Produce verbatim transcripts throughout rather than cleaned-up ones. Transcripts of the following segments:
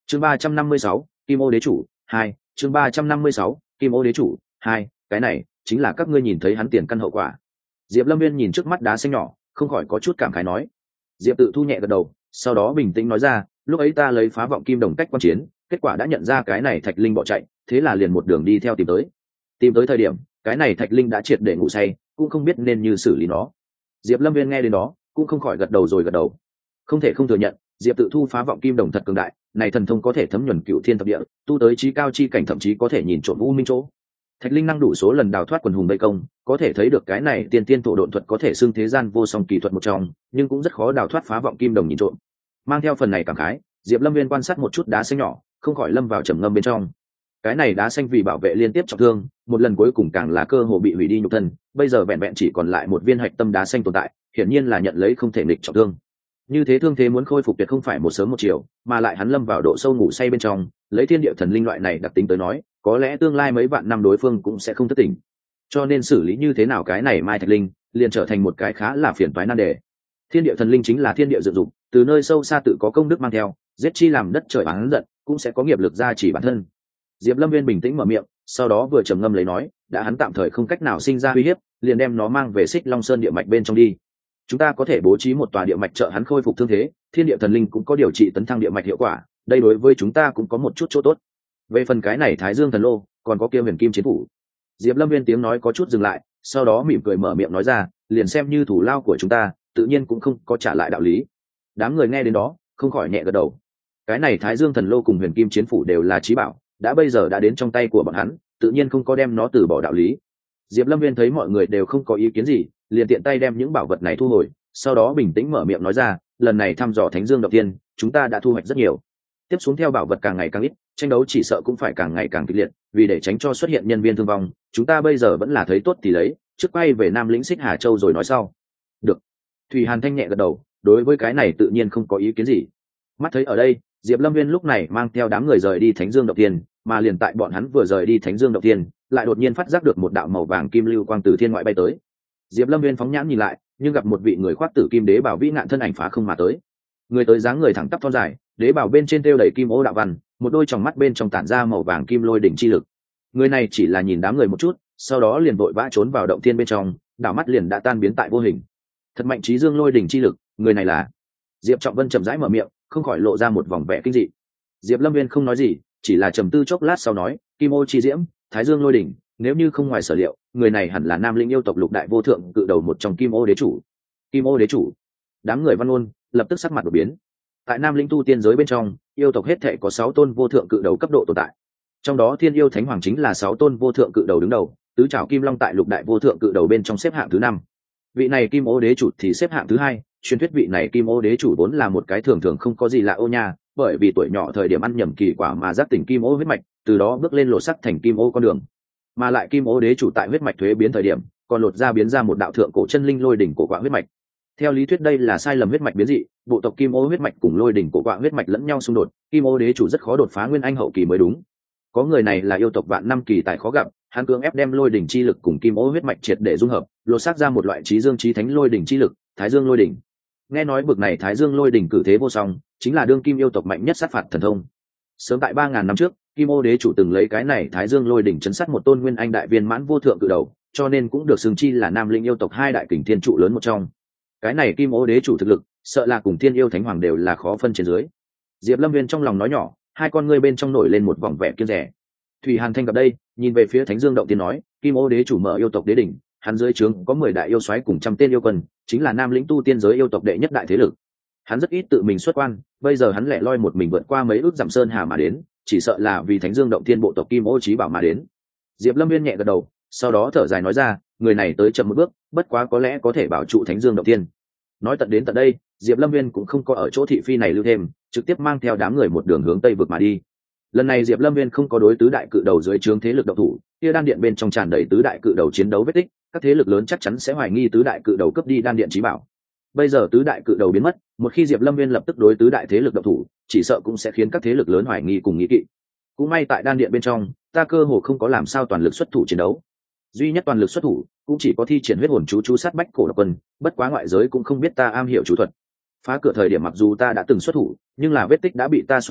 chương ba trăm năm mươi sáu kim ô đế chủ hai chương ba trăm năm mươi sáu kim ô đế chủ hai cái này chính là các ngươi nhìn thấy hắn tiền căn hậu quả. Diệp Lâm Viên nhìn trước mắt đá xanh nhỏ không khỏi có chút cảm khái nói. Diệp Tự Thu nhẹ gật đầu, sau đó bình tĩnh nói ra, lúc ấy ta lấy phá vọng kim đồng cách quan chiến, kết quả đã nhận ra cái này thạch linh bỏ chạy, thế là liền một đường đi theo tìm tới. Tìm tới thời điểm cái này thạch linh đã triệt để ngủ say, cũng không biết nên như xử lý nó. Diệp Lâm Viên nghe đến đó cũng không khỏi gật đầu rồi gật đầu. Không thể không thừa nhận, Diệp Tự Thu phá vọng kim đồng thật cường đại, này thần thông có thể thấm nhuần cựu thiên thập địa, tu tới trí cao chi cảnh, thậm chí có thể nhìn trộm u minh chỗ. Thạch linh năng đủ số lần đào thoát quần hùng vây công, có thể thấy được cái này tiên tiên thổ độn thuật có thể xưng thế gian vô song kỳ thuật một trong, nhưng cũng rất khó đào thoát phá vọng kim đồng nhìn trộm. Mang theo phần này cảm khái, Diệp Lâm Viên quan sát một chút đá xanh nhỏ, không khỏi lâm vào trầm ngâm bên trong. Cái này đá xanh vì bảo vệ liên tiếp trọng thương, một lần cuối cùng càng là cơ hồ bị hủy đi nhục thân, bây giờ vẹn vẹn chỉ còn lại một viên hạch tâm đá xanh tồn tại, hiển nhiên là nhận lấy không thể nghịch trọng thương. Như thế thương thế muốn khôi phục tuyệt không phải một sớm một chiều, mà lại hắn lâm vào độ sâu ngủ say bên trong, lấy thiên địa thần linh loại này đặc tính tới nói, có lẽ tương lai mấy vạn năm đối phương cũng sẽ không thức tỉnh. Cho nên xử lý như thế nào cái này mai thạch linh, liền trở thành một cái khá là phiền toái nan đề. Thiên địa thần linh chính là thiên địa dự dụng, từ nơi sâu xa tự có công đức mang theo, giết chi làm đất trời oán giận, cũng sẽ có nghiệp lực gia chỉ bản thân. Diệp Lâm Viên bình tĩnh mở miệng, sau đó vừa trầm ngâm lấy nói, đã hắn tạm thời không cách nào sinh ra uy hiếp, liền đem nó mang về Xích Long Sơn địa mạch bên trong đi. Chúng ta có thể bố trí một tòa địa mạch trợ hắn khôi phục thương thế, thiên địa thần linh cũng có điều trị tấn thăng địa mạch hiệu quả, đây đối với chúng ta cũng có một chút chỗ tốt. Về phần cái này Thái Dương thần lô, còn có kia Huyền Kim chiến phủ. Diệp Lâm Viên tiếng nói có chút dừng lại, sau đó mỉm cười mở miệng nói ra, liền xem như thủ lao của chúng ta, tự nhiên cũng không có trả lại đạo lý. Đám người nghe đến đó không khỏi nhẹ gật đầu. Cái này Thái Dương thần lô cùng Huyền Kim chiến phủ đều là chí bảo, đã bây giờ đã đến trong tay của bọn hắn, tự nhiên không có đem nó từ bỏ đạo lý. Diệp Lâm Viên thấy mọi người đều không có ý kiến gì, liền tiện tay đem những bảo vật này thu hồi, sau đó bình tĩnh mở miệng nói ra, lần này thăm dò Thánh Dương động tiên, chúng ta đã thu hoạch rất nhiều. Tiếp xuống theo bảo vật càng ngày càng ít, tranh đấu chỉ sợ cũng phải càng ngày càng kịch liệt, vì để tránh cho xuất hiện nhân viên thương vong, chúng ta bây giờ vẫn là thấy tốt thì lấy, trước quay về Nam lĩnh Xích Hà Châu rồi nói sau. Được. Thủy Hàn Thanh nhẹ gật đầu, đối với cái này tự nhiên không có ý kiến gì. Mắt thấy ở đây, Diệp Lâm Viên lúc này mang theo đám người rời đi Thánh Dương động tiên, mà liền tại bọn hắn vừa rời đi Thánh Dương động tiên, lại đột nhiên phát giác được một đạo màu vàng kim lưu quang từ thiên ngoại bay tới. Diệp Lâm Viên phóng nhãn nhìn lại, nhưng gặp một vị người khoác tử kim đế bảo vĩ nạn thân ảnh phá không mà tới. Người tới dáng người thẳng tắp thon dài, đế bảo bên trên treo đầy kim ô đạo văn, một đôi tròng mắt bên trong tản ra màu vàng kim lôi đỉnh chi lực. Người này chỉ là nhìn đám người một chút, sau đó liền vội vã trốn vào động thiên bên trong, đảo mắt liền đã tan biến tại vô hình. Thật mạnh trí dương lôi đỉnh chi lực, người này là? Diệp Trọng Vân chậm rãi mở miệng, không khỏi lộ ra một vòng vẻ kinh dị. Diệp Lâm Viên không nói gì, chỉ là trầm tư chốc lát sau nói, kim ô chi diễm, thái dương lôi đỉnh, nếu như không ngoài sở liệu, người này hẳn là Nam lĩnh yêu tộc lục đại vô thượng cự đầu một trong kim ô đế chủ. Kim ô đế chủ? Đám người văn ôn lập tức sắc mặt đổi biến. Tại Nam lĩnh tu tiên giới bên trong, yêu tộc hết thảy có sáu tôn vô thượng cự đầu cấp độ tồn tại. Trong đó Thiên Yêu Thánh Hoàng chính là sáu tôn vô thượng cự đầu đứng đầu, tứ trảo kim long tại lục đại vô thượng cự đầu bên trong xếp hạng thứ năm. Vị này kim ô đế chủ thì xếp hạng thứ hai, truyền thuyết vị này kim ô đế chủ vốn là một cái thường thường không có gì lạ ô nha, bởi vì tuổi nhỏ thời điểm ăn nhầm kỳ quả mà giác tỉnh kim ô huyết mạch, từ đó bước lên lột sắc thành kim ô con đường. Mà lại kim ô đế chủ tại huyết mạch thuế biến thời điểm, còn lột ra biến ra một đạo thượng cổ chân linh lôi đỉnh cổ quạ huyết mạch. Theo lý thuyết đây là sai lầm huyết mạch biến dị, bộ tộc kim ô huyết mạch cùng lôi đỉnh cổ quạ huyết mạch lẫn nhau xung đột, kim ô đế chủ rất khó đột phá nguyên anh hậu kỳ mới đúng. Có người này là yêu tộc vạn năm kỳ tài khó gặp, hắn cưỡng ép đem lôi đỉnh chi lực cùng kim ô huyết mạch triệt để dung hợp, lột xác ra một loại trí dương trí thánh lôi đỉnh chi lực, thái dương lôi đỉnh. Nghe nói bực này thái dương lôi đỉnh cử thế vô song, chính là đương kim yêu tộc mạnh nhất sát phạt thần thông. Sớm tại ba ngàn năm trước, kim ô đế chủ từng lấy cái này thái dương lôi đỉnh chấn sát một tôn nguyên anh đại viên mãn vô thượng cự đầu, cho nên cũng được xưng chi là Nam lĩnh yêu tộc hai đại kình thiên trụ lớn một trong. Cái này kim ô đế chủ thực lực, sợ là cùng Thiên Yêu Thánh Hoàng đều là khó phân trên dưới. Diệp Lâm Viên trong lòng nói nhỏ, hai con ngươi bên trong nổi lên một vòng vẻ kiêng rẻ. Thủy Hàn Thanh gặp đây, nhìn về phía Thánh Dương động tiên nói, kim ô đế chủ mở yêu tộc đế đỉnh, hắn dưới trướng có mười đại yêu soái cùng trăm tên yêu quân, chính là Nam lĩnh tu tiên giới yêu tộc đệ nhất đại thế lực. Hắn rất ít tự mình xuất quan, bây giờ hắn lẻ loi một mình vượt qua mấy ước dặm sơn hà mà đến, chỉ sợ là vì Thánh Dương động tiên bộ tộc kim ô chí bảo mà đến. Diệp Lâm Viên nhẹ gật đầu, sau đó thở dài nói ra, người này tới chậm một bước, bất quá có lẽ có thể bảo trụ Thánh Dương động tiên. Nói tận đến tận đây, Diệp Lâm Viên cũng không có ở chỗ thị phi này lưu thêm, trực tiếp mang theo đám người một đường hướng tây vực mà đi. Lần này Diệp Lâm Viên không có đối tứ đại cự đầu dưới trướng thế lực động thủ, kia đan điện bên trong tràn đầy tứ đại cự đầu chiến đấu vết tích, các thế lực lớn chắc chắn sẽ hoài nghi tứ đại cự đầu cướp đi đan điện chí bảo. Bây giờ tứ đại cự đầu biến mất, một khi Diệp Lâm Viên lập tức đối tứ đại thế lực động thủ, chỉ sợ cũng sẽ khiến các thế lực lớn hoài nghi cùng nghi kỵ. Cũng may tại đan điện bên trong, ta cơ hồ không có làm sao toàn lực xuất thủ chiến đấu. Duy nhất toàn lực xuất thủ cũng chỉ có thi triển huyết hồn chú chú sát bách cổ độc quân, bất quá ngoại giới cũng không biết ta am hiểu chú thuật. Phá cửa thời điểm mặc dù ta đã từng xuất thủ, nhưng là vết tích đã bị ta xóa đi,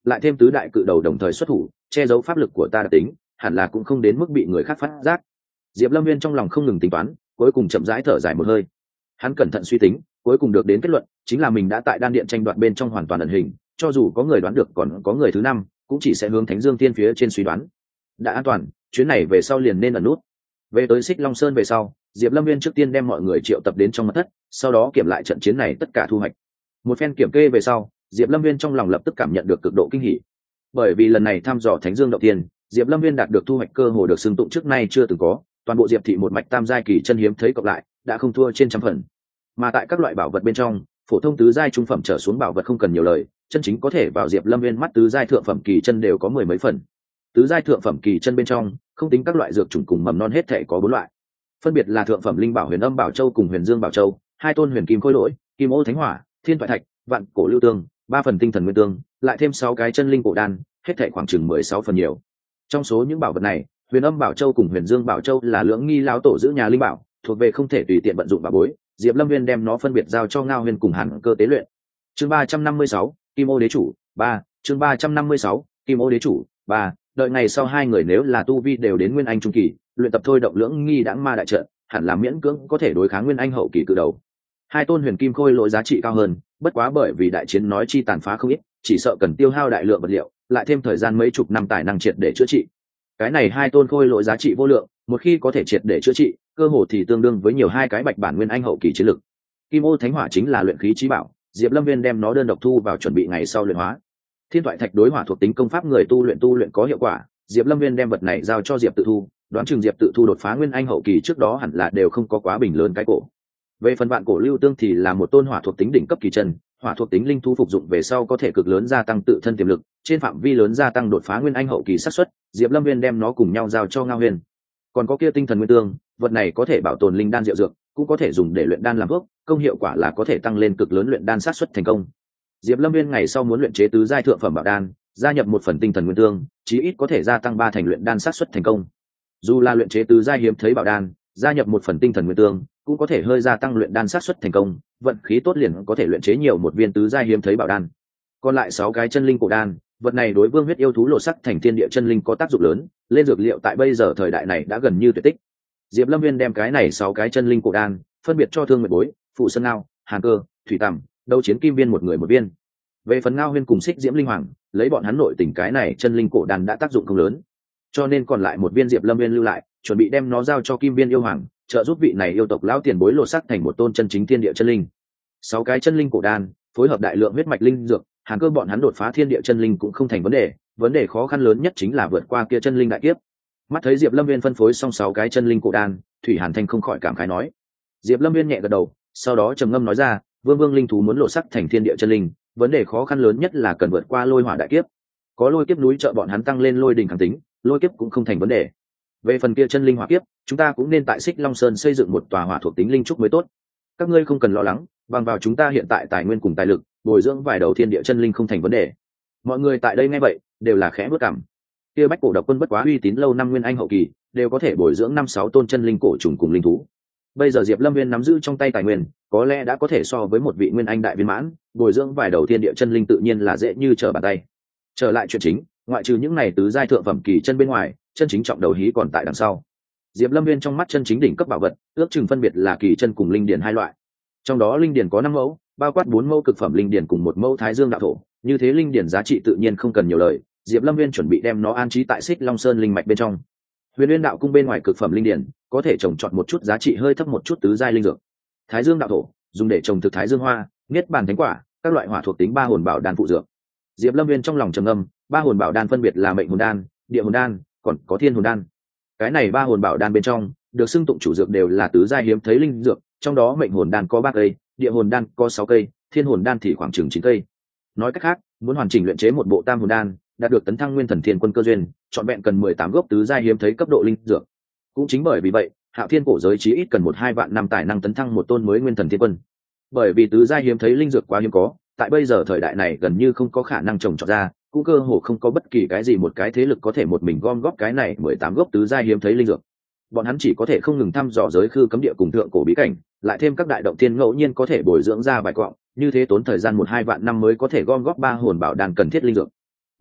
lại thêm tứ đại cự đầu đồng thời xuất thủ che giấu pháp lực của ta đặc tính, hẳn là cũng không đến mức bị người khác phát giác. Diệp Lâm Viên trong lòng không ngừng tính toán, cuối cùng chậm rãi thở dài một hơi. Hắn cẩn thận suy tính, cuối cùng được đến kết luận chính là mình đã tại đan điện tranh đoạt bên trong hoàn toàn ẩn hình, cho dù có người đoán được còn có người thứ năm cũng chỉ sẽ hướng Thánh Dương Tiên phía trên suy đoán. Đã an toàn, chuyến này về sau liền nên ẩn nút. Về tới Xích Long Sơn về sau, Diệp Lâm Viên trước tiên đem mọi người triệu tập đến trong mật thất, sau đó kiểm lại trận chiến này tất cả thu hoạch. Một phen kiểm kê về sau, Diệp Lâm Viên trong lòng lập tức cảm nhận được cực độ kinh hỉ. Bởi vì lần này thăm dò Thánh Dương động tiên, Diệp Lâm Viên đạt được thu hoạch cơ hồ được xưng tụng trước nay chưa từng có, toàn bộ Diệp thị một mạch tam giai kỳ chân hiếm thấy cộng lại, đã không thua trên trăm phần. Mà tại các loại bảo vật bên trong, phổ thông tứ giai trung phẩm trở xuống bảo vật không cần nhiều lời, chân chính có thể vào Diệp Lâm Viên mắt tứ giai thượng phẩm kỳ chân đều có mười mấy phần. Tứ giai thượng phẩm kỳ chân bên trong, không tính các loại dược chủng cùng mầm non hết thảy có bốn loại. Phân biệt là thượng phẩm linh bảo Huyền Âm Bảo Châu cùng Huyền Dương Bảo Châu, hai tôn huyền kim khôi lỗi, kim ô thánh hỏa, thiên thoại thạch, vạn cổ lưu tương, ba phần tinh thần nguyên tương, lại thêm sáu cái chân linh cổ đan, hết thảy khoảng chừng mười sáu phần nhiều. Trong số những bảo vật này, Huyền Âm Bảo Châu cùng Huyền Dương Bảo Châu là lưỡng nghi lão tổ giữ nhà linh bảo, thuộc về không thể tùy tiện vận dụng bảo bối, Diệp Lâm Viên đem nó phân biệt giao cho Ngao Huyền cùng Hàn Cơ tế luyện. Chương ba trăm năm mươi sáu, Kim Ô Đế chủ, ba, chương ba trăm năm mươi sáu, Kim Ô Đế chủ, ba, đợi ngày sau hai người nếu là tu vi đều đến nguyên anh trung kỳ, luyện tập thôi động lưỡng nghi đãng ma đại trận, hẳn là miễn cưỡng có thể đối kháng nguyên anh hậu kỳ cự đầu. Hai tôn huyền kim khôi lỗi giá trị cao hơn, bất quá bởi vì đại chiến nói chi tàn phá không ít, chỉ sợ cần tiêu hao đại lượng vật liệu, lại thêm thời gian mấy chục năm tài năng triệt để chữa trị. Cái này hai tôn khôi lỗi giá trị vô lượng, một khi có thể triệt để chữa trị, cơ hồ thì tương đương với nhiều hai cái bạch bản nguyên anh hậu kỳ chiến lực. Kim ô thánh hỏa chính là luyện khí chí bảo, Diệp Lâm Viên đem nó đơn độc thu vào chuẩn bị ngày sau luyện hóa. Thiên thoại thạch đối hỏa thuộc tính công pháp người tu luyện tu luyện có hiệu quả, Diệp Lâm Viên đem vật này giao cho Diệp Tự Thu, đoán chừng Diệp Tự Thu đột phá nguyên anh hậu kỳ trước đó hẳn là đều không có quá bình lớn cái cổ. Về phần vạn cổ lưu tương thì là một tôn hỏa thuộc tính đỉnh cấp kỳ chân, hỏa thuộc tính linh thú phục dụng về sau có thể cực lớn gia tăng tự thân tiềm lực, trên phạm vi lớn gia tăng đột phá nguyên anh hậu kỳ xác suất, Diệp Lâm Viên đem nó cùng nhau giao cho Ngao Huyền. Còn có kia tinh thần nguyên tương, vật này có thể bảo tồn linh đan diệu dược, cũng có thể dùng để luyện đan làm thuốc, công hiệu quả là có thể tăng lên cực lớn luyện đan xác suất thành công. Diệp Lâm Viên ngày sau muốn luyện chế tứ giai thượng phẩm bảo đan, gia nhập một phần tinh thần nguyên tương, chí ít có thể gia tăng ba thành luyện đan xác suất thành công. Dù là luyện chế tứ giai hiếm thấy bảo đan, gia nhập một phần tinh thần nguyên tương, cũng có thể hơi gia tăng luyện đan xác suất thành công, vận khí tốt liền có thể luyện chế nhiều một viên tứ giai hiếm thấy bảo đan. Còn lại sáu cái chân linh cổ đan, vật này đối vương huyết yêu thú lộ sắc thành thiên địa chân linh có tác dụng lớn, lên dược liệu tại bây giờ thời đại này đã gần như tuyệt tích. Diệp Lâm Viên đem cái này sáu cái chân linh cổ đan, phân biệt cho Thương Nguyệt Bối, Phụ Sơn Ngao, Hàn Cơ, Thủy Tầm, Đấu Chiến Kim Viên một người một viên. Về phần Ngao Huyên cùng Xích Diễm Linh Hoàng, lấy bọn hắn nội tình cái này chân linh cổ đan đã tác dụng không lớn, cho nên còn lại một viên Diệp Lâm Viên lưu lại, chuẩn bị đem nó giao cho Kim Viên yêu hoàng, trợ giúp vị này yêu tộc lão tiền bối lột xác thành một tôn chân chính thiên địa chân linh. Sáu cái chân linh cổ đan, phối hợp đại lượng huyết mạch linh dược, Hàn Cơ bọn hắn đột phá thiên địa chân linh cũng không thành vấn đề, vấn đề khó khăn lớn nhất chính là vượt qua kia chân linh đại kiếp. Mắt thấy Diệp Lâm Viên phân phối xong sáu cái chân linh cổ đan, Thủy Hàn Thanh không khỏi cảm khái nói. Diệp Lâm Viên nhẹ gật đầu, sau đó trầm ngâm nói ra, vương vương linh thú muốn lộ sắc thành thiên địa chân linh, vấn đề khó khăn lớn nhất là cần vượt qua lôi hỏa đại kiếp. Có lôi kiếp núi trợ bọn hắn tăng lên lôi đỉnh kháng tính, lôi kiếp cũng không thành vấn đề. Về phần kia chân linh hỏa kiếp, chúng ta cũng nên tại Xích Long Sơn xây dựng một tòa hỏa thuộc tính linh trúc mới tốt. Các ngươi không cần lo lắng, bằng vào chúng ta hiện tại tài nguyên cùng tài lực, bồi dưỡng vài đầu thiên địa chân linh không thành vấn đề. Mọi người tại đây nghe vậy, đều là khẽ bước cảm. Kia Bách Cổ Độc Quân bất quá uy tín lâu năm nguyên anh hậu kỳ, đều có thể bồi dưỡng năm sáu tôn chân linh cổ trùng cùng linh thú. Bây giờ Diệp Lâm Viên nắm giữ trong tay tài nguyên, có lẽ đã có thể so với một vị nguyên anh đại viên mãn, bồi dưỡng vài đầu thiên địa chân linh tự nhiên là dễ như trở bàn tay. Trở lại chuyện chính, ngoại trừ những này tứ giai thượng phẩm kỳ chân bên ngoài, chân chính trọng đầu hí còn tại đằng sau. Diệp Lâm Viên trong mắt chân chính đỉnh cấp bảo vật, ước chừng phân biệt là kỳ chân cùng linh điển hai loại. Trong đó linh điển có năm mẫu, bao quát bốn mẫu cực phẩm linh điển cùng một mẫu Thái Dương đạo thổ, như thế linh điển giá trị tự nhiên không cần nhiều lời, Diệp Lâm Viên chuẩn bị đem nó an trí tại Xích Long Sơn linh mạch bên trong. Huyền Nguyên đạo cung bên ngoài cực phẩm linh điển, có thể trồng trọt một chút giá trị hơi thấp một chút tứ giai linh dược. Thái Dương đạo thổ, dùng để trồng thực Thái Dương hoa, niết bàn thánh quả, các loại hỏa thuộc tính ba hồn bảo đan phụ dược. Diệp Lâm Viên trong lòng trầm ngâm, ba hồn bảo đan phân biệt là mệnh hồn đan, địa hồn đan, còn có thiên hồn đan. Cái này ba hồn bảo đan bên trong, được xưng tụng chủ dược đều là tứ giai hiếm thấy linh dược, trong đó mệnh hồn đan có ba cây, địa hồn đan có sáu cây, thiên hồn đan thì khoảng chừng chín cây. Nói cách khác, muốn hoàn chỉnh luyện chế một bộ tam hồn đan, đạt được tấn thăng nguyên thần thiên quân cơ duyên, chọn vẹn cần mười tám gốc tứ giai hiếm thấy cấp độ linh dược. Cũng chính bởi vì vậy, Hạo Thiên cổ giới chí ít cần một hai vạn năm tài năng tấn thăng một tôn mới nguyên thần thiên quân. Bởi vì tứ giai hiếm thấy linh dược quá hiếm có, tại bây giờ thời đại này gần như không có khả năng trồng trọt ra, cũng cơ hồ không có bất kỳ cái gì một cái thế lực có thể một mình gom góp cái này mười tám gốc tứ giai hiếm thấy linh dược. Bọn hắn chỉ có thể không ngừng thăm dò giới khư cấm địa cùng thượng cổ bí cảnh, lại thêm các đại động thiên ngẫu nhiên có thể bồi dưỡng ra vài quặng, như thế tốn thời gian một hai vạn năm mới có thể gom góp ba hồn bảo đan cần thiết linh dược.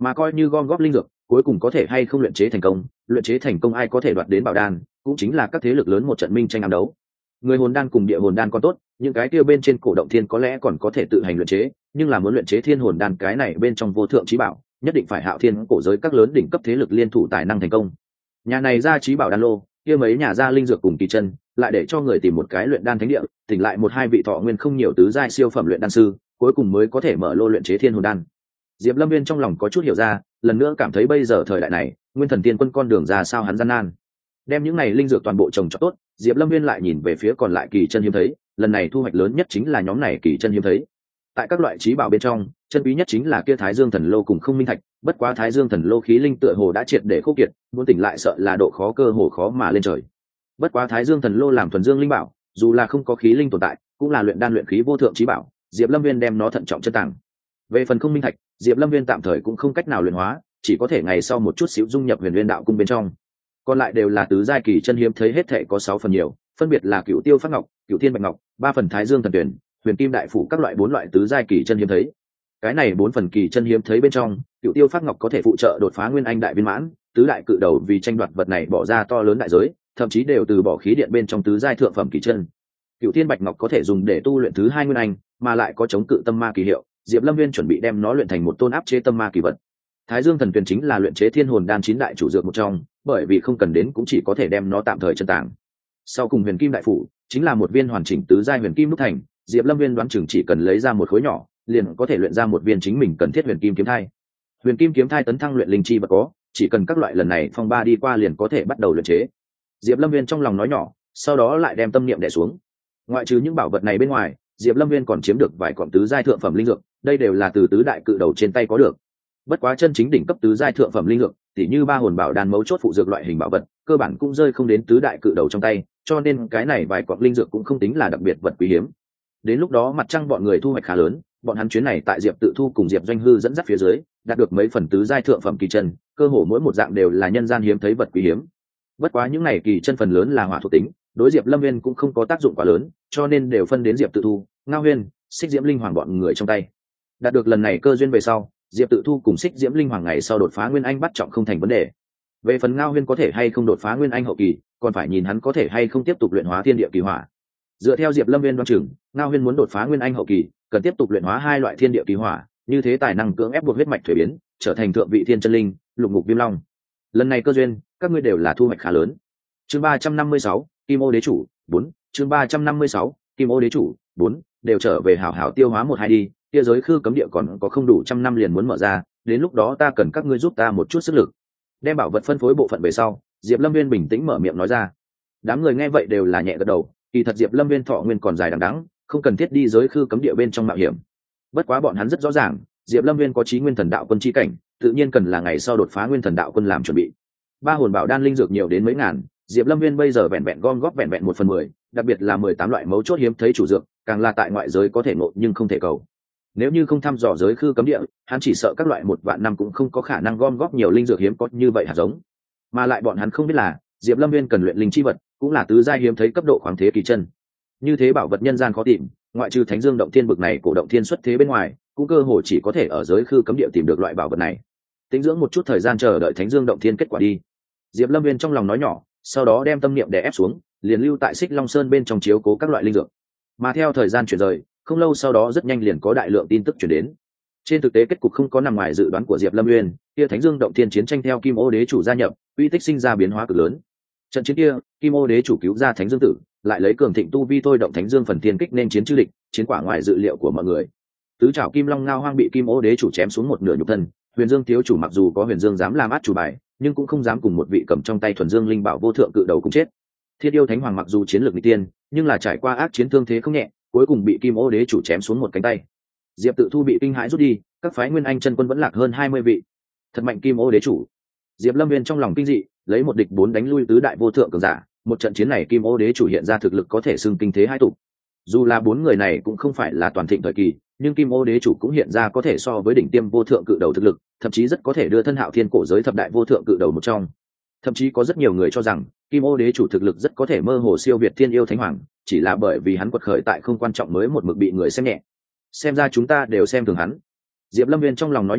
mà coi như gom góp linh dược cuối cùng có thể hay không luyện chế thành công, luyện chế thành công ai có thể đoạt đến bảo đan cũng chính là các thế lực lớn một trận minh tranh ám đấu. Người hồn đan cùng địa hồn đan còn tốt, những cái kia bên trên cổ động thiên có lẽ còn có thể tự hành luyện chế, nhưng là muốn luyện chế thiên hồn đan cái này bên trong vô thượng trí bảo nhất định phải hạo thiên cổ giới các lớn đỉnh cấp thế lực liên thủ tài năng thành công. Nhà này ra trí bảo đan lô, kia mấy nhà ra linh dược cùng kỳ chân, lại để cho người tìm một cái luyện đan thánh địa, tỉnh lại một hai vị thọ nguyên không nhiều tứ giai siêu phẩm luyện đan sư, cuối cùng mới có thể mở lô luyện chế thiên hồn đan. Diệp Lâm Viên trong lòng có chút hiểu ra, lần nữa cảm thấy bây giờ thời đại này, Nguyên Thần Tiên Quân con đường ra sao hắn gian nan. Đem những này linh dược toàn bộ trồng cho tốt, Diệp Lâm Viên lại nhìn về phía còn lại kỳ chân hiếm thấy, lần này thu hoạch lớn nhất chính là nhóm này kỳ chân hiếm thấy. Tại các loại trí bảo bên trong, chân quý nhất chính là kia Thái Dương Thần Lô cùng Không Minh Thạch, bất quá Thái Dương Thần Lô khí linh tựa hồ đã triệt để khô kiệt, muốn tỉnh lại sợ là độ khó cơ hồ khó mà lên trời. Bất quá Thái Dương Thần Lô làm thuần dương linh bảo, dù là không có khí linh tồn tại, cũng là luyện đan luyện khí vô thượng trí bảo, Diệp Lâm Viên đem nó thận trọng chân tàng. Về phần Không Minh Thạch, Diệp Lâm Viên tạm thời cũng không cách nào luyện hóa, chỉ có thể ngày sau một chút xíu dung nhập Huyền Nguyên đạo cung bên trong. Còn lại đều là tứ giai kỳ chân hiếm thấy, hết thảy có sáu phần nhiều, phân biệt là Cửu Tiêu Phát Ngọc, Cửu Thiên Bạch Ngọc, ba phần Thái Dương Thần Tuyển, Huyền Kim Đại Phủ các loại bốn loại tứ giai kỳ chân hiếm thấy. Cái này bốn phần kỳ chân hiếm thấy bên trong, Cửu Tiêu Phát Ngọc có thể phụ trợ đột phá Nguyên Anh đại viên mãn, tứ đại cự đầu vì tranh đoạt vật này bỏ ra to lớn đại giới, thậm chí đều từ bỏ khí điện bên trong tứ giai thượng phẩm kỳ chân. Cửu Thiên Bạch Ngọc có thể dùng để tu luyện thứ hai Nguyên Anh, mà lại có chống cự tâm ma kỳ hiệu, Diệp Lâm Viên chuẩn bị đem nó luyện thành một tôn áp chế tâm ma kỳ vật. Thái Dương Thần Tuyển chính là luyện chế thiên hồn đan chín đại chủ dược một trong, bởi vì không cần đến cũng chỉ có thể đem nó tạm thời chân tàng. Sau cùng Huyền Kim Đại Phủ chính là một viên hoàn chỉnh tứ giai huyền kim đúc thành, Diệp Lâm Viên đoán chừng chỉ cần lấy ra một khối nhỏ, liền có thể luyện ra một viên chính mình cần thiết huyền kim kiếm thai. Huyền kim kiếm thai tấn thăng luyện linh chi vật có, chỉ cần các loại lần này phong ba đi qua liền có thể bắt đầu luyện chế. Diệp Lâm Viên trong lòng nói nhỏ, sau đó lại đem tâm niệm đè xuống. Ngoại trừ những bảo vật này bên ngoài, Diệp Lâm Viên còn chiếm được vài quặng tứ giai thượng phẩm linh dược, đây đều là từ tứ đại cự đầu trên tay có được. Bất quá chân chính đỉnh cấp tứ giai thượng phẩm linh dược, tỉ như ba hồn bảo đan mấu chốt phụ dược loại hình bảo vật, cơ bản cũng rơi không đến tứ đại cự đầu trong tay, cho nên cái này vài quặng linh dược cũng không tính là đặc biệt vật quý hiếm. Đến lúc đó mặt trăng bọn người thu hoạch khá lớn, bọn hắn chuyến này tại Diệp Tự Thu cùng Diệp Doanh Hư dẫn dắt phía dưới, đạt được mấy phần tứ giai thượng phẩm kỳ chân, cơ hồ mỗi một dạng đều là nhân gian hiếm thấy vật quý hiếm. Bất quá những này kỳ chân phần lớn là hỏa thuộc tính, đối Diệp Lâm Viên cũng không có tác dụng quá lớn, cho nên đều phân đến Diệp Tự Thu, Ngao Huyên, Xích Diễm Linh Hoàng bọn người trong tay. Đạt được lần này cơ duyên về sau, Diệp Tự Thu cùng Xích Diễm Linh Hoàng ngày sau đột phá Nguyên Anh bắt trọng không thành vấn đề. Về phần Ngao Huyên có thể hay không đột phá Nguyên Anh hậu kỳ, còn phải nhìn hắn có thể hay không tiếp tục luyện hóa thiên địa kỳ hỏa. Dựa theo Diệp Lâm Viên đoán chừng, Ngao Huyên muốn đột phá Nguyên Anh hậu kỳ, cần tiếp tục luyện hóa hai loại thiên địa kỳ hỏa, như thế tài năng cưỡng ép buộc huyết mạch thuế biến, trở thành thượng vị thiên chân linh, lục ngục viêm long. Lần này cơ duyên, các ngươi đều là thu hoạch khá lớn. Chương ba trăm năm mươi sáu, Kim Ô Đế chủ, bốn, chương ba trăm năm mươi sáu, Kim Ô Đế chủ, bốn, đều trở về hảo hảo tiêu hóa một hai đi, kia giới khư cấm địa còn có không đủ trăm năm liền muốn mở ra, đến lúc đó ta cần các ngươi giúp ta một chút sức lực. Đem bảo vật phân phối bộ phận về sau, Diệp Lâm Viên bình tĩnh mở miệng nói ra. Đám người nghe vậy đều là nhẹ gật đầu, kỳ thật Diệp Lâm Viên thọ nguyên còn dài đằng đẵng, không cần thiết đi giới khư cấm địa bên trong mạo hiểm. Bất quá bọn hắn rất rõ ràng, Diệp Lâm Viên có chí nguyên thần đạo quân chi cảnh, tự nhiên cần là ngày sau đột phá nguyên thần đạo quân làm chuẩn bị. Ba hồn bảo đan linh dược nhiều đến mấy ngàn, Diệp Lâm Viên bây giờ vẹn vẹn gom góp vẹn vẹn một phần mười, đặc biệt là mười tám loại mấu chốt hiếm thấy chủ dược, càng là tại ngoại giới có thể ngộ nhưng không thể cầu. Nếu như không thăm dò giới khư cấm địa, hắn chỉ sợ các loại một vạn năm cũng không có khả năng gom góp nhiều linh dược hiếm có như vậy hạt giống. Mà lại bọn hắn không biết là, Diệp Lâm Viên cần luyện linh chi vật, cũng là tứ giai hiếm thấy cấp độ khoáng thế kỳ chân. Như thế bảo vật nhân gian khó tìm, ngoại trừ Thánh Dương động thiên bực này cổ động thiên xuất thế bên ngoài, cũng cơ hồ chỉ có thể ở giới khư cấm địa tìm được loại bảo vật này. Tính dưỡng một chút thời gian chờ đợi Thánh Dương động thiên kết quả đi. Diệp Lâm Viên trong lòng nói nhỏ, sau đó đem tâm niệm đè ép xuống, liền lưu tại Xích Long Sơn bên trong chiếu cố các loại linh dược. Mà theo thời gian chuyển rời, không lâu sau đó rất nhanh liền có đại lượng tin tức chuyển đến. Trên thực tế kết cục không có nằm ngoài dự đoán của Diệp Lâm Uyên, kia Thánh Dương động thiên chiến tranh theo Kim Ô Đế chủ gia nhập, uy tích sinh ra biến hóa cực lớn. Trận chiến kia, Kim Ô Đế chủ cứu ra Thánh Dương tử, lại lấy cường thịnh tu vi thôi động Thánh Dương phần thiên kích nên chiến chư địch, chiến quả ngoài dự liệu của mọi người. Tứ trảo Kim Long ngao hoang bị Kim Ô Đế chủ chém xuống một nửa nhục thân, Huyền Dương thiếu chủ mặc dù có Huyền Dương dám làm át chủ bài, nhưng cũng không dám cùng một vị cầm trong tay thuần dương linh bảo vô thượng cự đầu cùng chết. Thiết Yêu Thánh Hoàng mặc dù chiến lược nghịch tiên, nhưng là trải qua ác chiến thương thế không nhẹ, cuối cùng bị Kim Ô Đế chủ chém xuống một cánh tay. Diệp Tự Thu bị kinh hãi rút đi, các phái Nguyên Anh chân quân vẫn lạc hơn hai mươi vị. Thật mạnh Kim Ô Đế chủ. Diệp Lâm Viên trong lòng kinh dị, lấy một địch bốn đánh lui tứ đại vô thượng cường giả, một trận chiến này Kim Ô Đế chủ hiện ra thực lực có thể xưng kinh thế hai tụ. Dù là bốn người này cũng không phải là toàn thịnh thời kỳ, nhưng Kim Ô Đế chủ cũng hiện ra có thể so với đỉnh tiêm vô thượng cự đầu thực lực, thậm chí rất có thể đưa thân Hạo Thiên cổ giới thập đại vô thượng cự đầu một trong. Thậm chí có rất nhiều người cho rằng Kim Ô Đế chủ thực lực rất có thể mơ hồ siêu việt Thiên Yêu Thánh Hoàng, chỉ là bởi vì hắn quật khởi tại không quan trọng mới một mực bị người xem nhẹ. Xem ra chúng ta đều xem thường hắn. Diệp Lâm Viên trong lòng nói nhỏ,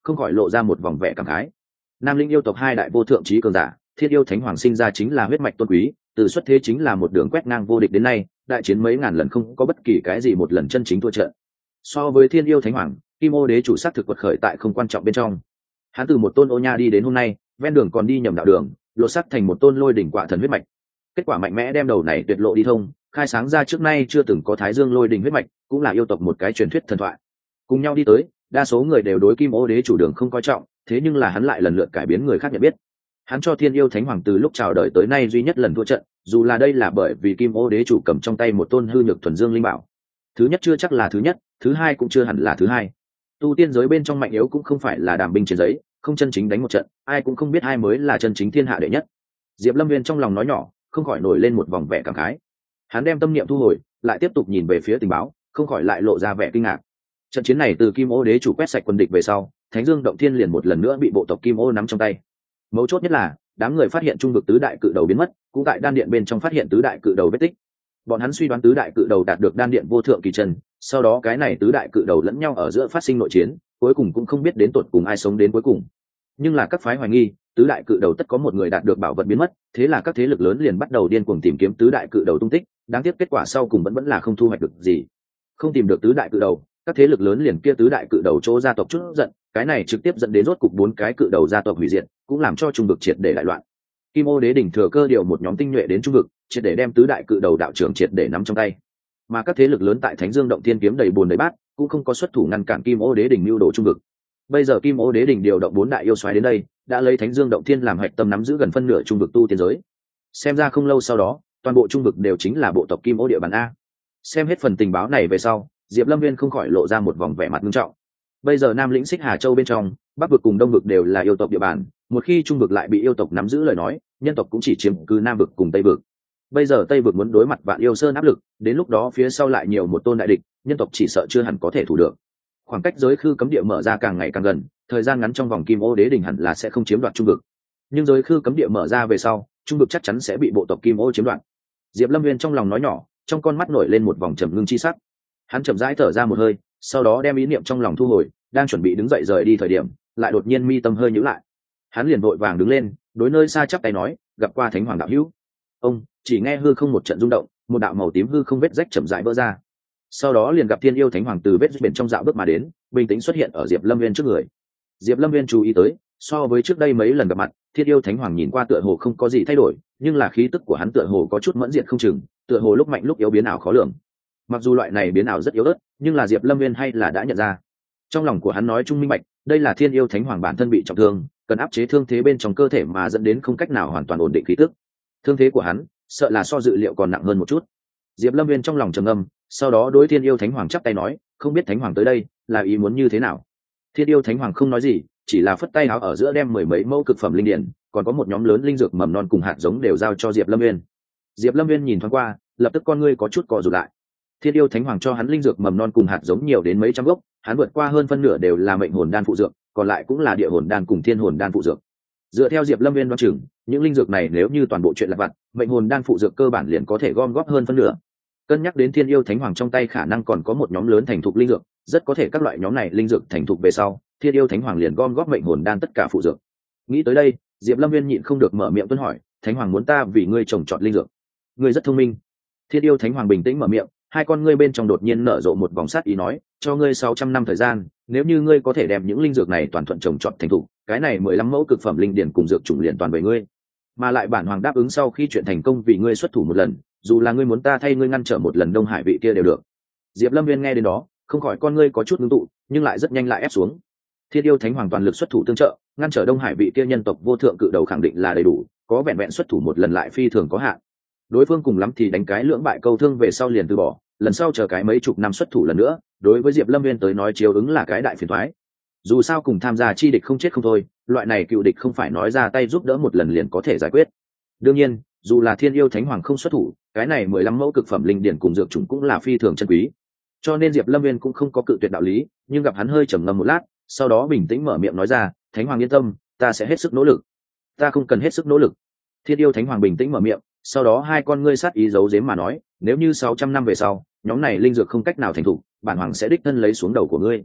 không khỏi lộ ra một vòng vẻ cảm khái. Nam Linh yêu tộc hai đại vô thượng trí cường giả, Thiên Yêu Thánh Hoàng sinh ra chính là huyết mạch tôn quý, từ xuất thế chính là một đường quét ngang vô địch đến nay, đại chiến mấy ngàn lần không có bất kỳ cái gì một lần chân chính thua trận. So với Thiên Yêu Thánh Hoàng, Kim Ô Đế chủ sát thực quật khởi tại không quan trọng bên trong. Hắn từ một tôn ô nha đi đến hôm nay, ven đường còn đi nhầm đạo đường, lột xác thành một tôn lôi đỉnh quả thần huyết mạch. Kết quả mạnh mẽ đem đầu này tuyệt lộ đi thông, khai sáng ra trước nay chưa từng có Thái Dương lôi đỉnh huyết mạch, cũng là yêu tộc một cái truyền thuyết thần thoại. Cùng nhau đi tới, đa số người đều đối Kim Ô Đế chủ đường không coi trọng, thế nhưng là hắn lại lần lượt cải biến người khác nhận biết. Hắn cho Thiên Yêu Thánh Hoàng từ lúc chào đời tới nay duy nhất lần thua trận, dù là đây là bởi vì Kim Ô Đế chủ cầm trong tay một tôn hư nhược thuần dương linh bảo. Thứ nhất chưa chắc là thứ nhất, thứ hai cũng chưa hẳn là thứ hai. Tu tiên giới bên trong mạnh yếu cũng không phải là đàm binh trên giấy, không chân chính đánh một trận, ai cũng không biết ai mới là chân chính thiên hạ đệ nhất. Diệp Lâm Viên trong lòng nói nhỏ, không khỏi nổi lên một vòng vẻ cảm khái. Hắn đem tâm niệm thu hồi, lại tiếp tục nhìn về phía tình báo, không khỏi lại lộ ra vẻ kinh ngạc. Trận chiến này từ Kim Ô Đế chủ quét sạch quân địch về sau, Thánh Dương động thiên liền một lần nữa bị bộ tộc Kim Ô nắm trong tay. Mấu chốt nhất là, đám người phát hiện trung vực tứ đại cự đầu biến mất, cũng tại đan điện bên trong phát hiện tứ đại cự đầu vết tích. Bọn hắn suy đoán tứ đại cự đầu đạt được đan điện vô thượng kỳ chân, sau đó cái này tứ đại cự đầu lẫn nhau ở giữa phát sinh nội chiến, cuối cùng cũng không biết đến tột cùng ai sống đến cuối cùng. Nhưng là các phái hoài nghi, tứ đại cự đầu tất có một người đạt được bảo vật biến mất, thế là các thế lực lớn liền bắt đầu điên cuồng tìm kiếm tứ đại cự đầu tung tích, đáng tiếc kết quả sau cùng vẫn vẫn là không thu hoạch được gì. Không tìm được tứ đại cự đầu, các thế lực lớn liền kia tứ đại cự đầu chỗ gia tộc chút giận, cái này trực tiếp dẫn đến rốt cục bốn cái cự đầu gia tộc hủy diệt, cũng làm cho trung vực triệt để đại loạn. Kim Ô Đế đỉnh thừa cơ điều một nhóm tinh nhuệ đến trung vực, triệt để đem tứ đại cự đầu đạo trưởng triệt để nắm trong tay. Mà các thế lực lớn tại Thánh Dương động thiên kiếm đầy buồn đầy bát, cũng không có xuất thủ ngăn cản Kim Ô Đế đỉnh mưu đồ trung vực. Bây giờ Kim Ô Đế đỉnh điều động bốn đại yêu xoáy đến đây, đã lấy Thánh Dương động thiên làm hạch tâm nắm giữ gần phân nửa trung vực tu tiên giới. Xem ra không lâu sau đó, toàn bộ trung vực đều chính là bộ tộc Kim Ô địa bàn a. Xem hết phần tình báo này về sau, Diệp Lâm Viên không khỏi lộ ra một vòng vẻ mặt nghiêm trọng. Bây giờ Nam lĩnh Xích Hà Châu bên trong, Bắc vực cùng Đông vực đều là yêu tộc địa bàn, một khi trung vực lại bị yêu tộc nắm giữ lời nói, nhân tộc cũng chỉ chiếm cứ Nam vực cùng Tây vực. Bây giờ Tây vực muốn đối mặt Vạn Yêu Sơn áp lực, đến lúc đó phía sau lại nhiều một tôn đại địch, nhân tộc chỉ sợ chưa hẳn có thể thủ được. Khoảng cách giới khư cấm địa mở ra càng ngày càng gần, thời gian ngắn trong vòng Kim Ô Đế đỉnh hẳn là sẽ không chiếm đoạt trung vực. Nhưng giới khư cấm địa mở ra về sau, trung vực chắc chắn sẽ bị bộ tộc Kim Ô chiếm đoạt. Diệp Lâm Viên trong lòng nói nhỏ, trong con mắt nổi lên một vòng trầm ngưng chi sắc. Hắn chậm rãi thở ra một hơi, sau đó đem ý niệm trong lòng thu hồi, đang chuẩn bị đứng dậy rời đi thời điểm, lại đột nhiên mi tâm hơi nhíu lại. Hắn liền vội vàng đứng lên, đối nơi xa chắp tay nói, gặp qua Thánh Hoàng đạo hữu. Ông chỉ nghe hư không một trận rung động, một đạo màu tím hư không vết rách chậm rãi vỡ ra. Sau đó liền gặp Thiên Yêu Thánh Hoàng từ vết rách bên trong dạo bước mà đến, bình tĩnh xuất hiện ở Diệp Lâm Viên trước người. Diệp Lâm Viên chú ý tới, so với trước đây mấy lần gặp mặt, Thiên Yêu Thánh Hoàng nhìn qua tựa hồ không có gì thay đổi, nhưng là khí tức của hắn tựa hồ có chút mẫn diệt không chừng, tựa hồ lúc mạnh lúc yếu biến ảo khó lường. Mặc dù loại này biến ảo rất yếu ớt, nhưng là Diệp Lâm Viên hay là đã nhận ra. Trong lòng của hắn nói trung minh bạch, đây là Thiên Yêu Thánh Hoàng bản thân bị trọng thương, cần áp chế thương thế bên trong cơ thể mà dẫn đến không cách nào hoàn toàn ổn định khí tức. Thương thế của hắn, sợ là so dự liệu còn nặng hơn một chút. Diệp Lâm Viên trong lòng trầm ngâm, sau đó đối Thiên Yêu Thánh Hoàng chắp tay nói, không biết Thánh Hoàng tới đây là ý muốn như thế nào. Thiên Yêu Thánh Hoàng không nói gì, chỉ là phất tay áo ở giữa đem mười mấy mẫu cực phẩm linh điển, còn có một nhóm lớn linh dược mầm non cùng hạt giống đều giao cho Diệp Lâm Viên. Diệp Lâm Viên nhìn thoáng qua, lập tức con ngươi có chút co rụt lại. Thiên Yêu Thánh Hoàng cho hắn linh dược mầm non cùng hạt giống nhiều đến mấy trăm gốc, hắn vượt qua hơn phân nửa đều là mệnh hồn đan phụ dược, còn lại cũng là địa hồn đan cùng thiên hồn đan phụ dược. Dựa theo Diệp Lâm Viên đoán chừng, những linh dược này nếu như toàn bộ chuyện lặt vặt, mệnh hồn đan phụ dược cơ bản liền có thể gom góp hơn phân nửa. Cân nhắc đến Thiên Yêu Thánh Hoàng trong tay khả năng còn có một nhóm lớn thành thục linh dược, rất có thể các loại nhóm này linh dược thành thục về sau, Thiên Yêu Thánh Hoàng liền gom góp mệnh hồn đan tất cả phụ dược. Nghĩ tới đây, Diệp Lâm Viên nhịn không được mở miệng tuân hỏi, Thánh Hoàng muốn ta vì ngươi trồng trọt linh dược. Ngươi rất thông minh. Thiên Yêu Thánh Hoàng bình tĩnh mở miệng, hai con ngươi bên trong đột nhiên nở rộ một vòng sát ý nói, cho ngươi sáu trăm năm thời gian, nếu như ngươi có thể đem những linh dược này toàn thuận trồng trọt thành thục, cái này mười lăm mẫu cực phẩm linh điển cùng dược chủng liền toàn về ngươi. Mà lại bản hoàng đáp ứng sau khi chuyện thành công vì ngươi xuất thủ một lần, dù là ngươi muốn ta thay ngươi ngăn trở một lần Đông Hải vị kia đều được. Diệp Lâm Viên nghe đến đó, không khỏi con ngươi có chút ngưng tụ, nhưng lại rất nhanh lại ép xuống. Thiên Yêu Thánh Hoàng toàn lực xuất thủ tương trợ, ngăn trở Đông Hải vị kia nhân tộc vô thượng cự đầu khẳng định là đầy đủ, có vẹn vẹn xuất thủ một lần lại phi thường có hạn. Đối phương cùng lắm thì đánh cái lưỡng bại câu thương về sau liền từ bỏ, lần sau chờ cái mấy chục năm xuất thủ lần nữa, đối với Diệp Lâm Viên tới nói chiếu ứng là cái đại phiền toái. Dù sao cùng tham gia chi địch không chết không thôi, loại này cựu địch không phải nói ra tay giúp đỡ một lần liền có thể giải quyết. Đương nhiên, dù là Thiên Yêu Thánh Hoàng không xuất thủ, cái này mười lăm mẫu cực phẩm linh điển cùng dược chủng cũng là phi thường chân quý. Cho nên Diệp Lâm Viên cũng không có cự tuyệt đạo lý, nhưng gặp hắn hơi trầm ngâm một lát, sau đó bình tĩnh mở miệng nói ra, Thánh Hoàng yên tâm, ta sẽ hết sức nỗ lực. Ta không cần hết sức nỗ lực. Thiên Yêu Thánh Hoàng bình tĩnh mở miệng, sau đó hai con ngươi sát ý giấu giếm mà nói, nếu như sáu trăm năm về sau, nhóm này linh dược không cách nào thành thủ, bản hoàng sẽ đích thân lấy xuống đầu của ngươi.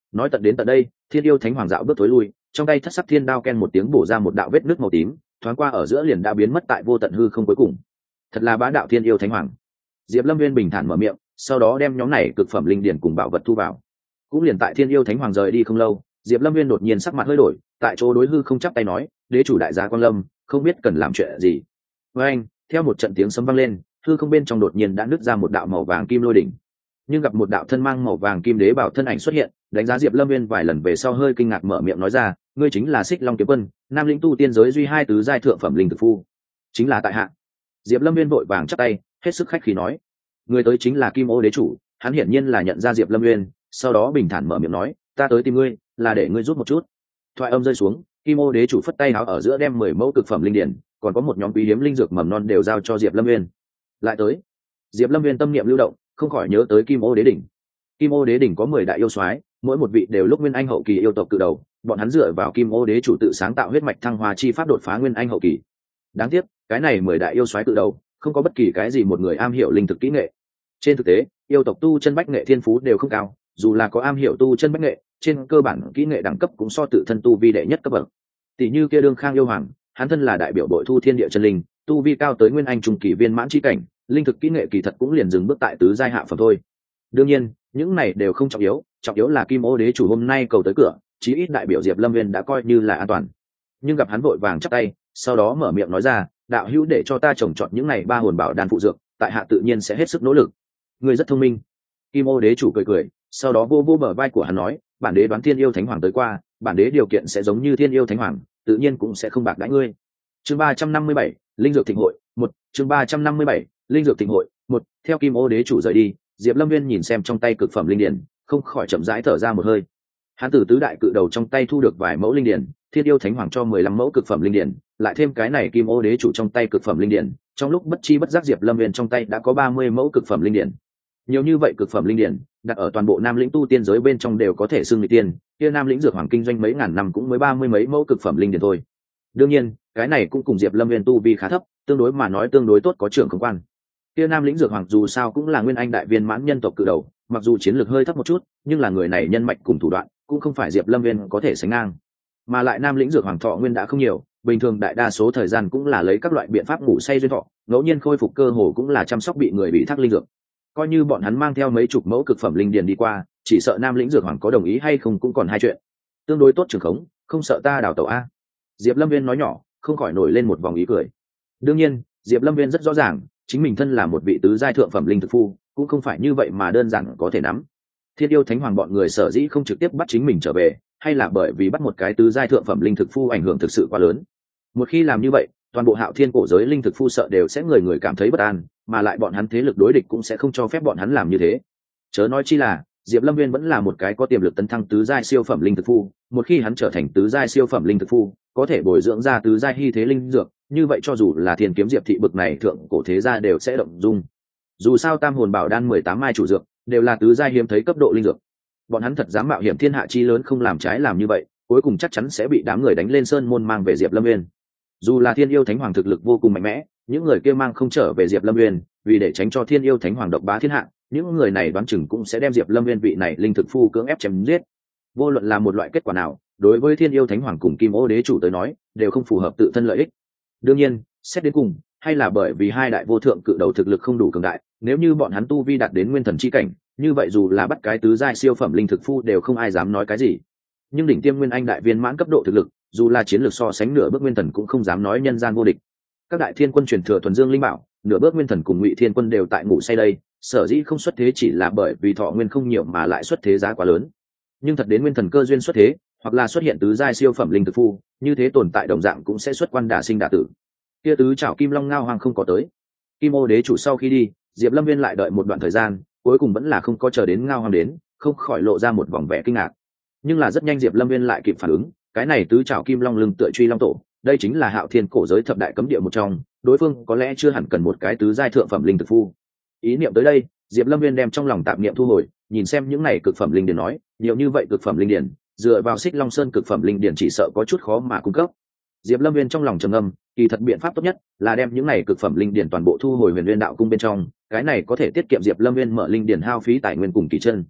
nói tận đến tận đây, thiên yêu thánh hoàng dạo bước tối lui, trong tay thất sắc thiên đao ken một tiếng bổ ra một đạo vết nước màu tím, thoáng qua ở giữa liền đã biến mất tại vô tận hư không cuối cùng. Thật là bá đạo thiên yêu thánh hoàng. Diệp Lâm Viên bình thản mở miệng, sau đó đem nhóm này cực phẩm linh điển cùng bảo vật thu vào. Cũng liền tại thiên yêu thánh hoàng rời đi không lâu, Diệp Lâm Viên đột nhiên sắc mặt hơi đổi, tại chỗ đối hư không chắp tay nói, đế chủ đại gia Quang Lâm, không biết cần làm chuyện gì. Với anh, theo một trận tiếng sấm vang lên, hư không bên trong đột nhiên đã nứt ra một đạo màu vàng kim lôi đỉnh. Nhưng gặp một đạo thân mang màu vàng kim đế bảo thân ảnh xuất hiện, đánh giá Diệp Lâm Viên vài lần về sau hơi kinh ngạc mở miệng nói ra, ngươi chính là Xích Long Kiếm Quân, Nam lĩnh tu tiên giới duy hai tứ giai thượng phẩm linh thực phu. Chính là tại hạ. Diệp Lâm Viên vội vàng chắp tay, hết sức khách khí nói, người tới chính là Kim Ô đế chủ. Hắn hiển nhiên là nhận ra Diệp Lâm Viên, sau đó bình thản mở miệng nói, ta tới tìm ngươi là để ngươi giúp một chút. Thoại âm rơi xuống, Kim Ô đế chủ phất tay áo ở giữa đem mười mẫu cực phẩm linh điển, còn có một nhóm quý hiếm linh dược mầm non đều giao cho Diệp Lâm Viên. Lại tới, Diệp Lâm Viên tâm niệm lưu động, không khỏi nhớ tới Kim Ô đế đỉnh. Kim Ô đế đỉnh có mười đại yêu soái, mỗi một vị đều lúc nguyên anh hậu kỳ yêu tộc cự đầu, bọn hắn dựa vào Kim Ô đế chủ tự sáng tạo huyết mạch thăng hoa chi pháp đột phá nguyên anh hậu kỳ. Đáng tiếc, cái này mười đại yêu soái cự đầu, không có bất kỳ cái gì một người am hiểu linh thực kỹ nghệ. Trên thực tế, yêu tộc tu chân bách nghệ thiên phú đều không cao, dù là có am hiểu tu chân bách nghệ, trên cơ bản kỹ nghệ đẳng cấp cũng so tự thân tu vi đệ nhất cấp bậc. Tỷ như kia Đương Khang yêu hoàng, hắn thân là đại biểu đội thu thiên địa chân linh, tu vi cao tới nguyên anh trung kỳ viên mãn chi cảnh, linh thực kỹ nghệ kỳ thật cũng liền dừng bước tại tứ giai hạ phẩm thôi. Đương nhiên, những này đều không trọng yếu, trọng yếu là Kim Ô đế chủ hôm nay cầu tới cửa, chí ít đại biểu Diệp Lâm Viên đã coi như là an toàn. Nhưng gặp hắn vội vàng chắp tay, sau đó mở miệng nói ra, đạo hữu để cho ta trồng trọt những này ba hồn bảo đan phụ dược, tại hạ tự nhiên sẽ hết sức nỗ lực. Ngươi rất thông minh. Kim Ô đế chủ cười cười, sau đó vô vô bờ vai của hắn nói, bản đế đoán thiên yêu thánh hoàng tới qua, bản đế điều kiện sẽ giống như thiên yêu thánh hoàng, tự nhiên cũng sẽ không bạc đãi ngươi. Chương ba trăm năm mươi bảy, linh dược thịnh hội một. Chương ba trăm năm mươi bảy, linh dược thịnh hội một. Theo Kim Ô đế chủ rời đi, Diệp Lâm Viên nhìn xem trong tay cực phẩm linh điển, không khỏi chậm rãi thở ra một hơi. Hắn từ tứ đại cự đầu trong tay thu được vài mẫu linh điển, thiên yêu thánh hoàng cho mười lăm mẫu cực phẩm linh điển, lại thêm cái này Kim Ô đế chủ trong tay cực phẩm linh điển, trong lúc bất chi bất giác Diệp Lâm Viên trong tay đã có ba mươi mẫu cực phẩm linh điển. Nhiều như vậy cực phẩm linh điển, đặt ở toàn bộ Nam lĩnh tu tiên giới bên trong đều có thể xưng nghịch tiên, kia Nam lĩnh dược hoàng kinh doanh mấy ngàn năm cũng mới ba mươi mấy mẫu cực phẩm linh điển thôi. Đương nhiên, cái này cũng cùng Diệp Lâm Viên tu vi khá thấp, tương đối mà nói tương đối tốt có trưởng không quan. Kia Nam lĩnh dược hoàng dù sao cũng là nguyên anh đại viên mãn nhân tộc cự đầu, mặc dù chiến lược hơi thấp một chút, nhưng là người này nhân mạch cùng thủ đoạn, cũng không phải Diệp Lâm Viên có thể sánh ngang. Mà lại Nam lĩnh dược hoàng thọ nguyên đã không nhiều, bình thường đại đa số thời gian cũng là lấy các loại biện pháp ngủ say duyên thọ, ngẫu nhiên khôi phục cơ hồ cũng là chăm sóc bị người bị thác linh dược. Coi như bọn hắn mang theo mấy chục mẫu cực phẩm linh điền đi qua, chỉ sợ Nam lĩnh dược hoàng có đồng ý hay không cũng còn hai chuyện. Tương đối tốt trường khống, không sợ ta đào tẩu a. Diệp Lâm Viên nói nhỏ, không khỏi nổi lên một vòng ý cười. Đương nhiên, Diệp Lâm Viên rất rõ ràng, chính mình thân là một vị tứ giai thượng phẩm linh thực phu, cũng không phải như vậy mà đơn giản có thể nắm. Thiên yêu thánh hoàng bọn người sở dĩ không trực tiếp bắt chính mình trở về, hay là bởi vì bắt một cái tứ giai thượng phẩm linh thực phu ảnh hưởng thực sự quá lớn. Một khi làm như vậy, toàn bộ Hạo Thiên cổ giới linh thực phu sợ đều sẽ người người cảm thấy bất an, mà lại bọn hắn thế lực đối địch cũng sẽ không cho phép bọn hắn làm như thế. Chớ nói chi là, Diệp Lâm Viên vẫn là một cái có tiềm lực tấn thăng tứ giai siêu phẩm linh thực phu, một khi hắn trở thành tứ giai siêu phẩm linh thực phu, có thể bồi dưỡng ra tứ giai hy thế linh dược, như vậy cho dù là Thiên Kiếm Diệp thị bực này thượng cổ thế gia đều sẽ động dung. Dù sao Tam hồn bảo đan mười tám mai chủ dược đều là tứ giai hiếm thấy cấp độ linh dược. Bọn hắn thật dám mạo hiểm thiên hạ chi lớn không làm trái làm như vậy, cuối cùng chắc chắn sẽ bị đám người đánh lên sơn môn mang về Diệp Lâm Viên. Dù là Thiên yêu thánh hoàng thực lực vô cùng mạnh mẽ, những người kia mang không trở về Diệp Lâm Viên, vì để tránh cho Thiên yêu thánh hoàng độc bá thiên hạ, những người này đoán chừng cũng sẽ đem Diệp Lâm Viên vị này linh thực phu cưỡng ép chém giết. Vô luận là một loại kết quả nào, đối với Thiên yêu thánh hoàng cùng Kim Ô đế chủ tới nói, đều không phù hợp tự thân lợi ích. Đương nhiên, xét đến cùng, hay là bởi vì hai đại vô thượng cự đầu thực lực không đủ cường đại, nếu như bọn hắn tu vi đạt đến nguyên thần chi cảnh, như vậy dù là bắt cái tứ giai siêu phẩm linh thực phu đều không ai dám nói cái gì. Nhưng đỉnh tiêm nguyên anh đại viên mãn cấp độ thực lực, dù là chiến lược so sánh nửa bước nguyên thần cũng không dám nói nhân gian vô địch. Các đại thiên quân truyền thừa thuần dương linh bảo, nửa bước nguyên thần cùng ngụy thiên quân đều tại ngủ say đây, sở dĩ không xuất thế chỉ là bởi vì thọ nguyên không nhiều mà lại xuất thế giá quá lớn. Nhưng thật đến nguyên thần cơ duyên xuất thế, hoặc là xuất hiện tứ giai siêu phẩm linh thực phu, như thế tồn tại đồng dạng cũng sẽ xuất quan đả sinh đả tử. Kia tứ trảo kim long ngao hoàng không có tới. Kim Ô đế chủ sau khi đi, Diệp Lâm Viên lại đợi một đoạn thời gian, cuối cùng vẫn là không có chờ đến ngao hoàng đến, không khỏi lộ ra một vòng vẻ kinh ngạc. Nhưng là rất nhanh Diệp Lâm Viên lại kịp phản ứng, cái này tứ trảo kim long lưng tựa truy long tổ, đây chính là Hạo Thiên cổ giới thập đại cấm địa một trong, đối phương có lẽ chưa hẳn cần một cái tứ giai thượng phẩm linh thực phu. Ý niệm tới đây, Diệp Lâm Viên đem trong lòng tạp niệm thu hồi, nhìn xem những này cực phẩm linh điển nói, nhiều như vậy cực phẩm linh điển, dựa vào Xích Long Sơn cực phẩm linh điển chỉ sợ có chút khó mà cung cấp. Diệp Lâm Viên trong lòng trầm ngâm, kỳ thật biện pháp tốt nhất là đem những này cực phẩm linh điển toàn bộ thu hồi Huyền Nguyên đạo cung bên trong, cái này có thể tiết kiệm Diệp Lâm Viên mở linh điển hao phí tài nguyên cùng kỳ chân.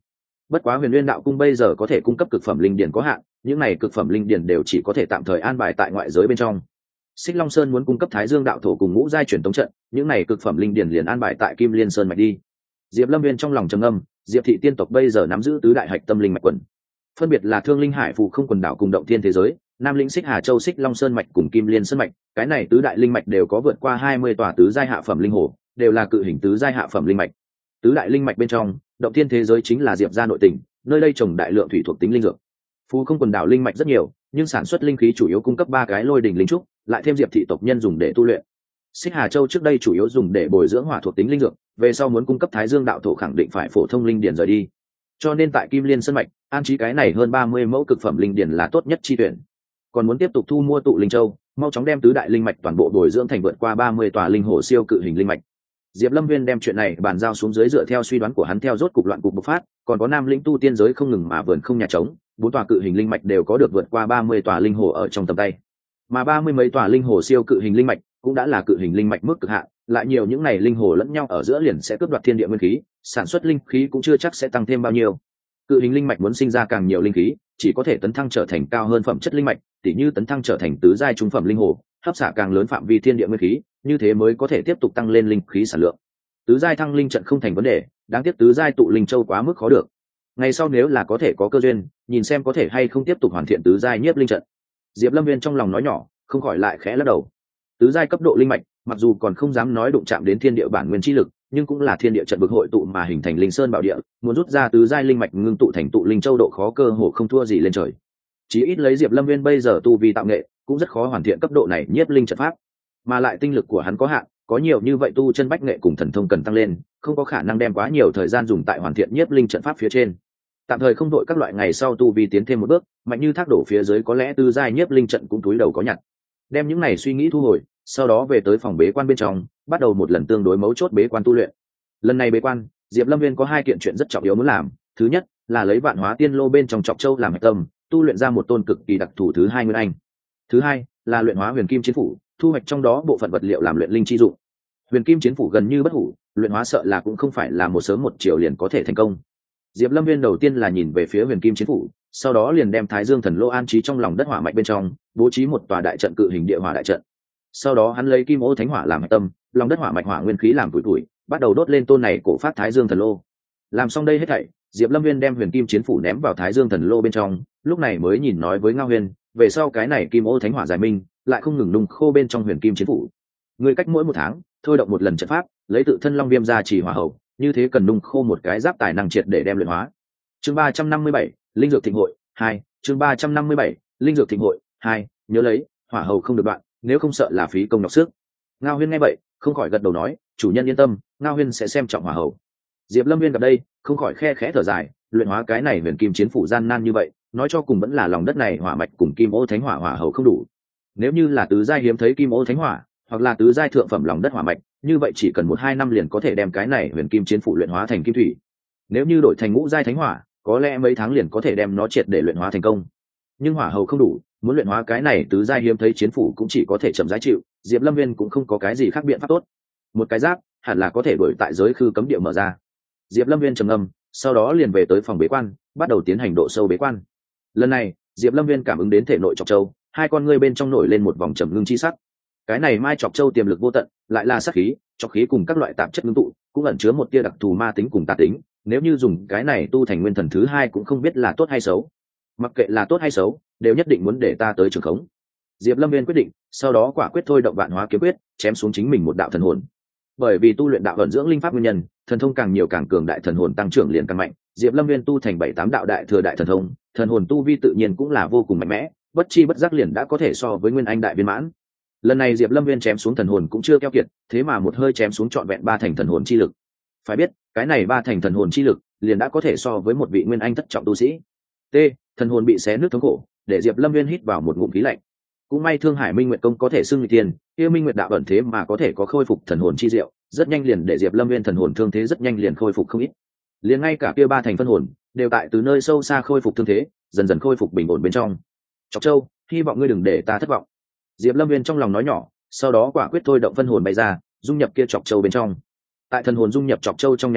Bất quá Huyền Nguyên đạo cung bây giờ có thể cung cấp cực phẩm linh điển có hạn, những này cực phẩm linh điển đều chỉ có thể tạm thời an bài tại ngoại giới bên trong. Xích Long Sơn muốn cung cấp Thái Dương đạo thổ cùng ngũ giai truyền tống trận, những này cực phẩm linh điển liền an bài tại Kim Liên Sơn mạch đi. Diệp Lâm Viên trong lòng trầm ngâm, Diệp thị tiên tộc bây giờ nắm giữ tứ đại hạch tâm linh mạch quần, phân biệt là Thương Linh Hải Phù Không quần đảo cùng Động Thiên thế giới, Nam Linh Xích Hà Châu Xích Long Sơn mạch cùng Kim Liên Sơn mạch, cái này tứ đại linh mạch đều có vượt qua hai mươi tòa tứ giai hạ phẩm linh hồ, đều là cự hình tứ giai hạ phẩm linh mạch. Tứ đại linh mạch bên trong, Động Thiên thế giới chính là Diệp gia nội tỉnh, nơi đây trồng đại lượng thủy thuộc tính linh dược. Phù Không quần đảo linh mạch rất nhiều, nhưng sản xuất linh khí chủ yếu cung cấp ba cái lôi đỉnh linh trúc, lại thêm Diệp thị tộc nhân dùng để tu luyện. Xích Hà Châu trước đây chủ yếu dùng để bồi dưỡng hỏa thuộc tính linh dược, về sau muốn cung cấp Thái Dương đạo thổ khẳng định phải phổ thông linh điển rời đi. Cho nên tại Kim Liên Sơn mạch, an trí cái này hơn ba mươi mẫu cực phẩm linh điển là tốt nhất chi tuyển. Còn muốn tiếp tục thu mua tụ linh châu, mau chóng đem tứ đại linh mạch toàn bộ bồi dưỡng thành vượt qua ba mươi tòa linh hồ siêu cự hình linh mạch. Diệp Lâm Viên đem chuyện này bàn giao xuống dưới dựa theo suy đoán của hắn theo rốt cục loạn cục bộc phát, còn có Nam Lĩnh tu tiên giới không ngừng mà vườn không nhà trống, bốn tòa cự hình linh mạch đều có được vượt qua ba mươi tòa linh hồ ở trong tầm tay. Mà ba mươi mấy tòa linh hồ siêu cự hình linh mạch cũng đã là cự hình linh mạch mức cực hạn, lại nhiều những này linh hồ lẫn nhau ở giữa liền sẽ cướp đoạt thiên địa nguyên khí, sản xuất linh khí cũng chưa chắc sẽ tăng thêm bao nhiêu. Cự hình linh mạch muốn sinh ra càng nhiều linh khí, chỉ có thể tấn thăng trở thành cao hơn phẩm chất linh mạch, tỉ như tấn thăng trở thành tứ giai trung phẩm linh hồ, hấp xả càng lớn phạm vi thiên địa nguyên khí, như thế mới có thể tiếp tục tăng lên linh khí sản lượng. Tứ giai thăng linh trận không thành vấn đề, đáng tiếc tứ giai tụ linh châu quá mức khó được. Ngày sau nếu là có thể có cơ duyên, nhìn xem có thể hay không tiếp tục hoàn thiện tứ giai nhiếp linh trận. Diệp Lâm Viên trong lòng nói nhỏ, không khỏi lại khẽ lắc đầu. Tứ giai cấp độ linh mạch, mặc dù còn không dám nói đụng chạm đến thiên địa bản nguyên chi lực, nhưng cũng là thiên địa trận vực hội tụ mà hình thành linh sơn bảo địa, muốn rút ra tứ giai linh mạch ngưng tụ thành tụ linh châu độ khó cơ hồ không thua gì lên trời. Chí ít lấy Diệp Lâm Viên bây giờ tu vi tạo nghệ, cũng rất khó hoàn thiện cấp độ này nhiếp linh trận pháp, mà lại tinh lực của hắn có hạn, có nhiều như vậy tu chân bách nghệ cùng thần thông cần tăng lên, không có khả năng đem quá nhiều thời gian dùng tại hoàn thiện nhiếp linh trận pháp phía trên. Tạm thời không đội các loại ngày sau tu vi tiến thêm một bước, mạnh như thác đổ phía dưới có lẽ tứ giai nhiếp linh trận cũng túi đầu có nhặt. Đem những này suy nghĩ thu hồi, sau đó về tới phòng bế quan bên trong, bắt đầu một lần tương đối mấu chốt bế quan tu luyện. Lần này bế quan, Diệp Lâm Viên có hai kiện chuyện rất trọng yếu muốn làm, thứ nhất là lấy Vạn Hóa Tiên Lô bên trong Trọc Châu làm hạch tâm, tu luyện ra một tôn cực kỳ đặc thù thứ hai nguyên anh. Thứ hai là luyện hóa Huyền Kim Chiến Phủ, thu hoạch trong đó bộ phận vật liệu làm luyện linh chi dụng. Huyền Kim Chiến Phủ gần như bất hủ, luyện hóa sợ là cũng không phải là một sớm một chiều liền có thể thành công. Diệp Lâm Viên đầu tiên là nhìn về phía Huyền Kim Chiến Phủ, sau đó liền đem Thái Dương Thần Lô an trí trong lòng đất hỏa mạch bên trong, bố trí một tòa đại trận cự hình địa hỏa đại trận. Sau đó hắn lấy Kim Ô Thánh Hỏa làm hạch tâm, lòng đất hỏa mạch hỏa nguyên khí làm tuổi tuổi, bắt đầu đốt lên tôn này cổ phát Thái Dương Thần Lô. Làm xong đây hết thảy, Diệp Lâm Viên đem Huyền Kim Chiến Phủ ném vào Thái Dương Thần Lô bên trong, lúc này mới nhìn nói với Ngao Huyền, về sau cái này Kim Ô Thánh Hỏa giải minh, lại không ngừng nung khô bên trong Huyền Kim Chiến Phủ. Người cách mỗi một tháng, thôi động một lần trận pháp, lấy tự thân Long Viêm ra chỉ hỏa hậu, như thế cần nung khô một cái giáp tài năng triệt để đem luyện hóa. Chương ba trăm năm mươi bảy, Linh Dược Thịnh Hội hai, chương ba trăm năm mươi bảy, Linh Dược Thịnh Hội hai, nhớ lấy, hỏa hầu không được đoạn, nếu không sợ là phí công nhọc sức. Ngao Huyên nghe vậy, không khỏi gật đầu nói, chủ nhân yên tâm, Ngao Huyên sẽ xem trọng hỏa hầu. Diệp Lâm Viên gặp đây, không khỏi khe khẽ thở dài, luyện hóa cái này Huyền Kim Chiến Phủ gian nan như vậy, nói cho cùng vẫn là lòng đất này hỏa mạch cùng Kim Ô Thánh Hỏa hỏa hầu không đủ. Nếu như là tứ giai hiếm thấy Kim Ô Thánh Hỏa, hoặc là tứ giai thượng phẩm lòng đất hỏa mạch, như vậy chỉ cần một hai năm liền có thể đem cái này Huyền Kim Chiến Phủ luyện hóa thành kim thủy. Nếu như đổi thành ngũ giai thánh hỏa, có lẽ mấy tháng liền có thể đem nó triệt để luyện hóa thành công. Nhưng hỏa hầu không đủ, muốn luyện hóa cái này tứ giai hiếm thấy chiến phủ cũng chỉ có thể chậm rãi chịu, Diệp Lâm Viên cũng không có cái gì khác biện pháp tốt. Một cái giáp hẳn là có thể đuổi tại giới khư cấm địa mở ra. Diệp Lâm Viên trầm ngâm, sau đó liền về tới phòng bế quan, bắt đầu tiến hành độ sâu bế quan. Lần này, Diệp Lâm Viên cảm ứng đến thể nội Trọc Châu, hai con ngươi bên trong nổi lên một vòng trầm ngưng chi sắc. Cái này Mai Trọc Châu tiềm lực vô tận, lại là sát khí, trọc khí cùng các loại tạp chất ngưng tụ, cũng ẩn chứa một tia đặc thù ma tính cùng tà tính, nếu như dùng cái này tu thành nguyên thần thứ hai cũng không biết là tốt hay xấu. Mặc kệ là tốt hay xấu, đều nhất định muốn để ta tới trường khống. Diệp Lâm Viên quyết định, sau đó quả quyết thôi động Vạn Hóa Kiếm Quyết, chém xuống chính mình một đạo thần hồn. Bởi vì tu luyện đạo vận dưỡng linh pháp nguyên nhân, thần thông càng nhiều càng cường đại, thần hồn tăng trưởng liền càng mạnh. Diệp Lâm Viên tu thành bảy tám đạo đại thừa đại thần thông, thần hồn tu vi tự nhiên cũng là vô cùng mạnh mẽ, bất chi bất giác liền đã có thể so với nguyên anh đại viên mãn. Lần này Diệp Lâm Viên chém xuống thần hồn cũng chưa keo kiệt, thế mà một hơi chém xuống trọn vẹn ba thành thần hồn chi lực. Phải biết, cái này ba thành thần hồn chi lực, liền đã có thể so với một vị nguyên anh thất trọng tu sĩ. T, thần hồn bị xé nứt thống khổ, để Diệp Lâm Viên hít vào một ngụm khí lạnh. Cũng may Thương Hải Minh Nguyệt công có thể xưng người tiền, kia Minh Nguyệt đạo ẩn thế mà có thể có khôi phục thần hồn chi diệu, rất nhanh liền để Diệp Lâm Viên thần hồn thương thế rất nhanh liền khôi phục không ít. Liền ngay cả kia ba thành phân hồn, đều tại từ nơi sâu xa khôi phục thương thế, dần dần khôi phục bình ổn bên trong. Trọc Châu, hy vọng ngươi đừng để ta thất vọng. Diệp Lâm Viên trong lòng nói nhỏ, sau đó quả quyết thôi động phân hồn bay ra, dung nhập kia Trọc Châu bên trong. Tại thần hồn dung nhập Trọc Châu trong nháy mắt,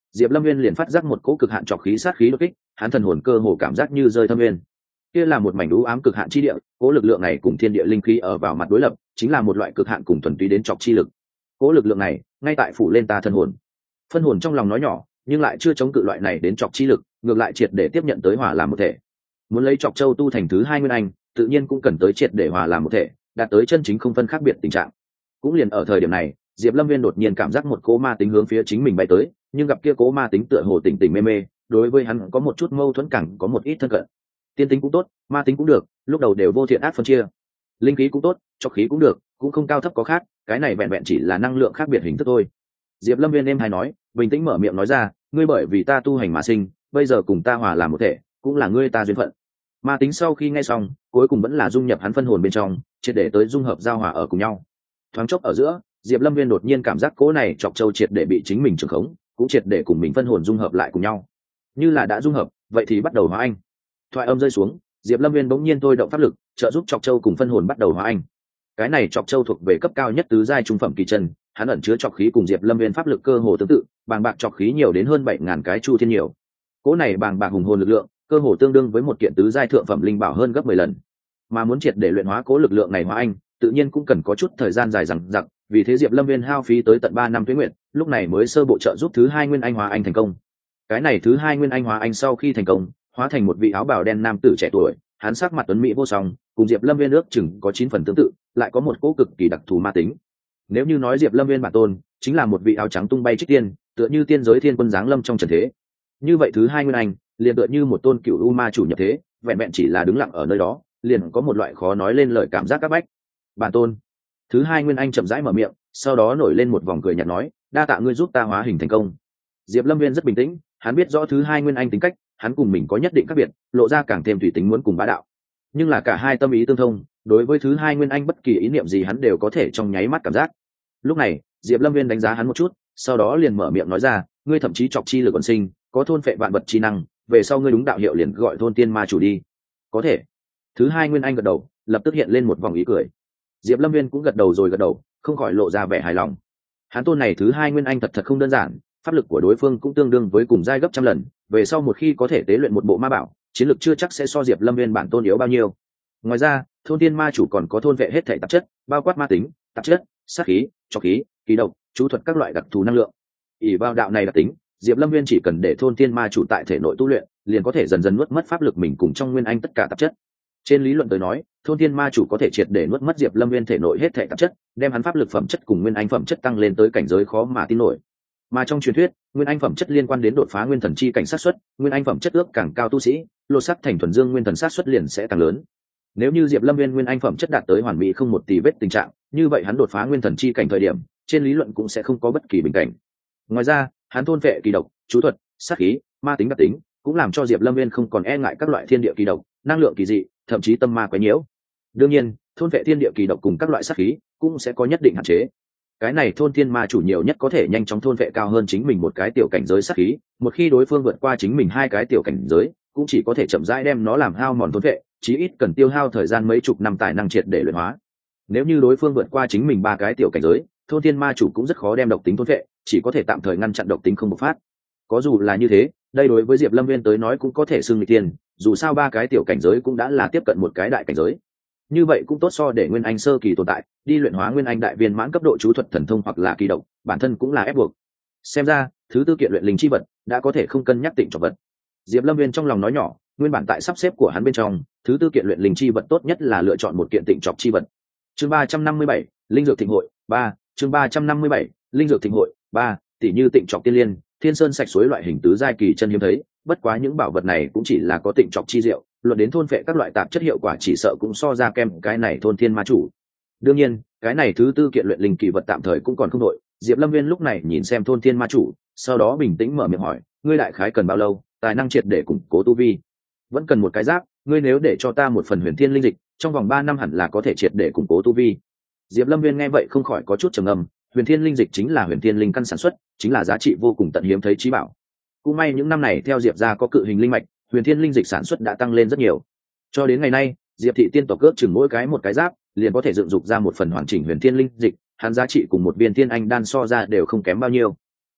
Diệp Lâm Viên liền phát giác một cỗ cực hạn trọc khí sát khí đột kích, hắn thần hồn cơ hồ cảm giác như rơi thâm nguyên. Kia là một mảnh u ám cực hạn chi địa, cỗ lực lượng này cùng thiên địa linh khí ở vào mặt đối lập, chính là một loại cực hạn cùng thuần túy đến trọc chi lực. Cỗ lực lượng này, ngay tại phủ lên ta thần hồn. Phân hồn trong lòng nói nhỏ, nhưng lại chưa chống cự loại này đến trọc chi lực, ngược lại triệt để tiếp nhận tới hòa làm một thể. Muốn lấy trọc châu tu thành thứ hai nguyên anh, tự nhiên cũng cần tới triệt để hòa làm một thể, đạt tới chân chính không phân khác biệt tình trạng. Cũng liền ở thời điểm này, Diệp Lâm Viên đột nhiên cảm giác một cỗ ma tính hướng phía chính mình bay tới, nhưng gặp kia cỗ ma tính tựa hồ tỉnh tỉnh mê mê, đối với hắn có một chút mâu thuẫn, càng có một ít thân cận. Tiên tính cũng tốt, ma tính cũng được, lúc đầu đều vô thiện ác phân chia. Linh khí cũng tốt, trọc khí cũng được, cũng không cao thấp có khác, cái này vẹn vẹn chỉ là năng lượng khác biệt hình thức thôi. Diệp Lâm Viên êm hay nói, bình tĩnh mở miệng nói ra, ngươi bởi vì ta tu hành mà sinh, bây giờ cùng ta hòa làm một thể, cũng là ngươi ta duyên phận. Ma tính sau khi nghe xong, cuối cùng vẫn là dung nhập hắn phân hồn bên trong, triệt để tới dung hợp giao hòa ở cùng nhau. Thoáng chốc ở giữa, Diệp Lâm Viên đột nhiên cảm giác cỗ này trọc châu triệt để bị chính mình trưởng khống, cũng triệt để cùng mình phân hồn dung hợp lại cùng nhau. Như là đã dung hợp, vậy thì bắt đầu hóa anh. Thoại âm rơi xuống, Diệp Lâm Viên bỗng nhiên thôi động pháp lực, trợ giúp trọc châu cùng phân hồn bắt đầu hóa anh. Cái này trọc châu thuộc về cấp cao nhất tứ giai trung phẩm kỳ chân, hắn ẩn chứa trọc khí cùng Diệp Lâm Viên pháp lực cơ hồ tương tự, bàng bạc trọc khí nhiều đến hơn bảy ngàn cái chu thiên nhiều. Cỗ này bàng bạc hùng hồn lực lượng, cơ hồ tương đương với một kiện tứ giai thượng phẩm linh bảo hơn gấp mười lần. Mà muốn triệt để luyện hóa cỗ lực lượng này hóa anh, tự nhiên cũng cần có chút thời gian dài dằng dặc, vì thế Diệp Lâm Viên hao phí tới tận ba năm tuế nguyện, lúc này mới sơ bộ trợ giúp thứ hai nguyên anh hóa anh thành công. Cái này thứ hai nguyên anh hóa anh sau khi thành công, hóa thành một vị áo bào đen nam tử trẻ tuổi, hắn sắc mặt tuấn mỹ vô song, cùng Diệp Lâm Viên ước chừng có chín phần tương tự, lại có một cỗ cực kỳ đặc thù ma tính. Nếu như nói Diệp Lâm Viên bản tôn chính là một vị áo trắng tung bay trích tiên, tựa như tiên giới thiên quân giáng lâm trong trần thế, như vậy thứ hai nguyên anh liền tựa như một tôn cựu u ma chủ nhập thế, vẹn vẹn chỉ là đứng lặng ở nơi đó, liền có một loại khó nói lên lời cảm giác các bách. Bản tôn. Thứ hai nguyên anh chậm rãi mở miệng, sau đó nổi lên một vòng cười nhạt nói, đa tạ ngươi giúp ta hóa hình thành công. Diệp Lâm Viên rất bình tĩnh, hắn biết rõ thứ hai nguyên anh tính cách, hắn cùng mình có nhất định khác biệt, lộ ra càng thêm tùy tính muốn cùng bá đạo. Nhưng là cả hai tâm ý tương thông, đối với thứ hai nguyên anh bất kỳ ý niệm gì hắn đều có thể trong nháy mắt cảm giác. Lúc này, Diệp Lâm Viên đánh giá hắn một chút, sau đó liền mở miệng nói ra, ngươi thậm chí trọc chi lực quần sinh, có thôn phệ vạn vật chi năng, về sau ngươi đúng đạo hiệu liền gọi thôn tiên ma chủ đi. Có thể. Thứ hai nguyên anh gật đầu, lập tức hiện lên một vòng ý cười. Diệp Lâm Viên cũng gật đầu rồi gật đầu, không khỏi lộ ra vẻ hài lòng. Hắn tôn này thứ hai nguyên anh thật thật không đơn giản, pháp lực của đối phương cũng tương đương với cùng giai gấp trăm lần, về sau một khi có thể tế luyện một bộ ma bảo, chiến lực chưa chắc sẽ so Diệp Lâm Viên bản tôn yếu bao nhiêu. Ngoài ra, thôn tiên ma chủ còn có thôn vệ hết thể tạp chất, bao quát ma tính, tạp chất, sát khí, trọc khí, khí độc, chú thuật các loại đặc thù năng lượng. ỷ vào đạo này đặc tính, Diệp Lâm Viên chỉ cần để thôn tiên ma chủ tại thể nội tu luyện, liền có thể dần dần nuốt mất pháp lực mình cùng trong nguyên anh tất cả tạp chất. Trên lý luận tới nói, thôn tiên ma chủ có thể triệt để nuốt mất Diệp Lâm Viên thể nội hết thể tạp chất, đem hắn pháp lực phẩm chất cùng nguyên anh phẩm chất tăng lên tới cảnh giới khó mà tin nổi. Mà trong truyền thuyết, nguyên anh phẩm chất liên quan đến đột phá nguyên thần chi cảnh sát xuất, nguyên anh phẩm chất ước càng cao tu sĩ, lô sắc thành thuần dương nguyên thần sát xuất liền sẽ càng lớn. Nếu như Diệp Lâm Viên nguyên anh phẩm chất đạt tới hoàn mỹ không một tì vết tình trạng, như vậy hắn đột phá nguyên thần chi cảnh thời điểm, trên lý luận cũng sẽ không có bất kỳ bình cảnh. Ngoài ra, hắn thôn vệ kỳ độc, chú thuật, sát khí, ma tính đặc tính, cũng làm cho Diệp Lâm Viên không còn e ngại các loại thiên địa kỳ độc, năng lượng kỳ dị, thậm chí tâm ma quấy nhiễu. Đương nhiên, thôn vệ thiên địa kỳ độc cùng các loại sát khí cũng sẽ có nhất định hạn chế. Cái này thôn thiên ma chủ nhiều nhất có thể nhanh chóng thôn vệ cao hơn chính mình một cái tiểu cảnh giới sát khí, một khi đối phương vượt qua chính mình hai cái tiểu cảnh giới, cũng chỉ có thể chậm rãi đem nó làm hao mòn thôn vệ, chí ít cần tiêu hao thời gian mấy chục năm tài năng triệt để luyện hóa. Nếu như đối phương vượt qua chính mình ba cái tiểu cảnh giới, thôn thiên ma chủ cũng rất khó đem độc tính thôn vệ, chỉ có thể tạm thời ngăn chặn độc tính không bộc phát. Có dù là như thế, đây đối với Diệp Lâm Viên tới nói cũng có thể xưng nguy tiên, dù sao ba cái tiểu cảnh giới cũng đã là tiếp cận một cái đại cảnh giới. Như vậy cũng tốt so để nguyên anh sơ kỳ tồn tại, đi luyện hóa nguyên anh đại viên mãn cấp độ chú thuật thần thông hoặc là kỳ độc, bản thân cũng là ép buộc. Xem ra, thứ tư kiện luyện linh chi vật đã có thể không cân nhắc tịnh trọng vật. Diệp Lâm Viên trong lòng nói nhỏ, nguyên bản tại sắp xếp của hắn bên trong, thứ tư kiện luyện linh chi vật tốt nhất là lựa chọn một kiện tịnh trọng chi vật. Chương ba trăm năm mươi bảy, linh dược thịnh hội ba, chương ba trăm năm mươi bảy, linh dược thịnh hội ba, tỷ như tịnh trọng tiên liên, thiên sơn sạch suối loại hình tứ giai kỳ chân hiếm thấy, bất quá những bảo vật này cũng chỉ là có tịnh trọng chi diệu, luận đến thôn phệ các loại tạp chất hiệu quả chỉ sợ cũng so ra kem cái này thôn thiên ma chủ. Đương nhiên, cái này thứ tư kiện luyện linh kỳ vật tạm thời cũng còn không đội. Diệp Lâm Viên lúc này nhìn xem thôn thiên ma chủ, sau đó bình tĩnh mở miệng hỏi, ngươi đại khái cần bao lâu, tài năng triệt để củng cố tu vi? Vẫn cần một cái giáp, ngươi nếu để cho ta một phần huyền thiên linh dịch, trong vòng ba năm hẳn là có thể triệt để củng cố tu vi. Diệp Lâm Viên nghe vậy không khỏi có chút trầm ngâm, huyền thiên linh dịch chính là huyền thiên linh căn sản xuất, chính là giá trị vô cùng tận hiếm thấy trí bảo. Cũng may những năm này theo Diệp gia có cự hình linh mạch, huyền thiên linh dịch sản xuất đã tăng lên rất nhiều. Cho đến ngày nay, Diệp thị tiên tộc cướp chừng mỗi cái một cái giáp, liền có thể dựng dục ra một phần hoàn chỉnh huyền thiên linh dịch, hắn giá trị cùng một viên thiên anh đan so ra đều không kém bao nhiêu.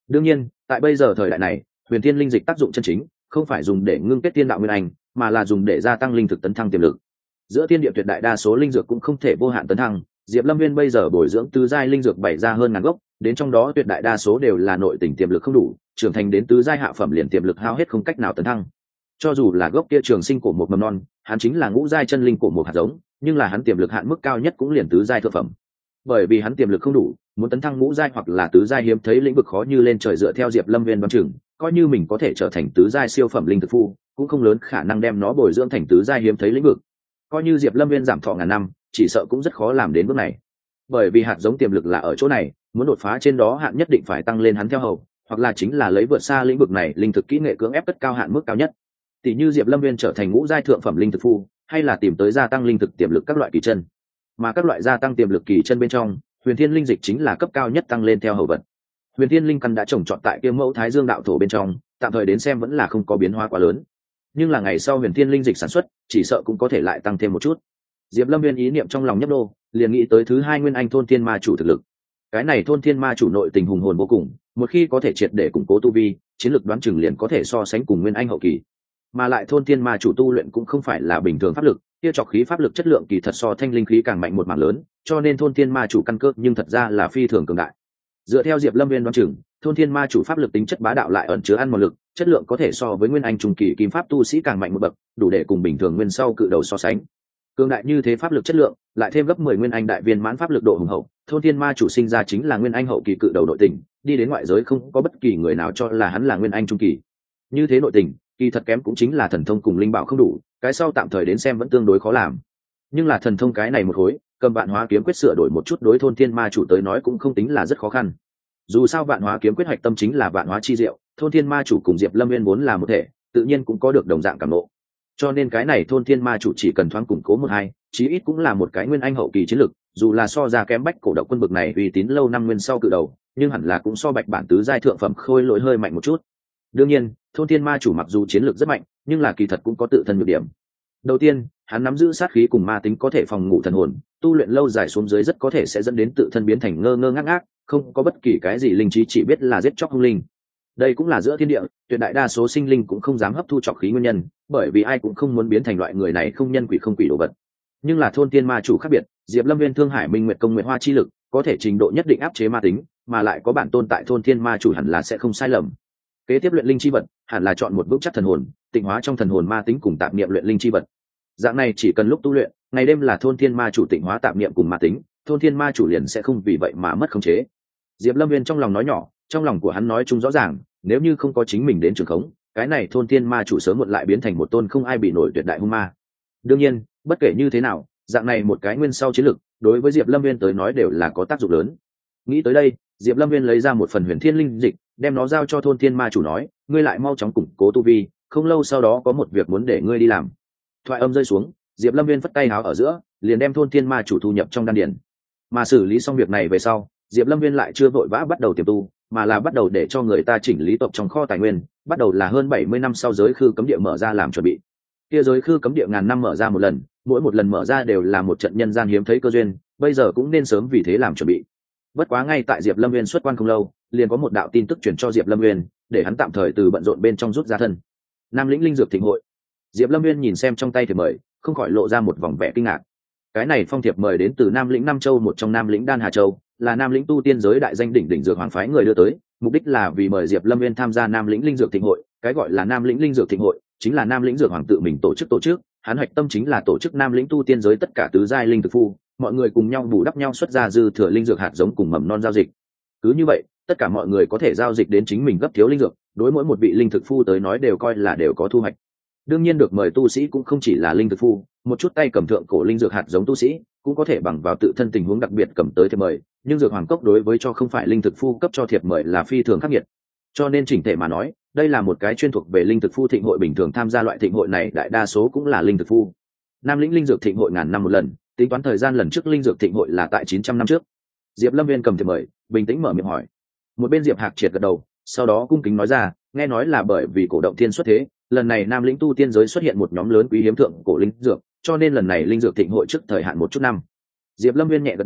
Đương nhiên tại bây giờ thời đại này, huyền thiên linh dịch tác dụng chân chính không phải dùng để ngưng kết tiên đạo nguyên anh, mà là dùng để gia tăng linh thực tấn thăng tiềm lực. Giữa thiên địa tuyệt đại đa số linh dược cũng không thể vô hạn tấn thăng, Diệp Lâm Viên bây giờ bồi dưỡng tứ giai linh dược bày ra hơn ngàn gốc, đến trong đó tuyệt đại đa số đều là nội tình tiềm lực không đủ, trưởng thành đến tứ giai hạ phẩm liền tiềm lực hao hết không cách nào tấn thăng. Cho dù là gốc kia trường sinh cổ một mầm non, hắn chính là ngũ giai chân linh cổ một hạt giống, nhưng là hắn tiềm lực hạn mức cao nhất cũng liền tứ giai thượng phẩm. Bởi vì hắn tiềm lực không đủ, muốn tấn thăng ngũ giai hoặc là tứ giai hiếm thấy lĩnh vực khó như lên trời. Dựa theo Diệp Lâm Viên đoán chừng, coi như mình có thể trở thành tứ giai siêu phẩm linh thực phu, cũng không lớn khả năng đem nó bồi dưỡng thành tứ giai hiếm thấy lĩnh vực. Coi như Diệp Lâm Viên giảm thọ ngàn năm, chỉ sợ cũng rất khó làm đến bước này. Bởi vì hạt giống tiềm lực là ở chỗ này, muốn đột phá trên đó hạn nhất định phải tăng lên hắn theo hầu, hoặc là chính là lấy vượt xa lĩnh vực này linh thực kỹ nghệ cưỡng ép cất cao hạn mức cao nhất. Tỷ như Diệp Lâm Viên trở thành ngũ giai thượng phẩm linh thực phu, hay là tìm tới gia tăng linh thực tiềm lực các loại kỳ chân. Mà các loại gia tăng tiềm lực kỳ chân bên trong, huyền thiên linh dịch chính là cấp cao nhất tăng lên theo hầu vật. Huyền thiên linh căn đã trồng trọt tại kia mẫu thái dương đạo thổ bên trong, tạm thời đến xem vẫn là không có biến hóa quá lớn, nhưng là ngày sau huyền thiên linh dịch sản xuất chỉ sợ cũng có thể lại tăng thêm một chút. Diệp Lâm Viên ý niệm trong lòng nhấp đô, liền nghĩ tới thứ hai nguyên anh thôn thiên ma chủ thực lực. Cái này thôn thiên ma chủ nội tình hùng hồn vô cùng, một khi có thể triệt để củng cố tu vi, chiến lược đoán chừng liền có thể so sánh cùng nguyên anh hậu kỳ. Mà lại thôn thiên ma chủ tu luyện cũng không phải là bình thường pháp lực, kia trọc khí pháp lực chất lượng kỳ thật so thanh linh khí càng mạnh một mảng lớn, cho nên thôn thiên ma chủ căn cơ nhưng thật ra là phi thường cường đại. Dựa theo Diệp Lâm Viên đoán chừng, thôn thiên ma chủ pháp lực tính chất bá đạo lại ẩn chứa ăn một lực, chất lượng có thể so với nguyên anh trung kỳ kim pháp tu sĩ càng mạnh một bậc, đủ để cùng bình thường nguyên sau cự đầu so sánh. Cường đại như thế pháp lực chất lượng, lại thêm gấp mười nguyên anh đại viên mãn pháp lực độ hùng hậu, thôn thiên ma chủ sinh ra chính là nguyên anh hậu kỳ cự đầu nội tình, đi đến ngoại giới không có bất kỳ người nào cho là hắn là nguyên anh trung kỳ. Như thế nội tình, kỳ thật kém cũng chính là thần thông cùng linh bảo không đủ, cái sau tạm thời đến xem vẫn tương đối khó làm. Nhưng là thần thông cái này một khối, cầm vạn hóa kiếm quyết sửa đổi một chút đối thôn thiên ma chủ tới nói cũng không tính là rất khó khăn. Dù sao vạn hóa kiếm quyết hoạch tâm chính là vạn hóa chi diệu, thôn thiên ma chủ cùng Diệp Lâm Viên vốn là một thể, tự nhiên cũng có được đồng dạng cảm ngộ. Cho nên cái này thôn thiên ma chủ chỉ cần thoáng củng cố một hai, chí ít cũng là một cái nguyên anh hậu kỳ chiến lực, dù là so ra kém bách cổ động quân bực này uy tín lâu năm nguyên sau cự đầu, nhưng hẳn là cũng so bạch bản tứ giai thượng phẩm khôi lỗi hơi mạnh một chút. Đương nhiên, thôn thiên ma chủ mặc dù chiến lược rất mạnh, nhưng là kỳ thật cũng có tự thân nhược điểm. Đầu tiên, hắn nắm giữ sát khí cùng ma tính có thể phòng ngủ thần hồn, tu luyện lâu dài xuống dưới rất có thể sẽ dẫn đến tự thân biến thành ngơ ngơ ngác ngác, không có bất kỳ cái gì linh trí, chỉ biết là giết chóc hung linh. Đây cũng là giữa thiên địa tuyệt đại đa số sinh linh cũng không dám hấp thu trọc khí nguyên nhân, bởi vì ai cũng không muốn biến thành loại người này không nhân quỷ không quỷ đồ vật. Nhưng là thôn thiên ma chủ khác biệt, Diệp Lâm Viên Thương Hải Minh Nguyệt Công Nguyệt Hoa chi lực có thể trình độ nhất định áp chế ma tính, mà lại có bản tôn tại thôn thiên ma chủ hẳn là sẽ không sai lầm. Kế tiếp luyện linh chi vật, hẳn là chọn một vững chắc thần hồn, tịnh hóa trong thần hồn ma tính cùng tạp niệm luyện linh chi vật. Dạng này chỉ cần lúc tu luyện, ngày đêm là thôn thiên ma chủ tịnh hóa tạp niệm cùng ma tính, thôn thiên ma chủ liền sẽ không vì vậy mà mất khống chế. Diệp Lâm Viên trong lòng nói nhỏ, trong lòng của hắn nói chung rõ ràng, nếu như không có chính mình đến trường khống, cái này thôn thiên ma chủ sớm muộn lại biến thành một tôn không ai bị nổi tuyệt đại hung ma. Đương nhiên, bất kể như thế nào, dạng này một cái nguyên sau chiến lực, đối với Diệp Lâm Viên tới nói đều là có tác dụng lớn. Nghĩ tới đây, Diệp Lâm Viên lấy ra một phần huyền thiên linh dịch, đem nó giao cho thôn thiên ma chủ nói, ngươi lại mau chóng củng cố tu vi, không lâu sau đó có một việc muốn để ngươi đi làm. Thoại âm rơi xuống, Diệp Lâm Viên phất tay háo ở giữa, liền đem thôn thiên ma chủ thu nhập trong đan điển. Mà xử lý xong việc này về sau, Diệp Lâm Viên lại chưa vội vã bắt đầu tiềm tu, mà là bắt đầu để cho người ta chỉnh lý tộc trong kho tài nguyên, bắt đầu là hơn bảy mươi năm sau giới khư cấm địa mở ra làm chuẩn bị. Kia giới khư cấm địa ngàn năm mở ra một lần, mỗi một lần mở ra đều là một trận nhân gian hiếm thấy cơ duyên, bây giờ cũng nên sớm vì thế làm chuẩn bị. Bất quá ngay tại Diệp Lâm Viên xuất quan không lâu, liền có một đạo tin tức truyền cho Diệp Lâm Viên, để hắn tạm thời từ bận rộn bên trong rút ra thân. Nam lĩnh linh dược thịnh hội. Diệp Lâm Viên nhìn xem trong tay thiệp mời, không khỏi lộ ra một vòng vẻ kinh ngạc. Cái này phong thiệp mời đến từ Nam lĩnh Nam Châu, một trong Nam lĩnh Đan Hà Châu, là Nam lĩnh tu tiên giới đại danh đỉnh đỉnh dược hoàng phái người đưa tới, mục đích là vì mời Diệp Lâm Viên tham gia Nam lĩnh linh dược thịnh hội. Cái gọi là Nam lĩnh linh dược thịnh hội, chính là Nam lĩnh dược hoàng tự mình tổ chức tổ chức, hắn hoạch tâm chính là tổ chức Nam lĩnh tu tiên giới tất cả tứ giai linh thực phu, mọi người cùng nhau bù đắp nhau xuất ra dư thừa linh dược hạt giống cùng mầm non giao dịch. Cứ như vậy, tất cả mọi người có thể giao dịch đến chính mình gấp thiếu linh dược, đối mỗi một vị linh thực phu tới nói đều coi là đều có thu hoạch. Đương nhiên được mời tu sĩ cũng không chỉ là linh thực phu, một chút tay cầm thượng cổ linh dược hạt giống tu sĩ cũng có thể bằng vào tự thân tình huống đặc biệt cầm tới thiệp mời, nhưng dược hoàng cốc đối với cho không phải linh thực phu cấp cho thiệp mời là phi thường khắc nghiệt. Cho nên chỉnh thể mà nói, đây là một cái chuyên thuộc về linh thực phu thịnh hội, bình thường tham gia loại thịnh hội này đại đa số cũng là linh thực phu. Nam lĩnh linh dược thịnh hội ngàn năm một lần, tính toán thời gian lần trước linh dược thịnh hội là tại chín trăm năm trước. Diệp Lâm Viên cầm thiệp mời, bình tĩnh mở miệng hỏi. Một bên Diệp Hạc triệt gật đầu, sau đó cung kính nói ra, nghe nói là bởi vì cổ động thiên xuất thế, lần này Nam lĩnh tu tiên giới xuất hiện một nhóm lớn quý hiếm thượng cổ linh dược, cho nên lần này linh dược thịnh hội trước thời hạn một chút năm. Diệp Lâm Viên nhẹ gật đầu,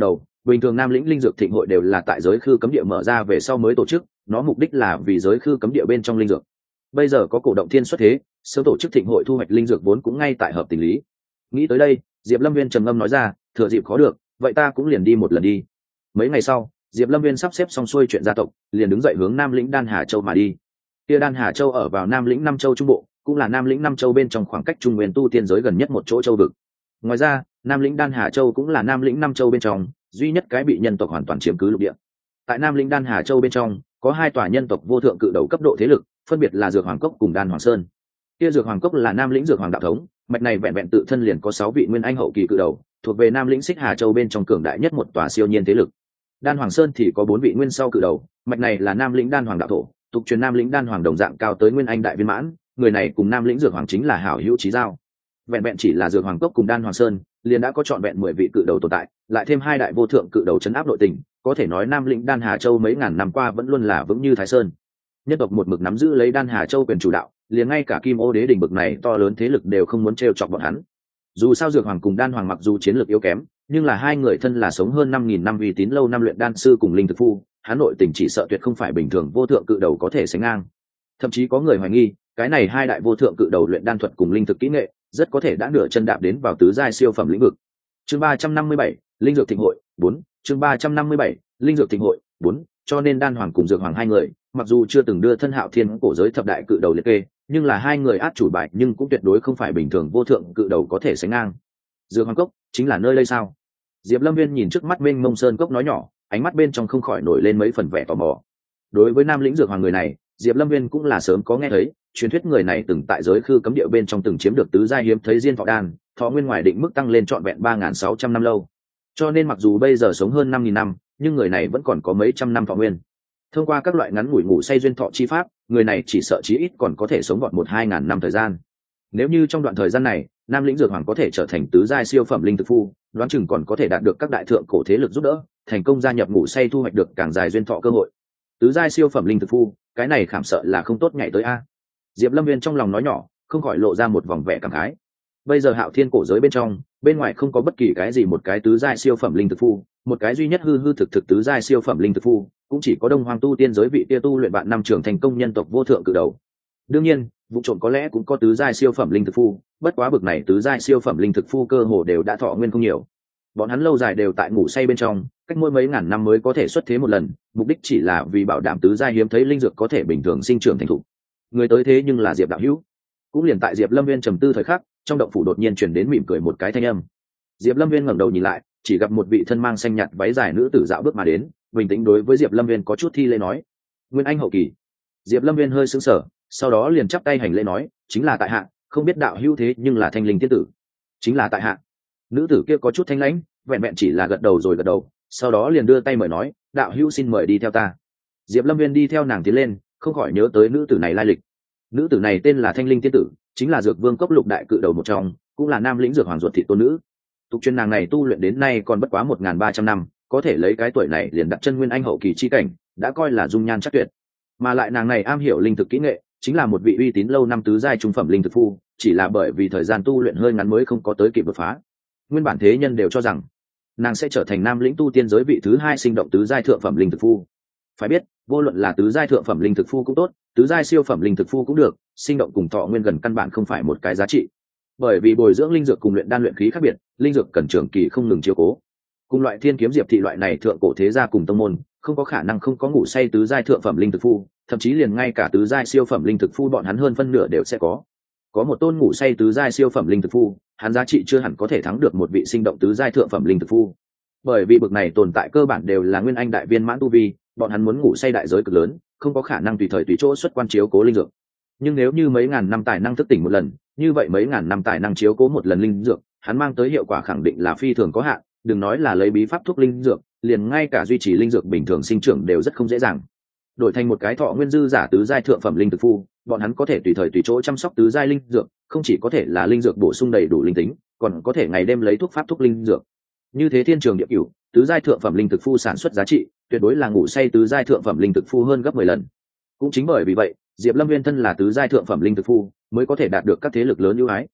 bình thường Nam lĩnh linh dược thịnh hội đều là tại giới khư cấm địa mở ra về sau mới tổ chức, nó mục đích là vì giới khư cấm địa bên trong linh dược. Bây giờ có cổ động thiên xuất thế, sớm tổ chức thịnh hội thu hoạch linh dược vốn cũng ngay tại hợp tình lý. Nghĩ tới đây, Diệp Lâm Viên trầm ngâm nói ra, thừa dịp khó được, vậy ta cũng liền đi một lần đi. Mấy ngày sau, Diệp Lâm Viên sắp xếp xong xuôi chuyện gia tộc, liền đứng dậy hướng Nam lĩnh Đan Hà Châu mà đi. Kia Đan Hà Châu ở vào Nam lĩnh Nam Châu trung bộ, cũng là Nam lĩnh Nam Châu bên trong khoảng cách Trung Nguyên tu tiên giới gần nhất một chỗ châu vực. Ngoài ra, Nam lĩnh Đan Hà Châu cũng là Nam lĩnh Nam Châu bên trong duy nhất cái bị nhân tộc hoàn toàn chiếm cứ lục địa. Tại Nam lĩnh Đan Hà Châu bên trong, có hai tòa nhân tộc vô thượng cự đầu cấp độ thế lực, phân biệt là Dược Hoàng Cốc cùng Đan Hoàng Sơn. Kia Dược Hoàng Cốc là Nam lĩnh Dược Hoàng đạo thống, mạch này vẹn vẹn tự thân liền có sáu vị nguyên anh hậu kỳ cự đầu, thuộc về Nam lĩnh Xích Hà Châu bên trong cường đại nhất một tòa siêu nhiên thế lực. Đan Hoàng Sơn thì có bốn vị nguyên sau cự đầu, mạch này là Nam lĩnh Đan Hoàng đạo thổ, tục truyền Nam lĩnh Đan Hoàng đồng dạng cao tới nguyên anh đại viên mãn, người này cùng Nam lĩnh Dược Hoàng chính là hảo hữu chí giao. Vẹn vẹn chỉ là Dược Hoàng Cốc cùng Đan Hoàng Sơn, liền đã có trọn vẹn mười vị cự đầu tồn tại, lại thêm hai đại vô thượng cự đầu chấn áp nội tình, có thể nói Nam lĩnh Đan Hà Châu mấy ngàn năm qua vẫn luôn là vững như Thái Sơn. Nhân tộc một mực nắm giữ lấy Đan Hà Châu quyền chủ đạo, liền ngay cả Kim Ô Đế đỉnh bực này to lớn thế lực đều không muốn trêu chọc bọn hắn. Dù sao Dược Hoàng cùng Đan Hoàng mặc dù chiến lược yếu kém, nhưng là hai người thân là sống hơn năm nghìn năm uy tín lâu năm luyện đan sư cùng linh thực phu, hắn nội tình chỉ sợ tuyệt không phải bình thường vô thượng cự đầu có thể sánh ngang. Thậm chí có người hoài nghi, cái này hai đại vô thượng cự đầu luyện đan thuật cùng linh thực kỹ nghệ, rất có thể đã nửa chân đạp đến vào tứ giai siêu phẩm lĩnh vực. Chương ba trăm năm mươi bảy, linh dược thịnh hội bốn. Chương ba trăm năm mươi bảy, linh dược thịnh hội bốn. Cho nên Đan Hoàng cùng Dược Hoàng hai người, mặc dù chưa từng đưa thân Hạo Thiên cổ giới thập đại cự đầu liệt kê, nhưng là hai người át chủ bài nhưng cũng tuyệt đối không phải bình thường vô thượng cự đầu có thể sánh ngang. Dược Hoàng cốc chính là nơi đây sao? Diệp Lâm Viên nhìn trước mắt mênh mông sơn cốc nói nhỏ, ánh mắt bên trong không khỏi nổi lên mấy phần vẻ tò mò. Đối với Nam lĩnh Dược Hoàng người này, Diệp Lâm Viên cũng là sớm có nghe thấy, truyền thuyết người này từng tại giới khư cấm địa bên trong từng chiếm được tứ giai hiếm thấy diên thọ đan, thọ nguyên ngoài định mức tăng lên trọn vẹn ba nghìn sáu trăm năm lâu. Cho nên mặc dù bây giờ sống hơn năm nghìn năm, nhưng người này vẫn còn có mấy trăm năm thọ nguyên. Thông qua các loại ngắn ngủi ngủ say duyên thọ chi pháp, người này chỉ sợ chí ít còn có thể sống vọt một hai ngàn năm thời gian. Nếu như trong đoạn thời gian này, Nam lĩnh Dược Hoàng có thể trở thành tứ giai siêu phẩm linh thực phu, đoán chừng còn có thể đạt được các đại thượng cổ thế lực giúp đỡ, thành công gia nhập ngủ say thu hoạch được càng dài duyên thọ cơ hội. Tứ giai siêu phẩm linh thực phu, cái này khảm sợ là không tốt nhảy tới a. Diệp Lâm Viên trong lòng nói nhỏ, không khỏi lộ ra một vòng vẻ cảm khái. Bây giờ Hạo Thiên cổ giới bên trong, bên ngoài không có bất kỳ cái gì một cái tứ giai siêu phẩm linh thực phu, một cái duy nhất hư hư thực thực tứ giai siêu phẩm linh thực phu, cũng chỉ có Đông Hoang tu tiên giới vị kia tu luyện vạn năm trưởng thành công nhân tộc vô thượng cự đầu. Đương nhiên, vụ trộm có lẽ cũng có tứ giai siêu phẩm linh thực phu, bất quá bực này tứ giai siêu phẩm linh thực phu cơ hồ đều đã thọ nguyên không nhiều. Bọn hắn lâu dài đều tại ngủ say bên trong, cách mỗi mấy ngàn năm mới có thể xuất thế một lần, mục đích chỉ là vì bảo đảm tứ giai hiếm thấy linh dược có thể bình thường sinh trưởng thành thụ. Người tới thế nhưng là Diệp đạo hữu. Cũng liền tại Diệp Lâm Viên trầm tư thời khắc, trong động phủ đột nhiên truyền đến mỉm cười một cái thanh âm. Diệp Lâm Viên ngẩng đầu nhìn lại, chỉ gặp một vị thân mang xanh nhạt váy dài nữ tử dạo bước mà đến, bình tĩnh đối với Diệp Lâm Viên có chút thi lễ nói: "Nguyên anh hậu kỳ." Diệp Lâm Viên hơi sững sờ, sau đó liền chắp tay hành lễ nói: "Chính là tại hạ, không biết đạo hữu thế nhưng là Thanh Linh tiên tử." "Chính là tại hạ." Nữ tử kia có chút thanh lãnh, vẹn vẹn chỉ là gật đầu rồi gật đầu, sau đó liền đưa tay mời nói: "Đạo hữu xin mời đi theo ta." Diệp Lâm Viên đi theo nàng tiến lên, không khỏi nhớ tới nữ tử này lai lịch. Nữ tử này tên là Thanh Linh tiên tử, chính là Dược Vương cốc lục đại cự đầu một trong, cũng là Nam lĩnh Dược Hoàng ruột thịt tôn nữ. Tục truyền nàng này tu luyện đến nay còn bất quá một nghìn ba trăm năm, có thể lấy cái tuổi này liền đặt chân nguyên anh hậu kỳ chi cảnh, đã coi là dung nhan chắc tuyệt. Mà lại nàng này am hiểu linh thực kỹ nghệ, chính là một vị uy tín lâu năm tứ giai trung phẩm linh thực phu, chỉ là bởi vì thời gian tu luyện hơi ngắn mới không có tới kịp đột phá. Nguyên bản thế nhân đều cho rằng nàng sẽ trở thành Nam lĩnh tu tiên giới vị thứ hai sinh động tứ giai thượng phẩm linh thực phu. Phải biết, vô luận là tứ giai thượng phẩm linh thực phu cũng tốt, tứ giai siêu phẩm linh thực phu cũng được, sinh động cùng thọ nguyên gần căn bản không phải một cái giá trị. Bởi vì bồi dưỡng linh dược cùng luyện đan luyện khí khác biệt, linh dược cần trường kỳ không ngừng chiếu cố. Cùng loại Thiên Kiếm Diệp thị loại này thượng cổ thế gia cùng tông môn, không có khả năng không có ngủ say tứ giai thượng phẩm linh thực phu, thậm chí liền ngay cả tứ giai siêu phẩm linh thực phu bọn hắn hơn phân nửa đều sẽ có. Có một tôn ngủ say tứ giai siêu phẩm linh thực phu, hắn giá trị chưa hẳn có thể thắng được một vị sinh động tứ giai thượng phẩm linh thực phu. Bởi vì bực này tồn tại cơ bản đều là nguyên anh đại viên mãn tu vi, bọn hắn muốn ngủ say đại giới cực lớn, không có khả năng tùy thời tùy chỗ xuất quan chiếu cố linh dược. Nhưng nếu như mấy ngàn năm tài năng thức tỉnh một lần, như vậy mấy ngàn năm tài năng chiếu cố một lần linh dược, hắn mang tới hiệu quả khẳng định là phi thường có hạn, đừng nói là lấy bí pháp thuốc linh dược, liền ngay cả duy trì linh dược bình thường sinh trưởng đều rất không dễ dàng. Đổi thành một cái thọ nguyên dư giả tứ giai thượng phẩm linh thực phu, bọn hắn có thể tùy thời tùy chỗ chăm sóc tứ giai linh dược, không chỉ có thể là linh dược bổ sung đầy đủ linh tính, còn có thể ngày đêm lấy thuốc pháp thuốc linh dược. Như thế thiên trường địa cửu, tứ giai thượng phẩm linh thực phu sản xuất giá trị, tuyệt đối là ngủ say tứ giai thượng phẩm linh thực phu hơn gấp mười lần. Cũng chính bởi vì vậy, Diệp Lâm Viên thân là tứ giai thượng phẩm linh thực phu, mới có thể đạt được các thế lực lớn ưu ái.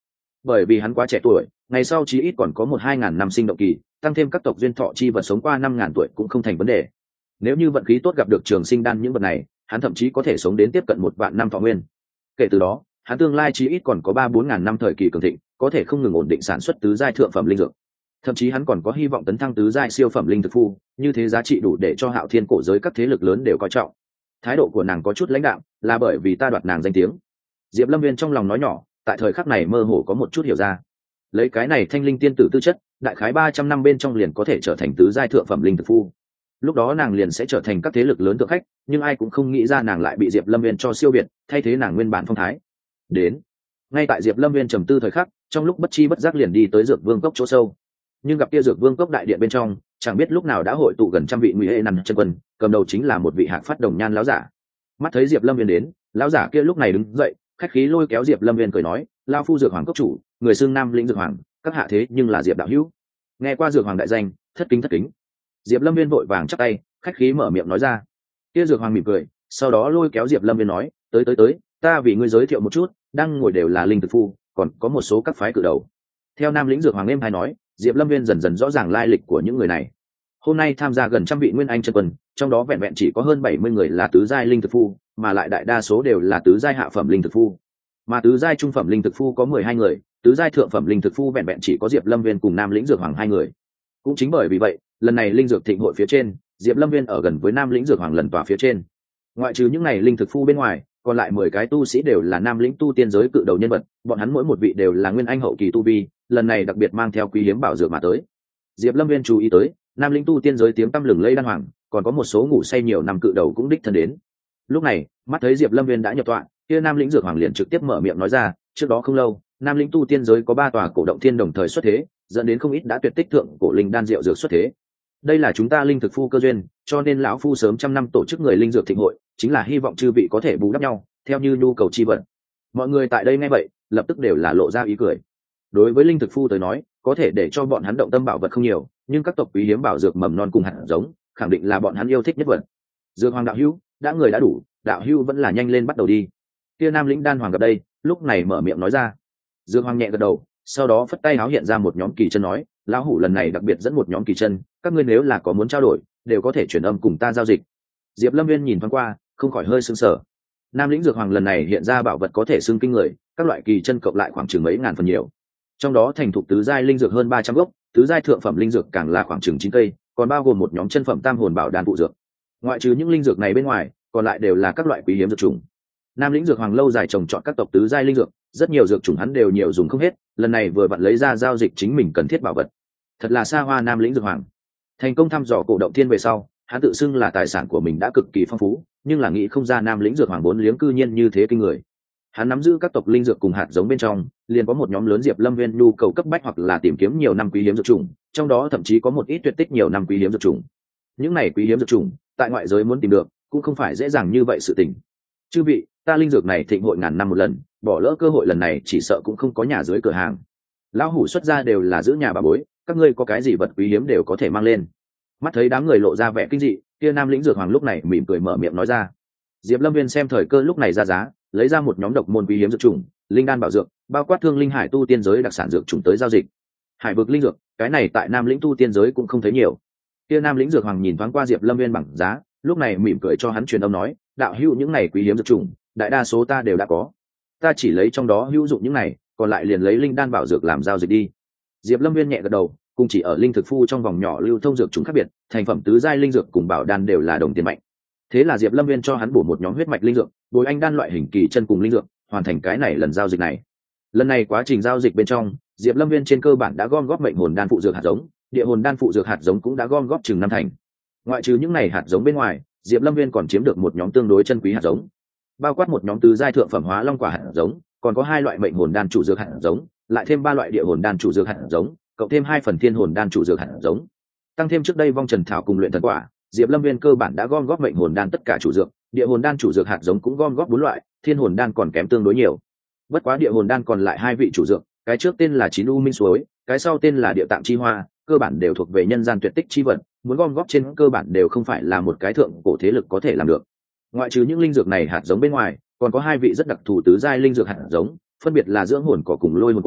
bởi vì hắn quá trẻ tuổi, ngày sau chí ít còn có một hai ngàn năm sinh động kỳ, tăng thêm các tộc duyên thọ chi vật sống qua năm ngàn tuổi cũng không thành vấn đề. Nếu như vận khí tốt gặp được trường sinh đan những vật này, hắn thậm chí có thể sống đến tiếp cận một vạn năm thọ nguyên. Kể từ đó, hắn tương lai chí ít còn có ba bốn ngàn năm thời kỳ cường thịnh, có thể không ngừng ổn định sản xuất tứ giai thượng phẩm linh dược. Thậm chí hắn còn có hy vọng tấn thăng tứ giai siêu phẩm linh thực phu, như thế giá trị đủ để cho Hạo Thiên cổ giới các thế lực lớn đều coi trọng. Thái độ của nàng có chút lãnh đạm, là bởi vì ta đoạt nàng danh tiếng. Diệp Lâm Viên trong lòng nói nhỏ, tại thời khắc này mơ hồ có một chút hiểu ra. Lấy cái này thanh linh tiên tử tư chất, đại khái ba trăm năm bên trong liền có thể trở thành tứ giai thượng phẩm linh thực phu. Lúc đó nàng liền sẽ trở thành các thế lực lớn thượng khách, nhưng ai cũng không nghĩ ra nàng lại bị Diệp Lâm Viên cho siêu biệt, thay thế nàng nguyên bản phong thái. Đến, ngay tại Diệp Lâm Viên trầm tư thời khắc, trong lúc bất chi bất giác liền đi tới Dược Vương cốc chỗ sâu. Nhưng gặp kia Dược Vương cốc đại điện bên trong, chẳng biết lúc nào đã hội tụ gần trăm vị nguy hệ nằm chân quân, cầm đầu chính là một vị hạc phát đồng nhan lão giả. Mắt thấy Diệp Lâm Viên đến, lão giả kia lúc này đứng dậy, khách khí lôi kéo Diệp Lâm Viên cười nói, lão phu Dược Hoàng cốc chủ, người xưng Nam lĩnh Dược Hoàng, các hạ thế nhưng là Diệp đạo hữu. Nghe qua Dược Hoàng đại danh, thất kính thất kính. Diệp Lâm Viên vội vàng chắp tay, khách khí mở miệng nói ra. Kia Dược Hoàng mỉm cười, sau đó lôi kéo Diệp Lâm Viên nói, tới tới tới, ta vì ngươi giới thiệu một chút, đang ngồi đều là linh thực phu, còn có một số các phái cự đầu. Theo Nam lĩnh Dược Hoàng em hay nói, Diệp Lâm Viên dần dần rõ ràng lai lịch của những người này. Hôm nay tham gia gần trăm vị nguyên anh chân quân, trong đó vẹn vẹn chỉ có hơn bảy mươi người là tứ giai linh thực phu, mà lại đại đa số đều là tứ giai hạ phẩm linh thực phu. Mà tứ giai trung phẩm linh thực phu có mười hai người, tứ giai thượng phẩm linh thực phu vẹn vẹn chỉ có Diệp Lâm Viên cùng Nam lĩnh Dược Hoàng hai người. Cũng chính bởi vì vậy, lần này linh dược thịnh hội phía trên, Diệp Lâm Viên ở gần với Nam lĩnh Dược Hoàng lần tòa phía trên. Ngoại trừ những này linh thực phu bên ngoài, còn lại mười cái tu sĩ đều là Nam lĩnh tu tiên giới cự đầu nhân vật, bọn hắn mỗi một vị đều là nguyên anh hậu kỳ tu vi, lần này đặc biệt mang theo quý hiếm bảo dược mà tới. Diệp Lâm Viên chú ý tới, Nam lĩnh tu tiên giới tiếng tăm lừng lẫy đan hoàng, còn có một số ngủ say nhiều năm cự đầu cũng đích thân đến. Lúc này, mắt thấy Diệp Lâm Viên đã nhập tọa, kia Nam lĩnh Dược Hoàng liền trực tiếp mở miệng nói ra, trước đó không lâu, Nam lĩnh tu tiên giới có ba tòa cổ động thiên đồng thời xuất thế, dẫn đến không ít đã tuyệt tích thượng cổ linh đan diệu dược xuất thế. Đây là chúng ta linh thực phu cơ duyên, cho nên lão phu sớm trăm năm tổ chức người linh dược thịnh hội, chính là hy vọng chư vị có thể bù đắp nhau, theo như nhu cầu chi vận. Mọi người tại đây nghe vậy, lập tức đều là lộ ra ý cười. Đối với linh thực phu tới nói, có thể để cho bọn hắn động tâm bảo vật không nhiều, nhưng các tộc quý hiếm bảo dược mầm non cùng hạt giống, khẳng định là bọn hắn yêu thích nhất vật. Dương Hoàng đạo hữu, đã người đã đủ, đạo hữu vẫn là nhanh lên bắt đầu đi. Kia Nam lĩnh đan hoàng gặp đây, lúc này mở miệng nói ra. Dương Hoàng nhẹ gật đầu, sau đó phất tay áo hiện ra một nhóm kỳ chân nói, lão hủ lần này đặc biệt dẫn một nhóm kỳ chân, các ngươi nếu là có muốn trao đổi, đều có thể chuyển âm cùng ta giao dịch. Diệp Lâm Viên nhìn thoáng qua, không khỏi hơi sững sờ. Nam lĩnh Dược Hoàng lần này hiện ra bảo vật có thể xưng kinh người, các loại kỳ chân cộng lại khoảng chừng mấy ngàn phần nhiều. Trong đó thành thục tứ giai linh dược hơn ba trăm gốc, tứ giai thượng phẩm linh dược càng là khoảng chừng chín cây, còn bao gồm một nhóm chân phẩm tam hồn bảo đan phụ dược. Ngoại trừ những linh dược này bên ngoài, còn lại đều là các loại quý hiếm dược trùng. Nam lĩnh Dược Hoàng lâu dài trồng trọt các tộc tứ giai linh dược, rất nhiều dược trùng hắn đều nhiều dùng không hết, lần này vừa vặn lấy ra giao dịch chính mình cần thiết bảo vật. Thật là xa hoa Nam lĩnh Dược Hoàng. Thành công thăm dò cổ động thiên về sau, hắn tự xưng là tài sản của mình đã cực kỳ phong phú, nhưng là nghĩ không ra Nam lĩnh Dược Hoàng bốn liếng cư nhiên như thế kinh người. Hắn nắm giữ các tộc linh dược cùng hạt giống bên trong, liền có một nhóm lớn Diệp Lâm Viên nhu cầu cấp bách hoặc là tìm kiếm nhiều năm quý hiếm dược trùng, trong đó thậm chí có một ít tuyệt tích nhiều năm quý hiếm dược trùng. Những này quý hiếm dược trùng, tại ngoại giới muốn tìm được, cũng không phải dễ dàng như vậy sự tình. Chư vị, ta linh dược này thịnh hội ngàn năm một lần, bỏ lỡ cơ hội lần này chỉ sợ cũng không có nhà dưới cửa hàng. Lão hủ xuất ra đều là giữ nhà bà bối, các ngươi có cái gì vật quý hiếm đều có thể mang lên. Mắt thấy đám người lộ ra vẻ kinh dị, kia Nam lĩnh Dược Hoàng lúc này mỉm cười mở miệng nói ra. Diệp Lâm Viên xem thời cơ lúc này ra giá, lấy ra một nhóm độc môn quý hiếm dược trùng, linh đan bảo dược, bao quát thương linh hải tu tiên giới đặc sản dược trùng tới giao dịch. Hải vực linh dược, cái này tại Nam lĩnh tu tiên giới cũng không thấy nhiều. Kia Nam lĩnh Dược Hoàng nhìn thoáng qua Diệp Lâm Viên bằng giá, lúc này mỉm cười cho hắn truyền âm nói, đạo hữu những này quý hiếm dược trùng, đại đa số ta đều đã có, ta chỉ lấy trong đó hữu dụng những này, còn lại liền lấy linh đan bảo dược làm giao dịch đi. Diệp Lâm Viên nhẹ gật đầu, cùng chỉ ở linh thực phu trong vòng nhỏ lưu thông dược chúng khác biệt, thành phẩm tứ giai linh dược cùng bảo đan đều là đồng tiền mạnh. Thế là Diệp Lâm Viên cho hắn bổ một nhóm huyết mạch linh dược, bồi anh đan loại hình kỳ chân cùng linh dược, hoàn thành cái này lần giao dịch này. Lần này quá trình giao dịch bên trong, Diệp Lâm Viên trên cơ bản đã gom góp mệnh hồn đan phụ dược hạt giống, địa hồn đan phụ dược hạt giống cũng đã gom góp chừng năm thành. Ngoại trừ những này hạt giống bên ngoài, Diệp Lâm Viên còn chiếm được một nhóm tương đối chân quý hạt giống, bao quát một nhóm tứ giai thượng phẩm hóa long quả hạt giống, còn có hai loại mệnh hồn đan chủ dược hạt giống, lại thêm ba loại địa hồn đan chủ dược hạt giống, cộng thêm hai phần thiên hồn đan chủ dược hạt giống, tăng thêm trước đây vong trần thảo cùng luyện thần quả. Diệp Lâm Viên cơ bản đã gom góp mệnh hồn đan tất cả chủ dược, địa hồn đan chủ dược hạt giống cũng gom góp bốn loại, thiên hồn đan còn kém tương đối nhiều. Bất quá địa hồn đan còn lại hai vị chủ dược, cái trước tên là Chín U Minh Suối, cái sau tên là Địa Tạng Chi Hoa, cơ bản đều thuộc về nhân gian tuyệt tích chi vật, muốn gom góp trên cơ bản đều không phải là một cái thượng cổ thế lực có thể làm được. Ngoại trừ những linh dược này hạt giống bên ngoài, còn có hai vị rất đặc thù tứ giai linh dược hạt giống, phân biệt là dưỡng hồn cỏ cùng lôi hồn quả,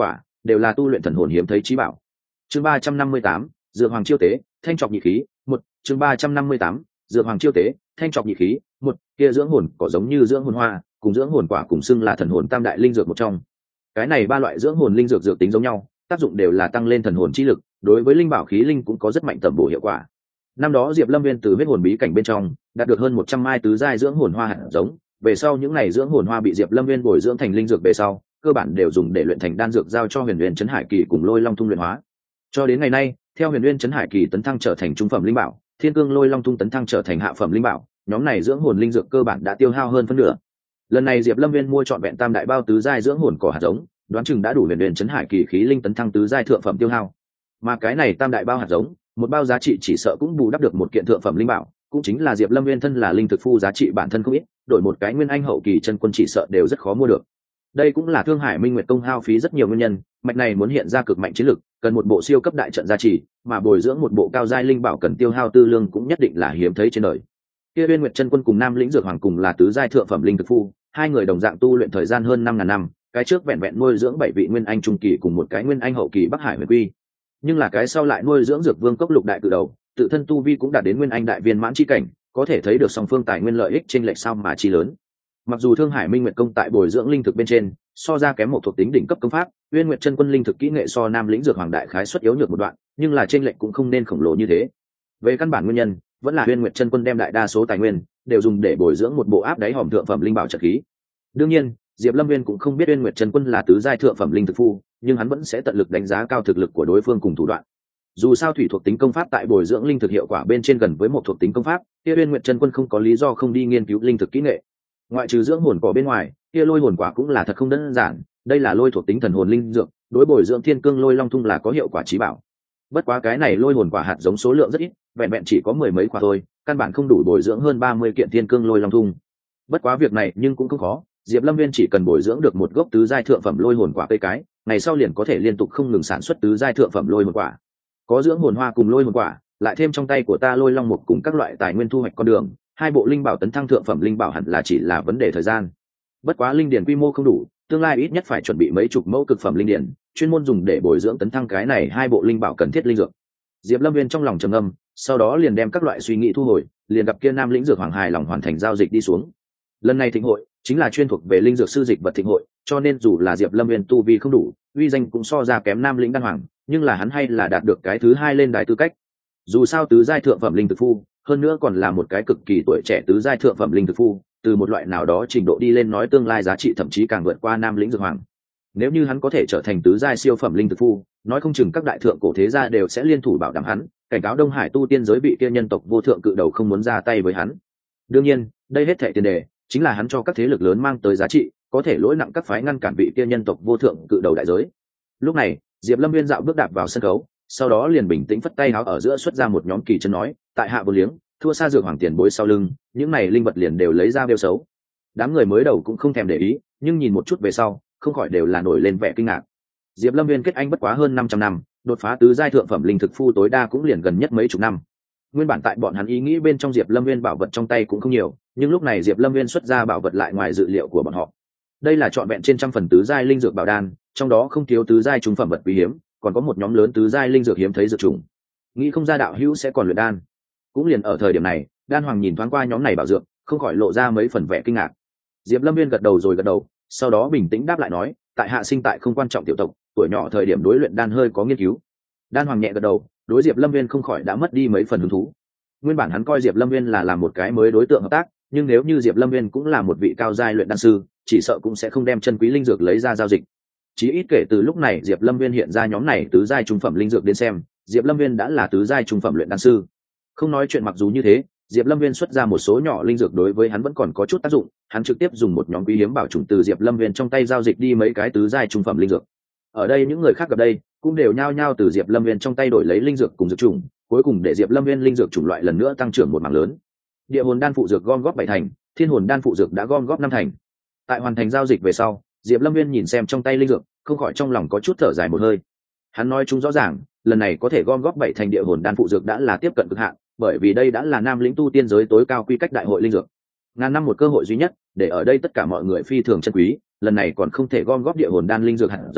đều là tu luyện thần hồn hiếm thấy trí bảo. Chương ba trăm năm mươi tám, Dược Hoàng chiêu tế, thanh trọc nhị khí, một. Chương ba trăm năm mươi tám, Dược Hoàng chiêu tế, thanh trọc nhị khí, một. Kia dưỡng hồn cỏ giống như dưỡng hồn hoa, cùng dưỡng hồn quả cùng xưng là thần hồn tam đại linh dược một trong. Cái này ba loại dưỡng hồn linh dược dược tính giống nhau, tác dụng đều là tăng lên thần hồn chi lực, đối với linh bảo khí linh cũng có rất mạnh tầm bổ hiệu quả. Năm đó Diệp Lâm Viên từ huyết hồn bí cảnh bên trong đạt được hơn một trăm mai tứ giai dưỡng hồn hoa hạt giống, về sau những này dưỡng hồn hoa bị Diệp Lâm Viên bồi dưỡng thành linh dược về sau, cơ bản đều dùng để luyện thành đan dược giao cho Huyền Nguyên Trấn Hải Kỳ cùng Lôi Long Thung luyện hóa. Cho đến ngày nay, theo Huyền Nguyên Trấn Hải Kỳ tấn thăng trở thành trung phẩm linh bảo, Thiên Cương Lôi Long Thung tấn thăng trở thành hạ phẩm linh bảo, nhóm này dưỡng hồn linh dược cơ bản đã tiêu hao hơn phân nửa. Lần này Diệp Lâm Viên mua trọn vẹn tam đại bao tứ giai dưỡng hồn cỏ hạt giống, đoán chừng đã đủ Huyền Nguyên Trấn Hải Kỳ khí linh tấn thăng tứ giai thượng phẩm tiêu hao. Mà cái này tam đại bao hạt giống, một bao giá trị chỉ sợ cũng bù đắp được một kiện thượng phẩm linh bảo, cũng chính là Diệp Lâm Nguyên thân là linh thực phu giá trị bản thân không ít, đổi một cái nguyên anh hậu kỳ chân quân chỉ sợ đều rất khó mua được. Đây cũng là Thương Hải Minh Nguyệt công hao phí rất nhiều nguyên nhân, mạch này muốn hiện ra cực mạnh chiến lực, cần một bộ siêu cấp đại trận gia trì, mà bồi dưỡng một bộ cao giai linh bảo cần tiêu hao tư lương cũng nhất định là hiếm thấy trên đời. Kia Uyên Nguyệt chân quân cùng Nam Lĩnh Dược Hoàng cùng là tứ giai thượng phẩm linh thực phu, hai người đồng dạng tu luyện thời gian hơn năm ngàn năm, cái trước vẹn vẹn nuôi dưỡng bảy vị nguyên anh trung kỳ cùng một cái nguyên anh hậu kỳ Bắc Hải Huyền Quy, nhưng là cái sau lại nuôi dưỡng Dược Vương cốc lục đại cự đầu, tự thân tu vi cũng đạt đến nguyên anh đại viên mãn chi cảnh, có thể thấy được song phương tài nguyên lợi ích trên lệch sao mà chi lớn. Mặc dù Thương Hải Minh Nguyệt công tại bồi dưỡng linh thực bên trên so ra kém một thuộc tính đỉnh cấp công pháp, Uyên Nguyệt chân quân linh thực kỹ nghệ so Nam Lĩnh Dược Hoàng đại khái suất yếu nhược một đoạn, nhưng là trên lệch cũng không nên khổng lồ như thế. Về căn bản nguyên nhân, vẫn là Uyên Nguyệt chân quân đem đại đa số tài nguyên đều dùng để bồi dưỡng một bộ áp đáy hòm thượng phẩm linh bảo trận khí. Đương nhiên, Diệp Lâm Viên cũng không biết Uyên Nguyệt chân quân là tứ giai thượng phẩm linh thực phu, nhưng hắn vẫn sẽ tận lực đánh giá cao thực lực của đối phương cùng thủ đoạn. Dù sao thủy thuộc tính công pháp tại bồi dưỡng linh thực hiệu quả bên trên gần với một thuộc tính công pháp, kia Uyên Nguyệt chân quân không có lý do không đi nghiên cứu linh thực kỹ nghệ. Ngoại trừ dưỡng hồn cỏ bên ngoài, kia lôi hồn quả cũng là thật không đơn giản, đây là lôi thuộc tính thần hồn linh dược, đối bồi dưỡng Thiên Cương Lôi Long Thung là có hiệu quả chí bảo. Bất quá cái này lôi hồn quả hạt giống số lượng rất ít, vẹn vẹn chỉ có mười mấy quả thôi, căn bản không đủ bồi dưỡng hơn ba mươi kiện Thiên Cương Lôi Long Thung. Bất quá việc này nhưng cũng không khó, Diệp Lâm Viên chỉ cần bồi dưỡng được một gốc tứ giai thượng phẩm lôi hồn quả cây cái, ngày sau liền có thể liên tục không ngừng sản xuất tứ giai thượng phẩm lôi hồn quả. Có dưỡng hồn hoa cùng lôi hồn quả, lại thêm trong tay của ta lôi long mục cùng các loại tài nguyên thu hoạch con đường, hai bộ linh bảo tấn thăng thượng phẩm linh bảo hẳn là chỉ là vấn đề thời gian. Bất quá linh điển quy mô không đủ, tương lai ít nhất phải chuẩn bị mấy chục mẫu cực phẩm linh điển, chuyên môn dùng để bồi dưỡng tấn thăng cái này hai bộ linh bảo cần thiết linh dược. Diệp Lâm Viên trong lòng trầm ngâm, sau đó liền đem các loại suy nghĩ thu hồi, liền gặp kia Nam Lĩnh Dược Hoàng hài lòng hoàn thành giao dịch đi xuống. Lần này thịnh hội chính là chuyên thuộc về linh dược sư dịch vật thịnh hội, cho nên dù là Diệp Lâm Viên tu vi không đủ, uy danh cũng so ra kém Nam Lĩnh Đan Hoàng, nhưng là hắn hay là đạt được cái thứ hai lên đài tư cách. Dù sao tứ giai thượng phẩm linh thực phu, hơn nữa còn là một cái cực kỳ tuổi trẻ tứ giai thượng phẩm linh thực phu, từ một loại nào đó trình độ đi lên nói tương lai giá trị thậm chí càng vượt qua Nam Lĩnh Dược Hoàng. Nếu như hắn có thể trở thành tứ giai siêu phẩm linh thực phu, nói không chừng các đại thượng cổ thế gia đều sẽ liên thủ bảo đảm hắn, cảnh cáo Đông Hải tu tiên giới bị kia nhân tộc vô thượng cự đầu không muốn ra tay với hắn. Đương nhiên, đây hết thảy tiền đề chính là hắn cho các thế lực lớn mang tới giá trị, có thể lỗi nặng các phái ngăn cản vị kia nhân tộc vô thượng cự đầu đại giới. Lúc này, Diệp Lâm Viên dạo bước đạp vào sân khấu, sau đó liền bình tĩnh phất tay áo ở giữa xuất ra một nhóm kỳ chân nói, tại hạ vô liếng, thua xa Dược Hoàng tiền bối sau lưng, những này linh vật liền đều lấy ra bêu xấu. Đám người mới đầu cũng không thèm để ý, nhưng nhìn một chút về sau, không khỏi đều là nổi lên vẻ kinh ngạc. Diệp Lâm Viên kết anh bất quá hơn năm trăm năm, đột phá tứ giai thượng phẩm linh thực phu tối đa cũng liền gần nhất mấy chục năm. Nguyên bản tại bọn hắn ý nghĩ bên trong Diệp Lâm Viên bảo vật trong tay cũng không nhiều, nhưng lúc này Diệp Lâm Viên xuất ra bảo vật lại ngoài dự liệu của bọn họ. Đây là trọn vẹn trên trăm phần tứ giai linh dược bảo đan, trong đó không thiếu tứ giai trung phẩm vật quý hiếm, còn có một nhóm lớn tứ giai linh dược hiếm thấy dược trùng. Nghĩ không ra đạo hữu sẽ còn luyện đan. Cũng liền ở thời điểm này, Đan Hoàng nhìn thoáng qua nhóm này bảo dược, không khỏi lộ ra mấy phần vẻ kinh ngạc. Diệp Lâm Viên gật đầu rồi gật đầu, sau đó bình tĩnh đáp lại nói, tại hạ sinh tại không quan trọng tiểu tộc, tuổi nhỏ thời điểm đối luyện đan hơi có nghiên cứu. Đan Hoàng nhẹ gật đầu, đối Diệp Lâm Viên không khỏi đã mất đi mấy phần hứng thú. Nguyên bản hắn coi Diệp Lâm Viên là làm một cái mới đối tượng hợp tác, nhưng nếu như Diệp Lâm Viên cũng là một vị cao giai luyện đan sư, chỉ sợ cũng sẽ không đem chân quý linh dược lấy ra giao dịch. Chí ít kể từ lúc này Diệp Lâm Viên hiện ra nhóm này tứ giai trung phẩm linh dược đến xem, Diệp Lâm Viên đã là tứ giai trung phẩm luyện đan sư. Không nói chuyện mặc dù như thế, Diệp Lâm Viên xuất ra một số nhỏ linh dược đối với hắn vẫn còn có chút tác dụng, hắn trực tiếp dùng một nhóm quý hiếm bảo trùng từ Diệp Lâm Viên trong tay giao dịch đi mấy cái tứ giai trung phẩm linh dược. Ở đây những người khác gặp đây, cũng đều nhao nhao từ Diệp Lâm Viên trong tay đổi lấy linh dược cùng dược trùng, cuối cùng để Diệp Lâm Viên linh dược chủng loại lần nữa tăng trưởng một mảng lớn. Địa hồn đan phụ dược gom góp bảy thành, thiên hồn đan phụ dược đã gom góp năm thành. Tại hoàn thành giao dịch về sau, Diệp Lâm Viên nhìn xem trong tay linh dược, không khỏi trong lòng có chút thở dài một hơi. Hắn nói chúng rõ ràng, lần này có thể gom góp bảy thành địa hồn đan phụ dược đã là tiếp cận cực hạn, bởi vì đây đã là Nam Lĩnh tu tiên giới tối cao quy cách đại hội linh dược. Ngàn năm một cơ hội duy nhất, để ở đây tất cả mọi người phi thường chân quý, lần này còn không thể gom góp địa hồn đan linh dược hạt giống,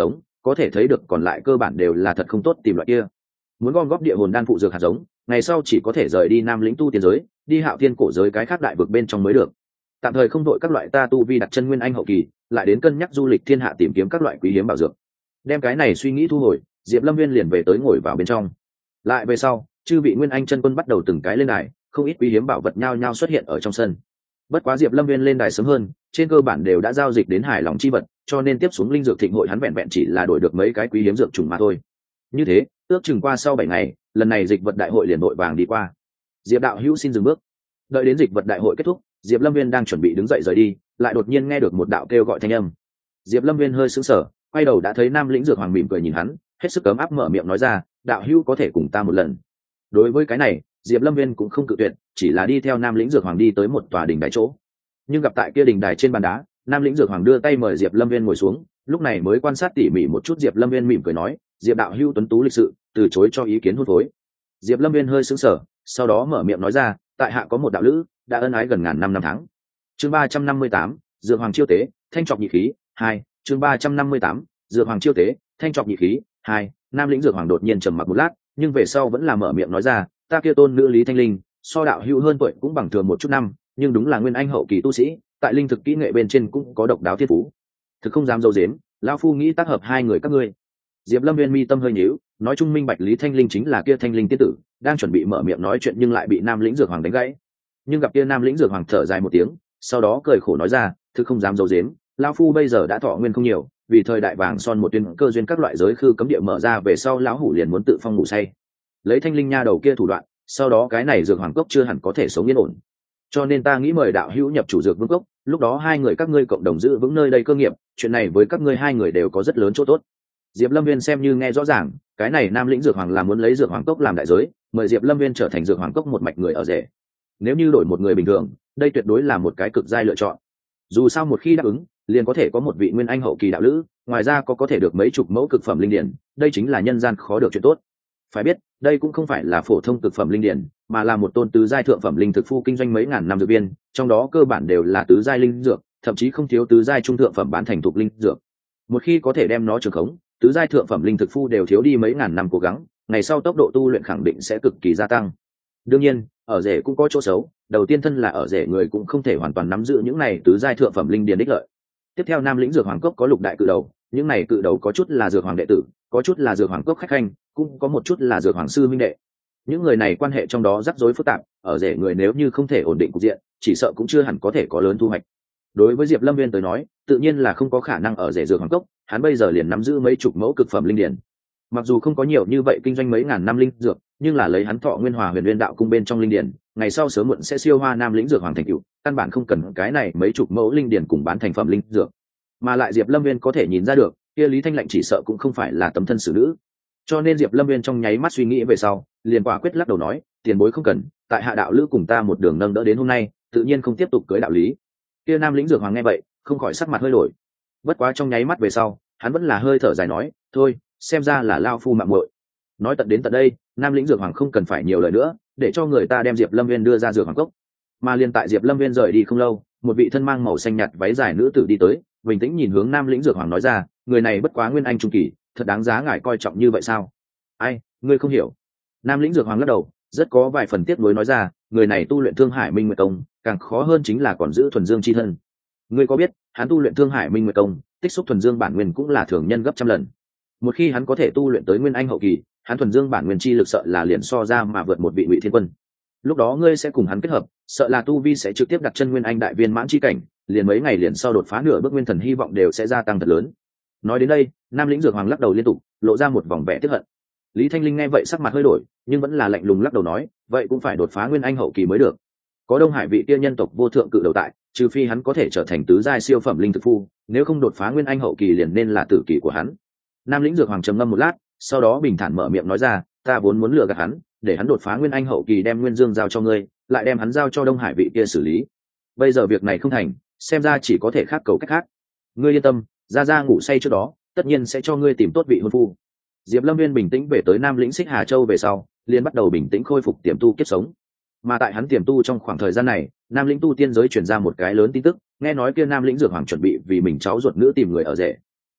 có thể thấy được còn lại cơ bản đều là thật không tốt tìm loại kia. Muốn gom góp địa hồn đan phụ dược hạt giống, ngày sau chỉ có thể rời đi Nam lĩnh tu tiên giới, đi Hạo Thiên cổ giới cái khác đại vực bên trong mới được. Tạm thời không đội các loại ta tu vi đặt chân nguyên anh hậu kỳ, lại đến cân nhắc du lịch thiên hạ tìm kiếm các loại quý hiếm bảo dược. Đem cái này suy nghĩ thu hồi, Diệp Lâm Viên liền về tới ngồi vào bên trong. Lại về sau, chư vị nguyên anh chân quân bắt đầu từng cái lên đài, không ít quý hiếm bảo vật nhao nhao xuất hiện ở trong sân. Bất quá Diệp Lâm Viên lên đài sớm hơn, trên cơ bản đều đã giao dịch đến hài lòng chi vật, cho nên tiếp xuống linh dược thịnh hội hắn vẹn vẹn chỉ là đổi được mấy cái quý hiếm dược trùng mà thôi. Như thế, ước chừng qua sau bảy ngày, lần này dịch vật đại hội liền đội vàng đi qua. Diệp đạo hữu xin dừng bước. Đợi đến dịch vật đại hội kết thúc, Diệp Lâm Viên đang chuẩn bị đứng dậy rời đi, lại đột nhiên nghe được một đạo kêu gọi thanh âm. Diệp Lâm Viên hơi sững sờ, quay đầu đã thấy Nam lĩnh dược hoàng mỉm cười nhìn hắn, hết sức cấm áp mở miệng nói ra, đạo hữu có thể cùng ta một lần. Đối với cái này, Diệp Lâm Viên cũng không cự tuyệt, chỉ là đi theo Nam lĩnh dược hoàng đi tới một tòa đình đài chỗ. Nhưng gặp tại kia đình đài trên bàn đá, Nam lĩnh dược hoàng đưa tay mời Diệp Lâm Viên ngồi xuống, lúc này mới quan sát tỉ mỉ một chút. Diệp Lâm Viên mỉm cười nói, Diệp đạo hữu tuấn tú lịch sự, từ chối cho ý kiến hôn phối. Diệp Lâm Viên hơi sững sờ, sau đó mở miệng nói ra, tại hạ có một đạo lữ, đã ân ái gần ngàn năm năm tháng. Chương ba trăm năm mươi tám, Dược Hoàng chiêu tế, thanh trọc nhị khí, hai. Chương ba trăm năm mươi tám, Dược Hoàng chiêu tế, thanh trọc nhị khí, hai. Nam lĩnh Dược Hoàng đột nhiên trầm mặc một lát, nhưng về sau vẫn là mở miệng nói ra, ta kia tôn nữ Lý Thanh Linh, so đạo hữu hơn tuổi cũng bằng thường một chút năm, nhưng đúng là nguyên anh hậu kỳ tu sĩ, tại linh thực kỹ nghệ bên trên cũng có độc đáo thiên phú. Thực không dám dâu dếm, lão phu nghĩ tác hợp hai người các ngươi. Diệp Lâm Viên mi tâm hơi nhíu, nói chung minh bạch Lý Thanh Linh chính là kia Thanh Linh tiên tử, đang chuẩn bị mở miệng nói chuyện nhưng lại bị Nam lĩnh Dược Hoàng đánh gãy. Nhưng gặp kia Nam lĩnh Dược Hoàng thở dài một tiếng, sau đó cười khổ nói ra, thực không dám dâu dếm, lão phu bây giờ đã thọ nguyên không nhiều, vì thời đại vàng son một tuyên cơ duyên các loại giới khư cấm địa mở ra về sau, lão hủ liền muốn tự phong ngủ say, lấy Thanh Linh nha đầu kia thủ đoạn, sau đó cái này Dược Hoàng cốc chưa hẳn có thể sống yên ổn. Cho nên ta nghĩ mời đạo hữu nhập chủ Dược Vương cốc, lúc đó hai người các ngươi cộng đồng giữ vững nơi đây cơ nghiệp, chuyện này với các ngươi hai người đều có rất lớn chỗ tốt. Diệp Lâm Viên xem như nghe rõ ràng, cái này Nam lĩnh Dược Hoàng là muốn lấy Dược Hoàng cốc làm đại giới, mời Diệp Lâm Viên trở thành Dược Hoàng cốc một mạch người ở rể. Nếu như đổi một người bình thường, đây tuyệt đối là một cái cực giai lựa chọn. Dù sao một khi đáp ứng, liền có thể có một vị nguyên anh hậu kỳ đạo lữ, ngoài ra có có thể được mấy chục mẫu cực phẩm linh điển, đây chính là nhân gian khó được chuyện tốt. Phải biết, đây cũng không phải là phổ thông cực phẩm linh điển, mà là một tôn tứ giai thượng phẩm linh thực phu kinh doanh mấy ngàn năm dược viên, trong đó cơ bản đều là tứ giai linh dược, thậm chí không thiếu tứ giai trung thượng phẩm bán thành thục linh dược. Một khi có thể đem nó trường khống, tứ giai thượng phẩm linh thực phu đều thiếu đi mấy ngàn năm cố gắng, ngày sau tốc độ tu luyện khẳng định sẽ cực kỳ gia tăng. Đương nhiên, ở rể cũng có chỗ xấu, đầu tiên thân là ở rể người cũng không thể hoàn toàn nắm giữ những này tứ giai thượng phẩm linh điển đích lợi. Tiếp theo Nam lĩnh Dược Hoàng cốc có lục đại cự đầu, những này cự đầu có chút là Dược Hoàng đệ tử, có chút là Dược Hoàng cốc khách khanh, cũng có một chút là Dược Hoàng sư minh đệ. Những người này quan hệ trong đó rắc rối phức tạp, ở rể người nếu như không thể ổn định cục diện, chỉ sợ cũng chưa hẳn có thể có lớn thu hoạch. Đối với Diệp Lâm Viên tới nói, tự nhiên là không có khả năng ở rể Dược Hoàng cốc, hắn bây giờ liền nắm giữ mấy chục mẫu cực phẩm linh điển. Mặc dù không có nhiều như vậy kinh doanh mấy ngàn năm linh dược, nhưng là lấy hắn thọ nguyên hòa huyền nguyên đạo cung bên trong linh điển, ngày sau sớm muộn sẽ siêu hoa Nam lĩnh Dược Hoàng thành tựu, căn bản không cần cái này mấy chục mẫu linh điển cùng bán thành phẩm linh dược. Mà lại Diệp Lâm Viên có thể nhìn ra được, kia Lý Thanh Lệnh chỉ sợ cũng không phải là tấm thân xử nữ. Cho nên Diệp Lâm Viên trong nháy mắt suy nghĩ về sau, liền quả quyết lắc đầu nói, tiền bối không cần, tại hạ đạo lữ cùng ta một đường nâng đỡ đến hôm nay, tự nhiên không tiếp tục cưới đạo lý. Kia Nam lĩnh Dược Hoàng nghe vậy, không khỏi sắc mặt hơi đổi. Bất quá trong nháy mắt về sau, hắn vẫn là hơi thở dài nói, thôi, xem ra là lao phu mạng muội. Nói tận đến tận đây, Nam lĩnh Dược Hoàng không cần phải nhiều lời nữa, để cho người ta đem Diệp Lâm Viên đưa ra Dược Hoàng cốc. Mà liền tại Diệp Lâm Viên rời đi không lâu, một vị thân mang màu xanh nhạt váy dài nữ tử đi tới, bình tĩnh nhìn hướng Nam lĩnh Dược Hoàng nói ra, người này bất quá nguyên anh trung kỳ, thật đáng giá ngài coi trọng như vậy sao? Ai, ngươi không hiểu. Nam lĩnh Dược Hoàng lắc đầu, rất có vài phần tiếc nuối nói ra, người này tu luyện Thương Hải Minh Nguyệt công, càng khó hơn chính là còn giữ thuần dương chi thân. Ngươi có biết, hắn tu luyện Thương Hải Minh Nguyệt công, tích xúc thuần dương bản nguyên cũng là thường nhân gấp trăm lần. Một khi hắn có thể tu luyện tới nguyên anh hậu kỳ, hắn thuần dương bản nguyên chi lực sợ là liền so ra mà vượt một vị Ngụy Thiên Quân. Lúc đó ngươi sẽ cùng hắn kết hợp, sợ là tu vi sẽ trực tiếp đặt chân nguyên anh đại viên mãn chi cảnh, liền mấy ngày liền sau đột phá nửa bước nguyên thần hy vọng đều sẽ gia tăng thật lớn. Nói đến đây, Nam lĩnh Dược Hoàng lắc đầu liên tục, lộ ra một vòng vẻ tiếc hận. Lý Thanh Linh nghe vậy sắc mặt hơi đổi, nhưng vẫn là lạnh lùng lắc đầu nói, vậy cũng phải đột phá nguyên anh hậu kỳ mới được. Có Đông Hải vị kia nhân tộc vô thượng cự đầu tại, trừ phi hắn có thể trở thành tứ giai siêu phẩm linh thực phu, nếu không đột phá nguyên anh hậu kỳ liền nên là tử kỳ của hắn. Nam lĩnh Dược Hoàng trầm ngâm một lát, sau đó bình thản mở miệng nói ra, ta vốn muốn lừa gạt hắn, để hắn đột phá nguyên anh hậu kỳ đem Nguyên Dương giao cho ngươi, lại đem hắn giao cho Đông Hải vị kia xử lý. Bây giờ việc này không thành, xem ra chỉ có thể khác cầu cách khác. Ngươi yên tâm, ra ra ngủ say trước đó, tất nhiên sẽ cho ngươi tìm tốt vị hôn phu. Diệp Lâm Viên bình tĩnh về tới Nam lĩnh Xích Hà Châu về sau, liền bắt đầu bình tĩnh khôi phục tiềm tu kiếp sống. Mà tại hắn tiềm tu trong khoảng thời gian này, Nam lĩnh tu tiên giới truyền ra một cái lớn tin tức, nghe nói kia Nam lĩnh Dược Hoàng chuẩn bị vì mình cháu ruột nữ tìm người ở rể.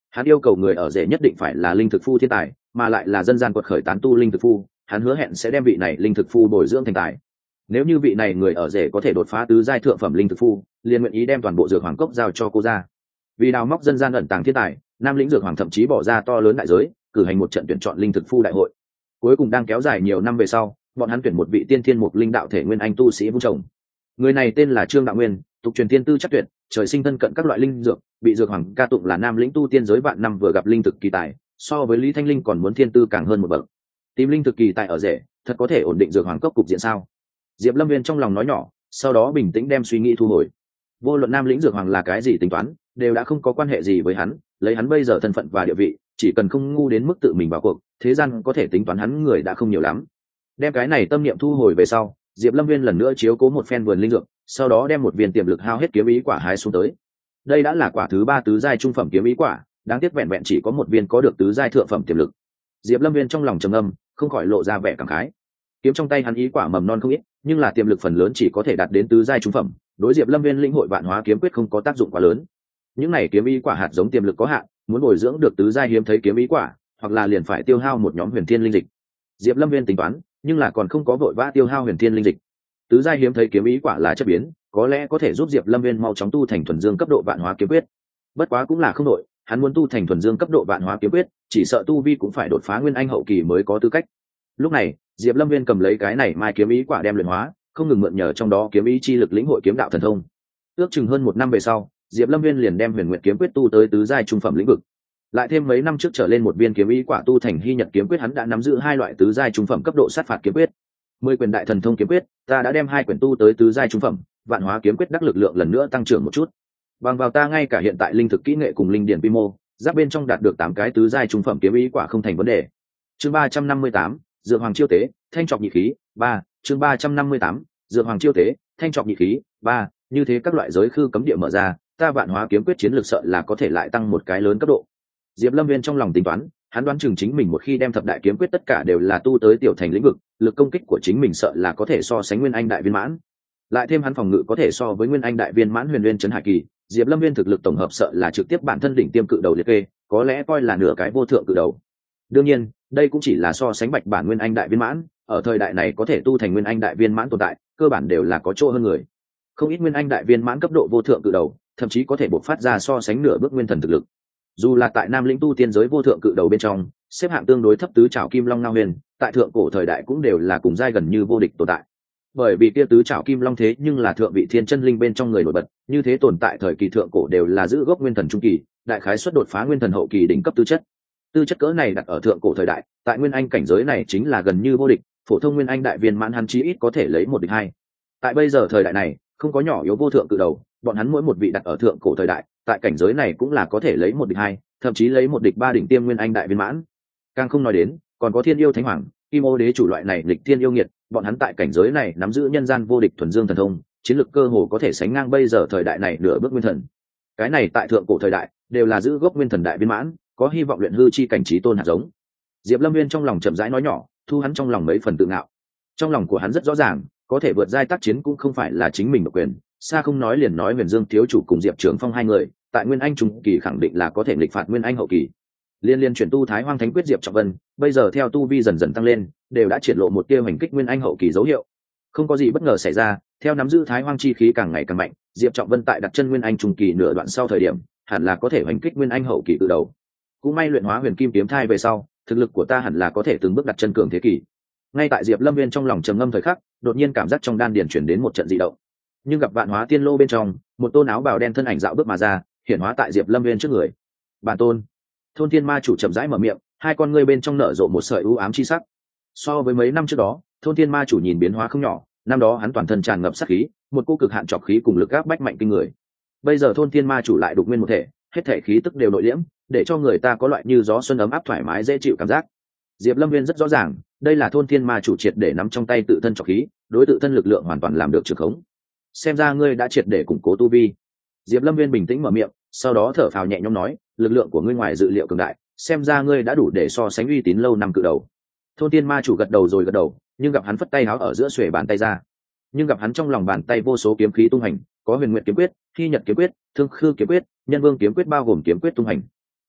Hắn yêu cầu người ở rể nhất định phải là linh thực phu thiên tài, mà lại là dân gian quật khởi tán tu linh thực phu, hắn hứa hẹn sẽ đem vị này linh thực phu bồi dưỡng thành tài. Nếu như vị này người ở rể có thể đột phá tứ giai thượng phẩm linh thực phu, liền nguyện ý đem toàn bộ dược hoàng cốc giao cho cô ra. Vì đào móc dân gian ẩn tàng thiên tài, Nam lĩnh dược hoàng thậm chí bỏ ra to lớn đại giới, cử hành một trận tuyển chọn linh thực phu đại hội. Cuối cùng đang kéo dài nhiều năm về sau, bọn hắn tuyển một vị tiên thiên mục linh đạo thể nguyên anh tu sĩ vung trồng. Người này tên là Trương Đạo Nguyên, tục truyền tiên tư chắc tuyệt, trời sinh thân cận các loại linh dược, bị dược hoàng ca tụng là Nam lĩnh tu tiên giới vạn năm vừa gặp linh thực kỳ tài, so với Lý Thanh Linh còn muốn thiên tư càng hơn một bậc. Tìm linh thực kỳ tài ở rể, thật có thể ổn định dược hoàng cốc cục diện sao? Diệp Lâm Viên trong lòng nói nhỏ, sau đó bình tĩnh đem suy nghĩ thu hồi. Vô luận Nam lĩnh dược hoàng là cái gì tính toán, đều đã không có quan hệ gì với hắn, lấy hắn bây giờ thân phận và địa vị, chỉ cần không ngu đến mức tự mình vào cuộc, thế gian có thể tính toán hắn người đã không nhiều lắm. Đem cái này tâm niệm thu hồi về sau, Diệp Lâm Viên lần nữa chiếu cố một phen vườn linh dược, sau đó đem một viên tiềm lực hao hết kiếm ý quả hái xuống tới. Đây đã là quả thứ ba tứ giai trung phẩm kiếm ý quả, đáng tiếc vẹn vẹn chỉ có một viên có được tứ giai thượng phẩm tiềm lực. Diệp Lâm Viên trong lòng trầm ngâm, không khỏi lộ ra vẻ cảm khái. Kiếm trong tay hắn ý quả mầm non không ít, nhưng là tiềm lực phần lớn chỉ có thể đạt đến tứ giai trung phẩm, đối Diệp Lâm Viên lĩnh hội vạn hóa kiếm quyết không có tác dụng quá lớn. Những này kiếm ý quả hạt giống tiềm lực có hạn, muốn bồi dưỡng được tứ giai hiếm thấy kiếm ý quả, hoặc là liền phải tiêu hao một nhóm huyền thiên linh dịch. Diệp Lâm Viên tính toán, nhưng là còn không có vội vã tiêu hao huyền thiên linh dịch. Tứ giai hiếm thấy kiếm ý quả là chất biến, có lẽ có thể giúp Diệp Lâm Viên mau chóng tu thành thuần dương cấp độ vạn hóa kiếm quyết. Bất quá cũng là không đội, hắn muốn tu thành thuần dương cấp độ vạn hóa kiếm quyết, chỉ sợ tu vi cũng phải đột phá nguyên anh hậu kỳ mới có tư cách. Lúc này, Diệp Lâm Viên cầm lấy cái này mai kiếm ý quả đem luyện hóa, không ngừng mượn nhờ trong đó kiếm ý chi lực lĩnh hội kiếm đạo thần thông. Ước chừng hơn một năm về sau, Diệp Lâm Viên liền đem Huyền Nguyệt kiếm quyết tu tới tứ giai trung phẩm lĩnh vực. Lại thêm mấy năm trước trở lên một viên kiếm ý quả tu thành Hy Nhật kiếm quyết, hắn đã nắm giữ hai loại tứ giai trung phẩm cấp độ sát phạt kiếm quyết. Mười quyền đại thần thông kiếm quyết, ta đã đem hai quyển tu tới tứ giai trung phẩm, vạn hóa kiếm quyết đắc lực lượng lần nữa tăng trưởng một chút. Bằng vào ta ngay cả hiện tại linh thực kỹ nghệ cùng linh điển quy mô, giáp bên trong đạt được tám cái tứ giai trung phẩm kiếm ý quả không thành vấn đề. Chương ba trăm năm mươi tám, Dược Hoàng chiêu tế, thanh trọc nhị khí, ba, chương ba trăm năm mươi tám, Dược Hoàng chiêu tế, thanh trọc nhị khí, ba, như thế các loại giới khư cấm địa mở ra, ta vạn hóa kiếm quyết chiến lược sợ là có thể lại tăng một cái lớn cấp độ. Diệp Lâm Viên trong lòng tính toán, hắn đoán chừng chính mình một khi đem thập đại kiếm quyết tất cả đều là tu tới tiểu thành lĩnh vực, lực công kích của chính mình sợ là có thể so sánh nguyên anh đại viên mãn. Lại thêm hắn phòng ngự có thể so với nguyên anh đại viên mãn huyền nguyên trấn hải kỳ, Diệp Lâm Viên thực lực tổng hợp sợ là trực tiếp bản thân đỉnh tiêm cự đầu liệt kê, có lẽ coi là nửa cái vô thượng cự đầu. Đương nhiên, đây cũng chỉ là so sánh bạch bản nguyên anh đại viên mãn, ở thời đại này có thể tu thành nguyên anh đại viên mãn tồn tại, cơ bản đều là có chỗ hơn người. Không ít nguyên anh đại viên mãn cấp độ vô thượng cự đầu, thậm chí có thể bộc phát ra so sánh nửa bước nguyên thần thực lực. Dù là tại Nam lĩnh tu tiên giới vô thượng cự đầu bên trong, xếp hạng tương đối thấp tứ trảo kim long ngao huyền, tại thượng cổ thời đại cũng đều là cùng giai gần như vô địch tồn tại. Bởi vì kia tứ trảo kim long thế nhưng là thượng vị thiên chân linh bên trong người nổi bật, như thế tồn tại thời kỳ thượng cổ đều là giữ gốc nguyên thần trung kỳ, đại khái xuất đột phá nguyên thần hậu kỳ đỉnh cấp tư chất. Tư chất cỡ này đặt ở thượng cổ thời đại, tại nguyên anh cảnh giới này chính là gần như vô địch, phổ thông nguyên anh đại viên mãn hắn chí ít có thể lấy một địch hai. Tại bây giờ thời đại này, không có nhỏ yếu vô thượng cự đầu, bọn hắn mỗi một vị đặt ở thượng cổ thời đại, tại cảnh giới này cũng là có thể lấy một địch hai, thậm chí lấy một địch ba đỉnh tiêm nguyên anh đại viên mãn. Càng không nói đến, còn có Thiên Yêu Thánh Hoàng, Kim Ô Đế chủ loại này lịch thiên yêu nghiệt, bọn hắn tại cảnh giới này nắm giữ nhân gian vô địch thuần dương thần thông, chiến lược cơ hồ có thể sánh ngang bây giờ thời đại này nửa bước nguyên thần. Cái này tại thượng cổ thời đại đều là giữ gốc nguyên thần đại viên mãn, có hy vọng luyện hư chi cảnh trí tôn hạt giống. Diệp Lâm Viên trong lòng chậm rãi nói nhỏ, thu hắn trong lòng mấy phần tự ngạo. Trong lòng của hắn rất rõ ràng, có thể vượt giai tác chiến cũng không phải là chính mình độc quyền, xa không nói liền nói Huyền Dương thiếu chủ cùng Diệp Trường Phong hai người, tại nguyên anh trung kỳ khẳng định là có thể nghịch phạt nguyên anh hậu kỳ. Liên liên chuyển tu Thái Hoang Thánh Quyết Diệp Trọng Vân, bây giờ theo tu vi dần dần tăng lên, đều đã triển lộ một tia hành kích nguyên anh hậu kỳ dấu hiệu. Không có gì bất ngờ xảy ra, theo nắm giữ Thái Hoang chi khí càng ngày càng mạnh, Diệp Trọng Vân tại đặt chân nguyên anh trung kỳ nửa đoạn sau thời điểm, hẳn là có thể hành kích nguyên anh hậu kỳ từ đầu. Cũng may luyện hóa huyền kim kiếm thai về sau, thực lực của ta hẳn là có thể từng bước đặt chân cường thế kỳ. Ngay tại Diệp Lâm Viên trong lòng trầm ngâm thời khắc, đột nhiên cảm giác trong đan điền chuyển đến một trận dị động. Nhưng gặp Vạn Hóa Tiên Lô bên trong, một tôn áo bào đen thân ảnh dạo bước mà ra, hiển hóa tại Diệp Lâm Viên trước người. Bản tôn. Thôn Thiên Ma chủ chậm rãi mở miệng, hai con ngươi bên trong nở rộ một sợi u ám chi sắc. So với mấy năm trước đó, Thôn Thiên Ma chủ nhìn biến hóa không nhỏ, năm đó hắn toàn thân tràn ngập sát khí, một cô cực hạn trọc khí cùng lực áp bách mạnh kinh người. Bây giờ Thôn Thiên Ma chủ lại đục nguyên một thể, hết thể khí tức đều nội liễm, để cho người ta có loại như gió xuân ấm áp thoải mái dễ chịu cảm giác. Diệp Lâm Viên rất rõ ràng, đây là Thôn Thiên Ma chủ triệt để nắm trong tay tự thân trọc khí, đối tự thân lực lượng hoàn toàn làm được trường khống. Xem ra ngươi đã triệt để củng cố tu vi. Diệp Lâm Viên bình tĩnh mở miệng, sau đó thở phào nhẹ nhõm nói, lực lượng của ngươi ngoài dự liệu cường đại, xem ra ngươi đã đủ để so sánh uy tín lâu năm cự đầu. Thôn Thiên Ma chủ gật đầu rồi gật đầu, nhưng gặp hắn phất tay háo ở giữa xuề bàn tay ra, nhưng gặp hắn trong lòng bàn tay vô số kiếm khí tung hành, có Huyền Nguyệt kiếm quyết, Hy Nhật kiếm quyết, Thương Khư kiếm quyết, Nhân Vương kiếm quyết bao gồm kiếm quyết tung hành.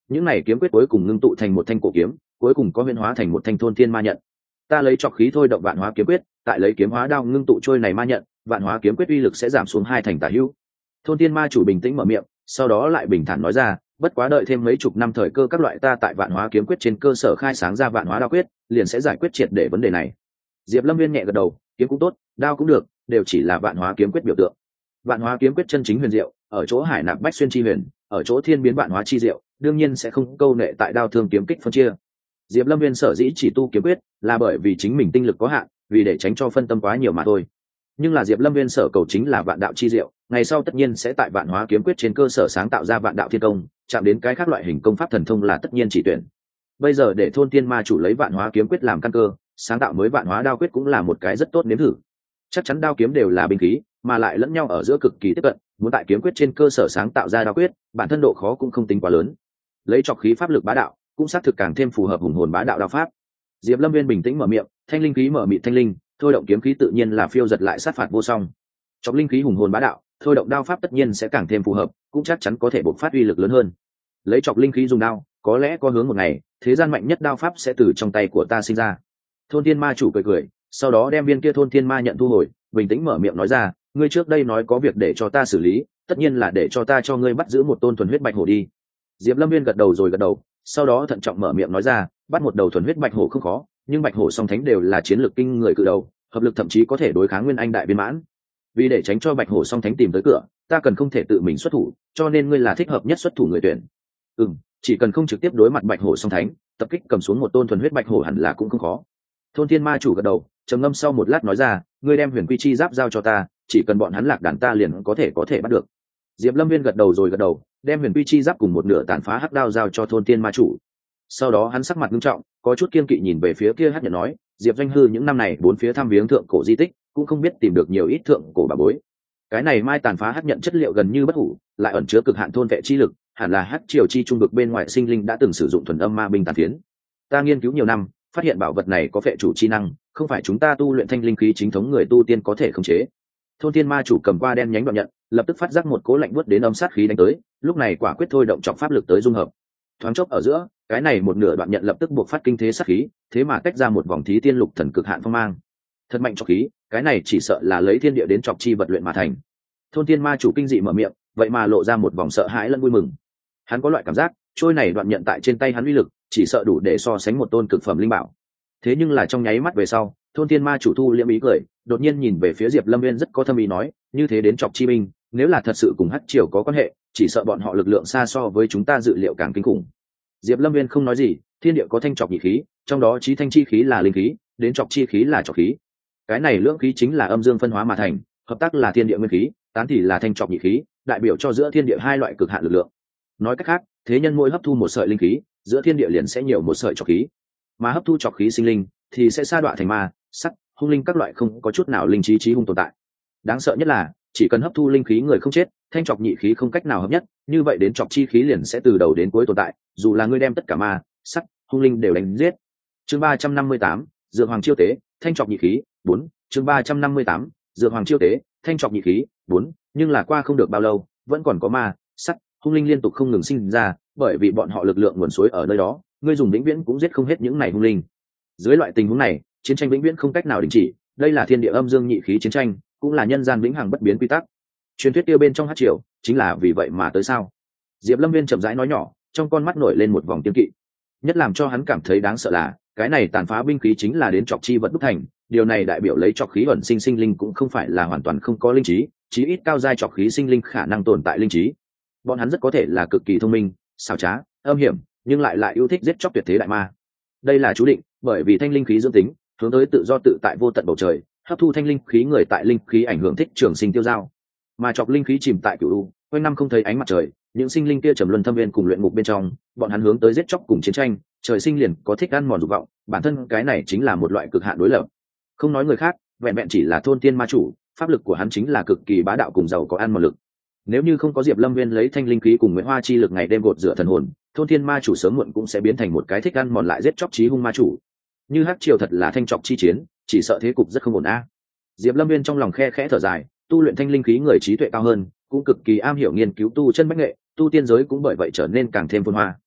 những này kiếm quyết cuối cùng ngưng tụ thành một thanh cổ kiếm, cuối cùng có huyễn hóa thành một thanh thôn thiên ma nhận. Ta lấy trọc khí thôi động vạn hóa kiếm quyết, tại lấy kiếm hóa đao ngưng tụ trôi này ma nhận, vạn hóa kiếm quyết uy lực sẽ giảm xuống hai thành tả hữu. Thôn thiên ma chủ bình tĩnh mở miệng, sau đó lại bình thản nói ra, bất quá đợi thêm mấy chục năm thời cơ các loại ta tại vạn hóa kiếm quyết trên cơ sở khai sáng ra vạn hóa đao quyết, liền sẽ giải quyết triệt để vấn đề này. Diệp Lâm Viên nhẹ gật đầu, kiếm cũng tốt, đao cũng được, đều chỉ là vạn hóa kiếm quyết biểu tượng. Vạn hóa kiếm quyết chân chính huyền diệu, ở chỗ hải nạp bách xuyên chi huyền, ở chỗ thiên biến vạn hóa chi diệu, đương nhiên sẽ không câu nệ tại đao thương kiếm kích phân chia. Diệp Lâm Viên sở dĩ chỉ tu kiếm quyết, là bởi vì chính mình tinh lực có hạn, vì để tránh cho phân tâm quá nhiều mà thôi. Nhưng là Diệp Lâm Viên sở cầu chính là vạn đạo chi diệu, ngày sau tất nhiên sẽ tại vạn hóa kiếm quyết trên cơ sở sáng tạo ra vạn đạo thiên công, chạm đến cái khác loại hình công pháp thần thông là tất nhiên chỉ tuyển. Bây giờ để thôn tiên ma chủ lấy vạn hóa kiếm quyết làm căn cơ, sáng tạo mới vạn hóa đao quyết cũng là một cái rất tốt nếm thử. Chắc chắn đao kiếm đều là binh khí, mà lại lẫn nhau ở giữa cực kỳ tiếp cận, muốn tại kiếm quyết trên cơ sở sáng tạo ra đao quyết, bản thân độ khó cũng không tính quá lớn. Lấy trọc khí pháp lực bá đạo, cũng xác thực càng thêm phù hợp hùng hồn bá đạo đao pháp. Diệp Lâm Viên bình tĩnh mở miệng, thanh linh khí mở mịt thanh linh, thôi động kiếm khí tự nhiên là phiêu giật lại sát phạt vô song. Chọc linh khí hùng hồn bá đạo, thôi động đao pháp tất nhiên sẽ càng thêm phù hợp, cũng chắc chắn có thể bộc phát uy lực lớn hơn. Lấy chọc linh khí dùng đao, có lẽ có hướng một ngày, thế gian mạnh nhất đao pháp sẽ từ trong tay của ta sinh ra. Thôn Thiên Ma chủ cười cười, sau đó đem viên kia thôn Thiên Ma nhận thu hồi, bình tĩnh mở miệng nói ra, ngươi trước đây nói có việc để cho ta xử lý, tất nhiên là để cho ta cho ngươi bắt giữ một tôn thuần huyết bạch hổ đi. Diệp Lâm Viên gật đầu rồi gật đầu, sau đó thận trọng mở miệng nói ra, bắt một đầu thuần huyết bạch hổ không khó, nhưng bạch hổ song thánh đều là chiến lược kinh người cự đầu, hợp lực thậm chí có thể đối kháng nguyên anh đại viên mãn. Vì để tránh cho bạch hổ song thánh tìm tới cửa, ta cần không thể tự mình xuất thủ, cho nên ngươi là thích hợp nhất xuất thủ người tuyển. Ừm, chỉ cần không trực tiếp đối mặt bạch hổ song thánh, tập kích cầm xuống một tôn thuần huyết bạch hổ hẳn là cũng không khó. Thôn Thiên Ma chủ gật đầu, trầm ngâm sau một lát nói ra, ngươi đem huyền quy chi giáp giao cho ta, chỉ cần bọn hắn lạc đàn ta liền có thể có thể bắt được. Diệp Lâm Viên gật đầu rồi gật đầu, đem huyền quy chi giáp cùng một nửa tàn phá hắc đao giao cho Thôn Thiên Ma chủ. Sau đó hắn sắc mặt nghiêm trọng, có chút kiên kỵ nhìn về phía kia hắc nhận nói, Diệp Doanh Hư những năm này bốn phía thăm viếng thượng cổ di tích, cũng không biết tìm được nhiều ít thượng cổ bà bối. Cái này mai tàn phá hắc nhận chất liệu gần như bất hủ, lại ẩn chứa cực hạn thôn vệ chi lực, hẳn là hắc triều chi trung vực bên ngoài sinh linh đã từng sử dụng thuần âm ma binh tàn phiến. Ta nghiên cứu nhiều năm, phát hiện bảo vật này có phệ chủ chi năng, không phải chúng ta tu luyện thanh linh khí chính thống người tu tiên có thể khống chế. Thôn Thiên Ma chủ cầm qua đen nhánh đoạn nhận, lập tức phát giác một cỗ lạnh buốt đến âm sát khí đánh tới, lúc này quả quyết thôi động trọng pháp lực tới dung hợp. Thoáng chốc ở giữa, cái này một nửa đoạn nhận lập tức buộc phát kinh thế sát khí, thế mà tách ra một vòng thí tiên lục thần cực hạn phong mang. Thật mạnh cho khí, cái này chỉ sợ là lấy thiên địa đến chọc chi vật luyện mà thành. Thôn Thiên Ma chủ kinh dị mở miệng, vậy mà lộ ra một vòng sợ hãi lẫn vui mừng. Hắn có loại cảm giác, trôi này đoạn nhận tại trên tay hắn uy lực, chỉ sợ đủ để so sánh một tôn cực phẩm linh bảo. Thế nhưng là trong nháy mắt về sau, Thôn Thiên Ma chủ thu liễm ý cười, đột nhiên nhìn về phía Diệp Lâm Viên rất có thâm ý nói, như thế đến chọc chi binh, nếu là thật sự cùng hắc triều có quan hệ, chỉ sợ bọn họ lực lượng xa so với chúng ta dự liệu càng kinh khủng. Diệp Lâm Viên không nói gì, thiên địa có thanh chọc nhị khí, trong đó chí thanh chi khí là linh khí, đến chọc chi khí là chọc khí. Cái này lưỡng khí chính là âm dương phân hóa mà thành, hợp tác là thiên địa nguyên khí, tán thì là thanh chọc nhị khí, đại biểu cho giữa thiên địa hai loại cực hạn lực lượng. Nói cách khác, thế nhân mỗi hấp thu một sợi linh khí, giữa thiên địa liền sẽ nhiều một sợi chọc khí, mà hấp thu chọc khí sinh linh thì sẽ sa đọa thành ma, sắt, hung linh các loại không có chút nào linh trí trí hung tồn tại. Đáng sợ nhất là, chỉ cần hấp thu linh khí người không chết, thanh chọc nhị khí không cách nào hợp nhất, như vậy đến chọc chi khí liền sẽ từ đầu đến cuối tồn tại, dù là ngươi đem tất cả ma, sắt, hung linh đều đánh giết. Chương ba trăm năm mươi tám, Dược Hoàng chiêu tế, thanh chọc nhị khí, bốn. Chương ba trăm năm mươi tám, Dược Hoàng chiêu tế, thanh chọc nhị khí, bốn. Nhưng là qua không được bao lâu, vẫn còn có ma, sắt, hung linh liên tục không ngừng sinh ra, bởi vì bọn họ lực lượng nguồn suối ở nơi đó, ngươi dùng vĩnh viễn cũng giết không hết những này hung linh. Dưới loại tình huống này, chiến tranh vĩnh viễn không cách nào đình chỉ, đây là thiên địa âm dương nhị khí chiến tranh, cũng là nhân gian vĩnh hằng bất biến quy tắc. Truyền thuyết kia bên trong hắc triều, chính là vì vậy mà tới sao? Diệp Lâm Viên chậm rãi nói nhỏ, trong con mắt nổi lên một vòng kiêng kỵ. Nhất làm cho hắn cảm thấy đáng sợ là, cái này tàn phá binh khí chính là đến chọc chi vật đúc thành, điều này đại biểu lấy chọc khí ẩn sinh sinh linh cũng không phải là hoàn toàn không có linh trí, chí ít cao giai chọc khí sinh linh khả năng tồn tại linh trí. Bọn hắn rất có thể là cực kỳ thông minh, xảo trá, âm hiểm, nhưng lại lại yêu thích giết chóc tuyệt thế đại ma. Đây là chú định, bởi vì thanh linh khí dương tính, hướng tới tự do tự tại vô tận bầu trời, hấp thu thanh linh khí người tại linh khí ảnh hưởng thích trường sinh tiêu dao, mà chọc linh khí chìm tại cửu u, quanh năm không thấy ánh mặt trời, những sinh linh kia trầm luân thâm viên cùng luyện ngục bên trong, bọn hắn hướng tới giết chóc cùng chiến tranh, trời sinh liền có thích ăn mòn dục vọng, bản thân cái này chính là một loại cực hạn đối lập. Không nói người khác, vẹn vẹn chỉ là Thôn Thiên Ma chủ, pháp lực của hắn chính là cực kỳ bá đạo cùng giàu có ăn mòn lực. Nếu như không có Diệp Lâm Viên lấy thanh linh khí cùng Nguyễn Hoa chi lực ngày đêm gột rửa thần hồn, Thôn Thiên Ma chủ sớm muộn cũng sẽ biến thành một cái thích ăn mòn lại giết chóc chí hung ma chủ. Như hắc triều thật là thanh chọc chi chiến, chỉ sợ thế cục rất không ổn a. Diệp Lâm Viên trong lòng khe khẽ thở dài, tu luyện thanh linh khí người trí tuệ cao hơn, cũng cực kỳ am hiểu nghiên cứu tu chân bách nghệ, tu tiên giới cũng bởi vậy trở nên càng thêm phồn hoa.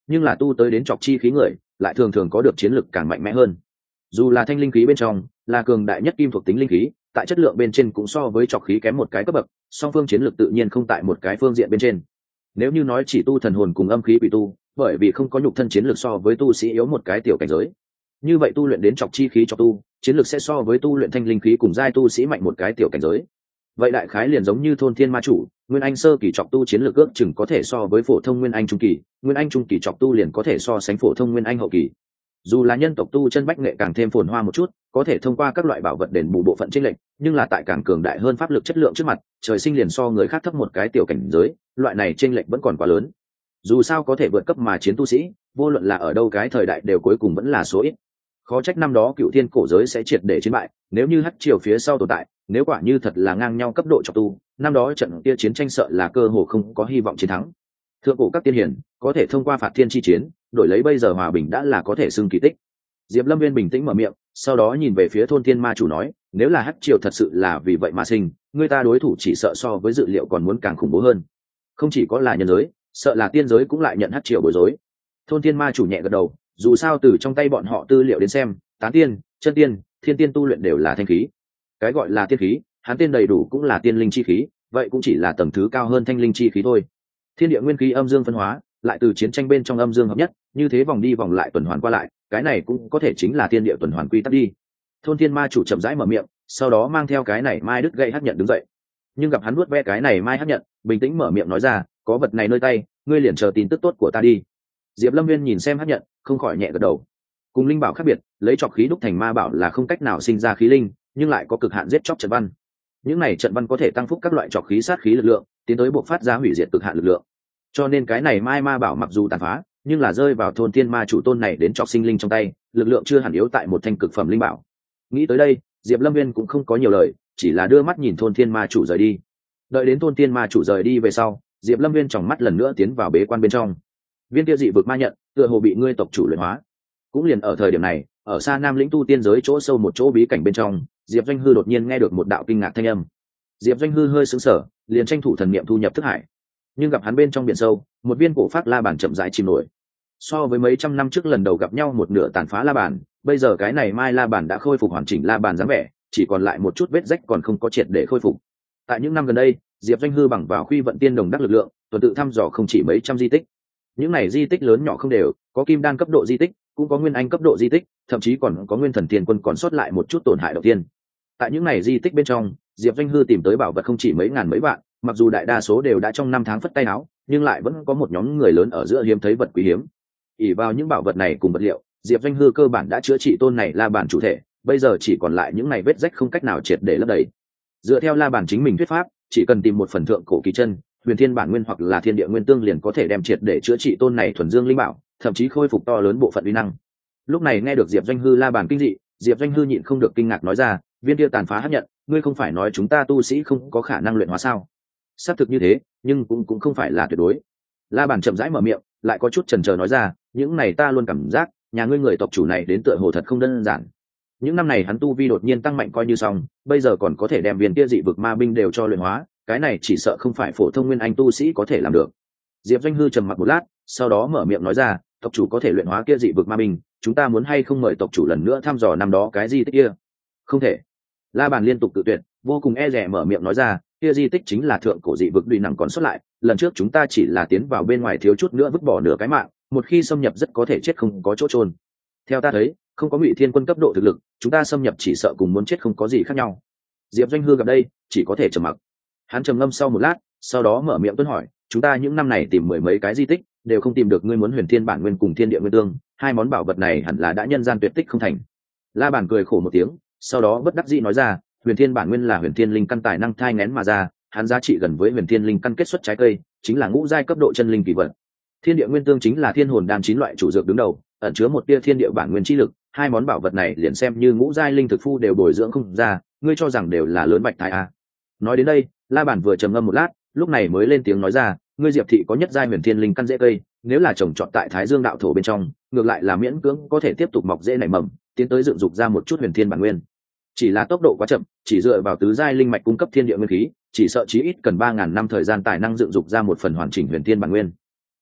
nhưng là tu tới đến trọc chi khí người lại thường thường có được chiến lực càng mạnh mẽ hơn. Dù là thanh linh khí bên trong là cường đại nhất kim thuộc tính linh khí, tại chất lượng bên trên cũng so với trọc khí kém một cái cấp bậc, song phương chiến lực tự nhiên không tại một cái phương diện bên trên. Nếu như nói chỉ tu thần hồn cùng âm khí quỷ tu, bởi vì không có nhục thân chiến lực so với tu sĩ yếu một cái tiểu cảnh giới, như vậy tu luyện đến trọc chi khí trọc tu, chiến lực sẽ so với tu luyện thanh linh khí cùng giai tu sĩ mạnh một cái tiểu cảnh giới. Vậy đại khái liền giống như thôn thiên ma chủ, nguyên anh sơ kỳ trọc tu chiến lược ước chừng có thể so với phổ thông nguyên anh trung kỳ, nguyên anh trung kỳ trọc tu liền có thể so sánh phổ thông nguyên anh hậu kỳ. Dù là nhân tộc tu chân bách nghệ càng thêm phồn hoa một chút, có thể thông qua các loại bảo vật đền bù bộ phận chênh lệch, nhưng là tại càng cường đại hơn pháp lực chất lượng trước mặt, trời sinh liền so người khác thấp một cái tiểu cảnh giới, loại này chênh lệch vẫn còn quá lớn. Dù sao có thể vượt cấp mà chiến tu sĩ, vô luận là ở đâu cái thời đại đều cuối cùng vẫn là số ít. Khó trách năm đó cựu thiên cổ giới sẽ triệt để chiến bại, nếu như hắc triều phía sau tồn tại, nếu quả như thật là ngang nhau cấp độ trọc tu, năm đó trận kia chiến tranh sợ là cơ hồ không có hy vọng chiến thắng. Thượng cổ các tiên hiển có thể thông qua phạt thiên chi chiến, đổi lấy bây giờ hòa bình đã là có thể xưng kỳ tích. Diệp Lâm Viên bình tĩnh mở miệng, sau đó nhìn về phía thôn thiên ma chủ nói, nếu là hắc triều thật sự là vì vậy mà sinh, người ta đối thủ chỉ sợ so với dự liệu còn muốn càng khủng bố hơn. Không chỉ có là nhân giới, sợ là tiên giới cũng lại nhận hắc triều bối rối. Thôn thiên ma chủ nhẹ gật đầu, dù sao từ trong tay bọn họ tư liệu đến xem, tán tiên, chân tiên, thiên tiên tu luyện đều là thanh khí. Cái gọi là tiên khí, hắn tên đầy đủ cũng là tiên linh chi khí, vậy cũng chỉ là tầng thứ cao hơn thanh linh chi khí thôi. Thiên địa nguyên khí âm dương phân hóa, lại từ chiến tranh bên trong âm dương hợp nhất, như thế vòng đi vòng lại tuần hoàn qua lại, cái này cũng có thể chính là thiên địa tuần hoàn quy tắc đi. Thôn thiên ma chủ chậm rãi mở miệng, sau đó mang theo cái này mai đứt gậy hấp nhận đứng dậy. Nhưng gặp hắn nuốt ve cái này mai hấp nhận, bình tĩnh mở miệng nói ra, có vật này nơi tay, ngươi liền chờ tin tức tốt của ta đi. Diệp Lâm Viên nhìn xem hấp nhận, không khỏi nhẹ gật đầu. Cùng linh bảo khác biệt, lấy trọc khí đúc thành ma bảo là không cách nào sinh ra khí linh, nhưng lại có cực hạn giết chóc trận văn. Những này trận văn có thể tăng phúc các loại trọc khí sát khí lực lượng, tiến tới buộc phát ra hủy diệt cực hạn lực lượng. Cho nên cái này mai ma bảo mặc dù tàn phá, nhưng là rơi vào thôn thiên ma chủ tôn này đến trọc sinh linh trong tay, lực lượng chưa hẳn yếu tại một thanh cực phẩm linh bảo. Nghĩ tới đây, Diệp Lâm Viên cũng không có nhiều lời, chỉ là đưa mắt nhìn thôn thiên ma chủ rời đi. Đợi đến thôn thiên ma chủ rời đi về sau, Diệp Lâm Viên tròng mắt lần nữa tiến vào bế quan bên trong. Viên kia dị vực ma nhận, tựa hồ bị ngươi tộc chủ luyện hóa. Cũng liền ở thời điểm này, ở xa Nam lĩnh tu tiên giới chỗ sâu một chỗ bí cảnh bên trong, Diệp Doanh Hư đột nhiên nghe được một đạo kinh ngạc thanh âm. Diệp Doanh Hư hơi sững sờ, liền tranh thủ thần niệm thu nhập thức hải. Nhưng gặp hắn bên trong biển sâu, một viên cổ phát la bàn chậm rãi chìm nổi. So với mấy trăm năm trước lần đầu gặp nhau một nửa tàn phá la bàn, bây giờ cái này mai la bàn đã khôi phục hoàn chỉnh la bàn dáng vẻ, chỉ còn lại một chút vết rách còn không có triệt để khôi phục. Tại những năm gần đây, Diệp Doanh Hư bằng vào Khuy Vận Tiên Đồng đắc lực lượng, tuần tự thăm dò không chỉ mấy trăm di tích. Những này di tích lớn nhỏ không đều, có kim đan cấp độ di tích, cũng có nguyên anh cấp độ di tích, thậm chí còn có nguyên thần tiền quân còn sót lại một chút tổn hại đầu tiên. Tại những này di tích bên trong, Diệp Doanh Hư tìm tới bảo vật không chỉ mấy ngàn mấy vạn, mặc dù đại đa số đều đã trong năm tháng phất tay áo, nhưng lại vẫn có một nhóm người lớn ở giữa hiếm thấy vật quý hiếm. ỷ vào những bảo vật này cùng vật liệu, Diệp Doanh Hư cơ bản đã chữa trị tôn này la bàn chủ thể, bây giờ chỉ còn lại những này vết rách không cách nào triệt để lấp đầy. Dựa theo la bàn chính mình thuyết pháp, chỉ cần tìm một phần thượng cổ kỳ chân, huyền thiên bản nguyên hoặc là thiên địa nguyên tương liền có thể đem triệt để chữa trị tôn này thuần dương linh bảo, thậm chí khôi phục to lớn bộ phận uy năng. Lúc này nghe được Diệp Doanh Hư la bàn kinh dị, Diệp Doanh Hư nhịn không được kinh ngạc nói ra, viên kia tàn phá hấp nhận, ngươi không phải nói chúng ta tu sĩ không có khả năng luyện hóa sao? Xác thực như thế, nhưng cũng cũng không phải là tuyệt đối. La bàn chậm rãi mở miệng, lại có chút chần chờ nói ra, những này ta luôn cảm giác, nhà ngươi người tộc chủ này đến tựa hồ thật không đơn giản. Những năm này hắn tu vi đột nhiên tăng mạnh coi như xong, bây giờ còn có thể đem viên kia dị vực ma binh đều cho luyện hóa, cái này chỉ sợ không phải phổ thông nguyên anh tu sĩ có thể làm được. Diệp Doanh Hư trầm mặc một lát, sau đó mở miệng nói ra, tộc chủ có thể luyện hóa kia dị vực ma binh, chúng ta muốn hay không mời tộc chủ lần nữa thăm dò năm đó cái di tích kia? Không thể. La bàn liên tục tự tuyệt, vô cùng e dè mở miệng nói ra, kia di tích chính là thượng cổ dị vực đùi nặng còn xuất lại, lần trước chúng ta chỉ là tiến vào bên ngoài thiếu chút nữa vứt bỏ nửa cái mạng, một khi xâm nhập rất có thể chết không có chỗ trôn. Theo ta thấy, không có Ngụy Thiên Quân cấp độ thực lực, chúng ta xâm nhập chỉ sợ cùng muốn chết không có gì khác nhau. Diệp Doanh Hư gặp đây, chỉ có thể trầm mặc. Hắn trầm ngâm sau một lát, sau đó mở miệng tuân hỏi, chúng ta những năm này tìm mười mấy cái di tích, đều không tìm được ngươi muốn huyền thiên bản nguyên cùng thiên địa nguyên tương, hai món bảo vật này hẳn là đã nhân gian tuyệt tích không thành. La Bàn cười khổ một tiếng, sau đó bất đắc dĩ nói ra, huyền thiên bản nguyên là huyền thiên linh căn tài năng thai nghén mà ra, hắn giá trị gần với huyền thiên linh căn kết xuất trái cây, chính là ngũ giai cấp độ chân linh kỳ vật. Thiên địa nguyên tương chính là thiên hồn đan chín loại chủ dược đứng đầu, ẩn chứa một tia thiên địa bản nguyên chi lực, hai món bảo vật này liền xem như ngũ giai linh thực phu đều bồi dưỡng không ra, ngươi cho rằng đều là lớn bạch thái à? Nói đến đây, La Bản vừa trầm ngâm một lát, lúc này mới lên tiếng nói ra, ngươi Diệp thị có nhất giai huyền thiên linh căn dễ cây, nếu là trồng trọt tại Thái Dương đạo thổ bên trong, ngược lại là miễn cưỡng có thể tiếp tục mọc dễ nảy mầm, tiến tới dựng dục ra một chút huyền thiên bản nguyên. Chỉ là tốc độ quá chậm, chỉ dựa vào tứ giai linh mạch cung cấp thiên địa nguyên khí, chỉ sợ chí ít cần ba ngàn năm thời gian tài năng dựng dục ra một phần hoàn chỉnh huyền thiên bản nguyên.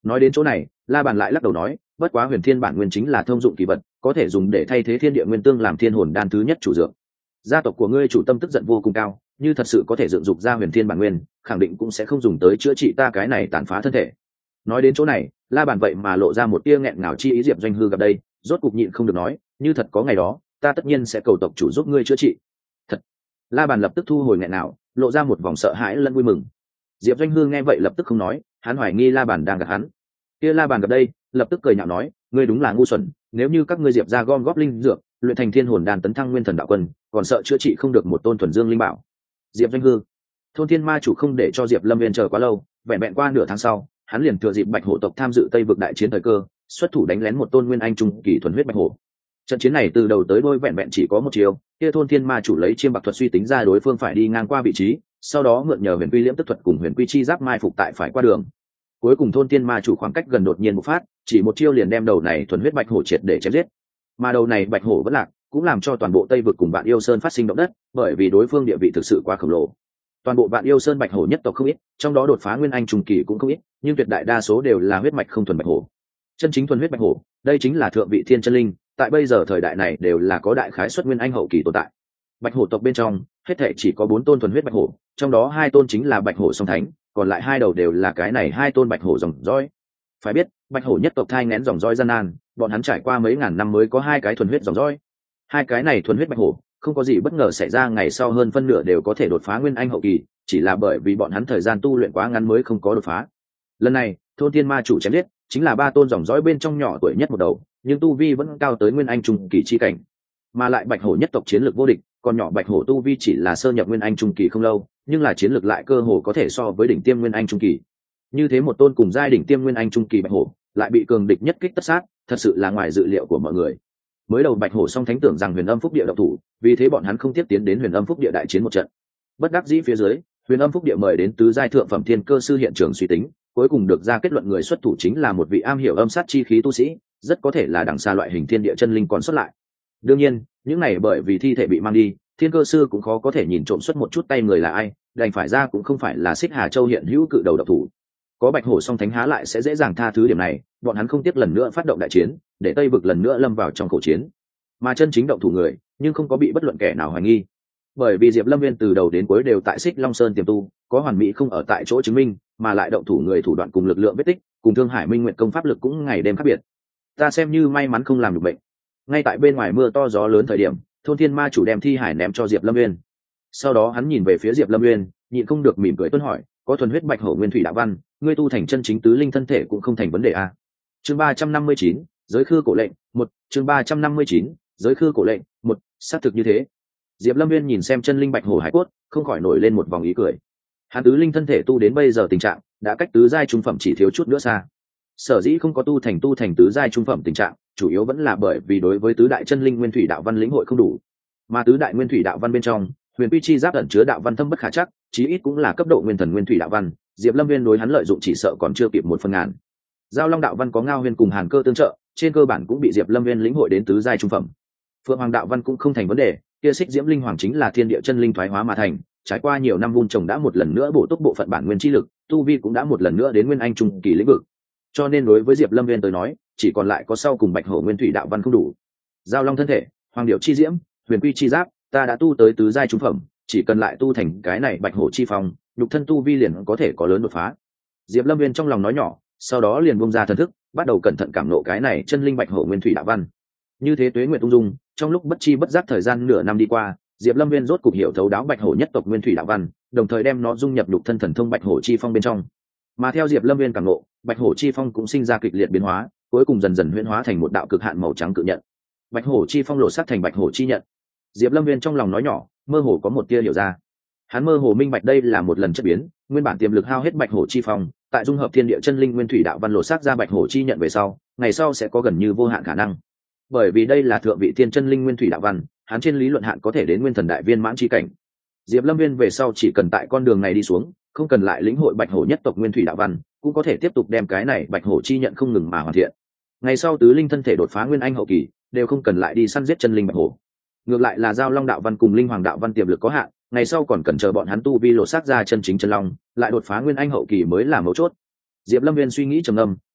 Nói đến chỗ này, La Bàn lại lắc đầu nói, bất quá huyền thiên bản nguyên chính là thông dụng kỳ vật, có thể dùng để thay thế thiên địa nguyên tương làm thiên hồn đan thứ nhất chủ dược. Gia tộc của ngươi chủ tâm tức giận vô cùng cao, như thật sự có thể dựng dục ra huyền thiên bản nguyên, khẳng định cũng sẽ không dùng tới chữa trị ta cái này tàn phá thân thể. Nói đến chỗ này, La Bàn vậy mà lộ ra một tia nghẹn ngào chi ý. Diệp Doanh Hư gặp đây, rốt cục nhịn không được nói, như thật có ngày đó, ta tất nhiên sẽ cầu tộc chủ giúp ngươi chữa trị. Thật. La Bàn lập tức thu hồi nghẹn ngào, lộ ra một vòng sợ hãi lẫn vui mừng. Diệp Doanh Hư nghe vậy lập tức không nói, hắn hoài nghi La Bàn đang gạt hắn. Kia La Bàn gặp đây, lập tức cười nhạo nói, ngươi đúng là ngu xuẩn, nếu như các ngươi Diệp ra gom góp linh dược, luyện thành thiên hồn đan tấn thăng nguyên thần đạo quân, còn sợ chữa trị không được một tôn thuần dương linh bảo. Diệp Doanh Hư, thôn thiên ma chủ không để cho Diệp Lâm Viên chờ quá lâu, vẹn vẹn qua nửa tháng sau, hắn liền thừa dịp bạch hổ tộc tham dự Tây vực đại chiến thời cơ, xuất thủ đánh lén một tôn nguyên anh trung kỳ thuần huyết bạch hổ. Trận chiến này từ đầu tới đuôi vẹn vẹn chỉ có một chiều, kia thôn thiên ma chủ lấy chiêm bạc thuật suy tính ra đối phương phải đi ngang qua vị trí, sau đó mượn nhờ huyền quy liễm tức thuật cùng huyền quy chi giáp mai phục tại phải qua đường. Cuối cùng thôn thiên ma chủ khoảng cách gần đột nhiên một phát, chỉ một chiêu liền đem đầu này thuần huyết bạch hổ triệt để chém giết. Mà đầu này bạch hổ vẫn lạc, cũng làm cho toàn bộ Tây vực cùng Vạn Yêu Sơn phát sinh động đất, bởi vì đối phương địa vị thực sự quá khổng lồ. Toàn bộ Vạn Yêu Sơn bạch hổ nhất tộc không ít, trong đó đột phá nguyên anh trùng kỳ cũng không ít, nhưng tuyệt đại đa số đều là huyết mạch không thuần bạch hổ. Chân chính thuần huyết bạch hổ, đây chính là thượng vị thiên chân linh, tại bây giờ thời đại này đều là có đại khái xuất nguyên anh hậu kỳ tồn tại. Bạch hổ tộc bên trong, hết thảy chỉ có bốn tôn thuần huyết bạch hổ, trong đó hai tôn chính là bạch hổ song thánh, còn lại hai đầu đều là cái này hai tôn bạch hổ dòng dõi. Phải biết, bạch hổ nhất tộc thai nghén dòng dõi gian nan, bọn hắn trải qua mấy ngàn năm mới có hai cái thuần huyết dòng dõi. Hai cái này thuần huyết bạch hổ, không có gì bất ngờ xảy ra, ngày sau hơn phân nửa đều có thể đột phá nguyên anh hậu kỳ, chỉ là bởi vì bọn hắn thời gian tu luyện quá ngắn mới không có đột phá. Lần này, thôn thiên ma chủ chém giết, chính là ba tôn dòng dõi bên trong nhỏ tuổi nhất một đầu, nhưng tu vi vẫn cao tới nguyên anh trung kỳ chi cảnh. Mà lại bạch hổ nhất tộc chiến lược vô địch, còn nhỏ bạch hổ tu vi chỉ là sơ nhập nguyên anh trung kỳ không lâu, nhưng là chiến lược lại cơ hồ có thể so với đỉnh tiêm nguyên anh trung kỳ. Như thế một tôn cùng giai đỉnh tiêm nguyên anh trung kỳ bạch hổ, lại bị cường địch nhất kích tất sát, thật sự là ngoài dự liệu của mọi người. Mới đầu bạch hổ song thánh tưởng rằng huyền âm phúc địa độc thủ, vì thế bọn hắn không tiếp tiến đến huyền âm phúc địa đại chiến một trận. Bất đắc dĩ phía dưới, huyền âm phúc địa mời đến tứ giai thượng phẩm thiên cơ sư hiện trường suy tính, cuối cùng được ra kết luận người xuất thủ chính là một vị am hiểu âm sát chi khí tu sĩ, rất có thể là đằng xa loại hình thiên địa chân linh còn xuất lại. Đương nhiên, những này bởi vì thi thể bị mang đi, thiên cơ sư cũng khó có thể nhìn trộm xuất một chút tay người là ai, đành phải ra cũng không phải là Xích Hà Châu hiện hữu cự đầu độc thủ. Có bạch hổ song thánh há lại sẽ dễ dàng tha thứ điểm này, bọn hắn không tiếc lần nữa phát động đại chiến, để Tây vực lần nữa lâm vào trong khẩu chiến. Mà chân chính động thủ người, nhưng không có bị bất luận kẻ nào hoài nghi, bởi vì Diệp Lâm Viên từ đầu đến cuối đều tại Xích Long Sơn tiềm tu, có hoàn mỹ không ở tại chỗ chứng minh, mà lại động thủ người thủ đoạn cùng lực lượng vết tích, cùng Thương Hải Minh Nguyện công pháp lực cũng ngày đêm khác biệt. Ta xem như may mắn không làm được bệnh. Ngay tại bên ngoài mưa to gió lớn thời điểm, thôn thiên ma chủ đem thi hải ném cho Diệp Lâm Viên. Sau đó hắn nhìn về phía Diệp Lâm Viên, nhịn không được mỉm cười tuân hỏi, có thuần huyết bạch hổ nguyên thủy đạo văn, ngươi tu thành chân chính tứ linh thân thể cũng không thành vấn đề à? Chương ba trăm năm mươi chín, giới khư cổ lệnh, một, chương ba trăm năm mươi chín, giới khư cổ lệnh, một, xác thực như thế. Diệp Lâm Viên nhìn xem chân linh bạch hổ hải cốt, không khỏi nổi lên một vòng ý cười. Hắn tứ linh thân thể tu đến bây giờ tình trạng, đã cách tứ giai trung phẩm chỉ thiếu chút nữa xa. Sở dĩ không có tu thành tu thành tứ giai trung phẩm tình trạng, chủ yếu vẫn là bởi vì đối với tứ đại chân linh nguyên thủy đạo văn lĩnh hội không đủ. Mà tứ đại nguyên thủy đạo văn bên trong, huyền quy chi giáp ẩn chứa đạo văn thâm bất khả chắc, chí ít cũng là cấp độ nguyên thần nguyên thủy đạo văn, Diệp Lâm Viên đối hắn lợi dụng chỉ sợ còn chưa kịp một phần ngàn. Giao Long đạo văn có Ngao Huyền cùng Hàn Cơ tương trợ, trên cơ bản cũng bị Diệp Lâm Viên lĩnh hội đến tứ giai trung phẩm. Phượng Hoàng đạo văn cũng không thành vấn đề, kia Xích Diễm linh hoàng chính là thiên địa chân linh thoái hóa mà thành, trải qua nhiều năm vun trồng đã một lần nữa bổ túc bộ phận bản nguyên chi lực, tu vi cũng đã một lần nữa đến nguyên anh trung kỳ lĩnh vực. Cho nên đối với Diệp Lâm Viên tới nói, chỉ còn lại có sau cùng bạch hổ nguyên thủy đạo văn không đủ. Giao Long thân thể, Hoàng điệu chi diễm, huyền quy chi giáp, ta đã tu tới tứ giai trung phẩm, chỉ cần lại tu thành cái này bạch hổ chi phong, nhục thân tu vi liền có thể có lớn đột phá. Diệp Lâm Viên trong lòng nói nhỏ, sau đó liền buông ra thần thức, bắt đầu cẩn thận cảm nộ cái này chân linh bạch hổ nguyên thủy đạo văn. Như thế tuế nguyệt ung dung, trong lúc bất chi bất giác thời gian nửa năm đi qua, Diệp Lâm Viên rốt cục hiểu thấu đáo bạch hổ nhất tộc nguyên thủy đạo văn, đồng thời đem nó dung nhập nhục thân thần thông bạch hổ chi phong bên trong. Mà theo Diệp Lâm Viên cảm nộ, bạch hổ chi phong cũng sinh ra kịch liệt biến hóa, cuối cùng dần dần huyễn hóa thành một đạo cực hạn màu trắng cự nhận. Bạch hổ chi phong lộ sắc thành bạch hổ chi nhận. Diệp Lâm Viên trong lòng nói nhỏ, mơ hồ có một tia hiểu ra. Hắn mơ hồ minh bạch đây là một lần chất biến, nguyên bản tiềm lực hao hết bạch hổ chi phong, tại dung hợp thiên địa chân linh nguyên thủy đạo văn lộ sắc ra bạch hổ chi nhận về sau, ngày sau sẽ có gần như vô hạn khả năng. Bởi vì đây là thượng vị thiên chân linh nguyên thủy đạo văn, hắn trên lý luận hạn có thể đến nguyên thần đại viên mãn chi cảnh. Diệp Lâm Viên về sau chỉ cần tại con đường này đi xuống, không cần lại lĩnh hội bạch hổ nhất tộc nguyên thủy đạo văn, cũng có thể tiếp tục đem cái này bạch hổ chi nhận không ngừng mà hoàn thiện. Ngày sau tứ linh thân thể đột phá nguyên anh hậu kỳ, đều không cần lại đi săn giết chân linh bạch hổ. Ngược lại là Giao Long đạo văn cùng linh hoàng đạo văn tiềm lực có hạn, ngày sau còn cần chờ bọn hắn tu vi lộ sắc ra chân chính chân long, lại đột phá nguyên anh hậu kỳ mới là mấu chốt. Diệp Lâm Viên suy nghĩ trầm ngâm,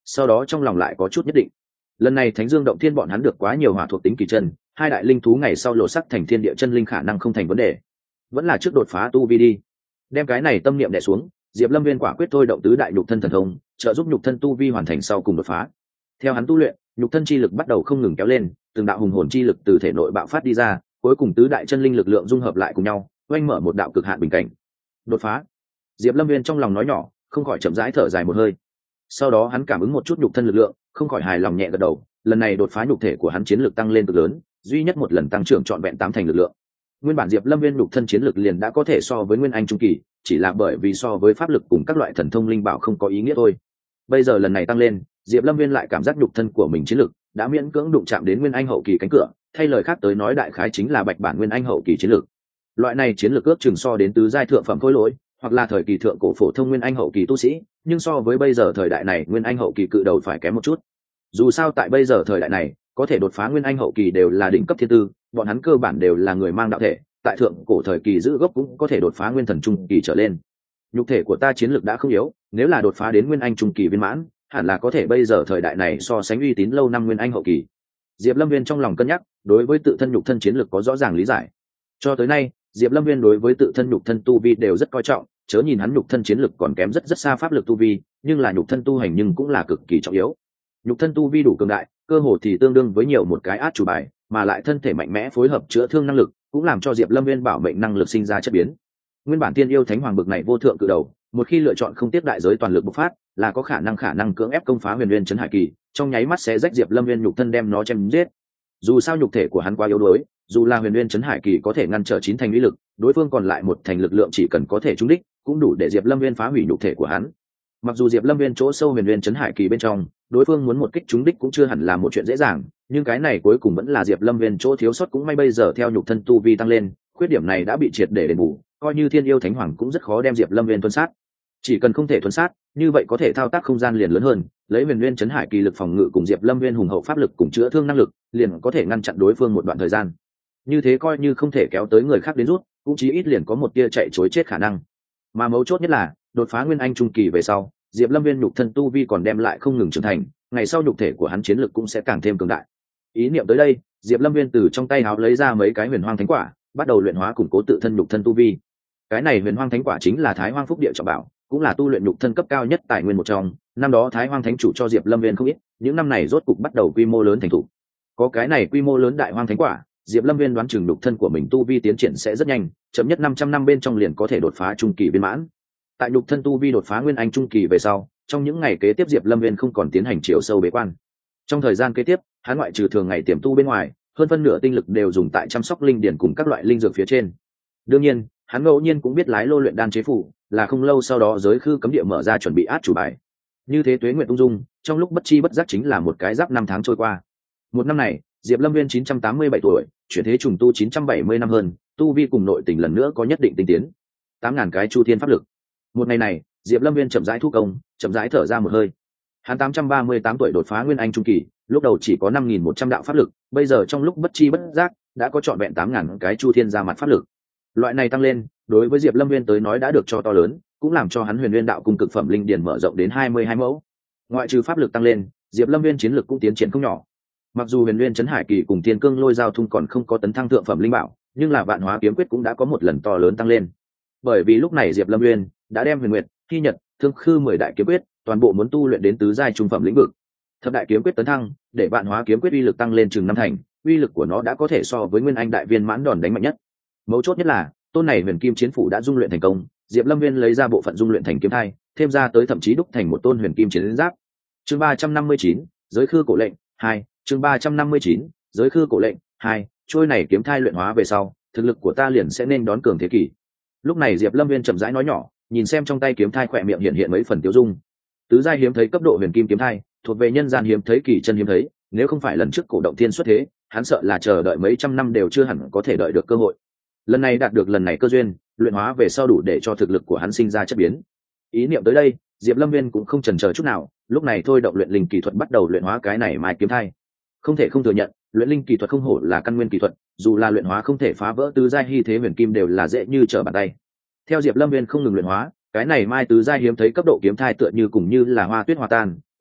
sau đó trong lòng lại có chút nhất định. Lần này Thánh Dương động thiên bọn hắn được quá nhiều hỏa thuộc tính kỳ chân, hai đại linh thú ngày sau lộ sắc thành thiên địa chân linh khả năng không thành vấn đề. Vẫn là trước đột phá tu vi đi. Đem cái này tâm niệm đè xuống, Diệp Lâm Viên quả quyết thôi động tứ đại nhục thân thần thông, trợ giúp nhục thân tu vi hoàn thành sau cùng đột phá. Theo hắn tu luyện, nhục thân chi lực bắt đầu không ngừng kéo lên, từng đạo hùng hồn chi lực từ thể nội bạo phát đi ra, cuối cùng tứ đại chân linh lực lượng dung hợp lại cùng nhau, oanh mở một đạo cực hạn bình cảnh. Đột phá. Diệp Lâm Viên trong lòng nói nhỏ, không khỏi chậm rãi thở dài một hơi. Sau đó hắn cảm ứng một chút nhục thân lực lượng, không khỏi hài lòng nhẹ gật đầu, lần này đột phá nhục thể của hắn chiến lực tăng lên cực lớn, duy nhất một lần tăng trưởng trọn vẹn tám thành lực lượng. Nguyên bản Diệp Lâm Viên nhục thân chiến lực liền đã có thể so với Nguyên Anh trung kỳ, chỉ là bởi vì so với pháp lực cùng các loại thần thông linh bảo không có ý nghĩa thôi. Bây giờ lần này tăng lên, Diệp Lâm Viên lại cảm giác nhục thân của mình chiến lực đã miễn cưỡng đụng chạm đến Nguyên Anh hậu kỳ cánh cửa, thay lời khác tới nói đại khái chính là bạch bản Nguyên Anh hậu kỳ chiến lực. Loại này chiến lược ước chừng so đến tứ giai thượng phẩm khối lỗi, hoặc là thời kỳ thượng cổ phổ thông Nguyên Anh hậu kỳ tu sĩ, nhưng so với bây giờ thời đại này Nguyên Anh hậu kỳ cự đầu phải kém một chút. Dù sao tại bây giờ thời đại này, có thể đột phá Nguyên Anh hậu kỳ đều là đỉnh cấp thiên tư, bọn hắn cơ bản đều là người mang đạo thể, tại thượng cổ thời kỳ giữ gốc cũng có thể đột phá Nguyên Thần trung kỳ trở lên. Nhục thể của ta chiến lược đã không yếu, nếu là đột phá đến Nguyên Anh trung kỳ viên mãn, hẳn là có thể bây giờ thời đại này so sánh uy tín lâu năm Nguyên Anh hậu kỳ. Diệp Lâm Viên trong lòng cân nhắc, đối với tự thân nhục thân chiến lược có rõ ràng lý giải. Cho tới nay, Diệp Lâm Viên đối với tự thân nhục thân tu vi đều rất coi trọng, chớ nhìn hắn nhục thân chiến lực còn kém rất rất xa pháp lực tu vi, nhưng là nhục thân tu hành nhưng cũng là cực kỳ trọng yếu. Nhục thân tu vi đủ cường đại, cơ hồ thì tương đương với nhiều một cái át chủ bài, mà lại thân thể mạnh mẽ phối hợp chữa thương năng lực, cũng làm cho Diệp Lâm Viên bảo mệnh năng lực sinh ra chất biến. Nguyên bản tiên yêu thánh hoàng bực này vô thượng cự đầu, một khi lựa chọn không tiếp đại giới toàn lực bộc phát, là có khả năng khả năng cưỡng ép công phá Huyền Nguyên Trấn Hải Kỳ, trong nháy mắt sẽ rách Diệp Lâm Viên nhục thân đem nó chém giết. Dù sao nhục thể của hắn quá yếu đuối, dù là Huyền Nguyên Trấn Hải Kỳ có thể ngăn trở chín thành uy lực, đối phương còn lại một thành lực lượng chỉ cần có thể trúng đích, cũng đủ để Diệp Lâm Viên phá hủy nhục thể của hắn. Mặc dù Diệp Lâm Viên chỗ sâu Huyền Nguyên Trấn Hải Kỳ bên trong, đối phương muốn một kích trúng đích cũng chưa hẳn là một chuyện dễ dàng, nhưng cái này cuối cùng vẫn là Diệp Lâm Viên chỗ thiếu sót, cũng may bây giờ theo nhục thân tu vi tăng lên, khuyết điểm này đã bị triệt để đền bù, coi như Thiên Yêu Thánh Hoàng cũng rất khó đem Diệp Lâm Viên tuân sát. Chỉ cần không thể tuân sát, như vậy có thể thao tác không gian liền lớn hơn, lấy Huyền Nguyên Trấn Hải Kỳ lực phòng ngự cùng Diệp Lâm Viên hùng hậu pháp lực cùng chữa thương năng lực, liền có thể ngăn chặn đối phương một đoạn thời gian. Như thế coi như không thể kéo tới người khác đến rút, cũng chí ít liền có một tia chạy chối chết khả năng. Mà mấu chốt nhất là, đột phá Nguyên Anh trung kỳ về sau, Diệp Lâm Viên nhục thân tu vi còn đem lại không ngừng trưởng thành, ngày sau nhục thể của hắn chiến lực cũng sẽ càng thêm cường đại. Ý niệm tới đây, Diệp Lâm Viên từ trong tay áo lấy ra mấy cái Huyền Hoang Thánh Quả, bắt đầu luyện hóa củng cố tự thân nhục thân tu vi. Cái này Huyền Hoang Thánh Quả chính là Thái Hoang Phúc Địa trọng bảo, cũng là tu luyện nhục thân cấp cao nhất tài nguyên một trong. Năm đó Thái Hoang Thánh chủ cho Diệp Lâm Viên không ít, những năm này rốt cục bắt đầu quy mô lớn thành thủ. Có cái này quy mô lớn Đại Hoang Thánh Quả, Diệp Lâm Viên đoán chừng nhục thân của mình tu vi tiến triển sẽ rất nhanh, chậm nhất năm trăm năm bên trong liền có thể đột phá trung kỳ viên mãn. Tại nhục thân tu vi đột phá Nguyên Anh trung kỳ về sau, trong những ngày kế tiếp Diệp Lâm Viên không còn tiến hành chiều sâu bế quan. Trong thời gian kế tiếp, hắn ngoại trừ thường ngày tiềm tu bên ngoài, hơn phân nửa tinh lực đều dùng tại chăm sóc linh điển cùng các loại linh dược phía trên. Đương nhiên, hắn ngẫu nhiên cũng biết lái lô luyện đan chế phủ, là không lâu sau đó giới khư cấm địa mở ra chuẩn bị át chủ bài. Như thế tuế nguyện ung dung, trong lúc bất chi bất giác chính là một cái giáp năm tháng trôi qua. Một năm này, Diệp Lâm Viên chín trăm tám mươi bảy tuổi, chuyển thế trùng tu chín trăm bảy mươi năm hơn, tu vi cùng nội tình lần nữa có nhất định tinh tiến. tám ngàn cái chu thiên pháp lực. Một ngày này, Diệp Lâm Viên chậm rãi thu công, chậm rãi thở ra một hơi. Hắn tám trăm ba mươi tám tuổi đột phá Nguyên Anh trung kỳ, lúc đầu chỉ có năm nghìn một trăm đạo pháp lực, bây giờ trong lúc bất chi bất giác đã có trọn vẹn tám ngàn cái chu thiên ra mặt pháp lực. Loại này tăng lên, đối với Diệp Lâm Viên tới nói đã được cho to lớn, cũng làm cho hắn Huyền Nguyên đạo cung cực phẩm linh điển mở rộng đến hai mươi hai mẫu. Ngoại trừ pháp lực tăng lên, Diệp Lâm Viên chiến lực cũng tiến triển không nhỏ. Mặc dù Huyền Nguyên Trấn Hải Kỳ cùng Thiên Cương Lôi Giao Thung còn không có tấn thăng thượng phẩm linh bảo, nhưng là Vạn Hóa Kiếm Quyết cũng đã có một lần to lớn tăng lên. Bởi vì lúc này Diệp Lâm Viên đã đem Huyền Nguyệt, Hy Nhật, Thương Khư mười đại kiếm quyết, toàn bộ muốn tu luyện đến tứ giai trung phẩm lĩnh vực. Thập đại kiếm quyết tấn thăng, để Vạn Hóa Kiếm Quyết uy lực tăng lên chừng năm thành, uy lực của nó đã có thể so với Nguyên Anh đại viên mãn đòn đánh mạnh nhất. Mấu chốt nhất là, tôn này Huyền Kim Chiến Phủ đã dung luyện thành công, Diệp Lâm Viên lấy ra bộ phận dung luyện thành kiếm thai, thêm ra tới thậm chí đúc thành một tôn Huyền Kim Chiến Giáp. Chương ba trăm năm mươi chín, Giới Khư Cổ Lệnh hai, chương ba trăm năm mươi chín, Giới Khư Cổ Lệnh hai, trôi này kiếm thai luyện hóa về sau, thực lực của ta liền sẽ nên đón cường thế kỷ. Lúc này Diệp Lâm Viên chậm rãi nói nhỏ, nhìn xem trong tay kiếm thai khỏe miệng hiện hiện mấy phần tiêu dung. Tứ giai hiếm thấy cấp độ Huyền Kim kiếm thai, thuộc về nhân gian hiếm thấy kỳ chân hiếm thấy, nếu không phải lần trước cổ động thiên xuất thế, hắn sợ là chờ đợi mấy trăm năm đều chưa hẳn có thể đợi được cơ hội. Lần này đạt được lần này cơ duyên, luyện hóa về sau đủ để cho thực lực của hắn sinh ra chất biến. Ý niệm tới đây, Diệp Lâm Viên cũng không chần chờ chút nào, lúc này thôi động luyện linh kỳ thuật bắt đầu luyện hóa cái này mai kiếm thai. Không thể không thừa nhận, luyện linh kỳ thuật không hổ là căn nguyên kỳ thuật, dù là luyện hóa không thể phá vỡ tứ giai hy thế huyền kim đều là dễ như trở bàn tay. Theo Diệp Lâm Viên không ngừng luyện hóa, cái này mai tứ giai hiếm thấy cấp độ kiếm thai tựa như cùng như là hoa tuyết hòa tan,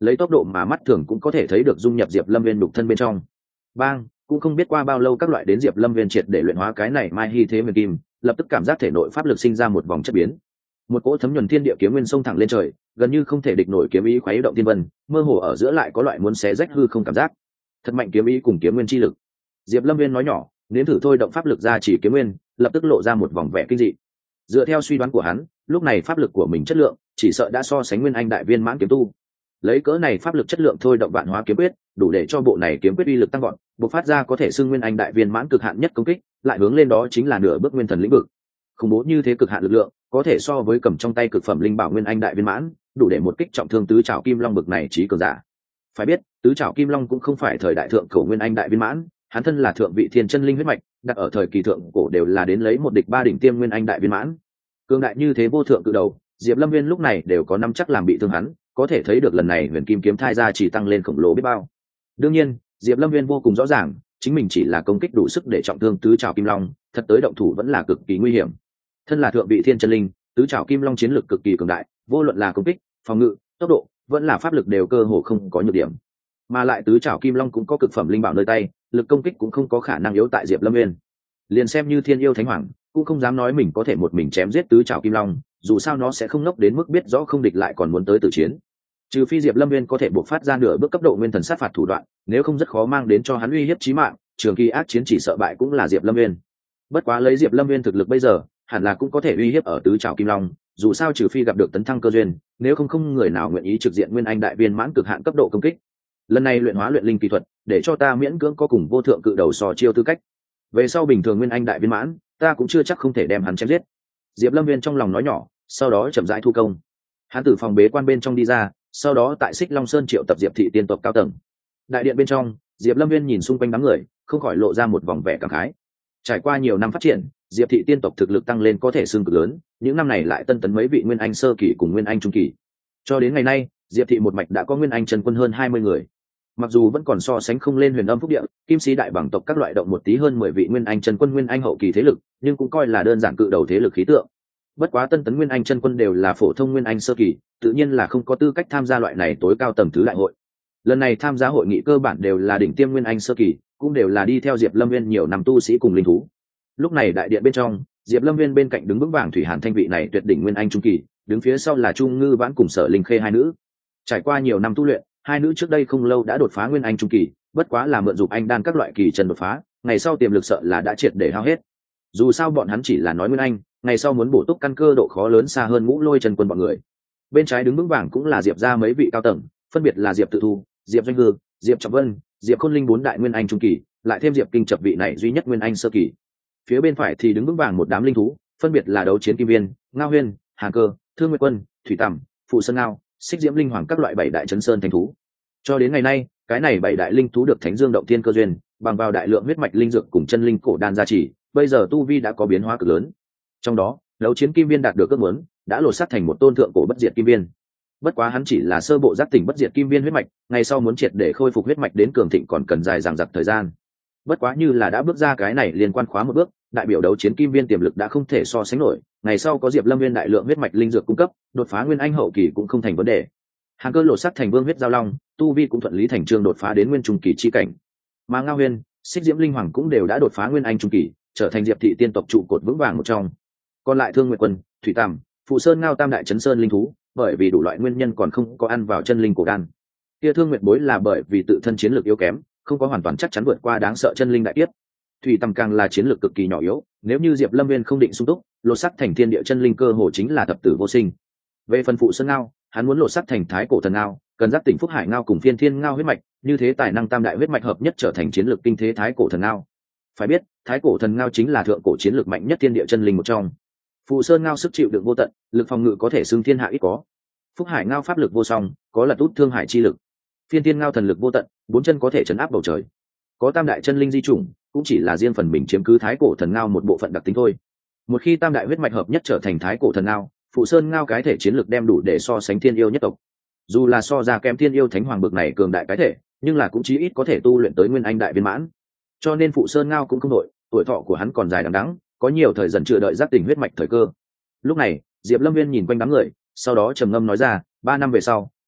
lấy tốc độ mà mắt thường cũng có thể thấy được dung nhập Diệp Lâm Viên đục thân bên trong. Bang, cũng không biết qua bao lâu các loại đến Diệp Lâm Viên triệt để luyện hóa cái này mai hy thế huyền kim, lập tức cảm giác thể nội pháp lực sinh ra một vòng chất biến. Một cỗ thấm nhuần thiên địa kiếm nguyên sông thẳng lên trời, gần như không thể địch nổi kiếm ý khuấy động thiên vân, mơ hồ ở giữa lại có loại muốn xé rách hư không cảm giác. Thật mạnh kiếm ý cùng kiếm nguyên chi lực. Diệp Lâm Viên nói nhỏ, nếm thử thôi động pháp lực ra chỉ kiếm nguyên, lập tức lộ ra một vòng vẻ kinh dị. Dựa theo suy đoán của hắn, lúc này pháp lực của mình chất lượng chỉ sợ đã so sánh nguyên anh đại viên mãn kiếm tu. Lấy cỡ này pháp lực chất lượng thôi động vạn hóa kiếm quyết, đủ để cho bộ này kiếm quyết uy lực tăng vọt, bộc phát ra có thể xưng nguyên anh đại viên mãn cực hạn nhất công kích, lại hướng lên đó chính là nửa bước nguyên thần lĩnh vực. Khủng bố như thế cực hạn lực lượng, có thể so với cầm trong tay cực phẩm linh bảo nguyên anh đại viên mãn, đủ để một kích trọng thương tứ trảo kim long bực này trí cường giả. Phải biết, tứ trảo kim long cũng không phải thời đại thượng cổ nguyên anh đại viên mãn, hắn thân là thượng vị thiên chân linh huyết mạch, đặt ở thời kỳ thượng cổ đều là đến lấy một địch ba đỉnh tiêm nguyên anh đại viên mãn. Cường đại như thế vô thượng cự đầu, Diệp Lâm Viên lúc này đều có năm chắc làm bị thương hắn, có thể thấy được lần này huyền kim kiếm thai ra chỉ tăng lên khổng lồ biết bao. Đương nhiên, Diệp Lâm Viên vô cùng rõ ràng, chính mình chỉ là công kích đủ sức để trọng thương tứ trảo kim long, thật tới động thủ vẫn là cực kỳ nguy hiểm. Thân là thượng vị thiên chân linh, tứ trảo kim long chiến lực cực kỳ cường đại, vô luận là công kích, phòng ngự, tốc độ, vẫn là pháp lực đều cơ hồ không có nhược điểm. Mà lại tứ trảo kim long cũng có cực phẩm linh bảo nơi tay, lực công kích cũng không có khả năng yếu tại Diệp Lâm Viên. Liền xem như thiên yêu thánh hoàng, cũng không dám nói mình có thể một mình chém giết tứ trảo kim long, dù sao nó sẽ không ngốc đến mức biết rõ không địch lại còn muốn tới tử chiến. Trừ phi Diệp Lâm Viên có thể buộc phát ra nửa bước cấp độ nguyên thần sát phạt thủ đoạn, nếu không rất khó mang đến cho hắn uy hiếp chí mạng, trường kỳ ác chiến chỉ sợ bại cũng là Diệp Lâm Viên. Bất quá lấy Diệp Lâm Viên thực lực bây giờ, hẳn là cũng có thể uy hiếp ở tứ trảo kim long, dù sao trừ phi gặp được tấn thăng cơ duyên, nếu không không người nào nguyện ý trực diện nguyên anh đại viên mãn cực hạn cấp độ công kích. Lần này luyện hóa luyện linh kỹ thuật, để cho ta miễn cưỡng có cùng vô thượng cự đầu so chiêu tư cách. Về sau bình thường nguyên anh đại viên mãn, ta cũng chưa chắc không thể đem hắn chém giết. Diệp Lâm Viên trong lòng nói nhỏ, sau đó chậm rãi thu công. Hắn từ phòng bế quan bên trong đi ra, sau đó tại Xích Long Sơn triệu tập Diệp thị tiên tộc cao tầng. Đại điện bên trong, Diệp Lâm Viên nhìn xung quanh đám người, không khỏi lộ ra một vòng vẻ cảm khái. Trải qua nhiều năm phát triển, Diệp thị tiên tộc thực lực tăng lên có thể xương cực lớn, những năm này lại tân tấn mấy vị nguyên anh sơ kỳ cùng nguyên anh trung kỳ. Cho đến ngày nay, Diệp thị một mạch đã có nguyên anh chân quân hơn hai mươi người. Mặc dù vẫn còn so sánh không lên Huyền Âm Phúc Địa, Kim Sĩ đại bằng tộc các loại động một tí hơn mười vị nguyên anh chân quân nguyên anh hậu kỳ thế lực, nhưng cũng coi là đơn giản cự đầu thế lực khí tượng. Bất quá tân tấn nguyên anh chân quân đều là phổ thông nguyên anh sơ kỳ, tự nhiên là không có tư cách tham gia loại này tối cao tầng thứ đại hội. Lần này tham gia hội nghị cơ bản đều là đỉnh tiêm nguyên anh sơ kỳ, cũng đều là đi theo Diệp Lâm Viên nhiều năm tu sĩ cùng linh thú. Lúc này đại điện bên trong, Diệp Lâm Viên bên cạnh đứng vững vàng Thủy Hàn Thanh vị này tuyệt đỉnh nguyên anh trung kỳ, đứng phía sau là Trung Ngư Vãn cùng Sở Linh Khê hai nữ. Trải qua nhiều năm tu luyện, hai nữ trước đây không lâu đã đột phá nguyên anh trung kỳ, bất quá là mượn dục anh đan các loại kỳ trần đột phá, ngày sau tiềm lực sợ là đã triệt để hao hết. Dù sao bọn hắn chỉ là nói nguyên anh, ngày sau muốn bổ túc căn cơ độ khó lớn xa hơn Ngũ Lôi Chân Quân bọn người. Bên trái đứng vững vàng cũng là Diệp gia mấy vị cao tầng, phân biệt là Diệp Tự Thu, Diệp Doanh Hương, Diệp Trọng Vân, Diệp Khôn Linh bốn đại nguyên anh trung kỳ, lại thêm Diệp Kinh Chập vị này duy nhất nguyên anh sơ kỳ. Phía bên phải thì đứng vững vàng một đám linh thú, phân biệt là Đấu Chiến Kim Viên, Ngao Huyên, Hàn Cơ, Thương Nguyệt Quân, Thủy Tầm, Phụ Sơn Ngao, Xích Diễm Linh Hoàng các loại bảy đại chấn sơn thánh thú. Cho đến ngày nay, cái này bảy đại linh thú được Thánh Dương động thiên cơ duyên, bằng vào đại lượng huyết mạch linh dược cùng chân linh cổ đan gia trì, bây giờ tu vi đã có biến hóa cực lớn. Trong đó, Đấu Chiến Kim Viên đạt được ước muốn, đã lột xác thành một tôn thượng cổ bất diệt kim viên. Bất quá hắn chỉ là sơ bộ giác tỉnh bất diệt kim viên huyết mạch, ngày sau muốn triệt để khôi phục huyết mạch đến cường thịnh còn cần dài dằng dặc thời gian. Bất quá như là đã bước ra cái này liên quan khóa một bước, đại biểu Đấu Chiến Kim Viên tiềm lực đã không thể so sánh nổi, ngày sau có Diệp Lâm Viên đại lượng huyết mạch linh dược cung cấp, đột phá nguyên anh hậu kỳ cũng không thành vấn đề. Hàn Cơ lột xác thành vương huyết giao long, tu vi cũng thuận lý thành trương đột phá đến nguyên trung kỳ chi cảnh. Mà Ngao Huyên, Xích Diễm Linh Hoàng cũng đều đã đột phá nguyên anh trung kỳ, trở thành Diệp thị tiên tộc trụ cột vững vàng một trong. Còn lại Thương Nguyệt Quân, Thủy Tầm, Phụ Sơn Ngao tam đại chấn sơn linh thú, bởi vì đủ loại nguyên nhân còn không có ăn vào chân linh cổ đan. Kia Thương Nguyệt Bối là bởi vì tự thân chiến lược yếu kém, không có hoàn toàn chắc chắn vượt qua đáng sợ chân linh đại kiếp. Thủy Tầm càng là chiến lược cực kỳ nhỏ yếu, nếu như Diệp Lâm Viên không định sung túc, lột xác thành thiên địa chân linh cơ hồ chính là thập tử vô sinh. Về phần Phụ Sơn Ngao, hắn muốn lột xác thành thái cổ thần ngao, cần giác tỉnh Phúc Hải Ngao cùng Phiên Thiên Ngao huyết mạch, như thế tài năng tam đại huyết mạch hợp nhất trở thành chiến lược kinh thế thái cổ thần ngao. Phải biết, thái cổ thần ngao chính là thượng cổ chiến lược mạnh nhất thiên địa chân linh một trong. Phụ Sơn Ngao sức chịu đựng vô tận, lực phòng ngự có thể xưng thiên hạ ít có. Phúc Hải Ngao pháp lực vô song, có lật út thương hải chi lực. Phiên Thiên Ngao thần lực vô tận, bốn chân có thể chấn áp bầu trời. Có tam đại chân linh di chủng, cũng chỉ là riêng phần mình chiếm cứ thái cổ thần ngao một bộ phận đặc tính thôi. Một khi tam đại huyết mạch hợp nhất trở thành thái cổ thần ngao, Phụ Sơn Ngao cái thể chiến lực đem đủ để so sánh thiên yêu nhất tộc. Dù là so ra kém thiên yêu thánh hoàng bực này cường đại cái thể, nhưng là cũng chí ít có thể tu luyện tới nguyên anh đại viên mãn. Cho nên Phụ Sơn Ngao cũng không đội, tuổi thọ của hắn còn dài đằng đẵng, có nhiều thời dần chưa đợi giác tỉnh huyết mạch thời cơ. Lúc này, Diệp Lâm Viên nhìn quanh đám người, sau đó trầm ngâm nói ra, ba năm về sau,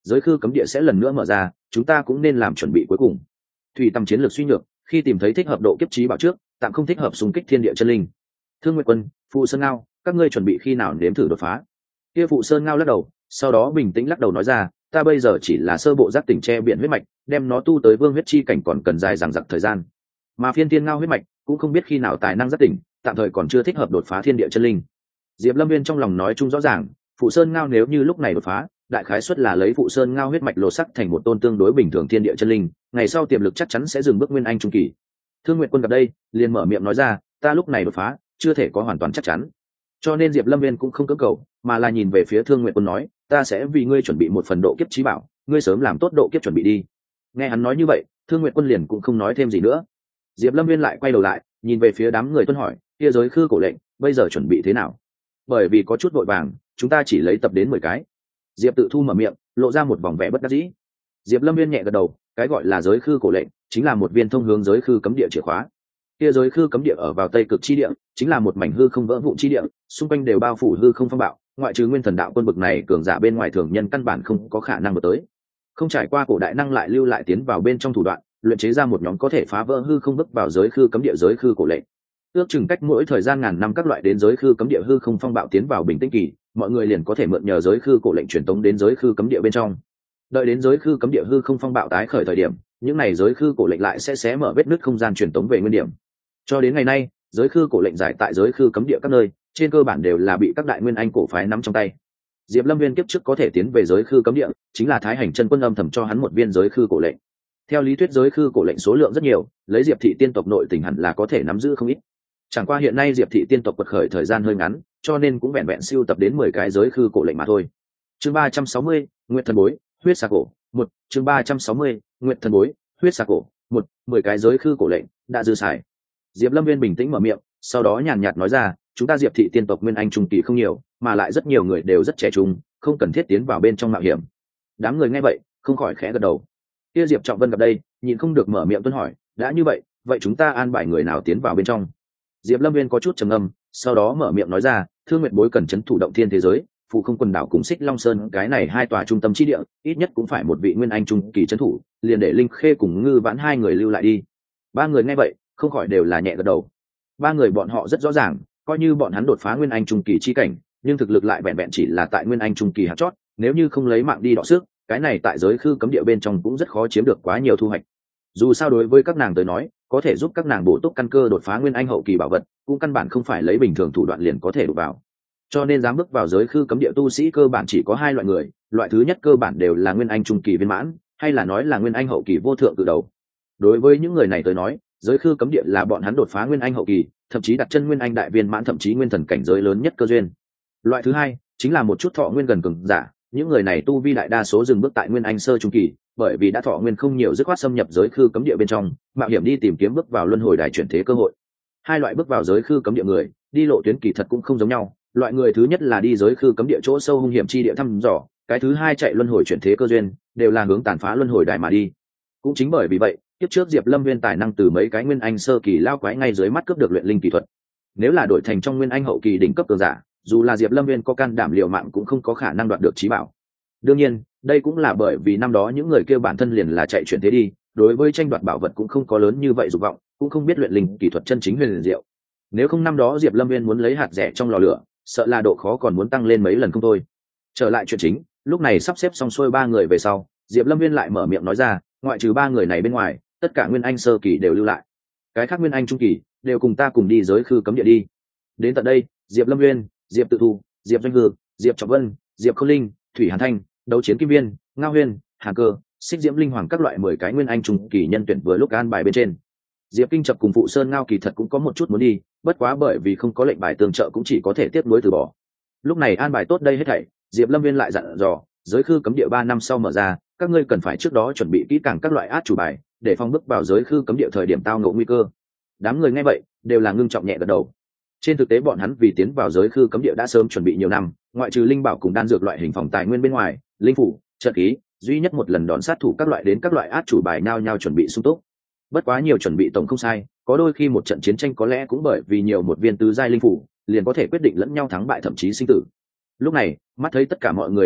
giới khư cấm địa sẽ lần nữa mở ra, chúng ta cũng nên làm chuẩn bị cuối cùng. Thủy Tầm chiến lược suy nhược, khi tìm thấy thích hợp độ kiếp trí bảo trước, tạm không thích hợp xung kích thiên địa chân linh. Thương Nguyệt Quân, Phụ Sơn Ngao, các ngươi chuẩn bị khi nào nếm thử đột phá? Kia Phụ Sơn Ngao lắc đầu, sau đó bình tĩnh lắc đầu nói ra, ta bây giờ chỉ là sơ bộ giác tỉnh che biển huyết mạch, đem nó tu tới vương huyết chi cảnh còn cần dài dằng dặc thời gian. Mà Phiên Thiên Ngao huyết mạch cũng không biết khi nào tài năng giác tỉnh, tạm thời còn chưa thích hợp đột phá thiên địa chân linh. Diệp Lâm Viên trong lòng nói chung rõ ràng, Phụ Sơn Ngao nếu như lúc này đột phá, đại khái suất là lấy Phụ Sơn Ngao huyết mạch lột sắc thành một tôn tương đối bình thường thiên địa chân linh, ngày sau tiềm lực chắc chắn sẽ dừng bước nguyên anh trung kỳ. Thương Nguyệt Quân gặp đây, liền mở miệng nói ra, ta lúc này đột phá, chưa thể có hoàn toàn chắc chắn. Cho nên Diệp Lâm Viên cũng không cưỡng cầu, mà là nhìn về phía Thương Nguyệt Quân nói, ta sẽ vì ngươi chuẩn bị một phần độ kiếp chí bảo, ngươi sớm làm tốt độ kiếp chuẩn bị đi. Nghe hắn nói như vậy, Thương Nguyệt Quân liền cũng không nói thêm gì nữa. Diệp Lâm Viên lại quay đầu lại, nhìn về phía đám người tuân hỏi, kia giới khư cổ lệnh, bây giờ chuẩn bị thế nào? Bởi vì có chút vội vàng, chúng ta chỉ lấy tập đến mười cái. Diệp Tự Thu mở miệng, lộ ra một vòng vẻ bất đắc dĩ. Diệp Lâm Viên nhẹ gật đầu, cái gọi là giới khư cổ lệnh, chính là một viên thông hướng giới khư cấm địa chìa khóa. Kia giới khư cấm địa ở vào tây cực chi địa, chính là một mảnh hư không vỡ vụn chi địa, xung quanh đều bao phủ hư không phong bạo, ngoại trừ nguyên thần đạo quân bực này cường giả bên ngoài thường nhân căn bản không có khả năng vượt tới. Không trải qua cổ đại năng lại lưu lại tiến vào bên trong thủ đoạn, luyện chế ra một nhóm có thể phá vỡ hư không bước vào giới khư cấm địa giới khư cổ lệnh. Ước chừng cách mỗi thời gian ngàn năm các loại đến giới khư cấm địa hư không phong bạo tiến vào bình tĩnh kỳ, mọi người liền có thể mượn nhờ giới khư cổ lệnh truyền tống đến giới khư cấm địa bên trong. Đợi đến giới khư cấm địa hư không phong bạo tái khởi thời điểm, những này giới khư cổ lệnh lại sẽ xé mở vết nứt không gian truyền tống về nguyên điểm. Cho đến ngày nay, giới khư cổ lệnh giải tại giới khư cấm địa các nơi, trên cơ bản đều là bị các đại nguyên anh cổ phái nắm trong tay. Diệp Lâm Viên kiếp trước có thể tiến về giới khư cấm địa, chính là Thái Hành Chân Quân âm thầm cho hắn một viên giới khư cổ lệnh. Theo lý thuyết giới khư cổ lệnh số lượng rất nhiều, lấy Diệp thị tiên tộc nội tình hẳn là có thể nắm giữ không ít. Chẳng qua hiện nay Diệp thị tiên tộc quật khởi thời gian hơi ngắn, cho nên cũng vẹn vẹn siêu tập đến mười cái giới khư cổ lệnh mà thôi. Chương ba trăm sáu mươi, Nguyệt Thần Bối, Huyết Xà Cổ, một. Chương ba trăm sáu mươi, Nguyệt Thần Bối, Huyết Xà Cổ, một. Mười cái giới khư cổ lệnh đã dư xài. Diệp Lâm Viên bình tĩnh mở miệng, sau đó nhàn nhạt nói ra, chúng ta Diệp thị tiên tộc nguyên anh trung kỳ không nhiều, mà lại rất nhiều người đều rất trẻ trung, không cần thiết tiến vào bên trong mạo hiểm. Đám người nghe vậy, không khỏi khẽ gật đầu. Kia Diệp Trọng Vân gặp đây, nhìn không được mở miệng tuân hỏi, đã như vậy, vậy chúng ta an bài người nào tiến vào bên trong? Diệp Lâm Viên có chút trầm ngâm, sau đó mở miệng nói ra, Thương Nguyệt Bối cần chấn thủ động thiên thế giới, Phụ Không quần đảo cùng Xích Long Sơn, cái này hai tòa trung tâm chi địa, ít nhất cũng phải một vị nguyên anh trung kỳ chấn thủ, liền để Linh Khê cùng Ngư Vãn hai người lưu lại đi. Ba người nghe vậy, không khỏi đều là nhẹ gật đầu. Ba người bọn họ rất rõ ràng, coi như bọn hắn đột phá nguyên anh trung kỳ chi cảnh, nhưng thực lực lại vẹn vẹn chỉ là tại nguyên anh trung kỳ hạt chót, nếu như không lấy mạng đi đọ sức, cái này tại giới khư cấm địa bên trong cũng rất khó chiếm được quá nhiều thu hoạch. Dù sao đối với các nàng tới nói, có thể giúp các nàng bổ túc căn cơ đột phá nguyên anh hậu kỳ bảo vật, cũng căn bản không phải lấy bình thường thủ đoạn liền có thể đụng vào. Cho nên dám bước vào giới khư cấm địa tu sĩ cơ bản chỉ có hai loại người, loại thứ nhất cơ bản đều là nguyên anh trung kỳ viên mãn, hay là nói là nguyên anh hậu kỳ vô thượng từ đầu. Đối với những người này tới nói, giới khư cấm địa là bọn hắn đột phá nguyên anh hậu kỳ, thậm chí đặt chân nguyên anh đại viên mãn, thậm chí nguyên thần cảnh giới lớn nhất cơ duyên. Loại thứ hai chính là một chút thọ nguyên gần cường giả, những người này tu vi đại đa số dừng bước tại nguyên anh sơ trung kỳ, bởi vì đã thọ nguyên không nhiều, dứt khoát xâm nhập giới khư cấm địa bên trong, mạo hiểm đi tìm kiếm bước vào luân hồi đài chuyển thế cơ hội. Hai loại bước vào giới khư cấm địa người, đi lộ tuyến kỳ thật cũng không giống nhau. Loại người thứ nhất là đi giới khư cấm địa chỗ sâu hung hiểm chi địa thăm dò, cái thứ hai chạy luân hồi chuyển thế cơ duyên, đều là hướng tàn phá luân hồi đài mà đi. Cũng chính bởi vì vậy, tiếp trước Diệp Lâm Viên tài năng từ mấy cái nguyên anh sơ kỳ lao quái ngay dưới mắt cướp được luyện linh kỳ thuật. Nếu là đổi thành trong nguyên anh hậu kỳ đỉnh cấp cường giả, dù là Diệp Lâm Viên có can đảm liều mạng cũng không có khả năng đoạt được chí bảo. Đương nhiên, đây cũng là bởi vì năm đó những người kia bản thân liền là chạy chuyển thế đi, đối với tranh đoạt bảo vật cũng không có lớn như vậy dục vọng, cũng không biết luyện linh kỳ thuật chân chính huyền diệu. Nếu không năm đó Diệp Lâm Viên muốn lấy hạt rẻ trong lò lửa, sợ là độ khó còn muốn tăng lên mấy lần không thôi. Trở lại chuyện chính, lúc này sắp xếp xong xuôi ba người về sau, Diệp Lâm Viên lại mở miệng nói ra, ngoại trừ ba người này bên ngoài, tất cả nguyên anh sơ kỳ đều lưu lại, cái khác nguyên anh trung kỳ đều cùng ta cùng đi giới khư cấm địa đi. Đến tận đây, Diệp Lâm Viên, Diệp Tự Thu, Diệp Doanh Hư, Diệp Trọng Vân, Diệp Khôn Linh, Thủy Hàn Thanh, Đấu Chiến Kim Viên, Ngao Huyên, Hàn Cơ, Xích Diễm Linh Hoàng các loại mười cái nguyên anh trung kỳ nhân tuyển vừa lúc an bài bên trên. Diệp Kinh Chập cùng Phụ Sơn Ngao kỳ thật cũng có một chút muốn đi, bất quá bởi vì không có lệnh bài tương trợ cũng chỉ có thể tiếp nối từ bỏ. Lúc này an bài tốt đây hết thảy, Diệp Lâm Viên lại dặn dò, giới khư cấm địa ba năm sau mở ra, các ngươi cần phải trước đó chuẩn bị kỹ càng các loại át chủ bài, để phòng bước vào giới khư cấm địa thời điểm tao ngộ nguy cơ. Đám người nghe vậy đều là ngưng trọng nhẹ gật đầu. Trên thực tế bọn hắn vì tiến vào giới khư cấm địa đã sớm chuẩn bị nhiều năm, ngoại trừ linh bảo cùng đan dược loại hình phòng tài nguyên bên ngoài, linh phủ, trận khí, duy nhất một lần đòn sát thủ các loại đến các loại át chủ bài nhau nhau chuẩn bị sung túc. Bất quá nhiều chuẩn bị tổng không sai, có đôi khi một trận chiến tranh có lẽ cũng bởi vì nhiều một viên tứ giai linh phủ, liền có thể quyết định lẫn nhau thắng bại thậm chí sinh tử. Lúc này, mắt thấy tất cả mọi người đồng ý,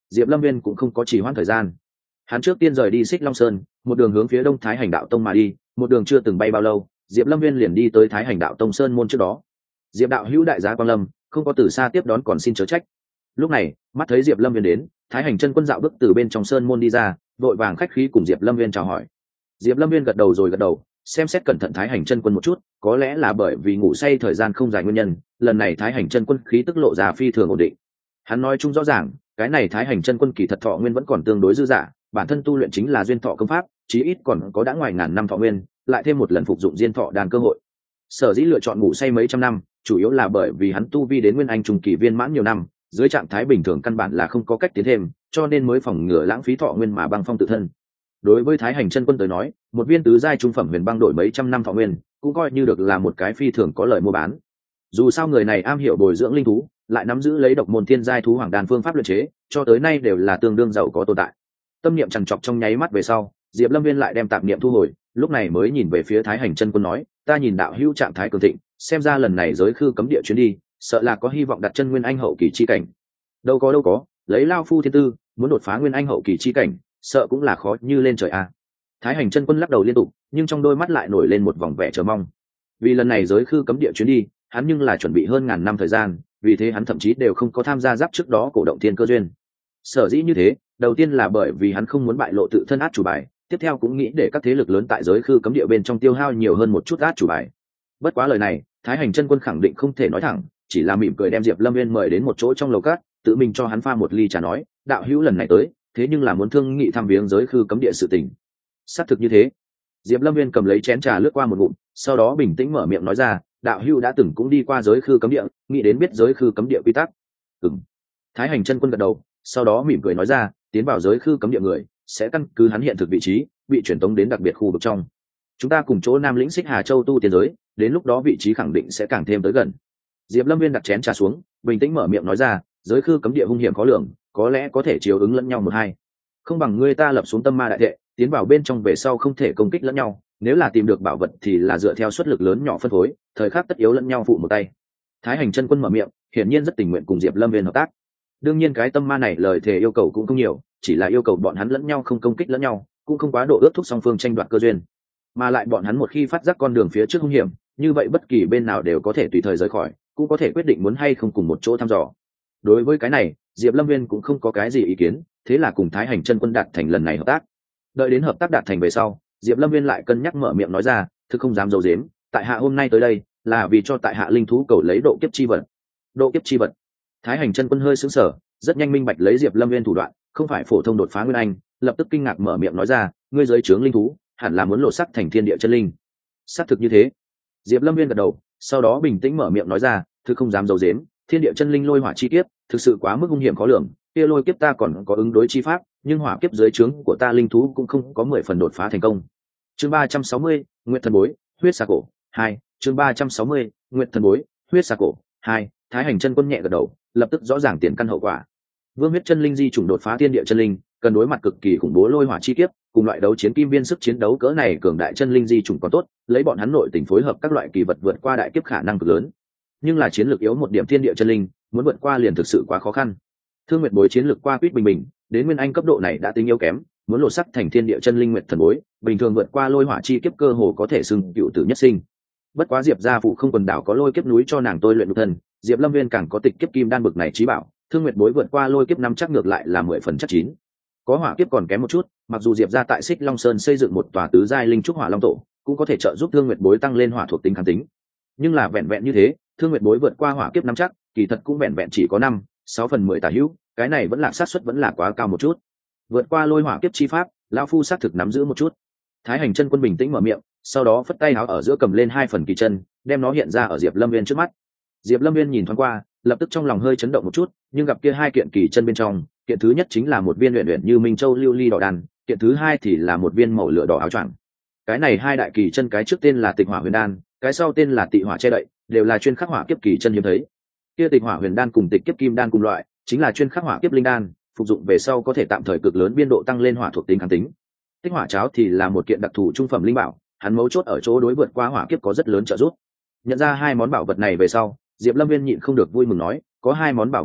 Diệp Lâm Viên cũng không có trì hoãn thời gian. Hắn trước tiên rời đi Xích Long Sơn, một đường hướng phía Đông Thái Hành Đạo Tông mà đi, một đường chưa từng bay bao lâu, Diệp Lâm Viên liền đi tới Thái Hành Đạo Tông Sơn môn trước đó. Diệp đạo hữu đại giá quang lâm, không có từ xa tiếp đón còn xin chớ trách. Lúc này, mắt thấy Diệp Lâm Viên đến, Thái Hành chân quân dạo bước từ bên trong sơn môn đi ra, vội vàng khách khí cùng Diệp Lâm Viên chào hỏi. Diệp Lâm Viên gật đầu rồi gật đầu, xem xét cẩn thận Thái Hành chân quân một chút, có lẽ là bởi vì ngủ say thời gian không dài nguyên nhân, lần này Thái Hành chân quân khí tức lộ ra phi thường ổn định. Hắn nói chung rõ ràng, cái này Thái Hành chân quân kỳ thật thọ nguyên vẫn còn tương đối dư dả, bản thân tu luyện chính là duyên thọ công pháp, chí ít còn có đã ngoài ngàn năm thọ nguyên, lại thêm một lần phục dụng diên thọ đan cơ hội. Sở dĩ lựa chọn ngủ say mấy trăm năm, chủ yếu là bởi vì hắn tu vi đến nguyên anh trung kỳ viên mãn nhiều năm, dưới trạng thái bình thường căn bản là không có cách tiến thêm, cho nên mới phòng ngừa lãng phí thọ nguyên mà băng phong tự thân. Đối với Thái Hành chân quân tới nói, một viên tứ giai trung phẩm huyền băng đổi mấy trăm năm thọ nguyên, cũng coi như được là một cái phi thường có lợi mua bán. Dù sao người này am hiểu bồi dưỡng linh thú, lại nắm giữ lấy độc môn thiên giai thú hoàng đan phương pháp luyện chế, cho tới nay đều là tương đương giàu có tồn tại. Tâm niệm chằn chọc trong nháy mắt về sau, Diệp Lâm Viên lại đem tạp niệm thu hồi, lúc này mới nhìn về phía Thái Hành chân quân nói, ta nhìn đạo hữu trạng thái cường thịnh, xem ra lần này giới khư cấm địa chuyến đi, sợ là có hy vọng đặt chân nguyên anh hậu kỳ chi cảnh. Đâu có đâu có, lấy lao phu thiên tư, muốn đột phá nguyên anh hậu kỳ chi cảnh, sợ cũng là khó như lên trời a. À. Thái Hành chân quân lắc đầu liên tục, nhưng trong đôi mắt lại nổi lên một vòng vẻ chờ mong. Vì lần này giới khư cấm địa chuyến đi, hắn nhưng là chuẩn bị hơn ngàn năm thời gian, vì thế hắn thậm chí đều không có tham gia giáp trước đó cổ động thiên cơ duyên. Sở dĩ như thế, đầu tiên là bởi vì hắn không muốn bại lộ tự thân át chủ bài, tiếp theo cũng nghĩ để các thế lực lớn tại giới khư cấm địa bên trong tiêu hao nhiều hơn một chút át chủ bài. Bất quá lời này, Thái Hành chân quân khẳng định không thể nói thẳng, chỉ là mỉm cười đem Diệp Lâm Viên mời đến một chỗ trong lầu cát, tự mình cho hắn pha một ly trà nói, đạo hữu lần này tới, thế nhưng là muốn thương nghị thăm viếng giới khư cấm địa sự tình. Xác thực như thế. Diệp Lâm Viên cầm lấy chén trà lướt qua một ngụm, sau đó bình tĩnh mở miệng nói ra, đạo hữu đã từng cũng đi qua giới khư cấm địa, nghĩ đến biết giới khư cấm địa quy tắc. Ừm. Thái Hành chân quân gật đầu, sau đó mỉm cười nói ra, tiến vào giới khư cấm địa người sẽ căn cứ hắn hiện thực vị trí, bị chuyển tống đến đặc biệt khu vực trong. Chúng ta cùng chỗ Nam lĩnh Xích Hà Châu tu tiên giới, đến lúc đó vị trí khẳng định sẽ càng thêm tới gần. Diệp Lâm Viên đặt chén trà xuống, bình tĩnh mở miệng nói ra, giới khư cấm địa hung hiểm khó lường, có lẽ có thể chiếu ứng lẫn nhau một hai. Không bằng ngươi ta lập xuống tâm ma đại thệ, tiến vào bên trong về sau không thể công kích lẫn nhau, nếu là tìm được bảo vật thì là dựa theo suất lực lớn nhỏ phân phối, thời khắc tất yếu lẫn nhau phụ một tay. Thái Hành chân quân mở miệng, hiển nhiên rất tình nguyện cùng Diệp Lâm Viên hợp tác. Đương nhiên cái tâm ma này lời thề yêu cầu cũng không nhiều, chỉ là yêu cầu bọn hắn lẫn nhau không công kích lẫn nhau, cũng không quá độ ước thúc song phương tranh đoạt cơ duyên. Mà lại bọn hắn một khi phát giác con đường phía trước hung hiểm, như vậy bất kỳ bên nào đều có thể tùy thời rời khỏi, cũng có thể quyết định muốn hay không cùng một chỗ thăm dò. Đối với cái này, Diệp Lâm Viên cũng không có cái gì ý kiến, thế là cùng Thái Hành chân quân đạt thành lần này hợp tác. Đợi đến hợp tác đạt thành về sau, Diệp Lâm Viên lại cân nhắc mở miệng nói ra, thực không dám giấu giếm, tại hạ hôm nay tới đây là vì cho tại hạ linh thú cầu lấy độ kiếp chi vật. Độ kiếp chi vật? Thái Hành chân quân hơi sững sờ, rất nhanh minh bạch lấy Diệp Lâm Viên thủ đoạn, không phải phổ thông đột phá nguyên anh, lập tức kinh ngạc mở miệng nói ra, ngươi giới trướng linh thú, hẳn là muốn lộ sắc thành thiên địa chân linh. Xác thực như thế. Diệp Lâm Viên gật đầu, sau đó bình tĩnh mở miệng nói ra, thực không dám giấu giếm, thiên địa chân linh lôi hỏa chi kiếp, thực sự quá mức hung hiểm khó lường, kia lôi kiếp ta còn có ứng đối chi pháp, nhưng hỏa kiếp dưới trướng của ta linh thú cũng không có mười phần đột phá thành công. Chương ba trăm sáu mươi, Nguyệt thần bối, huyết xà cổ, hai. Chương ba trăm sáu mươi, Nguyệt thần bối, huyết xà cổ, hai. Thái Hành chân quân nhẹ gật đầu, lập tức rõ ràng tiền căn hậu quả. Vương huyết chân linh di chủng đột phá thiên địa chân linh, cần đối mặt cực kỳ khủng bố lôi hỏa chi kiếp, cùng loại đấu chiến kim viên sức chiến đấu cỡ này cường đại chân linh di chủng còn tốt, lấy bọn hắn nội tình phối hợp các loại kỳ vật vượt qua đại kiếp khả năng cực lớn. Nhưng là chiến lược yếu một điểm thiên địa chân linh, muốn vượt qua liền thực sự quá khó khăn. Thương Nguyệt bối chiến lược qua quýt bình bình, đến nguyên anh cấp độ này đã tính yếu kém, muốn lộ sắc thành thiên địa chân linh Nguyệt thần bối, bình thường vượt qua lôi hỏa chi kiếp cơ hồ có thể xưng cựu tử nhất sinh. Bất quá Diệp gia phụ không quần đảo có lôi kiếp núi cho nàng tôi luyện nhục thân, Diệp Lâm Viên càng có tịch kiếp kim đan bực này trí bảo, Thương Nguyệt bối vượt qua lôi kiếp năm chắc ngược lại là mười phần chắc chín. Có hỏa kiếp còn kém một chút, mặc dù Diệp gia tại Xích Long Sơn xây dựng một tòa tứ giai linh trúc hỏa long tổ, cũng có thể trợ giúp Thương Nguyệt bối tăng lên hỏa thuộc tính kháng tính. Nhưng là vẹn vẹn như thế, Thương Nguyệt bối vượt qua hỏa kiếp năm chắc, kỳ thật cũng vẹn vẹn chỉ có năm, sáu phần mười tả hữu, cái này vẫn là xác suất vẫn là quá cao một chút. Vượt qua lôi hỏa kiếp chi pháp, lão phu xác thực nắm giữ một chút. Thái Hành chân quân bình tĩnh mở miệng, sau đó phất tay áo ở giữa cầm lên hai phần kỳ chân, đem nó hiện ra ở Diệp Lâm Viên trước mắt. Diệp Lâm Viên nhìn thoáng qua, lập tức trong lòng hơi chấn động một chút, nhưng gặp kia hai kiện kỳ chân bên trong, kiện thứ nhất chính là một viên luyện luyện như minh châu lưu ly đỏ đan, kiện thứ hai thì là một viên màu lửa đỏ áo choàng. Cái này hai đại kỳ chân, cái trước tên là Tịch Hỏa Huyền Đan, cái sau tên là Tị Hỏa che đậy, đều là chuyên khắc hỏa kiếp kỳ chân hiếm thấy. Kia Tịch Hỏa Huyền Đan cùng Tịch Kiếp Kim Đan cùng loại, chính là chuyên khắc hỏa kiếp linh đan, phục dụng về sau có thể tạm thời cực lớn biên độ tăng lên hỏa thuộc tính kháng tính. Tích Hỏa cháo thì là một kiện đặc thù trung phẩm linh bảo, hắn mấu chốt ở chỗ đối vượt qua hỏa kiếp có rất lớn trợ giúp. Nhận ra hai món bảo vật này về sau, Diệp Lâm Viên nhịn không được vui mừng nói, có hai món bảo vật này,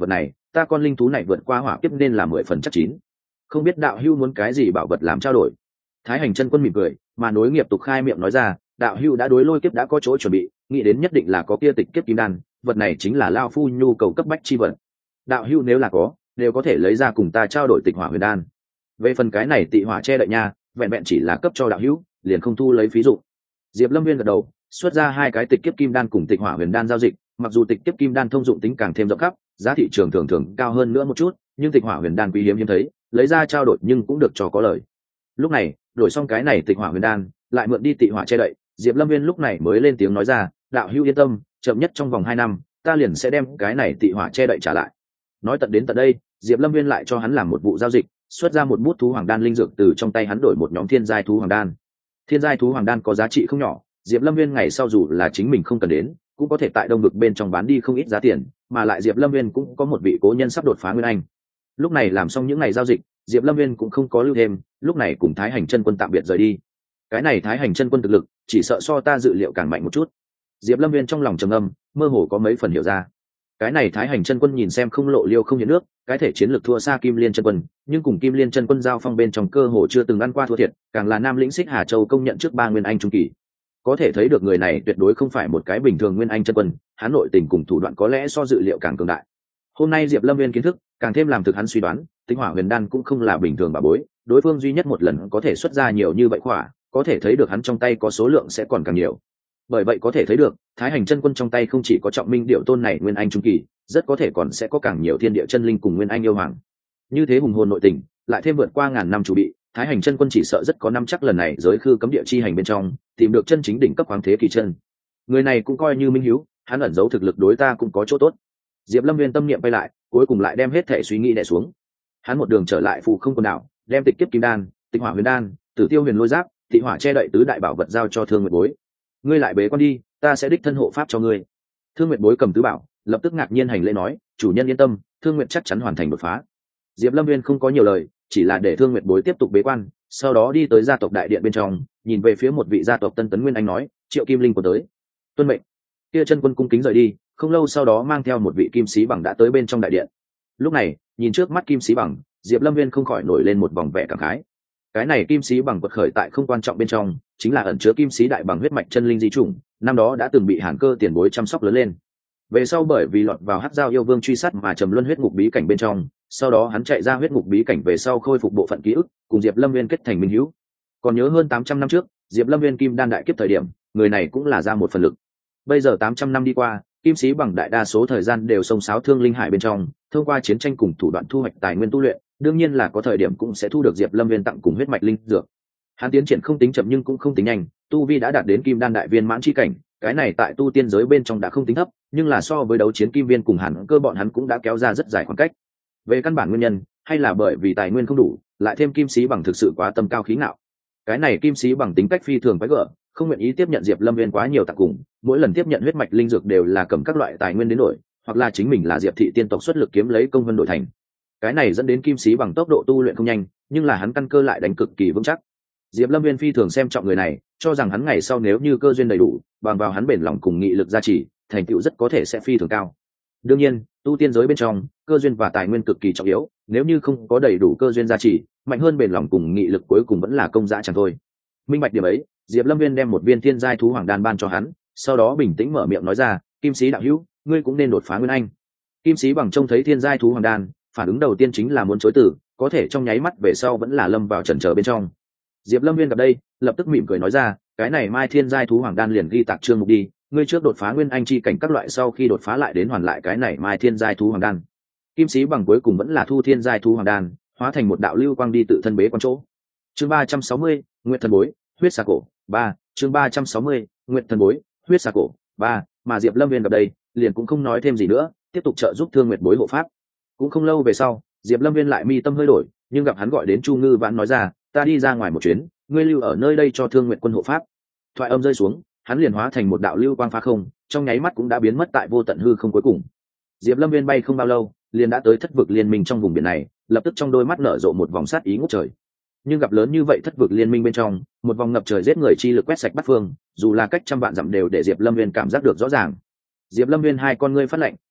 ta con linh thú này vượt qua hỏa kiếp nên là mười phần chắc chín. Không biết đạo hưu muốn cái gì bảo vật làm trao đổi. Thái Hành chân quân mỉm cười, mà nối nghiệp tục khai miệng nói ra, đạo hưu đã đối lôi kiếp đã có chỗ chuẩn bị, nghĩ đến nhất định là có kia tịch kiếp kim đan, vật này chính là lao phu nhu cầu cấp bách chi vật. Đạo hưu nếu là có, đều có thể lấy ra cùng ta trao đổi tịch hỏa huyền đan. Về phần cái này tị hỏa che đậy nha, vẹn vẹn chỉ là cấp cho đạo hữu, liền không thu lấy phí dụ. Diệp Lâm Viên gật đầu, xuất ra hai cái tịch kiếp kim đan cùng tịch hỏa huyền đan giao dịch, mặc dù tịch kiếp kim đan thông dụng tính càng thêm rộng khắp, giá thị trường thường thường cao hơn nữa một chút, nhưng tịch hỏa huyền đan quý hiếm hiếm thấy, lấy ra trao đổi nhưng cũng được cho có lời. Lúc này, đổi xong cái này tịch hỏa huyền đan, lại mượn đi tị hỏa che đậy, Diệp Lâm Viên lúc này mới lên tiếng nói ra, đạo hữu yên tâm, chậm nhất trong vòng hai năm, ta liền sẽ đem cái này tị hỏa che đậy trả lại. Nói tận đến tận đây, Diệp Lâm Viên lại cho hắn làm một vụ giao dịch, xuất ra một bút thú hoàng đan linh dược từ trong tay hắn đổi một nhóm thiên giai thú hoàng đan. Thiên giai thú hoàng đan có giá trị không nhỏ, Diệp Lâm Viên ngày sau dù là chính mình không cần đến, cũng có thể tại đông vực bên trong bán đi không ít giá tiền, mà lại Diệp Lâm Viên cũng có một vị cố nhân sắp đột phá nguyên anh. Lúc này làm xong những ngày giao dịch, Diệp Lâm Viên cũng không có lưu thêm, lúc này cùng Thái Hành chân quân tạm biệt rời đi. Cái này Thái Hành chân quân thực lực, chỉ sợ so ta dự liệu càng mạnh một chút. Diệp Lâm Viên trong lòng trầm âm, mơ hồ có mấy phần hiểu ra. Cái này Thái Hành chân quân nhìn xem không lộ liêu không nhận nước, cái thể chiến lược thua xa Kim Liên chân quân, nhưng cùng Kim Liên chân quân giao phong bên trong cơ hồ chưa từng ăn qua thua thiệt, càng là nam lĩnh Xích Hà Châu công nhận trước ba nguyên anh trung kỳ. Có thể thấy được người này tuyệt đối không phải một cái bình thường nguyên anh chân quân, hắn nội tình cùng thủ đoạn có lẽ so dự liệu càng cường đại. Hôm nay Diệp Lâm Viên kiến thức, càng thêm làm thực hắn suy đoán, Tịch Hỏa Huyền Đan cũng không là bình thường bà bối, đối phương duy nhất một lần có thể xuất ra nhiều như vậy khỏa, có thể thấy được hắn trong tay có số lượng sẽ còn càng nhiều. Bởi vậy có thể thấy được, Thái Hành chân quân trong tay không chỉ có Trọng Minh Điệu Tôn này nguyên anh trung kỳ, rất có thể còn sẽ có càng nhiều thiên địa chân linh cùng nguyên anh yêu hoàng. Như thế hùng hồn nội tình, lại thêm vượt qua ngàn năm chủ bị, Thái Hành chân quân chỉ sợ rất có năm chắc lần này giới khư cấm địa chi hành bên trong, tìm được chân chính đỉnh cấp hoàng thế kỳ chân. Người này cũng coi như minh hiếu, hắn ẩn giấu thực lực đối ta cũng có chỗ tốt. Diệp Lâm Viên tâm niệm quay lại, cuối cùng lại đem hết thể suy nghĩ đè xuống. Hắn một đường trở lại phù không quần đảo, đem tịch kiếp kim đan, tịch hỏa huyền đan, tử tiêu huyền lôi giáp, tị hỏa che đậy tứ đại bảo vật giao cho Thương Nguyệt Bối. Ngươi lại bế quan đi, ta sẽ đích thân hộ pháp cho ngươi. Thương Nguyệt Bối cầm tứ bảo, lập tức ngạc nhiên hành lễ nói, chủ nhân yên tâm, Thương Nguyệt chắc chắn hoàn thành đột phá. Diệp Lâm Viên không có nhiều lời, chỉ là để Thương Nguyệt Bối tiếp tục bế quan, sau đó đi tới gia tộc đại điện bên trong, nhìn về phía một vị gia tộc tân tấn nguyên anh nói, Triệu Kim Linh của tới. Tuân mệnh. Kia chân quân cung kính rời đi, không lâu sau đó mang theo một vị kim sĩ bằng đã tới bên trong đại điện. Lúc này, nhìn trước mắt kim sĩ bằng, Diệp Lâm Viên không khỏi nổi lên một vòng vẻ cảm khái. Cái này kim sĩ bằng quật khởi tại không quan trọng bên trong, chính là ẩn chứa kim sĩ đại bằng huyết mạch chân linh di chủng, năm đó đã từng bị Hàn Cơ tiền bối chăm sóc lớn lên. Về sau bởi vì lọt vào Hắc Giao yêu vương truy sát mà trầm luân huyết ngục bí cảnh bên trong, sau đó hắn chạy ra huyết ngục bí cảnh về sau khôi phục bộ phận ký ức, cùng Diệp Lâm Viên kết thành minh hữu. Còn nhớ hơn tám trăm năm trước, Diệp Lâm Viên kim đan đại kiếp thời điểm, người này cũng là ra một phần lực. Bây giờ tám trăm năm đi qua, kim sĩ bằng đại đa số thời gian đều xông xáo thương linh hải bên trong, thông qua chiến tranh cùng thủ đoạn thu hoạch tài nguyên tu luyện, đương nhiên là có thời điểm cũng sẽ thu được Diệp Lâm Viên tặng cùng huyết mạch linh dược. Hắn tiến triển không tính chậm nhưng cũng không tính nhanh, tu vi đã đạt đến kim đan đại viên mãn chi cảnh, cái này tại tu tiên giới bên trong đã không tính thấp, nhưng là so với đấu chiến kim viên cùng Hàn Cơ bọn hắn cũng đã kéo ra rất dài khoảng cách. Về căn bản nguyên nhân, hay là bởi vì tài nguyên không đủ, lại thêm kim sĩ bằng thực sự quá tâm cao khí ngạo. Cái này kim sĩ bằng tính cách phi thường quái gở, không nguyện ý tiếp nhận Diệp Lâm Viên quá nhiều tặng cùng, mỗi lần tiếp nhận huyết mạch linh dược đều là cầm các loại tài nguyên đến đổi, hoặc là chính mình là Diệp thị tiên tộc xuất lực kiếm lấy công vân đổi thành. Cái này dẫn đến kim sĩ bằng tốc độ tu luyện không nhanh, nhưng là hắn căn cơ lại đánh cực kỳ vững chắc. Diệp Lâm Viên phi thường xem trọng người này, cho rằng hắn ngày sau nếu như cơ duyên đầy đủ, bằng vào hắn bền lòng cùng nghị lực gia trì, thành tựu rất có thể sẽ phi thường cao. Đương nhiên, tu tiên giới bên trong, cơ duyên và tài nguyên cực kỳ trọng yếu, nếu như không có đầy đủ cơ duyên gia trì, mạnh hơn bền lòng cùng nghị lực cuối cùng vẫn là công dã chẳng thôi. Minh bạch điểm ấy, Diệp Lâm Viên đem một viên thiên giai thú hoàng đan ban cho hắn, sau đó bình tĩnh mở miệng nói ra, "Kim sĩ đạo hữu, ngươi cũng nên đột phá nguyên anh." Kim sĩ bằng trông thấy thiên giai thú hoàng đan, phản ứng đầu tiên chính là muốn chối từ, có thể trong nháy mắt về sau vẫn là lâm vào chần chờ bên trong. Diệp Lâm Viên gặp đây, lập tức mỉm cười nói ra, "Cái này mai thiên giai thú hoàng đan liền ghi tạc chương mục đi, ngươi trước đột phá nguyên anh chi cảnh các loại sau khi đột phá lại đến hoàn lại cái này mai thiên giai thú hoàng đan." Kim sĩ bằng cuối cùng vẫn là thu thiên giai thú hoàng đan, hóa thành một đạo lưu quang đi tự thân bế quan chỗ. Chương ba trăm sáu mươi, Nguyệt thần bối, huyết xà cổ, ba, chương ba trăm sáu mươi, Nguyệt thần bối, huyết xà cổ, ba, mà Diệp Lâm Viên gặp đây, liền cũng không nói thêm gì nữa, tiếp tục trợ giúp Thương Nguyệt bối hộ pháp. Cũng không lâu về sau, Diệp Lâm Viên lại mi tâm hơi đổi, nhưng gặp hắn gọi đến Chu Ngư Vãn nói ra, "Ta đi ra ngoài một chuyến, ngươi lưu ở nơi đây cho Thương Nguyệt quân hộ pháp." Thoại âm rơi xuống, hắn liền hóa thành một đạo lưu quang phá không, trong nháy mắt cũng đã biến mất tại vô tận hư không cuối cùng. Diệp Lâm Viên bay không bao lâu, liền đã tới thất vực liên minh trong vùng biển này, lập tức trong đôi mắt nở rộ một vòng sát ý ngút trời. Nhưng gặp lớn như vậy thất vực liên minh bên trong, một vòng ngập trời giết người chi lực quét sạch bát phương, dù là cách trăm vạn dặm đều để Diệp Lâm Viên cảm giác được rõ ràng. Diệp Lâm Viên hai con ngươi phát lạnh,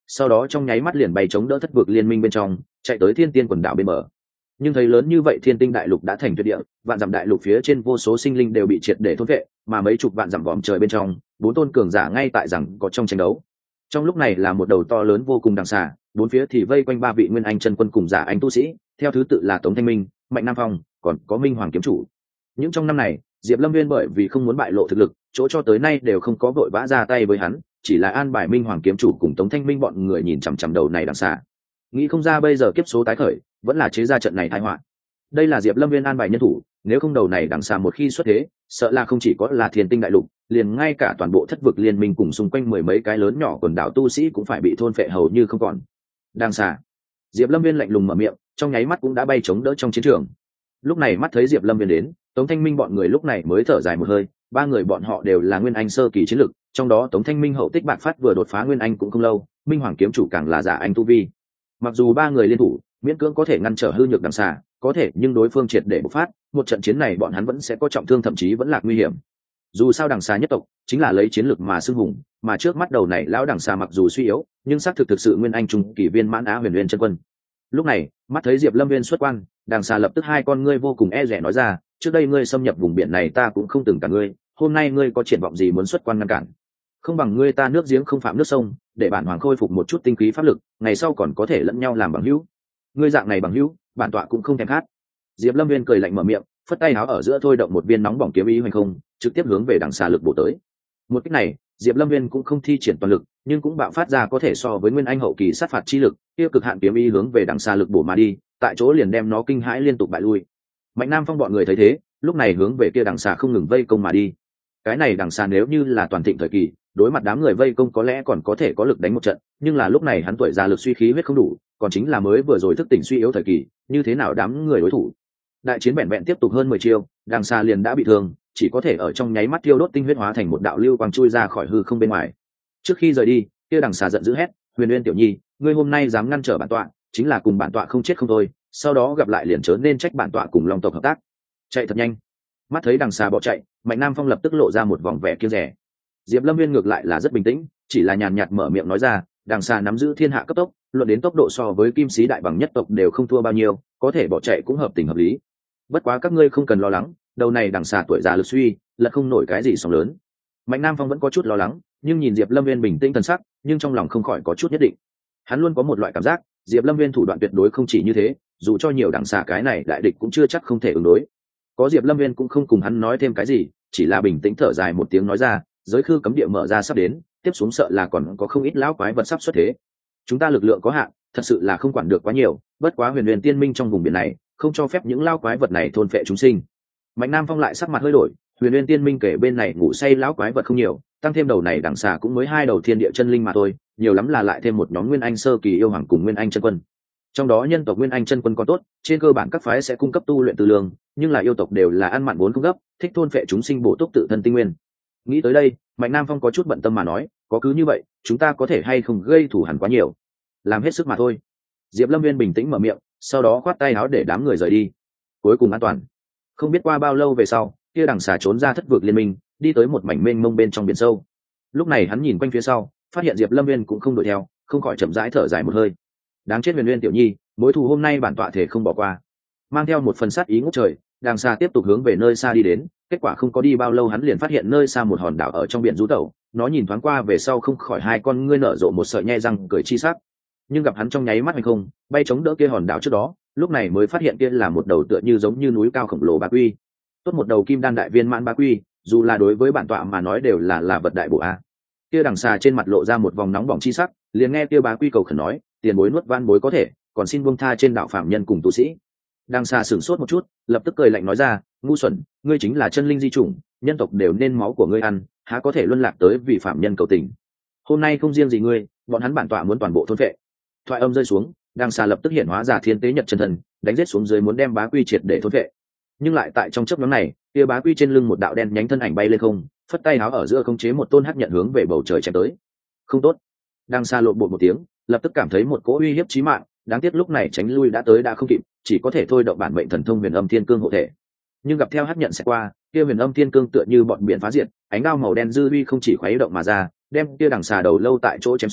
sau đó trong nháy mắt liền bay chống đỡ thất vực liên minh bên trong, chạy tới thiên tiên quần đảo bên bờ. Nhưng thấy lớn như vậy thiên tinh đại lục đã thành tuyệt địa, vạn dặm đại lục phía trên vô số sinh linh đều bị triệt để thôn vệ, mà mấy chục vạn dặm vòm trời bên trong, bốn tôn cường giả ngay tại rằng có trong tranh đấu. Trong lúc này là một đầu to lớn vô cùng đằng xà, bốn phía thì vây quanh ba vị nguyên anh chân quân cùng giả anh tu sĩ, theo thứ tự là Tống Thanh Minh, Mạnh Nam Phong, còn có Minh Hoàng kiếm chủ. Những trong năm này, Diệp Lâm Viên bởi vì không muốn bại lộ thực lực, chỗ cho tới nay đều không có vội vã ra tay với hắn, chỉ là an bài Minh Hoàng kiếm chủ cùng Tống Thanh Minh bọn người nhìn chằm chằm đầu này đằng xà. Nghĩ không ra bây giờ kiếp số tái khởi, vẫn là chế ra trận này tai họa. Đây là Diệp Lâm Viên an bài nhân thủ, nếu không đầu này đằng xà một khi xuất thế, sợ là không chỉ có là thiên tinh đại lục, liền ngay cả toàn bộ thất vực liên minh cùng xung quanh mười mấy cái lớn nhỏ quần đảo tu sĩ cũng phải bị thôn phệ hầu như không còn. Đằng xà. Diệp Lâm Viên lạnh lùng mở miệng, trong nháy mắt cũng đã bay chống đỡ trong chiến trường. Lúc này mắt thấy Diệp Lâm Viên đến, Tống Thanh Minh bọn người lúc này mới thở dài một hơi, ba người bọn họ đều là nguyên anh sơ kỳ chiến lực, trong đó Tống Thanh Minh hậu tích bạc phát vừa đột phá nguyên anh cũng không lâu, Minh Hoàng kiếm chủ càng là giả anh tu vi. Mặc dù ba người liên thủ, miễn cưỡng có thể ngăn trở hư nhược đằng xà, có thể nhưng đối phương triệt để bộc phát, một trận chiến này bọn hắn vẫn sẽ có trọng thương, thậm chí vẫn là nguy hiểm. Dù sao đằng xà nhất tộc chính là lấy chiến lược mà xưng hùng, mà trước mắt đầu này lão đằng xà mặc dù suy yếu, nhưng xác thực thực sự nguyên anh trung kỳ viên mãn Á Huyền Nguyên chân quân. Lúc này, mắt thấy Diệp Lâm Viên xuất quan, đằng xà lập tức hai con ngươi vô cùng e dè nói ra, trước đây ngươi xâm nhập vùng biển này ta cũng không từng cả ngươi, hôm nay ngươi có triển vọng gì muốn xuất quan ngăn cản? Không bằng ngươi ta nước giếng không phạm nước sông, để bản hoàng khôi phục một chút tinh khí pháp lực, ngày sau còn có thể lẫn nhau làm bằng hữu. Ngươi dạng này bằng hữu, bản tọa cũng không thèm khát. Diệp Lâm Viên cười lạnh mở miệng, phất tay áo ở giữa thôi động một viên nóng bỏng kiếm ý hoành không, trực tiếp hướng về đằng xà lực bổ tới. Một kích này, Diệp Lâm Viên cũng không thi triển toàn lực, nhưng cũng bạo phát ra có thể so với nguyên anh hậu kỳ sát phạt chi lực, tiêu cực hạn kiếm ý hướng về đằng xà lực bổ mà đi, tại chỗ liền đem nó kinh hãi liên tục bại lui. Mạnh Nam Phong bọn người thấy thế, lúc này hướng về kia đằng xà không ngừng vây công mà đi. Cái này đằng xà nếu như là toàn thịnh thời kỳ, đối mặt đám người vây công có lẽ còn có thể có lực đánh một trận, nhưng là lúc này hắn tuổi già lực suy khí huyết không đủ, còn chính là mới vừa rồi thức tỉnh suy yếu thời kỳ, như thế nào đám người đối thủ. Đại chiến vẹn vẹn tiếp tục hơn mười chiêu, đằng xà liền đã bị thương, chỉ có thể ở trong nháy mắt tiêu đốt tinh huyết hóa thành một đạo lưu quang chui ra khỏi hư không bên ngoài. Trước khi rời đi, kia đằng xà giận dữ hét, Huyền Uyên tiểu nhi, ngươi hôm nay dám ngăn trở bản tọa, chính là cùng bản tọa không chết không thôi, sau đó gặp lại liền chớ nên trách bản tọa cùng Long tộc hợp tác. Chạy thật nhanh. Mắt thấy đằng xà bỏ chạy, Mạnh Nam Phong lập tức lộ ra một vòng vẻ kiêu rẻ. Diệp Lâm Viên ngược lại là rất bình tĩnh, chỉ là nhàn nhạt mở miệng nói ra, đằng xà nắm giữ thiên hạ cấp tốc, luận đến tốc độ so với kim sĩ đại bằng nhất tộc đều không thua bao nhiêu, có thể bỏ chạy cũng hợp tình hợp lý. Bất quá các ngươi không cần lo lắng, đầu này đằng xà tuổi già lực suy, lật không nổi cái gì sóng lớn. Mạnh Nam Phong vẫn có chút lo lắng, nhưng nhìn Diệp Lâm Viên bình tĩnh thần sắc, nhưng trong lòng không khỏi có chút nhất định. Hắn luôn có một loại cảm giác, Diệp Lâm Viên thủ đoạn tuyệt đối không chỉ như thế, dù cho nhiều đằng xà cái này đại địch cũng chưa chắc không thể ứng đối. Có Diệp Lâm Viên cũng không cùng hắn nói thêm cái gì, chỉ là bình tĩnh thở dài một tiếng nói ra, giới khư cấm địa mở ra sắp đến, tiếp xuống sợ là còn có không ít lão quái vật sắp xuất thế. Chúng ta lực lượng có hạn, thật sự là không quản được quá nhiều, bất quá Huyền Huyền Tiên Minh trong vùng biển này, không cho phép những lão quái vật này thôn phệ chúng sinh. Mạnh Nam Phong lại sắc mặt hơi đổi, Huyền Huyền Tiên Minh kể bên này ngủ say lão quái vật không nhiều, tăng thêm đầu này đằng xà cũng mới hai đầu thiên địa chân linh mà thôi, nhiều lắm là lại thêm một nhóm nguyên anh sơ kỳ yêu hoàng cùng nguyên anh chân quân. Trong đó nhân tộc nguyên anh chân quân còn tốt, trên cơ bản các phái sẽ cung cấp tu luyện tư lương, nhưng là yêu tộc đều là ăn mặn vốn không gấp, thích thôn phệ chúng sinh bổ túc tự thân tinh nguyên. Nghĩ tới đây, Mạnh Nam Phong có chút bận tâm mà nói, có cứ như vậy, chúng ta có thể hay không gây thủ hẳn quá nhiều, làm hết sức mà thôi. Diệp Lâm Viên bình tĩnh mở miệng, sau đó khoát tay áo để đám người rời đi. Cuối cùng an toàn. Không biết qua bao lâu về sau, kia đằng xà trốn ra thất vực liên minh, đi tới một mảnh mênh mông bên trong biển sâu. Lúc này hắn nhìn quanh phía sau, phát hiện Diệp Lâm Viên cũng không đuổi theo, không khỏi chậm rãi thở dài một hơi. Đáng chết Huyền Uyên tiểu nhi, mối thù hôm nay bản tọa thể không bỏ qua. Mang theo một phần sát ý ngút trời, đằng xà tiếp tục hướng về nơi xa đi đến, kết quả không có đi bao lâu hắn liền phát hiện nơi xa một hòn đảo ở trong biển rú tẩu, nó nhìn thoáng qua về sau không khỏi hai con ngươi nở rộ một sợi nhe răng cười chi sắc. Nhưng gặp hắn trong nháy mắt hay không, bay chống đỡ kia hòn đảo trước đó, lúc này mới phát hiện kia là một đầu tựa như giống như núi cao khổng lồ bá quy. Tốt một đầu kim đan đại viên mãn bá quy, dù là đối với bản tọa mà nói đều là là vật đại bổ a. Kia đằng xà trên mặt lộ ra một vòng nóng bỏng chi sắc, liền nghe kia bá quy cầu khẩn nói, tiền bối nuốt van bối có thể, còn xin buông tha trên đạo phạm nhân cùng tu sĩ. Đằng xà sửng sốt một chút, lập tức cười lạnh nói ra, ngu xuẩn, ngươi chính là chân linh di chủng, nhân tộc đều nên máu của ngươi ăn, há có thể luân lạc tới vì phạm nhân cầu tình. Hôm nay không riêng gì ngươi, bọn hắn bản tọa muốn toàn bộ thôn phệ. Thoại âm rơi xuống, đằng xà lập tức hiện hóa ra thiên tế nhật chân thần, đánh giết xuống dưới muốn đem bá quy triệt để thôn phệ. Nhưng lại tại trong chớp nhoáng này, kia bá quy trên lưng một đạo đen nhánh thân ảnh bay lên không, phất tay áo ở giữa khống chế một tôn hắc nhận hướng về bầu trời chém tới. Không tốt. Đằng xà lộn bột một tiếng, lập tức cảm thấy một cỗ uy hiếp chí mạng, đáng tiếc lúc này tránh lui đã tới đã không kịp, chỉ có thể thôi động bản mệnh thần thông huyền âm thiên cương hộ thể. Nhưng gặp theo hắc nhận sẽ qua, kia huyền âm thiên cương tựa như bọn biển phá diệt, ánh đao màu đen dư uy không chỉ khuấy động mà ra, đem kia đằng xà đầu lâu tại chỗ chém xuống,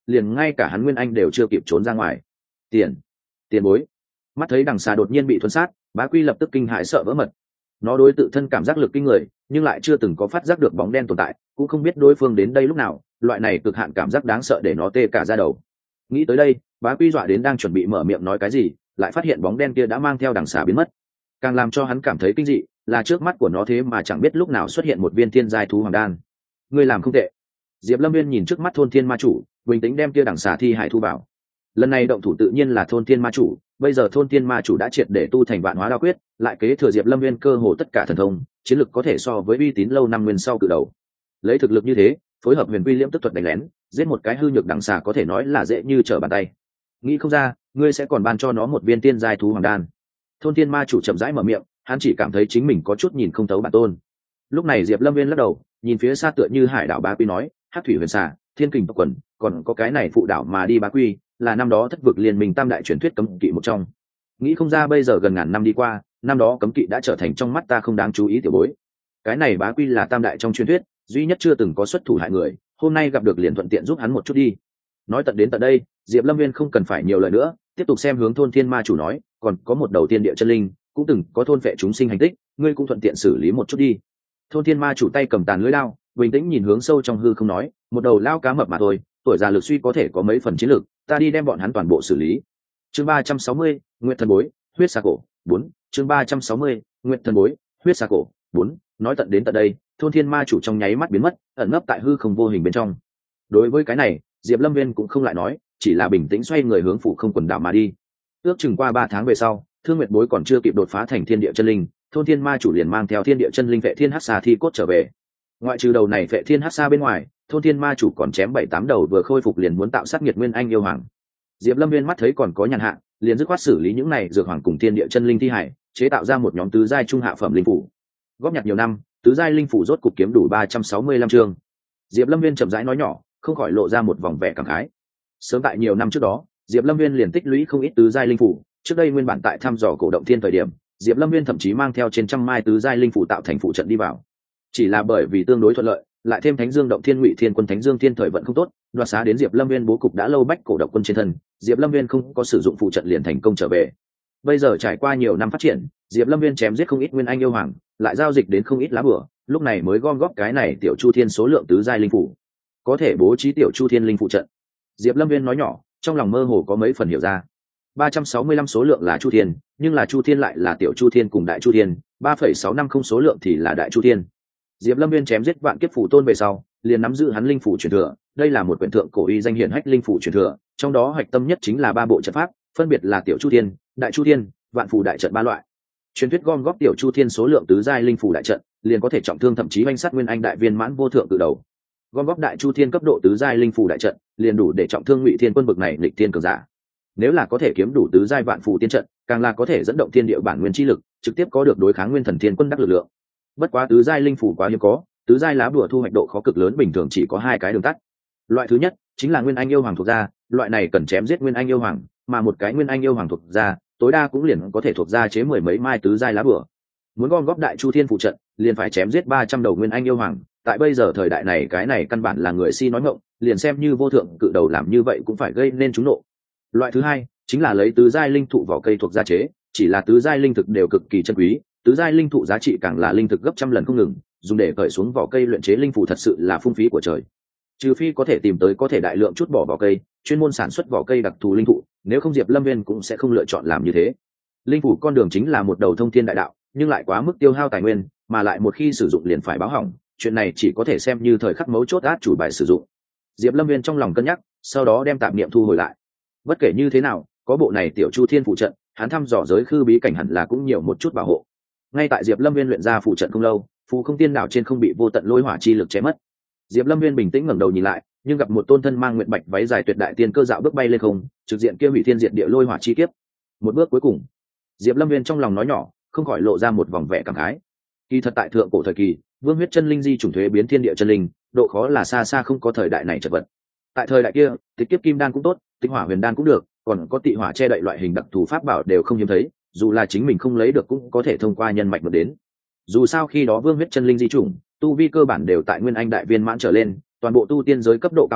liền ngay cả hắn nguyên anh đều chưa kịp trốn ra ngoài. Tiền, tiền bối. Mắt thấy đằng xà đột nhiên bị thuần sát, Bá Quy lập tức kinh hãi sợ vỡ mật. Nó đối tự thân cảm giác lực kinh người, nhưng lại chưa từng có phát giác được bóng đen tồn tại, cũng không biết đối phương đến đây lúc nào, loại này cực hạn cảm giác đáng sợ để nó tê cả da đầu. Nghĩ tới đây, Bá Quy dọa đến đang chuẩn bị mở miệng nói cái gì, lại phát hiện bóng đen kia đã mang theo đằng xà biến mất. Càng làm cho hắn cảm thấy kinh dị là trước mắt của nó thế mà chẳng biết lúc nào xuất hiện một viên thiên giai thú hoàng đan. Ngươi làm không tệ. Diệp Lâm Viên nhìn trước mắt thôn thiên ma chủ, bình tĩnh đem kia đằng xà thi hải thu vào. Lần này động thủ tự nhiên là thôn thiên ma chủ, bây giờ thôn thiên ma chủ đã triệt để tu thành vạn hóa đao quyết, lại kế thừa Diệp Lâm Viên cơ hồ tất cả thần thông, chiến lực có thể so với uy tín lâu năm nguyên sau cự đầu. Lấy thực lực như thế, phối hợp huyền quy liễm tức thuật đánh lén, giết một cái hư nhược đằng xà có thể nói là dễ như trở bàn tay. Nghĩ không ra, ngươi sẽ còn ban cho nó một viên tiên giai thú hoàng đan. Thôn thiên ma chủ chậm rãi mở miệng, hắn chỉ cảm thấy chính mình có chút nhìn không thấu bản tôn. Lúc này Diệp Lâm Viên lắc đầu, nhìn phía xa tựa như hải đảo Bá Quy nói, hắc thủy huyền xà, thiên kình tộc quần, còn có cái này phụ đảo mà đi Bá Quy, là năm đó thất vực liên minh tam đại truyền thuyết cấm kỵ một trong. Nghĩ không ra bây giờ gần ngàn năm đi qua, năm đó cấm kỵ đã trở thành trong mắt ta không đáng chú ý tiểu bối. Cái này Bá Quy là tam đại trong truyền thuyết, duy nhất chưa từng có xuất thủ hại người, hôm nay gặp được liền thuận tiện giúp hắn một chút đi. Nói tận đến tận đây, Diệp Lâm Viên không cần phải nhiều lời nữa, tiếp tục xem hướng thôn thiên ma chủ nói, còn có một đầu tiên địa chân linh, cũng từng có thôn vệ chúng sinh hành tích, ngươi cũng thuận tiện xử lý một chút đi. Thôn thiên ma chủ tay cầm tàn lưỡi lao, bình tĩnh nhìn hướng sâu trong hư không nói, một đầu lao cá mập mà thôi, tuổi già lực suy có thể có mấy phần chiến lực, ta đi đem bọn hắn toàn bộ xử lý. Chương ba trăm sáu mươi, Nguyệt thần bối, huyết xà cổ, bốn. Chương ba trăm sáu mươi, Nguyệt thần bối, huyết xà cổ, bốn. Nói tận đến tận đây, thôn thiên ma chủ trong nháy mắt biến mất, ẩn nấp tại hư không vô hình bên trong. Đối với cái này, Diệp Lâm Viên cũng không lại nói, chỉ là bình tĩnh xoay người hướng phủ không quần đảo mà đi. Ước chừng qua ba tháng về sau, Thương Nguyệt bối còn chưa kịp đột phá thành thiên địa chân linh, thôn thiên ma chủ liền mang theo thiên địa chân linh vệ thiên hắc xà thi cốt trở về. Ngoại trừ đầu này vệ thiên hắc xà bên ngoài, thôn thiên ma chủ còn chém bảy tám đầu vừa khôi phục liền muốn tạo sát nghiệt nguyên anh yêu hoàng. Diệp Lâm Viên mắt thấy còn có nhàn hạ, liền dứt khoát xử lý những này dược hoàng cùng thiên địa chân linh thi hải, chế tạo ra một nhóm tứ giai trung hạ phẩm linh phủ. Góp nhặt nhiều năm, tứ giai linh phủ rốt cục kiếm đủ ba trăm sáu mươi lăm chương. Diệp Lâm Viên chậm rãi nói nhỏ, không khỏi lộ ra một vòng vẻ cảm khái. Sớm tại nhiều năm trước đó, Diệp Lâm Viên liền tích lũy không ít tứ giai linh phủ, trước đây nguyên bản tại thăm dò cổ động thiên thời điểm, Diệp Lâm Viên thậm chí mang theo trên trăm mai tứ giai linh phủ tạo thành phụ trận đi vào. Chỉ là bởi vì tương đối thuận lợi, lại thêm Thánh Dương động thiên Ngụy Thiên quân Thánh Dương thiên thời vận không tốt, đoạt xá đến Diệp Lâm Viên bố cục đã lâu bách cổ động quân trên thân, Diệp Lâm Viên không có sử dụng phụ trận liền thành công trở về. Bây giờ trải qua nhiều năm phát triển, Diệp Lâm Viên chém giết không ít nguyên anh yêu hoàng, lại giao dịch đến không ít lá bửa, lúc này mới gom góp cái này tiểu Chu Thiên số lượng tứ giai linh phủ, có thể bố trí tiểu Chu Thiên linh phụ trận. Diệp Lâm Viên nói nhỏ, trong lòng mơ hồ có mấy phần hiểu ra. ba trăm sáu mươi lăm số lượng là Chu Thiên, nhưng là Chu Thiên lại là tiểu Chu Thiên cùng đại Chu Thiên, ba phẩy sáu năm không số lượng thì là đại Chu Thiên. Diệp Lâm Viên chém giết vạn kiếp phủ tôn về sau, liền nắm giữ hắn linh phủ truyền thừa, đây là một quyển thượng cổ uy danh hiển hách linh phủ truyền thừa, trong đó hạch tâm nhất chính là ba bộ trận pháp, phân biệt là tiểu Chu Thiên, đại Chu Thiên, vạn phù đại trận ba loại. Truyền thuyết gom góp tiểu Chu Thiên số lượng tứ giai linh phủ đại trận, liền có thể trọng thương thậm chí oanh sát nguyên anh đại viên mãn vô thượng từ đầu. Gom góp đại Chu Thiên cấp độ tứ giai linh phủ đại trận, liền đủ để trọng thương Ngụy Thiên quân bực này nghịch thiên cường giả. Nếu là có thể kiếm đủ tứ giai vạn phù tiên trận, càng là có thể dẫn động thiên địa bản nguyên chi lực, trực tiếp có được đối kháng nguyên thần thiên quân đắc lực lượng. Bất quá tứ giai linh phủ quá hiếm có, tứ giai lá bùa thu hoạch độ khó cực lớn, bình thường chỉ có hai cái đường tắt. Loại thứ nhất chính là nguyên anh yêu hoàng thuộc ra, loại này cần chém giết nguyên anh yêu hoàng, mà một cái nguyên anh yêu hoàng thuộc ra, tối đa cũng liền có thể thuộc ra chế mười mấy mai tứ giai lá bùa. Muốn gom góp đại Chu Thiên phụ trận, liền phải chém giết ba trăm đầu nguyên anh yêu hoàng, tại bây giờ thời đại này cái này căn bản là người si nói ngọng, liền xem như vô thượng cự đầu làm như vậy cũng phải gây nên chúng nộ. Loại thứ hai chính là lấy tứ giai linh thụ vỏ cây thuộc gia chế, chỉ là tứ giai linh thực đều cực kỳ chân quý, tứ giai linh thụ giá trị càng là linh thực gấp trăm lần không ngừng, dùng để cởi xuống vỏ cây luyện chế linh phù thật sự là phung phí của trời. Trừ phi có thể tìm tới có thể đại lượng chút bỏ vỏ cây, chuyên môn sản xuất vỏ cây đặc thù linh thụ, nếu không Diệp Lâm Viên cũng sẽ không lựa chọn làm như thế. Linh phủ con đường chính là một đầu thông thiên đại đạo, nhưng lại quá mức tiêu hao tài nguyên, mà lại một khi sử dụng liền phải báo hỏng, chuyện này chỉ có thể xem như thời khắc mấu chốt át chủ bài sử dụng. Diệp Lâm Viên trong lòng cân nhắc, sau đó đem tạp niệm thu hồi lại. Bất kể như thế nào, có bộ này tiểu Chu Thiên phụ trận, hắn thăm dò giới khư bí cảnh hẳn là cũng nhiều một chút bảo hộ. Ngay tại Diệp Lâm Viên luyện ra phụ trận không lâu, phù không tiên đảo trên không bị vô tận lôi hỏa chi lực chém mất. Diệp Lâm Viên bình tĩnh ngẩng đầu nhìn lại, nhưng gặp một tôn thân mang nguyệt bạch váy dài tuyệt đại tiên cơ dạo bước bay lên không, trực diện kia hủy thiên diệt địa lôi hỏa chi kiếp. Một bước cuối cùng, Diệp Lâm Viên trong lòng nói nhỏ, không khỏi lộ ra một vòng vẻ cảm khái. Kỳ thật tại thượng cổ thời kỳ, Vương huyết chân linh di chủng thuế biến thiên địa chân linh, độ khó là xa xa không có thời đại này chật vật. Tại thời đại kia, tịch kiếp kim đan cũng tốt, tịch hỏa huyền đan cũng được, còn có tị hỏa che đậy loại hình đặc thù pháp bảo đều không hiếm thấy, dù là chính mình không lấy được cũng có thể thông qua nhân mạch mà đến. Dù sao khi đó Vương huyết chân linh di chủng, tu vi cơ bản đều tại nguyên anh đại viên mãn trở lên, toàn bộ tu tiên giới cấp độ cao hơn,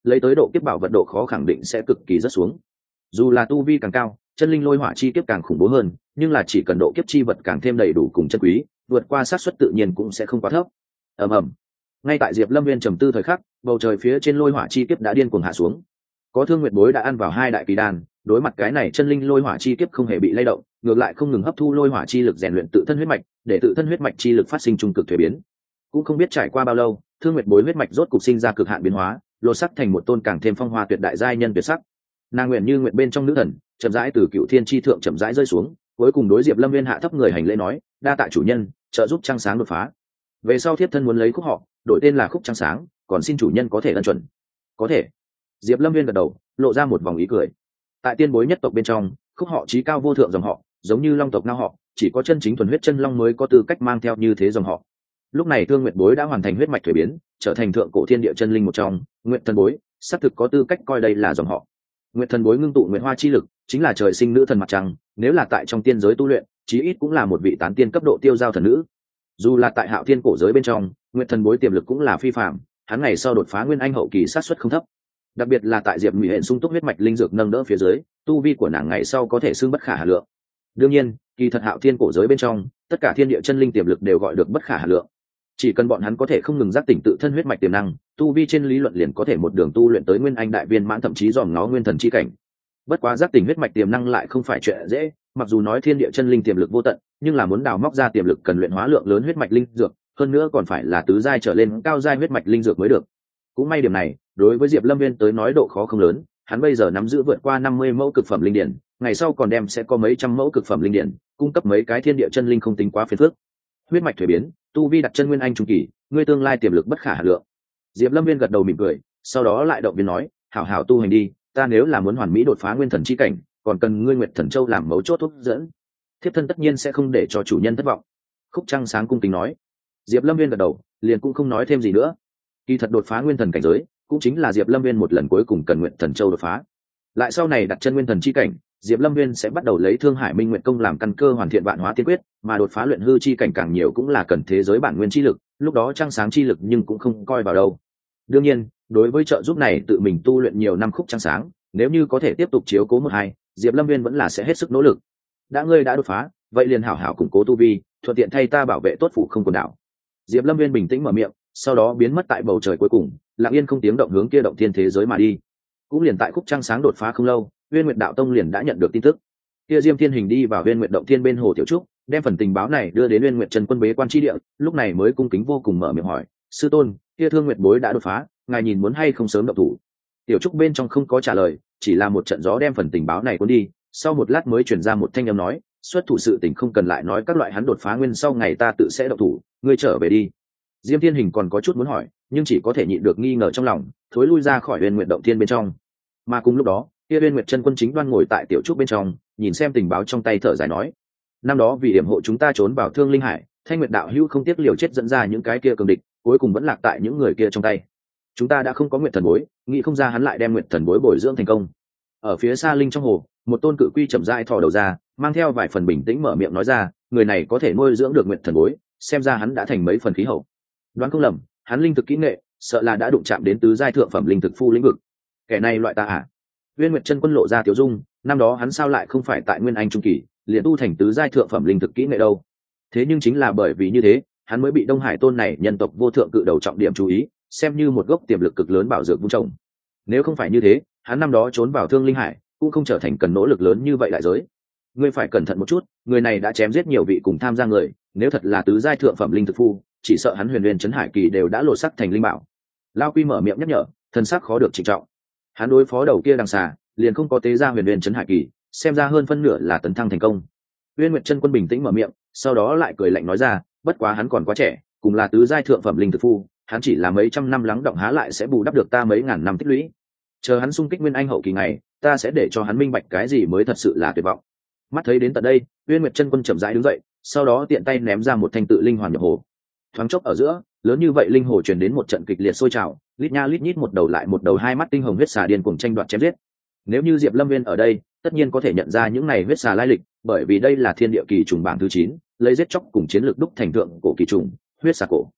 lấy tới độ kiếp bảo vật độ khó khẳng định sẽ cực kỳ rất xuống. Dù là tu vi càng cao, chân linh lôi hỏa chi kiếp càng khủng bố hơn, nhưng là chỉ cần độ kiếp chi vật càng thêm đầy đủ cùng chân quý, vượt qua xác suất tự nhiên cũng sẽ không quá thấp. Ầm ầm. Ngay tại Diệp Lâm Viên trầm tư thời khắc, bầu trời phía trên lôi hỏa chi kiếp đã điên cuồng hạ xuống. Có Thương Nguyệt Bối đã ăn vào hai đại kỳ đan, đối mặt cái này chân linh lôi hỏa chi kiếp không hề bị lay động, ngược lại không ngừng hấp thu lôi hỏa chi lực rèn luyện tự thân huyết mạch, để tự thân huyết mạch chi lực phát sinh trung cực thuế biến. Cũng không biết trải qua bao lâu, Thương Nguyệt Bối huyết mạch rốt cục sinh ra cực hạn biến hóa, lột sắc thành một tôn càng thêm phong hoa tuyệt đại giai nhân tuyệt sắc. Nàng nguyện như nguyện bên trong nữ thần, chậm rãi từ cựu thiên chi thượng chậm rãi rơi xuống, cuối cùng đối Diệp Lâm Viên hạ thấp người hành lễ nói, đa tạ chủ nhân trợ giúp trăng sáng đột phá. Về sau thiếp thân muốn lấy khúc họ, đổi tên là Khúc Trăng Sáng, còn xin chủ nhân có thể ân chuẩn. Có thể. Diệp Lâm Viên gật đầu, lộ ra một vòng ý cười. Tại tiên bối nhất tộc bên trong, khúc họ chí cao vô thượng dòng họ, giống như long tộc ngao họ, chỉ có chân chính thuần huyết chân long mới có tư cách mang theo như thế dòng họ. Lúc này Thương Nguyệt Bối đã hoàn thành huyết mạch thuế biến, trở thành thượng cổ thiên địa chân linh một trong, Nguyệt Thần Bối xác thực có tư cách coi đây là dòng họ. Nguyệt Thần Bối ngưng tụ nguyệt hoa chi lực, chính là trời sinh nữ thần mặt trăng, nếu là tại trong tiên giới tu luyện, chí ít cũng là một vị tán tiên cấp độ tiêu giao thần nữ. Dù là tại Hạo Thiên cổ giới bên trong, Nguyệt Thần Bối tiềm lực cũng là phi phàm, hắn ngày sau đột phá nguyên anh hậu kỳ sát suất không thấp. Đặc biệt là tại Diệp Ngụy Hện sung túc huyết mạch linh dược nâng đỡ phía dưới, tu vi của nàng ngày sau có thể xưng bất khả hà lượng. Đương nhiên, kỳ thật Hạo Thiên cổ giới bên trong, tất cả thiên địa chân linh tiềm lực đều gọi được bất khả hà lượng. Chỉ cần bọn hắn có thể không ngừng giác tỉnh tự thân huyết mạch tiềm năng, tu vi trên lý luận liền có thể một đường tu luyện tới nguyên anh đại viên mãn, thậm chí dòm ngó nguyên thần chi cảnh. Bất quá giác tỉnh huyết mạch tiềm năng lại không phải chuyện dễ, mặc dù nói thiên địa chân linh tiềm lực vô tận, nhưng là muốn đào móc ra tiềm lực cần luyện hóa lượng lớn huyết mạch linh dược, hơn nữa còn phải là tứ giai trở lên cao giai huyết mạch linh dược mới được. Cũng may điểm này, đối với Diệp Lâm Viên tới nói độ khó không lớn, hắn bây giờ nắm giữ vượt qua năm mươi mẫu cực phẩm linh điển, ngày sau còn đem sẽ có mấy trăm mẫu cực phẩm linh điển, cung cấp mấy cái thiên địa chân linh không tính quá phiền phức. Huyết mạch thuế biến, tu vi đặt chân nguyên anh trung kỳ, ngươi tương lai tiềm lực bất khả hà lượng. Diệp Lâm Viên gật đầu mỉm cười, sau đó lại động viên nói, hảo hảo tu hành đi, ta nếu là muốn hoàn mỹ đột phá nguyên thần chi cảnh, còn cần ngươi Nguyệt Thần Châu làm mấu chốt thúc dẫn. Thiếp thân tất nhiên sẽ không để cho chủ nhân thất vọng. Khúc Trăng Sáng cung kính nói. Diệp Lâm Viên gật đầu, liền cũng không nói thêm gì nữa. Kỳ thật đột phá nguyên thần cảnh giới, cũng chính là Diệp Lâm Viên một lần cuối cùng cần Nguyệt Thần Châu đột phá. Lại sau này đặt chân nguyên thần chi cảnh, Diệp Lâm Viên sẽ bắt đầu lấy Thương Hải Minh Nguyệt công làm căn cơ hoàn thiện vạn hóa tiên quyết, mà đột phá luyện hư chi cảnh càng nhiều cũng là cần thế giới bản nguyên chi lực, lúc đó trăng sáng chi lực nhưng cũng không coi vào đâu. Đương nhiên, đối với trợ giúp này tự mình tu luyện nhiều năm Khúc Trăng Sáng, nếu như có thể tiếp tục chiếu cố một hai, Diệp Lâm Viên vẫn là sẽ hết sức nỗ lực. Đã ngươi đã đột phá, vậy liền hảo hảo củng cố tu vi, thuận tiện thay ta bảo vệ tốt phủ không quần đảo. Diệp Lâm Viên bình tĩnh mở miệng, sau đó biến mất tại bầu trời cuối cùng, lặng yên không tiếng động hướng kia động thiên thế giới mà đi. Cũng liền tại Khúc Trăng Sáng đột phá không lâu, Uyên Nguyệt Đạo Tông liền đã nhận được tin tức. Kia Diêm Thiên Hình đi vào Uyên Nguyệt động thiên bên hồ tiểu trúc, đem phần tình báo này đưa đến Uyên Nguyệt Trần Quân bế quan chi địa, lúc này mới cung kính vô cùng mở miệng hỏi, sư tôn, kia Thương Nguyệt Bối đã đột phá, ngài nhìn muốn hay không sớm động thủ? Tiểu trúc bên trong không có trả lời, chỉ là một trận gió đem phần tình báo này cuốn đi, sau một lát mới truyền ra một thanh âm nói, xuất thủ sự tình không cần lại nói, các loại hắn đột phá nguyên sau ngày ta tự sẽ động thủ, ngươi trở về đi. Diêm Thiên Hình còn có chút muốn hỏi, nhưng chỉ có thể nhịn được nghi ngờ trong lòng, thối lui ra khỏi Uyên Nguyệt động thiên bên trong. Mà cùng lúc đó, kia Uyên Nguyệt Chân Quân chính đoan ngồi tại tiểu trúc bên trong, nhìn xem tình báo trong tay thở dài nói, năm đó vì hiểm hộ chúng ta trốn vào Thương Linh Hải, Thanh Nguyệt đạo hữu không tiếc liều chết dẫn ra những cái kia cường địch, cuối cùng vẫn lạc tại những người kia trong tay. Chúng ta đã không có Nguyệt Thần Bối, nghĩ không ra hắn lại đem Nguyệt Thần Bối bồi dưỡng thành công. Ở phía xa linh trong hồ, một tôn cự quy chậm rãi thò đầu ra, mang theo vài phần bình tĩnh mở miệng nói ra, người này có thể nuôi dưỡng được Nguyệt Thần Bối, xem ra hắn đã thành mấy phần khí hậu. Đoán không lầm, hắn linh thực kỹ nghệ, sợ là đã đụng chạm đến tứ giai thượng phẩm linh thực phu lĩnh vực. Kẻ này loại ta à? Uyên Nguyệt Chân Quân lộ ra tiểu dung, năm đó hắn sao lại không phải tại nguyên anh trung kỳ, liền tu thành tứ giai thượng phẩm linh thực kỹ nghệ đâu? Thế nhưng chính là bởi vì như thế, hắn mới bị Đông Hải tôn này nhân tộc vô thượng cự đầu trọng điểm chú ý, xem như một gốc tiềm lực cực lớn bảo dược vun trồng. Nếu không phải như thế, hắn năm đó trốn vào Thương Linh Hải, cũng không trở thành cần nỗ lực lớn như vậy đại giới. Ngươi phải cẩn thận một chút, người này đã chém giết nhiều vị cùng tham gia người, nếu thật là tứ giai thượng phẩm linh thực phu, chỉ sợ hắn huyền huyền trấn hải kỳ đều đã lột sắc thành linh bảo. Lao Quy mở miệng nhắc nhở, thân sắc khó được trịnh trọng. Hắn đối phó đầu kia đằng xà, liền không có tế ra huyền huyền trấn hải kỳ, xem ra hơn phân nửa là tấn thăng thành công. Uyên Nguyệt Chân Quân bình tĩnh mở miệng, sau đó lại cười lạnh nói ra, bất quá hắn còn quá trẻ, cùng là tứ giai thượng phẩm linh thực phu, hắn chỉ là mấy trăm năm lắng động há lại sẽ bù đắp được ta mấy ngàn năm tích lũy. Chờ hắn xung kích nguyên anh hậu kỳ ngày, ta sẽ để cho hắn minh bạch cái gì mới thật sự là tuyệt vọng. Mắt thấy đến tận đây, Uyên Nguyệt Chân Quân chậm rãi đứng dậy, sau đó tiện tay ném ra một thanh tự linh hoàn nhập hồ. Thoáng chốc ở giữa, lớn như vậy linh hồ truyền đến một trận kịch liệt sôi trào, lít nha lít nhít một đầu lại một đầu hai mắt tinh hồng huyết xà điên cuồng tranh đoạt chém giết. Nếu như Diệp Lâm Viên ở đây, tất nhiên có thể nhận ra những này huyết xà lai lịch, bởi vì đây là thiên địa kỳ trùng bảng thứ chín, lấy giết chóc cùng chiến lược đúc thành thượng cổ kỳ trùng, huyết xà cổ.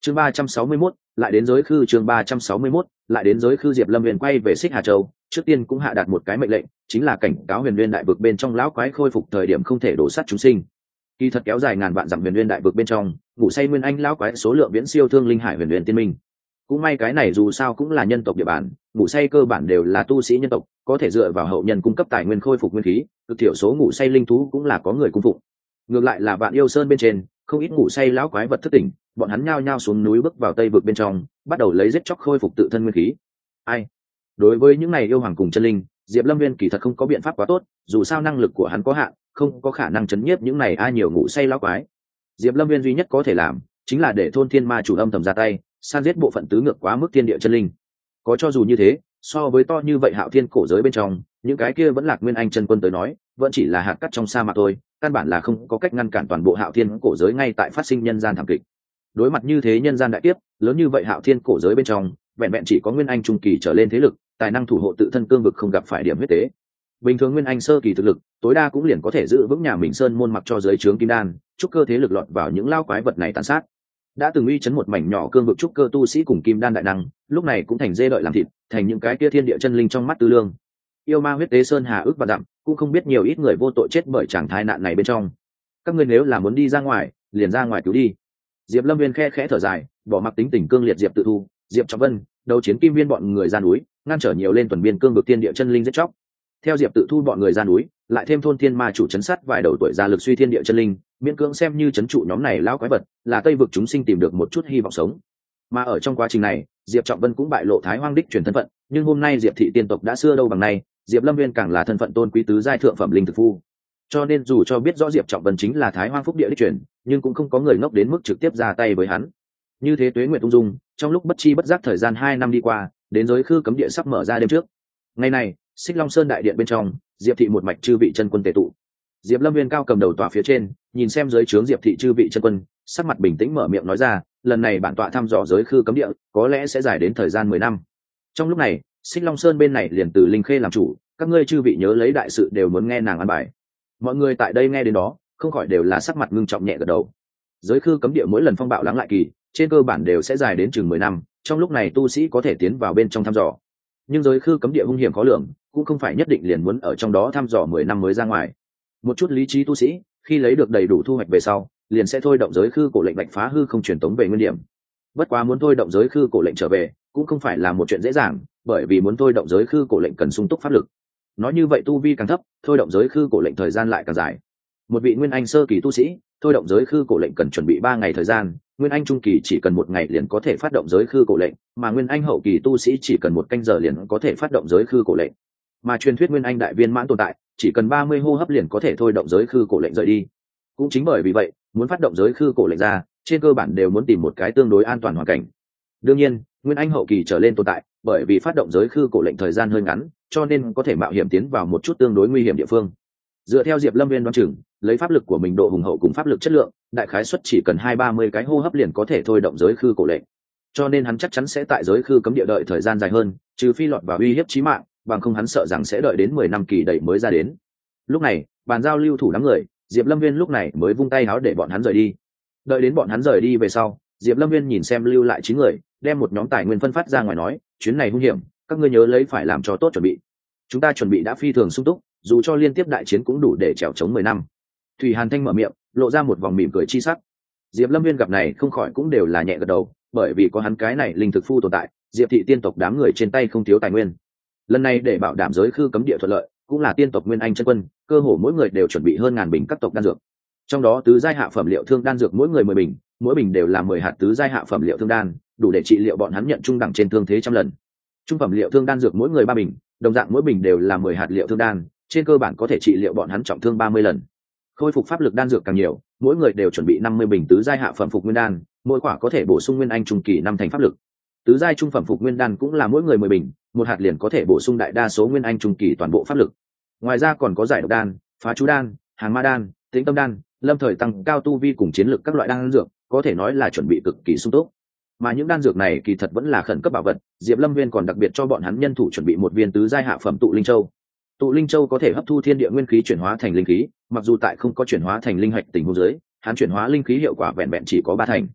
chương ba trăm sáu mươi mốt lại đến giới khư chương ba trăm sáu mươi mốt lại đến giới khư. Diệp Lâm Huyền quay về Xích Hà Châu, trước tiên cũng hạ đạt một cái mệnh lệnh, chính là cảnh cáo huyền nguyên đại vực bên trong lão quái khôi phục thời điểm không thể đổ sát chúng sinh. Kỳ thật kéo dài ngàn vạn dặm huyền nguyên đại vực bên trong, ngủ say nguyên anh lão quái số lượng viễn siêu thương linh hải huyền nguyên tiên minh. Cũng may cái này dù sao cũng là nhân tộc địa bàn, ngủ say cơ bản đều là tu sĩ nhân tộc, có thể dựa vào hậu nhân cung cấp tài nguyên khôi phục nguyên khí, cực thiểu số ngủ say linh thú cũng là có người cung phụng. Ngược lại là Vạn Yêu Sơn bên trên, không ít ngủ say lão quái vật thức tỉnh, bọn hắn nhao nhao xuống núi bước vào tây vực bên trong, bắt đầu lấy giết chóc khôi phục tự thân nguyên khí. Ai? Đối với những này yêu hoàng cùng chân linh, Diệp Lâm Viên kỳ thật không có biện pháp quá tốt, dù sao năng lực của hắn có hạn, không có khả năng chấn nhiếp những này ai nhiều ngủ say lão quái. Diệp Lâm Viên duy nhất có thể làm, chính là để thôn thiên ma chủ âm thầm ra tay, san giết bộ phận tứ ngược quá mức thiên địa chân linh. Có cho dù như thế, so với to như vậy Hạo Thiên cổ giới bên trong, những cái kia vẫn lạc nguyên anh chân quân tới nói, vẫn chỉ là hạt cát trong sa mạc thôi, căn bản là không có cách ngăn cản toàn bộ Hạo Thiên cổ giới ngay tại phát sinh nhân gian thảm kịch. Đối mặt như thế nhân gian đại kiếp, lớn như vậy Hạo Thiên cổ giới bên trong, vẹn vẹn chỉ có nguyên anh trung kỳ trở lên thế lực, tài năng thủ hộ tự thân cương vực không gặp phải điểm huyết tế. Bình thường nguyên anh sơ kỳ thực lực, tối đa cũng liền có thể giữ vững nhà mình sơn môn mặc cho giới trướng kim đan, trúc cơ thế lực lọt vào những lao quái vật này tàn sát. Đã từng uy chấn một mảnh nhỏ cương vực trúc cơ tu sĩ cùng kim đan đại năng, lúc này cũng thành dê đợi làm thịt, thành những cái kia thiên địa chân linh trong mắt tư lương. Yêu ma huyết tế sơn hà ước và dặm, cũng không biết nhiều ít người vô tội chết bởi tràng thai nạn này bên trong. Các ngươi nếu là muốn đi ra ngoài, liền ra ngoài cứu đi. Diệp Lâm Viên khe khẽ thở dài, bỏ mặc tính tình cương liệt Diệp Tự Thu, Diệp Trọng Vân, đấu chiến kim viên bọn người ra núi, ngăn trở nhiều lên tuần biên cương vực thiên địa chân linh giết chóc. Theo Diệp Tự Thu bọn người ra núi, lại thêm thôn thiên ma chủ chấn sát vài đầu tuổi già lực suy thiên địa chân linh, miễn cưỡng xem như chấn trụ nhóm này lão quái vật, là Tây vực chúng sinh tìm được một chút hy vọng sống. Mà ở trong quá trình này, Diệp Trọng Vân cũng bại lộ Thái Hoang đích truyền thân phận, nhưng hôm nay Diệp thị tiên tộc đã xưa đâu bằng nay, Diệp Lâm Viên càng là thân phận tôn quý tứ giai thượng phẩm linh thực phu. Cho nên dù cho biết rõ Diệp Trọng Vân chính là Thái Hoang phúc địa đích truyền, nhưng cũng không có người ngốc đến mức trực tiếp ra tay với hắn. Như thế tuế nguyệt ung dung, trong lúc bất chi bất giác thời gian hai năm đi qua, đến giới khư cấm địa sắp mở ra đêm trước. Ngày này, Xích Long Sơn đại điện bên trong, Diệp thị một mạch chư vị chân quân tề tụ. Diệp Lâm Viên cao cầm đầu tòa phía trên, nhìn xem dưới trướng Diệp thị chư vị chân quân, sắc mặt bình tĩnh mở miệng nói ra, lần này bản tọa thăm dò giới khư cấm địa, có lẽ sẽ dài đến thời gian mười năm. Trong lúc này, Xích Long Sơn bên này liền từ Linh Khê làm chủ, các ngươi chư vị nhớ lấy đại sự đều muốn nghe nàng an bài. Mọi người tại đây nghe đến đó, không khỏi đều là sắc mặt ngưng trọng nhẹ gật đầu. Giới khư cấm địa mỗi lần phong bạo lắng lại kỳ, trên cơ bản đều sẽ dài đến chừng mười năm, trong lúc này tu sĩ có thể tiến vào bên trong thăm dò. Nhưng giới khư cấm địa hung hiểm khó lường, cũng không phải nhất định liền muốn ở trong đó thăm dò mười năm mới ra ngoài. Một chút lý trí tu sĩ, khi lấy được đầy đủ thu hoạch về sau, liền sẽ thôi động giới khư cổ lệnh bạch phá hư không truyền tống về nguyên điểm. Bất quá muốn thôi động giới khư cổ lệnh trở về, cũng không phải là một chuyện dễ dàng, bởi vì muốn thôi động giới khư cổ lệnh cần sung túc pháp lực. Nói như vậy tu vi càng thấp, thôi động giới khư cổ lệnh thời gian lại càng dài. Một vị nguyên anh sơ kỳ tu sĩ, thôi động giới khư cổ lệnh cần chuẩn bị ba ngày thời gian, nguyên anh trung kỳ chỉ cần một ngày liền có thể phát động giới khư cổ lệnh, mà nguyên anh hậu kỳ tu sĩ chỉ cần một canh giờ liền có thể phát động giới khư cổ lệnh. Mà truyền thuyết nguyên anh đại viên mãn tồn tại, chỉ cần ba mươi hô hấp liền có thể thôi động giới khư cổ lệnh rời đi. Cũng chính bởi vì vậy, muốn phát động giới khư cổ lệnh ra, trên cơ bản đều muốn tìm một cái tương đối an toàn hoàn cảnh. Đương nhiên, nguyên anh hậu kỳ trở lên tồn tại, bởi vì phát động giới khư cổ lệnh thời gian hơi ngắn, cho nên có thể mạo hiểm tiến vào một chút tương đối nguy hiểm địa phương. Dựa theo Diệp Lâm Viên đoán chừng, lấy pháp lực của mình độ hùng hậu cùng pháp lực chất lượng, đại khái suất chỉ cần hai ba mươi cái hô hấp liền có thể thôi động giới khư cổ lệnh. Cho nên hắn chắc chắn sẽ tại giới khư cấm địa đợi thời gian dài hơn, trừ phi lọt vào uy hiếp chí mạng, bằng không hắn sợ rằng sẽ đợi đến mười năm kỳ đẩy mới ra đến. Lúc này, bàn giao lưu thủ đám người, Diệp Lâm Viên lúc này mới vung tay áo để bọn hắn rời đi. Đợi đến bọn hắn rời đi về sau, Diệp Lâm Viên nhìn xem lưu lại chín người, đem một nhóm tài nguyên phân phát ra ngoài nói, chuyến này hung hiểm, các ngươi nhớ lấy phải làm cho tốt chuẩn bị. Chúng ta chuẩn bị đã phi thường sung túc, dù cho liên tiếp đại chiến cũng đủ để trèo chống mười năm. Thủy Hàn Thanh mở miệng, lộ ra một vòng mỉm cười chi sắc. Diệp Lâm Viên gặp này không khỏi cũng đều là nhẹ gật đầu, bởi vì có hắn cái này linh thực phu tồn tại, Diệp thị tiên tộc đám người trên tay không thiếu tài nguyên. Lần này để bảo đảm giới khư cấm địa thuận lợi, cũng là tiên tộc nguyên anh chân quân, cơ hồ mỗi người đều chuẩn bị hơn ngàn bình các tộc đan dược. Trong đó tứ giai hạ phẩm liệu thương đan dược mỗi người mười bình, mỗi bình đều là mười hạt tứ giai hạ phẩm liệu thương đan, đủ để trị liệu bọn hắn nhận trung đẳng trên thương thế trăm lần. Trung phẩm liệu thương đan dược mỗi người ba bình, đồng dạng mỗi bình đều là mười hạt liệu thương đan, trên cơ bản có thể trị liệu bọn hắn trọng thương ba mươi lần. Khôi phục pháp lực đan dược càng nhiều, mỗi người đều chuẩn bị năm mươi bình tứ giai hạ phẩm phục nguyên đan, mỗi quả có thể bổ sung nguyên anh trung kỳ năm thành pháp lực. Tứ giai trung phẩm phục nguyên đan cũng là mỗi người mười bình, một hạt liền có thể bổ sung đại đa số nguyên anh trung kỳ toàn bộ pháp lực. Ngoài ra còn có giải độc đan, phá chú đan, hàng ma đan, tĩnh tâm đan, lâm thời tăng cao tu vi cùng chiến lực các loại đan dược, có thể nói là chuẩn bị cực kỳ sung túc. Mà những đan dược này kỳ thật vẫn là khẩn cấp bảo vật, Diệp Lâm Viên còn đặc biệt cho bọn hắn nhân thủ chuẩn bị một viên tứ giai hạ phẩm tụ linh châu. Tụ linh châu có thể hấp thu thiên địa nguyên khí chuyển hóa thành linh khí, mặc dù tại không có chuyển hóa thành linh hạch tình huống dưới, hắn chuyển hóa linh khí hiệu quả vẹn vẹn chỉ có ba thành.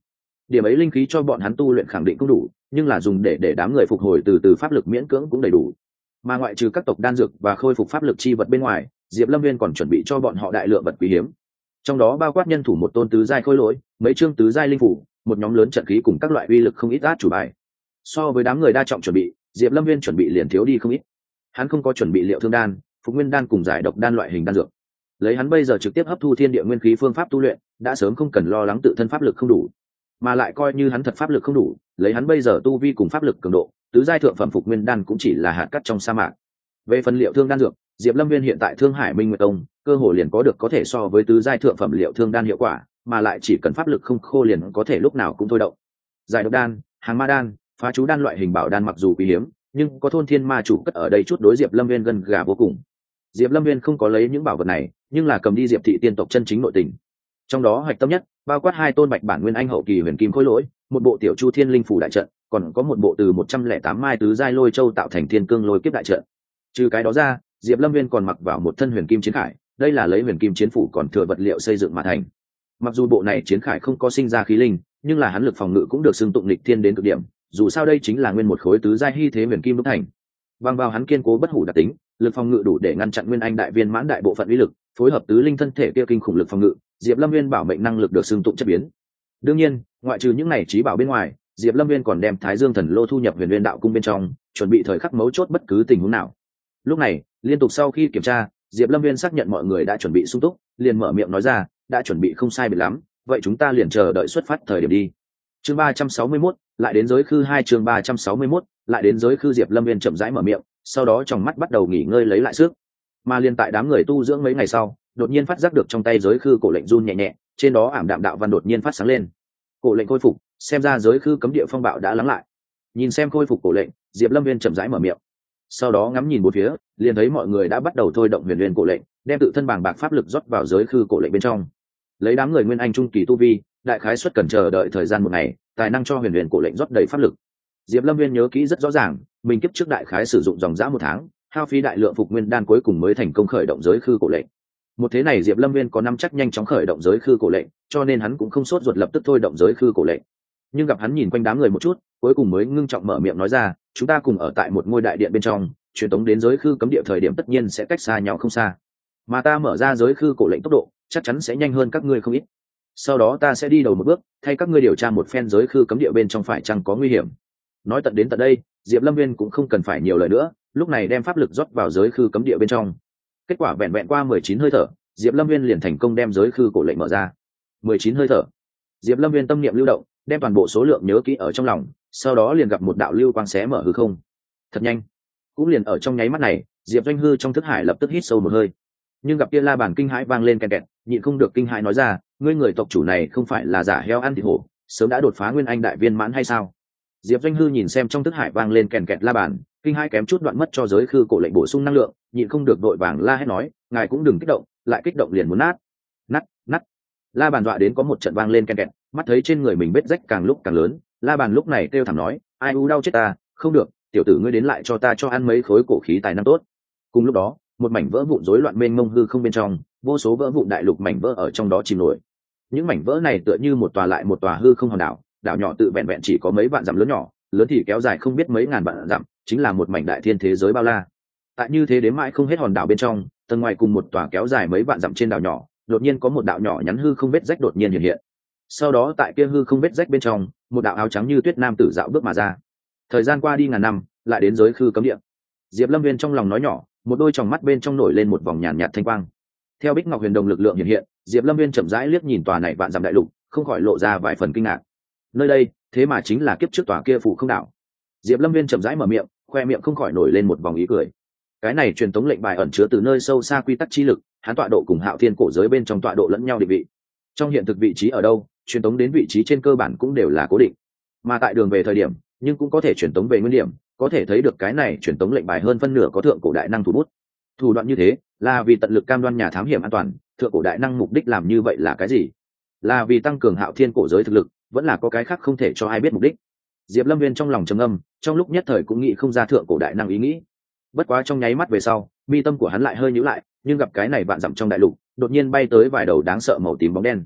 điểm ấy linh khí cho bọn hắn tu luyện khẳng định cũng đủ, nhưng là dùng để để đám người phục hồi từ từ pháp lực miễn cưỡng cũng đầy đủ. Mà ngoại trừ các tộc đan dược và khôi phục pháp lực chi vật bên ngoài, Diệp Lâm Viên còn chuẩn bị cho bọn họ đại lượng vật quý hiếm, trong đó bao quát nhân thủ một tôn tứ giai khôi lỗi, mấy chương tứ giai linh phủ, một nhóm lớn trận khí cùng các loại uy lực không ít át chủ bài. So với đám người đa trọng chuẩn bị, Diệp Lâm Viên chuẩn bị liền thiếu đi không ít. Hắn không có chuẩn bị liệu thương đan, phục nguyên đan cùng giải độc đan loại hình đan dược. Lấy hắn bây giờ trực tiếp hấp thu thiên địa nguyên khí phương pháp tu luyện, đã sớm không cần lo lắng tự thân pháp lực không đủ, mà lại coi như hắn thật pháp lực không đủ, lấy hắn bây giờ tu vi cùng pháp lực cường độ, tứ giai thượng phẩm phục nguyên đan cũng chỉ là hạt cát trong sa mạc. Về phần liệu thương đan dược, Diệp Lâm Viên hiện tại Thương Hải Minh Nguyệt Tông, cơ hội liền có được có thể so với tứ giai thượng phẩm liệu thương đan hiệu quả, mà lại chỉ cần pháp lực không khô liền có thể lúc nào cũng thôi động. Giải độc đan, hàng ma đan, phá chú đan loại hình bảo đan mặc dù quý hiếm, nhưng có thôn thiên ma chủ cất ở đây chút đối Diệp Lâm Viên gần gà vô cùng. Diệp Lâm Viên không có lấy những bảo vật này, nhưng là cầm đi Diệp thị tiên tộc chân chính nội tình. Trong đó hạch tâm nhất, bao quát hai tôn bạch bản nguyên anh hậu kỳ huyền kim khối lỗi, một bộ tiểu chu thiên linh phủ đại trận, còn có một bộ từ một trăm lẻ tám mai tứ giai lôi châu tạo thành thiên cương lôi kiếp đại trận. Trừ cái đó ra, Diệp Lâm Viên còn mặc vào một thân huyền kim chiến khải, đây là lấy huyền kim chiến phủ còn thừa vật liệu xây dựng mà thành. Mặc dù bộ này chiến khải không có sinh ra khí linh, nhưng là hắn lực phòng ngự cũng được xưng tụng lịch thiên đến cực điểm, dù sao đây chính là nguyên một khối tứ giai hy thế huyền kim đúc thành. Bằng vào hắn kiên cố bất hủ đặc tính, lực phòng ngự đủ để ngăn chặn nguyên anh đại viên mãn đại bộ phận uy lực, phối hợp tứ linh thân thể kia kinh khủng lực phòng ngự, Diệp Lâm Viên bảo mệnh năng lực được xưng tụng chất biến. Đương nhiên, ngoại trừ những này trí bảo bên ngoài, Diệp Lâm Viên còn đem Thái Dương Thần Lô thu nhập Huyền Nguyên Đạo cung bên trong, chuẩn bị thời khắc mấu chốt bất cứ tình huống nào. Lúc này, liên tục sau khi kiểm tra, Diệp Lâm Viên xác nhận mọi người đã chuẩn bị sung túc, liền mở miệng nói ra, đã chuẩn bị không sai biệt lắm, vậy chúng ta liền chờ đợi xuất phát thời điểm đi. Chương ba trăm sáu mươi mốt, lại đến giới khư hai chương ba trăm sáu mươi mốt, lại đến giới khư. Diệp Lâm Viên chậm rãi mở miệng, sau đó trong mắt bắt đầu nghỉ ngơi lấy lại sức. Mà liên tại đám người tu dưỡng mấy ngày sau, đột nhiên phát giác được trong tay giới khư cổ lệnh run nhẹ nhẹ, trên đó ảm đạm đạo văn đột nhiên phát sáng lên. Cổ lệnh khôi phục, xem ra giới khư cấm địa phong bạo đã lắng lại. Nhìn xem khôi phục cổ lệnh, Diệp Lâm Viên chậm rãi mở miệng. Sau đó ngắm nhìn bốn phía, liền thấy mọi người đã bắt đầu thôi động huyền huyền cổ lệnh, đem tự thân bàng bạc pháp lực rót vào giới khư cổ lệnh bên trong. Lấy đám người nguyên anh trung kỳ tu vi, đại khái suất cần chờ đợi thời gian một ngày, tài năng cho huyền huyền cổ lệnh rót đầy pháp lực. Diệp Lâm Viên nhớ kỹ rất rõ ràng, mình kiếp trước đại khái sử dụng dòng dã một tháng, hao phí đại lượng phục nguyên đan cuối cùng mới thành công khởi động giới khư cổ lệnh. Một thế này Diệp Lâm Viên có năm chắc nhanh chóng khởi động giới khư cổ lệnh, cho nên hắn cũng không sốt ruột lập tức thôi động giới khư cổ lệnh. Nhưng gặp hắn nhìn quanh đám người một chút, cuối cùng mới ngưng trọng mở miệng nói ra, chúng ta cùng ở tại một ngôi đại điện bên trong, truyền tống đến giới khư cấm địa thời điểm tất nhiên sẽ cách xa nhau không xa, mà ta mở ra giới khư cổ lệnh tốc độ chắc chắn sẽ nhanh hơn các ngươi không ít. Sau đó ta sẽ đi đầu một bước, thay các ngươi điều tra một phen giới khư cấm địa bên trong phải chăng có nguy hiểm. Nói tận đến tận đây, Diệp Lâm Viên cũng không cần phải nhiều lời nữa, lúc này đem pháp lực rót vào giới khư cấm địa bên trong. Kết quả vẹn vẹn qua mười chín hơi thở, Diệp Lâm Viên liền thành công đem giới khư cổ lệnh mở ra. mười chín hơi thở, Diệp Lâm Viên tâm niệm lưu động, đem toàn bộ số lượng nhớ kỹ ở trong lòng, sau đó liền gặp một đạo lưu quang xé mở hư không. Thật nhanh. Cũng liền ở trong nháy mắt này, Diệp Doanh Hư trong thức hải lập tức hít sâu một hơi. Nhưng gặp kia la bàn kinh hãi vang lên kèn kẹt, nhịn không được kinh hãi nói ra, ngươi người tộc chủ này không phải là giả heo ăn thịt hổ, sớm đã đột phá nguyên anh đại viên mãn hay sao? Diệp Doanh Hư nhìn xem trong thức hải vang lên kèn kẹt la bàn, kinh hãi kém chút đoạn mất cho giới khư cổ lệnh bổ sung năng lượng, nhịn không được đội vàng la hét nói, ngài cũng đừng kích động, lại kích động liền muốn nát. Nát, nát. La bàn dọa đến có một trận vang lên kèn kẹt, mắt thấy trên người mình vết rách càng lúc càng lớn, la bàn lúc này kêu thảm nói, ai u đau chết ta, không được, tiểu tử ngươi đến lại cho ta cho ăn mấy khối cổ khí tài năng tốt. Cùng lúc đó, một mảnh vỡ vụn rối loạn mênh mông hư không bên trong, vô số vỡ vụn đại lục mảnh vỡ ở trong đó chìm nổi. Những mảnh vỡ này tựa như một tòa lại một tòa hư không hòn đảo, đảo nhỏ tự vẹn vẹn chỉ có mấy vạn dặm lớn nhỏ, lớn thì kéo dài không biết mấy ngàn vạn dặm, chính là một mảnh đại thiên thế giới bao la. Tại như thế đến mãi không hết hòn đảo bên trong, tầng ngoài cùng một tòa kéo dài mấy vạn dặm trên đảo nhỏ, đột nhiên có một đạo nhỏ nhắn hư không vết rách đột nhiên hiện hiện. Sau đó tại kia hư không vết rách bên trong, một đạo áo trắng như tuyết nam tử dạo bước mà ra. Thời gian qua đi ngàn năm, lại đến giới khư cấm địa. Diệp Lâm Viên trong lòng nói nhỏ, một đôi tròng mắt bên trong nổi lên một vòng nhàn nhạt thanh quang. Theo Bích Ngọc Huyền Đồng lực lượng hiện hiện, Diệp Lâm Viên chậm rãi liếc nhìn tòa này vạn dặm đại lục, không khỏi lộ ra vài phần kinh ngạc. Nơi đây, thế mà chính là kiếp trước tòa kia phủ không đảo. Diệp Lâm Viên chậm rãi mở miệng, khoe miệng không khỏi nổi lên một vòng ý cười. Cái này truyền tống lệnh bài ẩn chứa từ nơi sâu xa quy tắc chi lực, hắn tọa độ cùng Hạo Thiên cổ giới bên trong tọa độ lẫn nhau định vị. Trong hiện thực vị trí ở đâu, truyền tống đến vị trí trên cơ bản cũng đều là cố định. Mà tại đường về thời điểm, nhưng cũng có thể truyền tống về nguyên điểm, có thể thấy được cái này truyền tống lệnh bài hơn phân nửa có thượng cổ đại năng thủ bút. Thủ đoạn như thế, là vì tận lực cam đoan nhà thám hiểm an toàn. Thượng cổ đại năng mục đích làm như vậy là cái gì? Là vì tăng cường Hạo Thiên cổ giới thực lực, vẫn là có cái khác không thể cho ai biết mục đích? Diệp Lâm Viên trong lòng trầm ngâm, trong lúc nhất thời cũng nghĩ không ra thượng cổ đại năng ý nghĩ. Bất quá trong nháy mắt về sau, mi tâm của hắn lại hơi nhíu lại, nhưng gặp cái này vạn dặm trong đại lục, đột nhiên bay tới vài đầu đáng sợ màu tím bóng đen.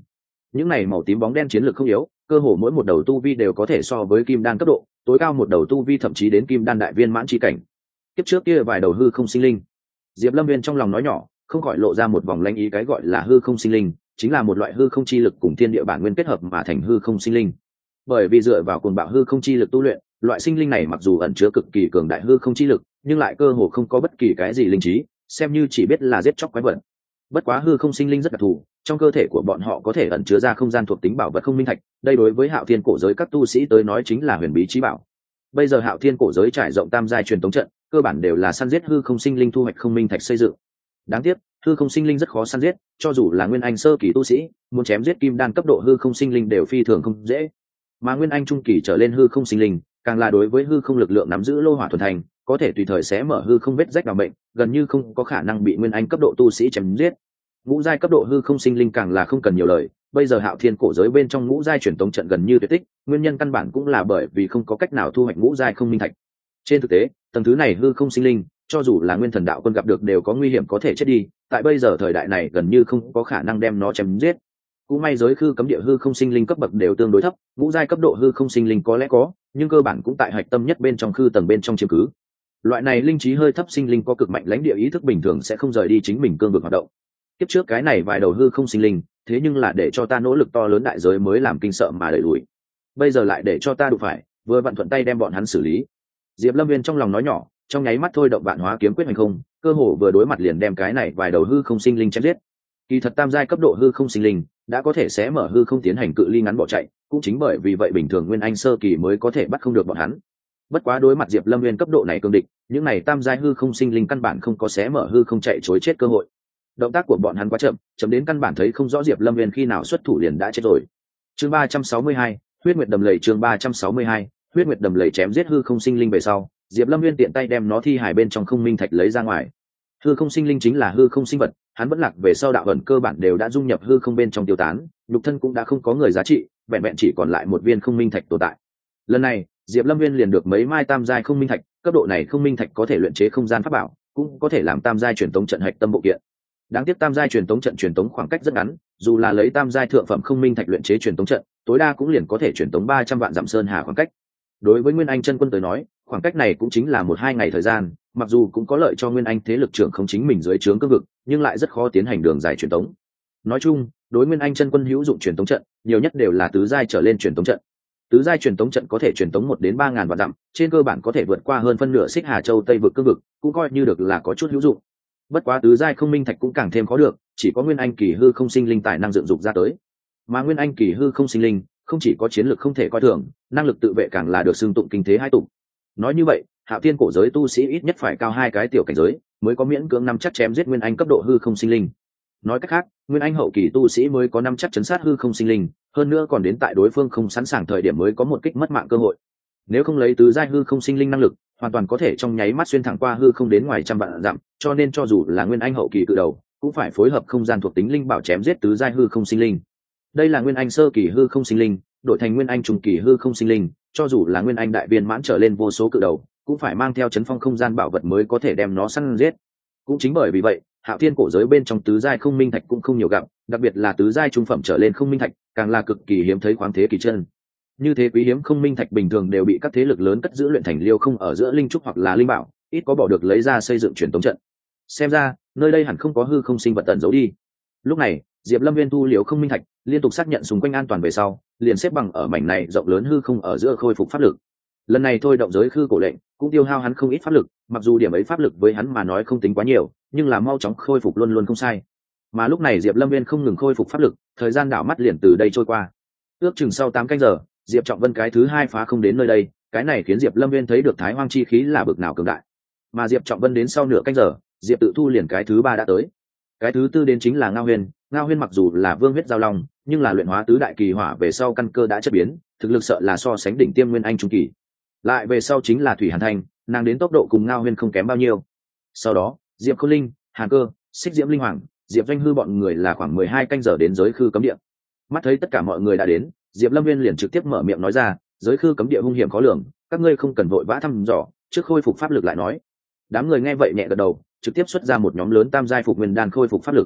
những này màu tím bóng đen chiến lược không yếu, cơ hồ mỗi một đầu tu vi đều có thể so với kim đan cấp độ, tối cao một đầu tu vi thậm chí đến kim đan đại viên mãn chi cảnh. Tiếp trước kia vài đầu hư không sinh linh, Diệp Lâm Viên trong lòng nói nhỏ, không khỏi lộ ra một vòng lanh ý, cái gọi là hư không sinh linh chính là một loại hư không chi lực cùng thiên địa bản nguyên kết hợp mà thành hư không sinh linh. Bởi vì dựa vào cuồng bạo hư không chi lực tu luyện, loại sinh linh này mặc dù ẩn chứa cực kỳ cường đại hư không chi lực, nhưng lại cơ hồ không có bất kỳ cái gì linh trí, xem như chỉ biết là giết chóc quái vật. Bất quá hư không sinh linh rất đặc thù, trong cơ thể của bọn họ có thể ẩn chứa ra không gian thuộc tính bảo vật không minh thạch, đây đối với Hạo Thiên cổ giới các tu sĩ tới nói chính là huyền bí chí bảo. Bây giờ Hạo Thiên cổ giới trải rộng tam giai truyền tống trận, cơ bản đều là săn giết hư không sinh linh thu hoạch không minh thạch xây dựng. Đáng tiếc, hư không sinh linh rất khó săn giết, cho dù là nguyên anh sơ kỳ tu sĩ, muốn chém giết kim đan cấp độ hư không sinh linh đều phi thường không dễ. Mà nguyên anh trung kỳ trở lên hư không sinh linh, càng là đối với hư không lực lượng nắm giữ lô hỏa thuần thành, có thể tùy thời xé mở hư không vết rách vào mệnh, gần như không có khả năng bị nguyên anh cấp độ tu sĩ chém giết. Ngũ giai cấp độ hư không sinh linh càng là không cần nhiều lời, bây giờ Hạo Thiên cổ giới bên trong ngũ giai truyền tống trận gần như tuyệt tích, nguyên nhân căn bản cũng là bởi vì không có cách nào thu hoạch ngũ giai không minh thạch. Trên thực tế, tầng thứ này hư không sinh linh, cho dù là nguyên thần đạo quân gặp được đều có nguy hiểm có thể chết đi, tại bây giờ thời đại này gần như không có khả năng đem nó chém giết. Cũng may giới hư cấm địa hư không sinh linh cấp bậc đều tương đối thấp, ngũ giai cấp độ hư không sinh linh có lẽ có, nhưng cơ bản cũng tại hạch tâm nhất bên trong khư tầng bên trong chiếm cứ. Loại này linh trí hơi thấp sinh linh có cực mạnh lãnh địa ý thức, bình thường sẽ không rời đi chính mình cương vực hoạt động. Tiếp trước cái này vài đầu hư không sinh linh, thế nhưng là để cho ta nỗ lực to lớn đại giới mới làm kinh sợ mà đẩy lùi. Bây giờ lại để cho ta đụng phải, vừa vặn thuận tay đem bọn hắn xử lý. Diệp Lâm Viên trong lòng nói nhỏ, trong nháy mắt thôi động vạn hóa kiếm quyết hành không, cơ hồ vừa đối mặt liền đem cái này vài đầu hư không sinh linh chém giết. Kỳ thật tam giai cấp độ hư không sinh linh đã có thể xé mở hư không tiến hành cự ly ngắn bỏ chạy, cũng chính bởi vì vậy bình thường nguyên anh sơ kỳ mới có thể bắt không được bọn hắn. Bất quá đối mặt Diệp Lâm Viên cấp độ này cương địch, những này tam giai hư không sinh linh căn bản không có xé mở hư không chạy chối chết cơ hội. Động tác của bọn hắn quá chậm, chậm đến căn bản thấy không rõ Diệp Lâm Viên khi nào xuất thủ liền đã chết rồi. Chương ba trăm sáu mươi hai, huyết nguyệt đầm lầy. Chương ba trăm sáu mươi hai, huyết nguyệt đầm lầy. Chém giết hư không sinh linh về sau, Diệp Lâm Viên tiện tay đem nó thi hài bên trong không minh thạch lấy ra ngoài. Hư không sinh linh chính là hư không sinh vật, hắn vẫn lạc về sau đạo ẩn cơ bản đều đã dung nhập hư không bên trong tiêu tán, nhục thân cũng đã không có người giá trị, vẹn vẹn chỉ còn lại một viên không minh thạch tồn tại. Lần này, Diệp Lâm Viên liền được mấy mai tam giai không minh thạch, cấp độ này không minh thạch có thể luyện chế không gian pháp bảo, cũng có thể làm tam giai truyền tống trận hạch tâm bộ kiện. Đáng tiếc tam giai truyền tống trận truyền tống khoảng cách rất ngắn, dù là lấy tam giai thượng phẩm không minh thạch luyện chế truyền tống trận, tối đa cũng liền có thể truyền tống ba trăm vạn dặm sơn hà khoảng cách. Đối với Nguyên Anh chân quân tới nói, khoảng cách này cũng chính là một hai ngày thời gian, mặc dù cũng có lợi cho Nguyên Anh thế lực trưởng không chính mình dưới trướng cương vực, nhưng lại rất khó tiến hành đường dài truyền tống. Nói chung, đối Nguyên Anh chân quân hữu dụng truyền tống trận, nhiều nhất đều là tứ giai trở lên truyền tống trận. Tứ giai truyền tống trận có thể truyền tống một đến ba ngàn vạn dặm, trên cơ bản có thể vượt qua hơn phân nửa Xích Hà Châu Tây vực cương vực, cũng coi như được là có chút hữu dụng. Bất quá tứ giai không minh thạch cũng càng thêm khó được, chỉ có Nguyên Anh kỳ hư không sinh linh tài năng dựng dục ra tới. Mà Nguyên Anh kỳ hư không sinh linh, không chỉ có chiến lược không thể coi thường, năng lực tự vệ càng là được xưng tụng kinh thế hai tụng. Nói như vậy, Hạo Thiên cổ giới tu sĩ ít nhất phải cao hai cái tiểu cảnh giới, mới có miễn cưỡng năm chắc chém giết Nguyên Anh cấp độ hư không sinh linh. Nói cách khác, Nguyên Anh hậu kỳ tu sĩ mới có năm chắc chấn sát hư không sinh linh, hơn nữa còn đến tại đối phương không sẵn sàng thời điểm mới có một kích mất mạng cơ hội. Nếu không lấy tứ giai hư không sinh linh năng lực, hoàn toàn có thể trong nháy mắt xuyên thẳng qua hư không đến ngoài trăm vạn dặm, cho nên cho dù là Nguyên Anh hậu kỳ cự đầu, cũng phải phối hợp không gian thuộc tính linh bảo chém giết tứ giai hư không sinh linh. Đây là Nguyên Anh sơ kỳ hư không sinh linh, đổi thành Nguyên Anh trung kỳ hư không sinh linh, cho dù là Nguyên Anh đại viên mãn trở lên vô số cự đầu, cũng phải mang theo chấn phong không gian bảo vật mới có thể đem nó săn giết. Cũng chính bởi vì vậy, Hạo Thiên cổ giới bên trong tứ giai không minh thạch cũng không nhiều gặp, đặc biệt là tứ giai trung phẩm trở lên không minh thạch, càng là cực kỳ hiếm thấy khoáng thế kỳ chân. Như thế quý hiếm không minh thạch bình thường đều bị các thế lực lớn cất giữ luyện thành liêu không ở giữa linh trúc hoặc là linh bảo, ít có bỏ được lấy ra xây dựng truyền tống trận. Xem ra, nơi đây hẳn không có hư không sinh vật tận giấu đi. Lúc này, Diệp Lâm Viên thu liều không minh thạch, liên tục xác nhận xung quanh an toàn về sau, liền xếp bằng ở mảnh này rộng lớn hư không ở giữa khôi phục pháp lực. Lần này thôi động giới khư cổ lệnh, cũng tiêu hao hắn không ít pháp lực, mặc dù điểm ấy pháp lực với hắn mà nói không tính quá nhiều, nhưng là mau chóng khôi phục luôn luôn không sai. Mà lúc này Diệp Lâm Viên không ngừng khôi phục pháp lực, thời gian đảo mắt liền từ đây trôi qua. Ước chừng sau tám canh giờ, Diệp Trọng Vân cái thứ hai phá không đến nơi đây, cái này khiến Diệp Lâm Viên thấy được Thái Hoang chi khí là bực nào cường đại. Mà Diệp Trọng Vân đến sau nửa canh giờ, Diệp Tự Thu liền cái thứ ba đã tới. Cái thứ tư đến chính là Ngao Huyền, Ngao Huyền mặc dù là vương huyết giao long, nhưng là luyện hóa tứ đại kỳ hỏa về sau căn cơ đã chất biến, thực lực sợ là so sánh đỉnh tiêm Nguyên Anh trung kỳ. Lại về sau chính là Thủy Hàn Thanh, nàng đến tốc độ cùng Ngao Huyền không kém bao nhiêu. Sau đó, Diệp Khôn Linh, Hàn Cơ, Xích Diễm Linh Hoàng, Diệp Doanh Hư bọn người là khoảng mười hai canh giờ đến giới khư cấm địa. Mắt thấy tất cả mọi người đã đến, Diệp Lâm Viên liền trực tiếp mở miệng nói ra, giới khư cấm địa hung hiểm khó lường, các ngươi không cần vội vã thăm dò, trước khôi phục pháp lực lại nói. Đám người nghe vậy nhẹ gật đầu, trực tiếp xuất ra một nhóm lớn tam giai phục nguyên đan khôi phục pháp lực.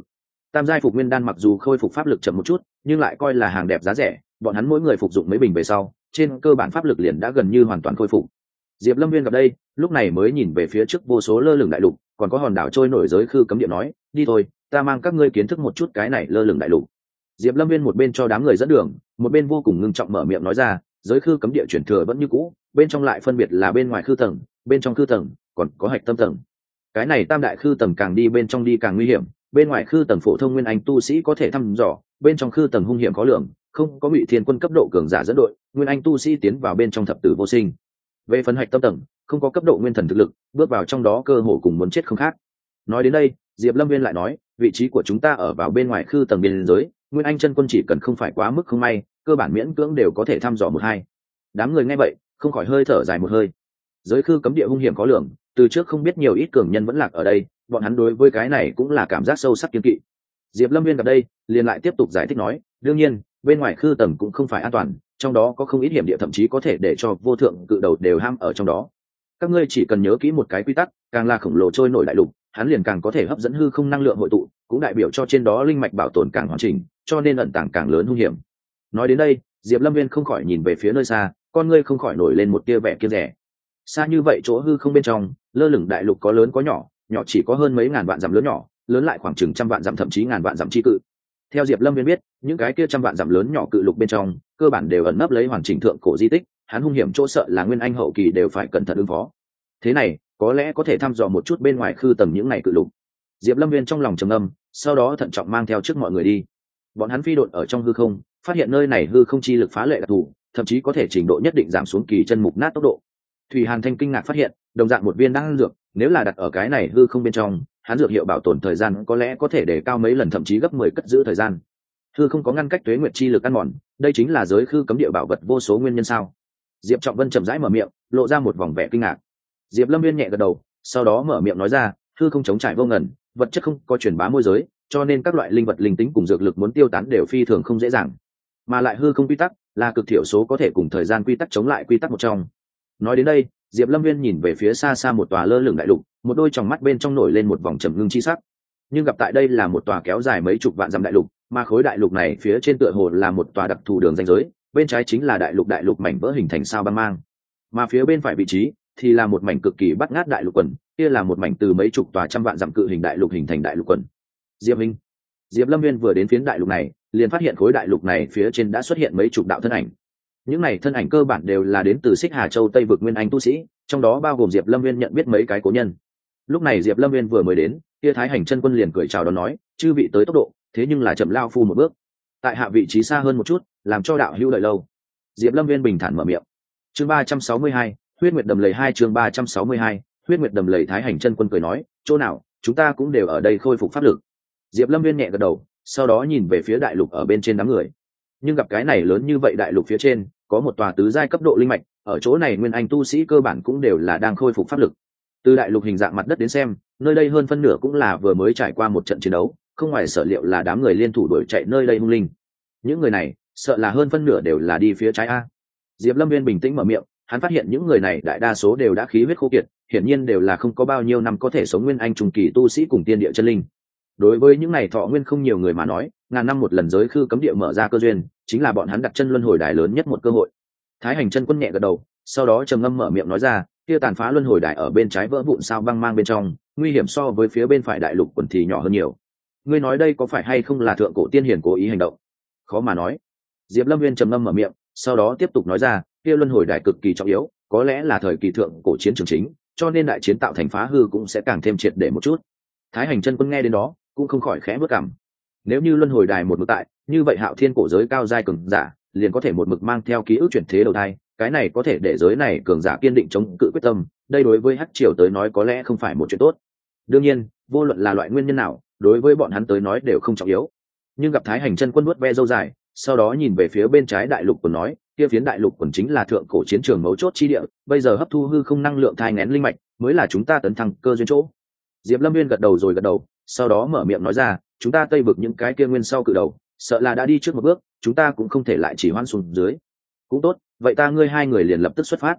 Tam giai phục nguyên đan mặc dù khôi phục pháp lực chậm một chút nhưng lại coi là hàng đẹp giá rẻ, bọn hắn mỗi người phục dụng mấy bình về sau trên cơ bản pháp lực liền đã gần như hoàn toàn khôi phục. Diệp Lâm Viên gặp đây lúc này mới nhìn về phía trước vô số lơ lửng đại lục, còn có hòn đảo trôi nổi giới khư cấm địa nói, đi thôi, ta mang các ngươi kiến thức một chút cái này lơ lửng đại lục. Diệp Lâm Viên một bên cho đám người dẫn đường, một bên vô cùng ngưng trọng mở miệng nói ra, giới khư cấm địa chuyển thừa vẫn như cũ, bên trong lại phân biệt là bên ngoài khư tầng, bên trong khư tầng, còn có hạch tâm tầng. Cái này tam đại khư tầng càng đi bên trong đi càng nguy hiểm, bên ngoài khư tầng phổ thông nguyên anh tu sĩ có thể thăm dò, bên trong khư tầng hung hiểm khó lường, không có Ngụy Thiên Quân cấp độ cường giả dẫn đội, nguyên anh tu sĩ tiến vào bên trong thập tử vô sinh. Về phần hạch tâm tầng, không có cấp độ nguyên thần thực lực, bước vào trong đó cơ hồ cùng muốn chết không khác. Nói đến đây, Diệp Lâm Viên lại nói, vị trí của chúng ta ở vào bên ngoài khư tầng biên giới, nguyên anh chân quân chỉ cần không phải quá mức không may, cơ bản miễn cưỡng đều có thể thăm dò một hai. Đám người nghe vậy không khỏi hơi thở dài một hơi. Giới khư cấm địa hung hiểm khó lường, từ trước không biết nhiều ít cường nhân vẫn lạc ở đây, bọn hắn đối với cái này cũng là cảm giác sâu sắc kiên kỵ. Diệp Lâm Viên gặp đây liền lại tiếp tục giải thích nói, đương nhiên bên ngoài khư tầng cũng không phải an toàn, trong đó có không ít hiểm địa, thậm chí có thể để cho vô thượng cự đầu đều ham ở trong đó. Các ngươi chỉ cần nhớ kỹ một cái quy tắc, càng là khổng lồ trôi nổi đại lục, hắn liền càng có thể hấp dẫn hư không năng lượng hội tụ, cũng đại biểu cho trên đó linh mạch bảo tồn càng hoàn chỉnh, cho nên ẩn tàng càng lớn hung hiểm. Nói đến đây, Diệp Lâm Viên không khỏi nhìn về phía nơi xa, con ngươi không khỏi nổi lên một tia vẻ kiêng dè. Xa như vậy chỗ hư không bên trong, lơ lửng đại lục có lớn có nhỏ, nhỏ chỉ có hơn mấy ngàn vạn dặm lớn nhỏ, lớn lại khoảng chừng trăm vạn dặm thậm chí ngàn vạn dặm chi cự. Theo Diệp Lâm Viên biết, những cái kia trăm vạn dặm lớn nhỏ cự lục bên trong, cơ bản đều ẩn nấp lấy hoàn chỉnh thượng cổ di tích, hắn hung hiểm chỗ sợ là nguyên anh hậu kỳ đều phải cẩn thận ứng phó. Thế này, có lẽ có thể thăm dò một chút bên ngoài khư tầng những này cự lục. Diệp Lâm Viên trong lòng trầm ngâm, sau đó thận trọng mang theo trước mọi người đi. Bọn hắn phi độn ở trong hư không, phát hiện nơi này hư không chi lực phá lệ đặc thù, thậm chí có thể trình độ nhất định giảm xuống kỳ chân mục nát tốc độ. Thủy Hàn Thanh kinh ngạc phát hiện, đồng dạng một viên đan dược, nếu là đặt ở cái này hư không bên trong, hắn dược hiệu bảo tồn thời gian có lẽ có thể để cao mấy lần, thậm chí gấp mười cất giữ thời gian. Hư không có ngăn cách tuế nguyệt chi lực ăn mòn, đây chính là giới khư cấm địa bảo vật vô số nguyên nhân sao? Diệp Trọng Vân chậm rãi mở miệng, lộ ra một vòng vẻ kinh ngạc. Diệp Lâm Viên nhẹ gật đầu, sau đó mở miệng nói ra, hư không chống trải vô ngần, vật chất không có truyền bá môi giới, cho nên các loại linh vật linh tính cùng dược lực muốn tiêu tán đều phi thường không dễ dàng. Mà lại hư không quy tắc là cực thiểu số có thể cùng thời gian quy tắc chống lại quy tắc một trong. Nói đến đây, Diệp Lâm Viên nhìn về phía xa xa một tòa lơ lửng đại lục, một đôi tròng mắt bên trong nổi lên một vòng trầm ngưng chi sắc. Nhưng gặp tại đây là một tòa kéo dài mấy chục vạn dặm đại lục, mà khối đại lục này phía trên tựa hồ là một tòa đặc thù đường ranh giới, bên trái chính là đại lục đại lục mảnh vỡ hình thành sao băng mang, mà phía bên phải vị trí thì là một mảnh cực kỳ bắt ngát đại lục quần, kia là một mảnh từ mấy chục tòa trăm vạn dặm cự hình đại lục hình thành đại lục quần. Diệp Minh, Diệp Lâm Viên vừa đến phiến đại lục này, liền phát hiện khối đại lục này phía trên đã xuất hiện mấy chục đạo thân ảnh. Những này thân ảnh cơ bản đều là đến từ Xích Hà Châu Tây vực nguyên anh tu sĩ, trong đó bao gồm Diệp Lâm Viên nhận biết mấy cái cố nhân. Lúc này Diệp Lâm Viên vừa mới đến, kia Thái Hành chân quân liền cười chào đón nói, chư vị tới tốc độ, thế nhưng là chậm lao phu một bước. Tại hạ vị trí xa hơn một chút, làm cho đạo hữu đợi lâu. Diệp Lâm Viên bình thản mở miệng. Chương ba trăm sáu mươi hai, Huyết Nguyệt Đầm Lầy hai chương ba trăm sáu mươi hai, Huyết Nguyệt Đầm Lầy. Thái Hành chân quân cười nói, chỗ nào, chúng ta cũng đều ở đây khôi phục pháp lực. Diệp Lâm Viên nhẹ gật đầu, sau đó nhìn về phía đại lục ở bên trên đám người. Nhưng gặp cái này lớn như vậy đại lục phía trên, có một tòa tứ giai cấp độ linh mạch, ở chỗ này nguyên anh tu sĩ cơ bản cũng đều là đang khôi phục pháp lực. Từ đại lục hình dạng mặt đất đến xem, nơi đây hơn phân nửa cũng là vừa mới trải qua một trận chiến đấu, không ngoài sở liệu là đám người liên thủ đuổi chạy nơi đây hung linh. Những người này, sợ là hơn phân nửa đều là đi phía trái a. Diệp Lâm Viên bình tĩnh mở miệng, hắn phát hiện những người này đại đa số đều đã khí huyết khô kiệt, hiển nhiên đều là không có bao nhiêu năm có thể sống nguyên anh trung kỳ tu sĩ cùng tiên địa chân linh. Đối với những này thọ nguyên không nhiều người mà nói, ngàn năm một lần giới khư cấm địa mở ra cơ duyên, chính là bọn hắn đặt chân luân hồi đài lớn nhất một cơ hội. Thái Hành chân quân nhẹ gật đầu, sau đó trầm ngâm mở miệng nói ra, kia tàn phá luân hồi đài ở bên trái vỡ vụn sao băng mang bên trong, nguy hiểm so với phía bên phải đại lục quần thì nhỏ hơn nhiều. Ngươi nói đây có phải hay không là thượng cổ tiên hiền cố ý hành động? Khó mà nói. Diệp Lâm Viên trầm ngâm mở miệng, sau đó tiếp tục nói ra, kia luân hồi đài cực kỳ trọng yếu, có lẽ là thời kỳ thượng cổ chiến trường chính, cho nên đại chiến tạo thành phá hư cũng sẽ càng thêm triệt để một chút. Thái Hành chân quân nghe đến đó, cũng không khỏi khẽ bước cằm. Nếu như luân hồi đài một mực tại, như vậy Hạo Thiên cổ giới cao giai cường giả, liền có thể một mực mang theo ký ức chuyển thế đầu thai, cái này có thể để giới này cường giả kiên định chống cự quyết tâm, đây đối với Hắc Triều tới nói có lẽ không phải một chuyện tốt. Đương nhiên, vô luận là loại nguyên nhân nào, đối với bọn hắn tới nói đều không trọng yếu. Nhưng gặp Thái Hành chân quân nuốt ve râu dài, sau đó nhìn về phía bên trái đại lục quần nói, kia phiến đại lục quần chính là thượng cổ chiến trường mấu chốt chi địa, bây giờ hấp thu hư không năng lượng thai nghén linh mạch, mới là chúng ta tấn thăng cơ duyên chỗ. Diệp Lâm Viên gật đầu rồi gật đầu, sau đó mở miệng nói ra, chúng ta Tây vực những cái kia nguyên sau cự đầu, sợ là đã đi trước một bước, chúng ta cũng không thể lại chỉ hoãn xuống dưới. Cũng tốt, vậy ta ngươi hai người liền lập tức xuất phát.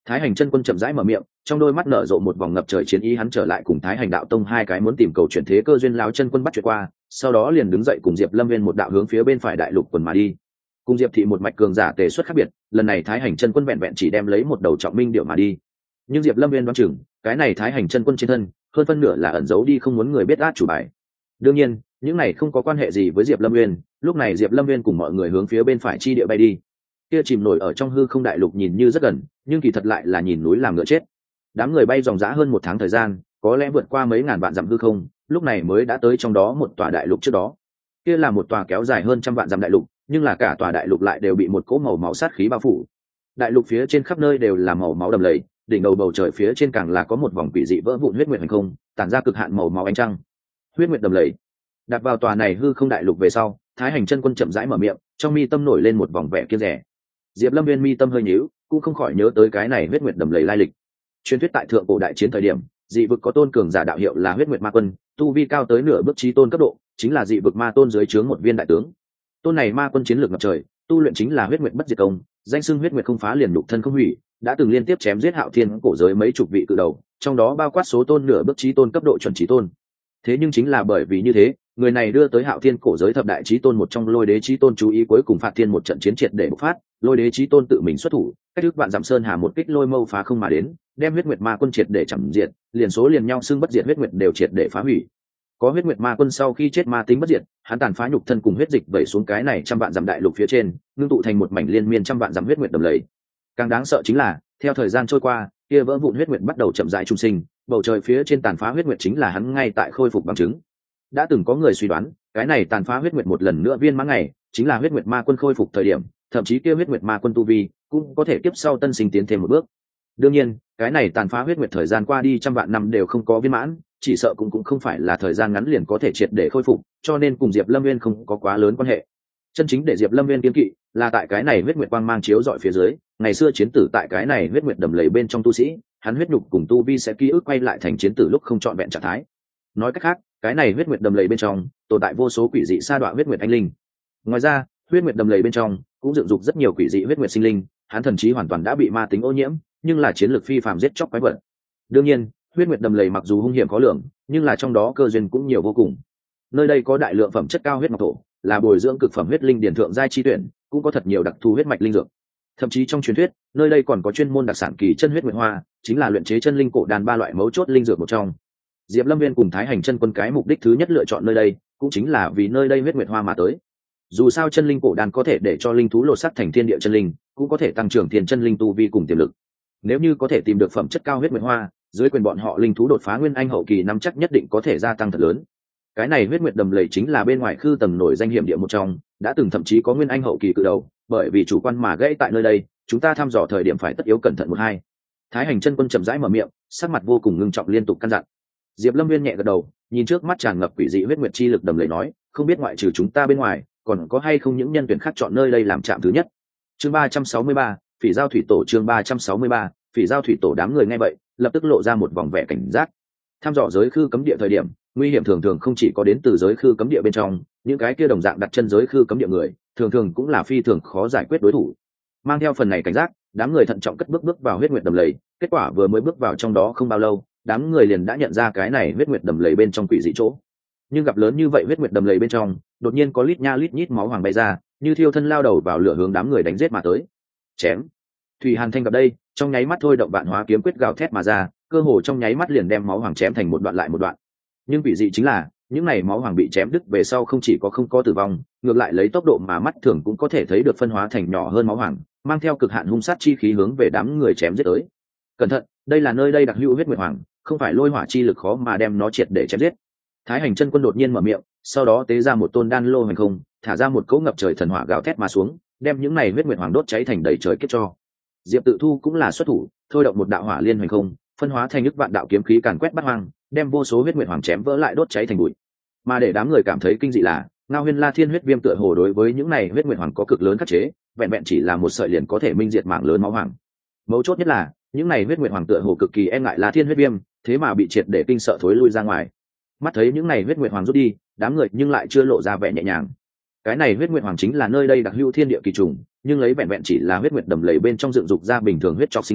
Thái Hành chân quân chậm rãi mở miệng, trong đôi mắt nở rộ một vòng ngập trời chiến ý. Hắn trở lại cùng Thái Hành đạo tông hai cái muốn tìm cầu chuyển thế cơ duyên lão chân quân bắt chuyện qua, sau đó liền đứng dậy cùng Diệp Lâm Viên một đạo hướng phía bên phải đại lục quần mà đi. Cùng Diệp thị một mạch cường giả tề xuất khác biệt, lần này Thái Hành chân quân vẹn vẹn chỉ đem lấy một đầu trọng minh điệu mà đi. Nhưng Diệp Lâm Viên đoán chừng, cái này Thái Hành chân quân trên thân, hơn phân nửa là ẩn giấu đi không muốn người biết át chủ bài. Đương nhiên, những này không có quan hệ gì với Diệp Lâm Viên. Lúc này Diệp Lâm Viên cùng mọi người hướng phía bên phải chi địa bay đi. Kia chìm nổi ở trong hư không đại lục nhìn như rất gần, nhưng kỳ thật lại là nhìn núi làm ngựa chết. Đám người bay dòng dã hơn một tháng thời gian, có lẽ vượt qua mấy ngàn vạn dặm hư không, lúc này mới đã tới trong đó một tòa đại lục trước đó. Kia là một tòa kéo dài hơn trăm vạn dặm đại lục, nhưng là cả tòa đại lục lại đều bị một cỗ màu máu sát khí bao phủ. Đại lục phía trên khắp nơi đều là màu máu đầm lầy, đỉnh đầu bầu trời phía trên càng là có một vòng quỷ dị vỡ vụn huyết nguyệt hành không, tản ra cực hạn màu máu ánh trăng. Huyết nguyệt đầm lầy. Đặt vào tòa này hư không đại lục về sau, Thái Hành chân quân chậm rãi mở miệng, trong mi tâm nổi lên một vòng vẻ kiêng dè. Diệp Lâm Viên mi tâm hơi nhíu, cũng không khỏi nhớ tới cái này huyết nguyệt đầm lầy lai lịch. Truyền thuyết tại thượng cổ đại chiến thời điểm, dị vực có tôn cường giả đạo hiệu là huyết nguyệt ma quân, tu vi cao tới nửa bước chí tôn cấp độ, chính là dị vực ma tôn dưới trướng một viên đại tướng. Tôn này ma quân chiến lược ngập trời, tu luyện chính là huyết nguyệt bất diệt công, danh xưng huyết nguyệt không phá liền nhục thân không hủy, đã từng liên tiếp chém giết hạo thiên cổ giới mấy chục vị cự đầu, trong đó bao quát số tôn nửa bước chí tôn cấp độ chuẩn chí tôn. Thế nhưng chính là bởi vì như thế, người này đưa tới hạo thiên cổ giới thập đại chí tôn một trong lôi đế chí tôn chú ý, cuối cùng phạt thiên một trận chiến triệt để bộc phát, lôi đế chí tôn tự mình xuất thủ, cách thức vạn dặm sơn hà một kích lôi mâu phá không mà đến, đem huyết nguyệt ma quân triệt để chẩm diệt, liền số liền nhau xưng bất diệt huyết nguyệt đều triệt để phá hủy. Có huyết nguyệt ma quân sau khi chết ma tính bất diệt, hắn tàn phá nhục thân cùng huyết dịch vẩy xuống cái này trăm vạn dặm đại lục phía trên, ngưng tụ thành một mảnh liên miên trăm vạn dặm huyết nguyệt đầm lầy. Càng đáng sợ chính là, theo thời gian trôi qua, kia vỡ vụn huyết nguyệt bắt đầu chậm rãi trung sinh, bầu trời phía trên tàn phá huyết nguyệt chính là hắn ngay tại khôi phục bằng chứng. Đã từng có người suy đoán, cái này tàn phá huyết nguyệt một lần nữa viên mãn ngày, chính là huyết nguyệt ma quân khôi phục thời điểm, thậm chí kia huyết nguyệt ma quân tu vi cũng có thể kiếp sau tân sinh tiến thêm một bước. Đương nhiên, cái này tàn phá huyết nguyệt thời gian qua đi trăm vạn năm đều không có viên mãn, chỉ sợ cũng cũng không phải là thời gian ngắn liền có thể triệt để khôi phục, cho nên cùng Diệp Lâm Viên không có quá lớn quan hệ. Chân chính để Diệp Lâm Viên kiêng kỵ là tại cái này huyết nguyệt quang mang chiếu dọi phía dưới, ngày xưa chiến tử tại cái này huyết nguyệt đầm lầy bên trong tu sĩ, hắn huyết nhục cùng tu vi sẽ ký ức quay lại thành chiến tử lúc không trọn vẹn trạng thái. Nói cách khác, cái này huyết nguyệt đầm lầy bên trong tồn tại vô số quỷ dị sa đọa huyết nguyệt anh linh. Ngoài ra, huyết nguyệt đầm lầy bên trong cũng dựng dục rất nhiều quỷ dị huyết nguyệt sinh linh, hắn thần trí hoàn toàn đã bị ma tính ô nhiễm, nhưng là chiến lược phi phàm giết chóc quái vật. Đương nhiên, huyết nguyệt đầm lầy mặc dù hung hiểm khó lường, nhưng là trong đó cơ duyên cũng nhiều vô cùng. Nơi đây có đại lượng phẩm chất cao huyết ngọc thổ, là bồi dưỡng cực phẩm huyết linh điển thượng giai chi tuyển, cũng có thật nhiều đặc thù huyết mạch linh dược. Thậm chí trong truyền thuyết, nơi đây còn có chuyên môn đặc sản kỳ chân huyết nguyệt hoa, chính là luyện chế chân linh cổ đan ba loại mấu chốt linh dược một trong. Diệp Lâm Viên cùng Thái Hành chân quân cái mục đích thứ nhất lựa chọn nơi đây, cũng chính là vì nơi đây huyết nguyệt hoa mà tới. Dù sao chân linh cổ đan có thể để cho linh thú lột xác thành thiên địa chân linh, cũng có thể tăng trưởng tiền chân linh tu vi cùng tiềm lực. Nếu như có thể tìm được phẩm chất cao huyết nguyệt hoa, dưới quyền bọn họ linh thú đột phá nguyên anh hậu kỳ năm chắc nhất định có thể gia tăng thật lớn. Cái này huyết nguyệt đầm lầy chính là bên ngoài khư tầng nổi danh hiểm địa một trong, đã từng thậm chí có nguyên anh hậu kỳ cự đầu, bởi vì chủ quan mà gãy tại nơi đây, chúng ta thăm dò thời điểm phải tất yếu cẩn thận một hai. Thái Hành chân quân chậm rãi mở miệng, sắc mặt vô cùng ngưng trọng liên tục căn dặn. Diệp Lâm Viên nhẹ gật đầu, nhìn trước mắt tràn ngập quỷ dị huyết nguyệt chi lực đầm lầy nói, không biết ngoại trừ chúng ta bên ngoài, còn có hay không những nhân tuyển khác chọn nơi đây làm trạm thứ nhất. Chương ba trăm sáu mươi ba, Phỉ Giao Thủy Tổ. Chương ba trăm sáu mươi ba, Phỉ Giao Thủy Tổ. Đám người nghe vậy, lập tức lộ ra một vòng vẻ cảnh giác. Tham dò giới khư cấm địa thời điểm, nguy hiểm thường thường không chỉ có đến từ giới khư cấm địa bên trong, những cái kia đồng dạng đặt chân giới khư cấm địa người, thường thường cũng là phi thường khó giải quyết đối thủ. Mang theo phần này cảnh giác, đám người thận trọng cất bước bước vào huyết nguyệt đầm lầy, kết quả vừa mới bước vào trong đó không bao lâu, đám người liền đã nhận ra cái này huyết nguyệt đầm lầy bên trong quỷ dị chỗ. Nhưng gặp lớn như vậy huyết nguyệt đầm lầy bên trong, đột nhiên có lít nha lít nhít máu hoàng bay ra, như thiêu thân lao đầu vào lửa hướng đám người đánh giết mà tới. Chém. Thủy Hàn Thanh gặp đây, trong nháy mắt thôi động vạn hóa kiếm quyết gào thét mà ra, cơ hồ trong nháy mắt liền đem máu hoàng chém thành một đoạn lại một đoạn. Nhưng quỷ dị chính là, những này máu hoàng bị chém đứt về sau không chỉ có không có tử vong, ngược lại lấy tốc độ mà mắt thường cũng có thể thấy được phân hóa thành nhỏ hơn máu hoàng, mang theo cực hạn hung sát chi khí hướng về đám người chém giết tới. Cẩn thận, đây là nơi đây đặc hữu huyết nguyệt hoàng, không phải lôi hỏa chi lực khó mà đem nó triệt để chém giết. Thái Hành chân quân đột nhiên mở miệng, sau đó tế ra một tôn đan lô hành không, thả ra một cỗ ngập trời thần hỏa gào thét mà xuống, đem những này huyết nguyệt hoàng đốt cháy thành đầy trời kết cho. Diệp Tự Thu cũng là xuất thủ, thôi động một đạo hỏa liên hành không, phân hóa thành nước vạn đạo kiếm khí càn quét bát hoang, đem vô số huyết nguyệt hoàng chém vỡ lại đốt cháy thành bụi. Mà để đám người cảm thấy kinh dị là, Ngao Huyên La Thiên huyết viêm tựa hồ đối với những này huyết nguyệt hoàng có cực lớn khắc chế, vẹn vẹn chỉ là một sợi liền có thể minh diệt mạng lớn máu hoàng. Mấu chốt nhất là, những này huyết nguyệt hoàng tựa hồ cực kỳ e ngại La Thiên huyết viêm, thế mà bị triệt để kinh sợ thối lui ra ngoài. Mắt thấy những này huyết nguyệt hoàng rút đi, đám người nhưng lại chưa lộ ra vẻ nhẹ nhàng. Cái này huyết nguyệt hoàng chính là nơi đây đặc hữu thiên địa kỳ trùng, nhưng lấy vẹn vẹn chỉ là huyết nguyệt đầm lầy bên trong dựng dục ra bình thường huyết trọc sinh linh,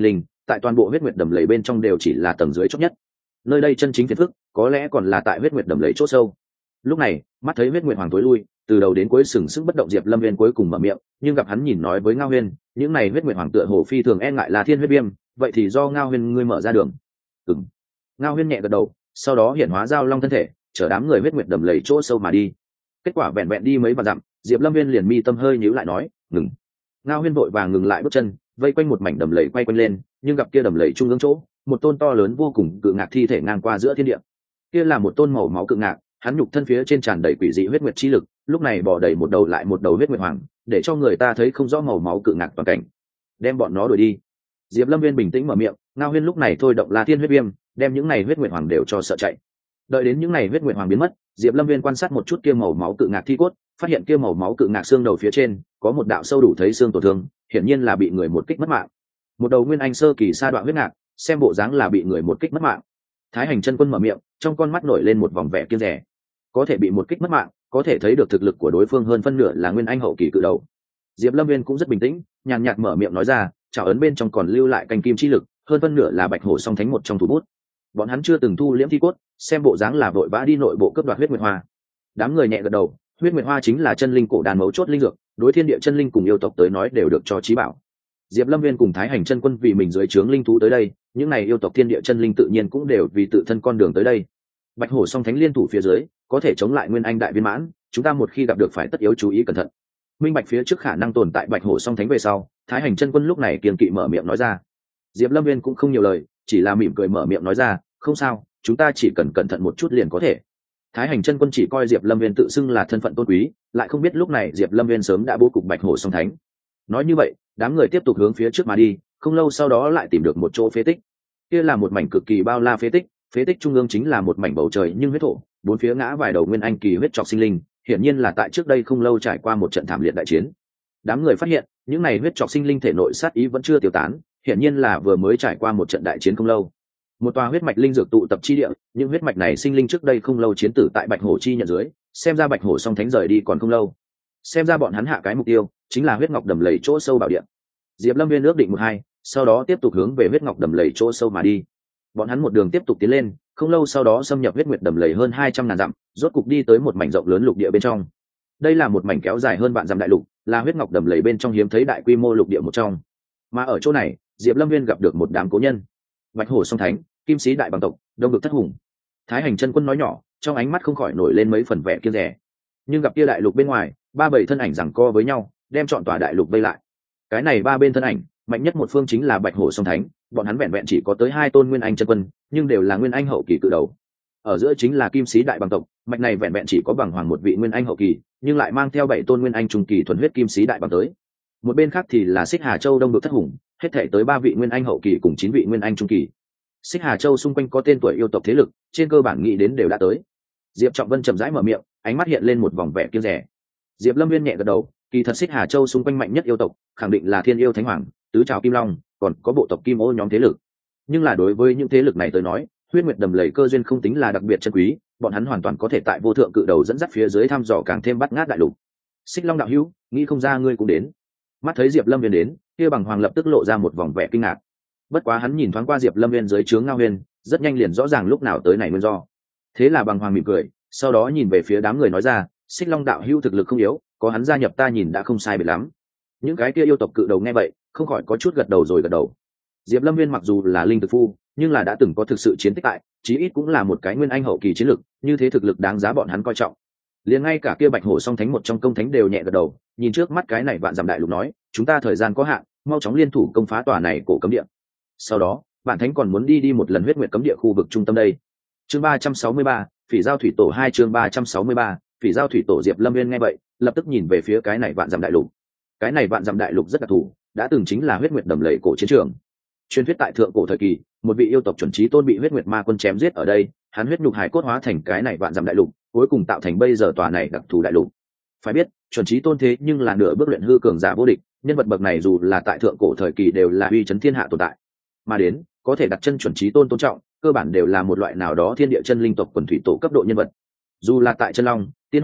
tại toàn bộ huyết nguyệt đầm lầy bên trong đều chỉ là tầng dưới chót nhất. Nơi đây chân chính phiền phức có lẽ còn là tại huyết nguyệt đầm lầy chỗ sâu. Lúc này mắt thấy huyết nguyệt hoàng tối lui, từ đầu đến cuối sừng sững bất động Diệp Lâm Viên cuối cùng mở miệng, nhưng gặp hắn nhìn nói với Ngao Huyên, những này huyết nguyệt hoàng tựa hồ phi thường e ngại là thiên huyết viêm, vậy thì do Ngao Huyên ngươi mở ra đường. Ừm. Ngao Huyên nhẹ gật đầu, sau đó hiện hóa giao long thân thể, chở đám người huyết nguyệt đầm lầy chỗ sâu mà đi. Kết quả vẹn vẹn đi mấy vạn dặm, Diệp Lâm Viên liền mi tâm hơi nhíu lại nói, ngừng. Ngao Huyên vội vàng ngừng lại bước chân, vây quanh một mảnh đầm lầy quay quanh lên, nhưng gặp kia đầm lầy trung ương chỗ, một tôn to lớn vô cùng cự ngạc thi thể ngang qua giữa thiên địa. Kia là một tôn màu máu cự ngạc, hắn nhục thân phía trên tràn đầy quỷ dị huyết nguyệt chi lực, lúc này bỏ đầy một đầu lại một đầu huyết nguyệt hoàng, để cho người ta thấy không rõ màu máu cự ngạc toàn cảnh. Đem bọn nó đuổi đi. Diệp Lâm Viên bình tĩnh mở miệng, Ngao Huyên lúc này thôi động La Thiên huyết viêm, đem những này huyết nguyệt hoàng đều cho sợ chạy. Đợi đến những này huyết nguyệt hoàng biến mất, Diệp Lâm Viên quan sát một chút kia màu máu cự ngạc thi cốt, phát hiện kia màu máu cự ngạc xương đầu phía trên có một đạo sâu đủ thấy xương tổn thương, hiển nhiên là bị người một kích mất mạng. Một đầu nguyên anh sơ kỳ sa đoạn huyết ngạc, xem bộ dáng là bị người một kích mất mạng. Thái Hành Chân Quân mở miệng, trong con mắt nổi lên một vòng vẻ kiêng dè. Có thể bị một kích mất mạng, có thể thấy được thực lực của đối phương hơn phân nửa là nguyên anh hậu kỳ cự đầu. Diệp Lâm Viên cũng rất bình tĩnh, nhàn nhạt mở miệng nói ra, trảo ấn bên trong còn lưu lại canh kim chi lực, hơn phân nửa là Bạch Hổ Song Thánh một trong thủ bút. Bọn hắn chưa từng thu liễm thi cốt, xem bộ dáng là vội vã đi nội bộ cướp đoạt huyết nguyệt hoa. Đám người nhẹ gật đầu, huyết nguyệt hoa chính là chân linh cổ đàn mấu chốt linh dược, đối thiên địa chân linh cùng yêu tộc tới nói đều được cho trí bảo. Diệp Lâm Viên cùng Thái Hành Chân Quân vì mình dưới trướng linh thú tới đây, những này yêu tộc thiên địa chân linh tự nhiên cũng đều vì tự thân con đường tới đây. Bạch Hổ Song Thánh liên thủ phía dưới, có thể chống lại nguyên anh đại viên mãn, chúng ta một khi gặp được phải tất yếu chú ý cẩn thận. Minh bạch phía trước khả năng tồn tại Bạch Hổ Song Thánh về sau, Thái Hành Chân Quân lúc này kiên kỵ mở miệng nói ra. Diệp Lâm Viên cũng không nhiều lời, chỉ là mỉm cười mở miệng nói ra, không sao, chúng ta chỉ cần cẩn thận một chút liền có thể. Thái Hành Chân Quân chỉ coi Diệp Lâm Viên tự xưng là thân phận tôn quý, lại không biết lúc này Diệp Lâm Viên sớm đã bố cục Bạch Hổ Song Thánh. Nói như vậy, đám người tiếp tục hướng phía trước mà đi, không lâu sau đó lại tìm được một chỗ phế tích. Kia là một mảnh cực kỳ bao la phế tích, phế tích trung ương chính là một mảnh bầu trời nhưng huyết thổ, bốn phía ngã vài đầu nguyên anh kỳ huyết trọc sinh linh, hiển nhiên là tại trước đây không lâu trải qua một trận thảm liệt đại chiến. Đám người phát hiện, những này huyết trọc sinh linh thể nội sát ý vẫn chưa tiêu tán, hiển nhiên là vừa mới trải qua một trận đại chiến không lâu. Một tòa huyết mạch linh dược tụ tập chi địa, những huyết mạch này sinh linh trước đây không lâu chiến tử tại Bạch Hổ chi nhận dưới, xem ra Bạch Hổ Song Thánh rời đi còn không lâu. Xem ra bọn hắn hạ cái mục tiêu chính là huyết ngọc đầm lầy chỗ sâu bảo địa. Diệp Lâm Viên ước định một hai, sau đó tiếp tục hướng về huyết ngọc đầm lầy chỗ sâu mà đi. Bọn hắn một đường tiếp tục tiến lên, không lâu sau đó xâm nhập huyết nguyệt đầm lầy hơn hai trăm ngàn dặm, rốt cục đi tới một mảnh rộng lớn lục địa bên trong. Đây là một mảnh kéo dài hơn vạn dặm đại lục, là huyết ngọc đầm lầy bên trong hiếm thấy đại quy mô lục địa một trong. Mà ở chỗ này, Diệp Lâm Viên gặp được một đám cố nhân. Bạch Hổ Song Thánh, Kim Sĩ Đại Bằng tộc, Đông Vực Thất Hùng. Thái Hành Chân Quân nói nhỏ, trong ánh mắt không khỏi nổi lên mấy phần vẻ kiêng dè. Nhưng gặp kia đại lục bên ngoài, ba bảy thân ảnh giằng co với nhau, đem trọn tòa đại lục vây lại. Cái này ba bên thân ảnh, mạnh nhất một phương chính là Bạch Hổ Song Thánh, bọn hắn vẹn vẹn chỉ có tới hai tôn nguyên anh chân quân, nhưng đều là nguyên anh hậu kỳ cự đầu. Ở giữa chính là Kim Sĩ Đại Bằng tộc, mạch này vẹn vẹn chỉ có bằng hoàng một vị nguyên anh hậu kỳ, nhưng lại mang theo bảy tôn nguyên anh trung kỳ thuần huyết Kim Sĩ Đại Bằng tới. Một bên khác thì là Xích Hà Châu Đông Vực Thất Hùng, hết thảy tới ba vị nguyên anh hậu kỳ cùng chín vị nguyên anh trung kỳ. Xích Hà Châu xung quanh có tên tuổi yêu tộc thế lực, trên cơ bản nghĩ đến đều đã tới. Diệp Trọng Vân chậm rãi mở miệng, ánh mắt hiện lên một vòng vẻ kiêng dè. Diệp Lâm Viên nhẹ gật đầu, kỳ thật Xích Hà Châu xung quanh mạnh nhất yêu tộc, khẳng định là Thiên Yêu Thánh Hoàng, Tứ Trảo Kim Long, còn có bộ tộc Kim Ô nhóm thế lực. Nhưng là đối với những thế lực này tới nói, huyết nguyệt đầm lầy cơ duyên không tính là đặc biệt chân quý, bọn hắn hoàn toàn có thể tại vô thượng cự đầu dẫn dắt phía dưới thăm dò càng thêm bắt ngát đại lục. Xích Long đạo hữu, nghĩ không ra ngươi cũng đến. Mắt thấy Diệp Lâm Viên đến, kia Bằng Hoàng lập tức lộ ra một vòng vẻ kinh ngạc. Bất quá hắn nhìn thoáng qua Diệp Lâm Viên dưới trướng Ngao Huyền, rất nhanh liền rõ ràng lúc nào tới này nguyên do. Thế là Bằng Hoàng mỉm cười, sau đó nhìn về phía đám người nói ra, Xích Long đạo hữu thực lực không yếu, có hắn gia nhập ta nhìn đã không sai biệt lắm. Những cái kia yêu tộc cự đầu nghe vậy, không khỏi có chút gật đầu rồi gật đầu. Diệp Lâm Viên mặc dù là linh thực phu, nhưng là đã từng có thực sự chiến tích tại, chí ít cũng là một cái nguyên anh hậu kỳ chiến lực, như thế thực lực đáng giá bọn hắn coi trọng. Liền ngay cả kia Bạch Hổ Song Thánh một trong công thánh đều nhẹ gật đầu, nhìn trước mắt cái này vạn dặm đại lục nói, chúng ta thời gian có hạn, mau chóng liên thủ công phá tòa này cổ cấm địa. Sau đó, bản thánh còn muốn đi đi một lần huyết nguyệt cấm địa khu vực trung tâm đây. Chương ba trăm sáu mươi ba, Phỉ Giao Thủy Tổ hai chương ba trăm sáu mươi ba, Phỉ Giao Thủy Tổ. Diệp Lâm Viên nghe vậy, lập tức nhìn về phía cái này vạn dặm đại lục. Cái này vạn dặm đại lục rất đặc thù, đã từng chính là huyết nguyệt đầm lầy cổ chiến trường. Truyền thuyết tại thượng cổ thời kỳ, một vị yêu tộc chuẩn chí tôn bị huyết nguyệt ma quân chém giết ở đây, hắn huyết nhục hải cốt hóa thành cái này vạn dặm đại lục, cuối cùng tạo thành bây giờ tòa này đặc thù đại lục. Phải biết, chuẩn chí tôn thế nhưng là nửa bước luyện hư cường giả vô địch, nhân vật bậc này dù là tại thượng cổ thời kỳ đều là uy chấn thiên hạ tồn tại. Mà đến, có thể đặt chân chuẩn chí tôn tôn trọng, cơ bản đều là một loại nào đó thiên địa chân linh tộc quần thủy tổ cấp độ nhân vật. Dù là tại chân long, tiên hoàng,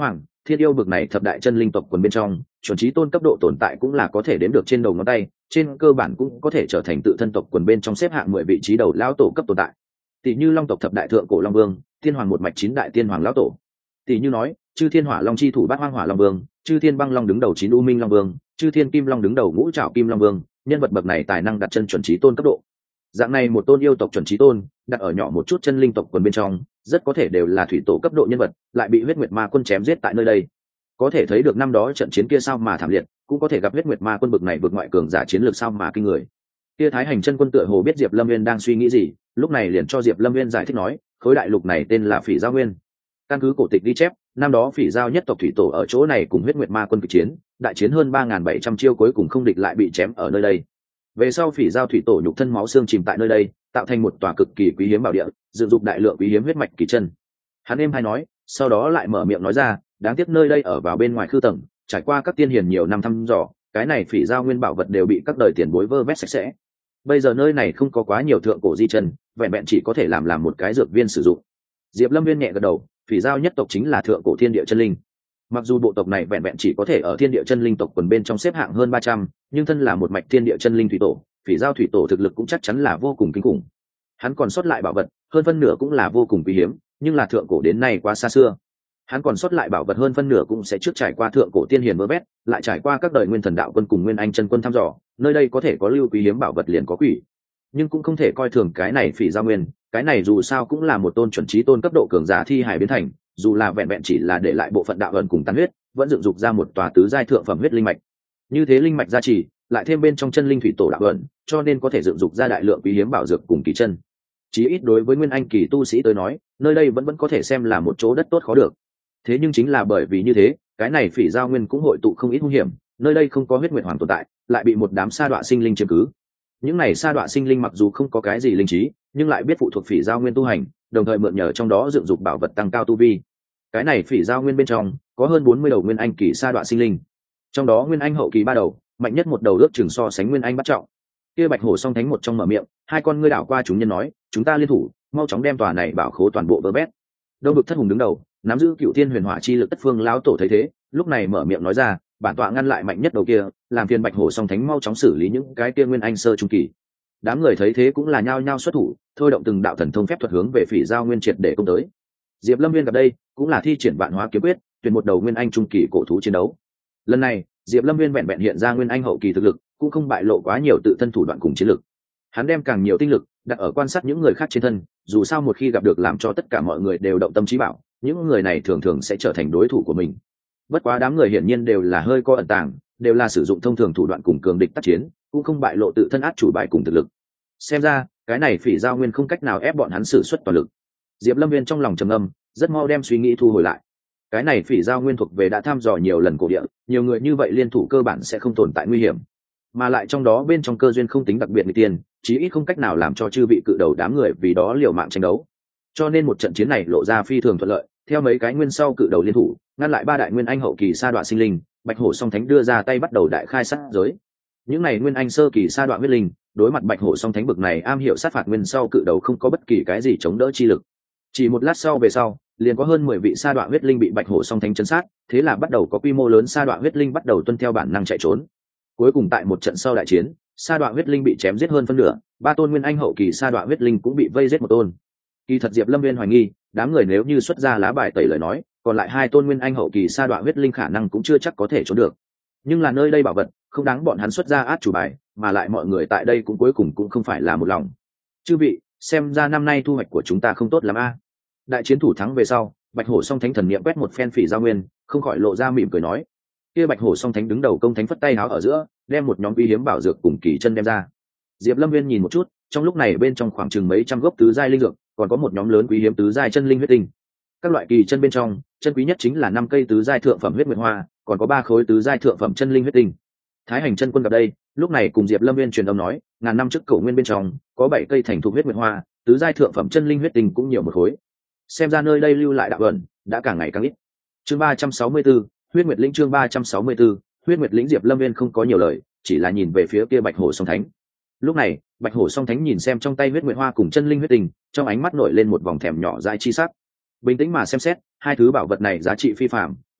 thiên yêu vực này thập đại chân linh tộc quần bên trong chuẩn trí tôn cấp độ tồn tại cũng là có thể đếm được trên đầu ngón tay, trên cơ bản cũng có thể trở thành tự thân tộc quần bên trong xếp hạng mười vị trí đầu lão tổ cấp tồn tại. Tỷ như long tộc thập đại thượng cổ long vương, thiên hoàng một mạch chín đại tiên hoàng lão tổ. Tỷ như nói chư thiên hỏa long chi thủ bát hoang hỏa long vương, chư thiên băng long đứng đầu chín u minh long vương, chư thiên kim long đứng đầu ngũ trảo kim long vương, nhân vật bậc này tài năng đặt chân chuẩn trí tôn cấp độ. Dạng này một tôn yêu tộc chuẩn trí tôn đặt ở nhỏ một chút chân linh tộc quần bên trong rất có thể đều là thủy tổ cấp độ nhân vật, lại bị huyết nguyệt ma quân chém giết tại nơi đây. Có thể thấy được năm đó trận chiến kia sao mà thảm liệt, cũng có thể gặp huyết nguyệt ma quân bậc này vượt ngoại cường giả chiến lược sao mà kinh người. Kia Thái Hành chân quân tựa hồ biết Diệp Lâm Nguyên đang suy nghĩ gì, lúc này liền cho Diệp Lâm Nguyên giải thích nói, khối đại lục này tên là Phỉ Giao Nguyên. Căn cứ cổ tịch ghi chép, năm đó Phỉ Giao nhất tộc thủy tổ ở chỗ này cùng huyết nguyệt ma quân kịch chiến, đại chiến hơn ba nghìn bảy trăm chiêu cuối cùng không địch lại bị chém ở nơi đây. Về sau Phỉ Giao thủy tổ nhục thân máu xương chìm tại nơi đây, tạo thành một tòa cực kỳ quý hiếm bảo địa, dựng dục đại lượng quý hiếm huyết mạch kỳ chân. Hắn êm hay nói, sau đó lại mở miệng nói ra, đáng tiếc nơi đây ở vào bên ngoài khư tầng, trải qua các tiên hiền nhiều năm thăm dò, cái này Phỉ Giao nguyên bảo vật đều bị các đời tiền bối vơ vét sạch sẽ. Bây giờ nơi này không có quá nhiều thượng cổ di chân, vẹn vẹn chỉ có thể làm làm một cái dược viên sử dụng. Diệp Lâm Viên nhẹ gật đầu, Phỉ Giao nhất tộc chính là thượng cổ thiên địa chân linh. Mặc dù bộ tộc này vẹn vẹn chỉ có thể ở thiên địa chân linh tộc quần bên trong xếp hạng hơn ba trăm, nhưng thân là một mạch thiên địa chân linh thủy tổ, Phỉ Giao thủy tổ thực lực cũng chắc chắn là vô cùng kinh khủng. Hắn còn sót lại bảo vật, hơn phân nửa cũng là vô cùng quý hiếm, nhưng là thượng cổ đến nay quá xa xưa. Hắn còn sót lại bảo vật hơn phân nửa cũng sẽ trước trải qua thượng cổ tiên hiền vơ vét, lại trải qua các đời nguyên thần đạo quân cùng nguyên anh chân quân thăm dò, nơi đây có thể có lưu quý hiếm bảo vật liền có quỷ. Nhưng cũng không thể coi thường cái này Phỉ Giao nguyên, cái này dù sao cũng là một tôn chuẩn trí tôn cấp độ cường giả thi hải biến thành, dù là vẹn vẹn chỉ là để lại bộ phận đạo ẩn cùng tán huyết, vẫn dựng dục ra một tòa tứ giai thượng phẩm huyết linh mạch. Như thế linh mạch gia trì, lại thêm bên trong chân linh thủy tổ đạo ẩn, cho nên có thể dựng dục ra đại lượng quý hiếm bảo dược cùng kỳ chân. Chí ít đối với nguyên anh kỳ tu sĩ tới nói, nơi đây vẫn vẫn có thể xem là một chỗ đất tốt khó được. Thế nhưng chính là bởi vì như thế, cái này Phỉ Giao nguyên cũng hội tụ không ít hung hiểm, nơi đây không có huyết nguyệt hoàng tồn tại, lại bị một đám sa đọa sinh linh chiếm cứ. Những này sa đọa sinh linh mặc dù không có cái gì linh trí, nhưng lại biết phụ thuộc Phỉ Giao nguyên tu hành, đồng thời mượn nhờ trong đó dựng dục bảo vật tăng cao tu vi. Cái này Phỉ Giao nguyên bên trong có hơn bốn mươi đầu nguyên anh kỳ sa đọa sinh linh, trong đó nguyên anh hậu kỳ ba đầu, mạnh nhất một đầu ước chừng so sánh nguyên anh bắt trọng. Kia Bạch Hổ song thánh một trong mở miệng, hai con ngươi đảo qua chúng nhân nói, chúng ta liên thủ, mau chóng đem tòa này bảo khố toàn bộ vơ vét. Đông Bực Thất Hùng đứng đầu, nắm giữ Cựu Thiên Huyền Hỏa chi lực Tất Phương lão tổ thấy thế, lúc này mở miệng nói ra, bản tọa ngăn lại mạnh nhất đầu kia, làm phiền Bạch Hổ song thánh mau chóng xử lý những cái kia nguyên anh sơ trung kỳ. Đám người thấy thế cũng là nhao nhao xuất thủ, thôi động từng đạo thần thông phép thuật hướng về Phỉ Giao nguyên triệt để công tới. Diệp Lâm Viên gặp đây, cũng là thi triển Vạn Hóa Kiếm Quyết, tuyển một đầu nguyên anh trung kỳ cổ thú chiến đấu. Lần này, Diệp Lâm Viên vẹn vẹn hiện ra nguyên anh hậu kỳ thực lực, cũng không bại lộ quá nhiều tự thân thủ đoạn cùng chiến lực. Hắn đem càng nhiều tinh lực đặt ở quan sát những người khác trên thân, dù sao một khi gặp được làm cho tất cả mọi người đều động tâm trí bảo, những người này thường thường sẽ trở thành đối thủ của mình. Bất quá đám người hiển nhiên đều là hơi có ẩn tàng, đều là sử dụng thông thường thủ đoạn cùng cường địch tác chiến, cũng không bại lộ tự thân át chủ bài cùng thực lực. Xem ra, cái này Phỉ Giao nguyên không cách nào ép bọn hắn sử xuất toàn lực. Diệp Lâm Viên trong lòng trầm ngâm, rất mau đem suy nghĩ thu hồi lại. Cái này Phỉ Giao nguyên thuộc về đã thăm dò nhiều lần cổ địa, nhiều người như vậy liên thủ cơ bản sẽ không tồn tại nguy hiểm, mà lại trong đó bên trong cơ duyên không tính đặc biệt người tiền, chí ít không cách nào làm cho chư vị cự đầu đám người vì đó liều mạng tranh đấu. Cho nên một trận chiến này lộ ra phi thường thuận lợi, theo mấy cái nguyên sau cự đầu liên thủ, ngăn lại ba đại nguyên anh hậu kỳ sa đọa sinh linh, Bạch Hổ song thánh đưa ra tay bắt đầu đại khai sát giới. Những này nguyên anh sơ kỳ sa đọa huyết linh, đối mặt Bạch Hổ song thánh bực này am hiểu sát phạt nguyên sau cự đầu không có bất kỳ cái gì chống đỡ chi lực. Chỉ một lát sau về sau, liền có hơn mười vị sa đọa huyết linh bị Bạch Hổ song thánh chấn sát, thế là bắt đầu có quy mô lớn sa đọa huyết linh bắt đầu tuân theo bản năng chạy trốn. Cuối cùng tại một trận sau đại chiến, sa đọa huyết linh bị chém giết hơn phân nửa, ba tôn nguyên anh hậu kỳ sa đọa huyết linh cũng bị vây giết một tôn. Kỳ thật Diệp Lâm Viên hoài nghi, đám người nếu như xuất ra lá bài tẩy lời nói, còn lại hai tôn nguyên anh hậu kỳ sa đọa huyết linh khả năng cũng chưa chắc có thể trốn được. Nhưng là nơi đây bảo vật, không đáng bọn hắn xuất ra át chủ bài, mà lại mọi người tại đây cũng cuối cùng cũng không phải là một lòng. Chư vị, xem ra năm nay thu hoạch của chúng ta không tốt lắm a. Đại chiến thủ thắng về sau, Bạch Hổ song thánh thần niệm quét một phen Phỉ Giao nguyên, không khỏi lộ ra mỉm cười nói. Kia Bạch Hổ song thánh đứng đầu công thánh phất tay áo ở giữa, đem một nhóm quý hiếm bảo dược cùng kỳ chân đem ra. Diệp Lâm Viên nhìn một chút, trong lúc này bên trong khoảng chừng mấy trăm gốc tứ giai linh dược, còn có một nhóm lớn quý hiếm tứ giai chân linh huyết tinh. Các loại kỳ chân bên trong, chân quý nhất chính là năm cây tứ giai thượng phẩm huyết nguyệt hoa, còn có ba khối tứ giai thượng phẩm chân linh huyết tinh. Thái Hành chân quân gặp đây, lúc này cùng Diệp Lâm Viên truyền âm nói, ngàn năm trước cổ nguyên bên trong có bảy cây thành thục huyết nguyệt hoa, tứ giai thượng phẩm chân linh huyết tinh cũng nhiều một khối. Xem ra nơi đây lưu lại đạo ẩn đã càng ngày càng ít. Chương ba trăm sáu mươi bốn, huyết nguyệt lĩnh chương ba trăm sáu mươi 4, huyết nguyệt lĩnh. Diệp Lâm Viên không có nhiều lời, chỉ là nhìn về phía kia Bạch Hổ song thánh. Lúc này, Bạch Hổ song thánh nhìn xem trong tay huyết nguyệt hoa cùng chân linh huyết tinh, trong ánh mắt nổi lên một vòng thèm nhỏ dại chi sắc. Bình tĩnh mà xem xét, hai thứ bảo vật này giá trị phi phàm,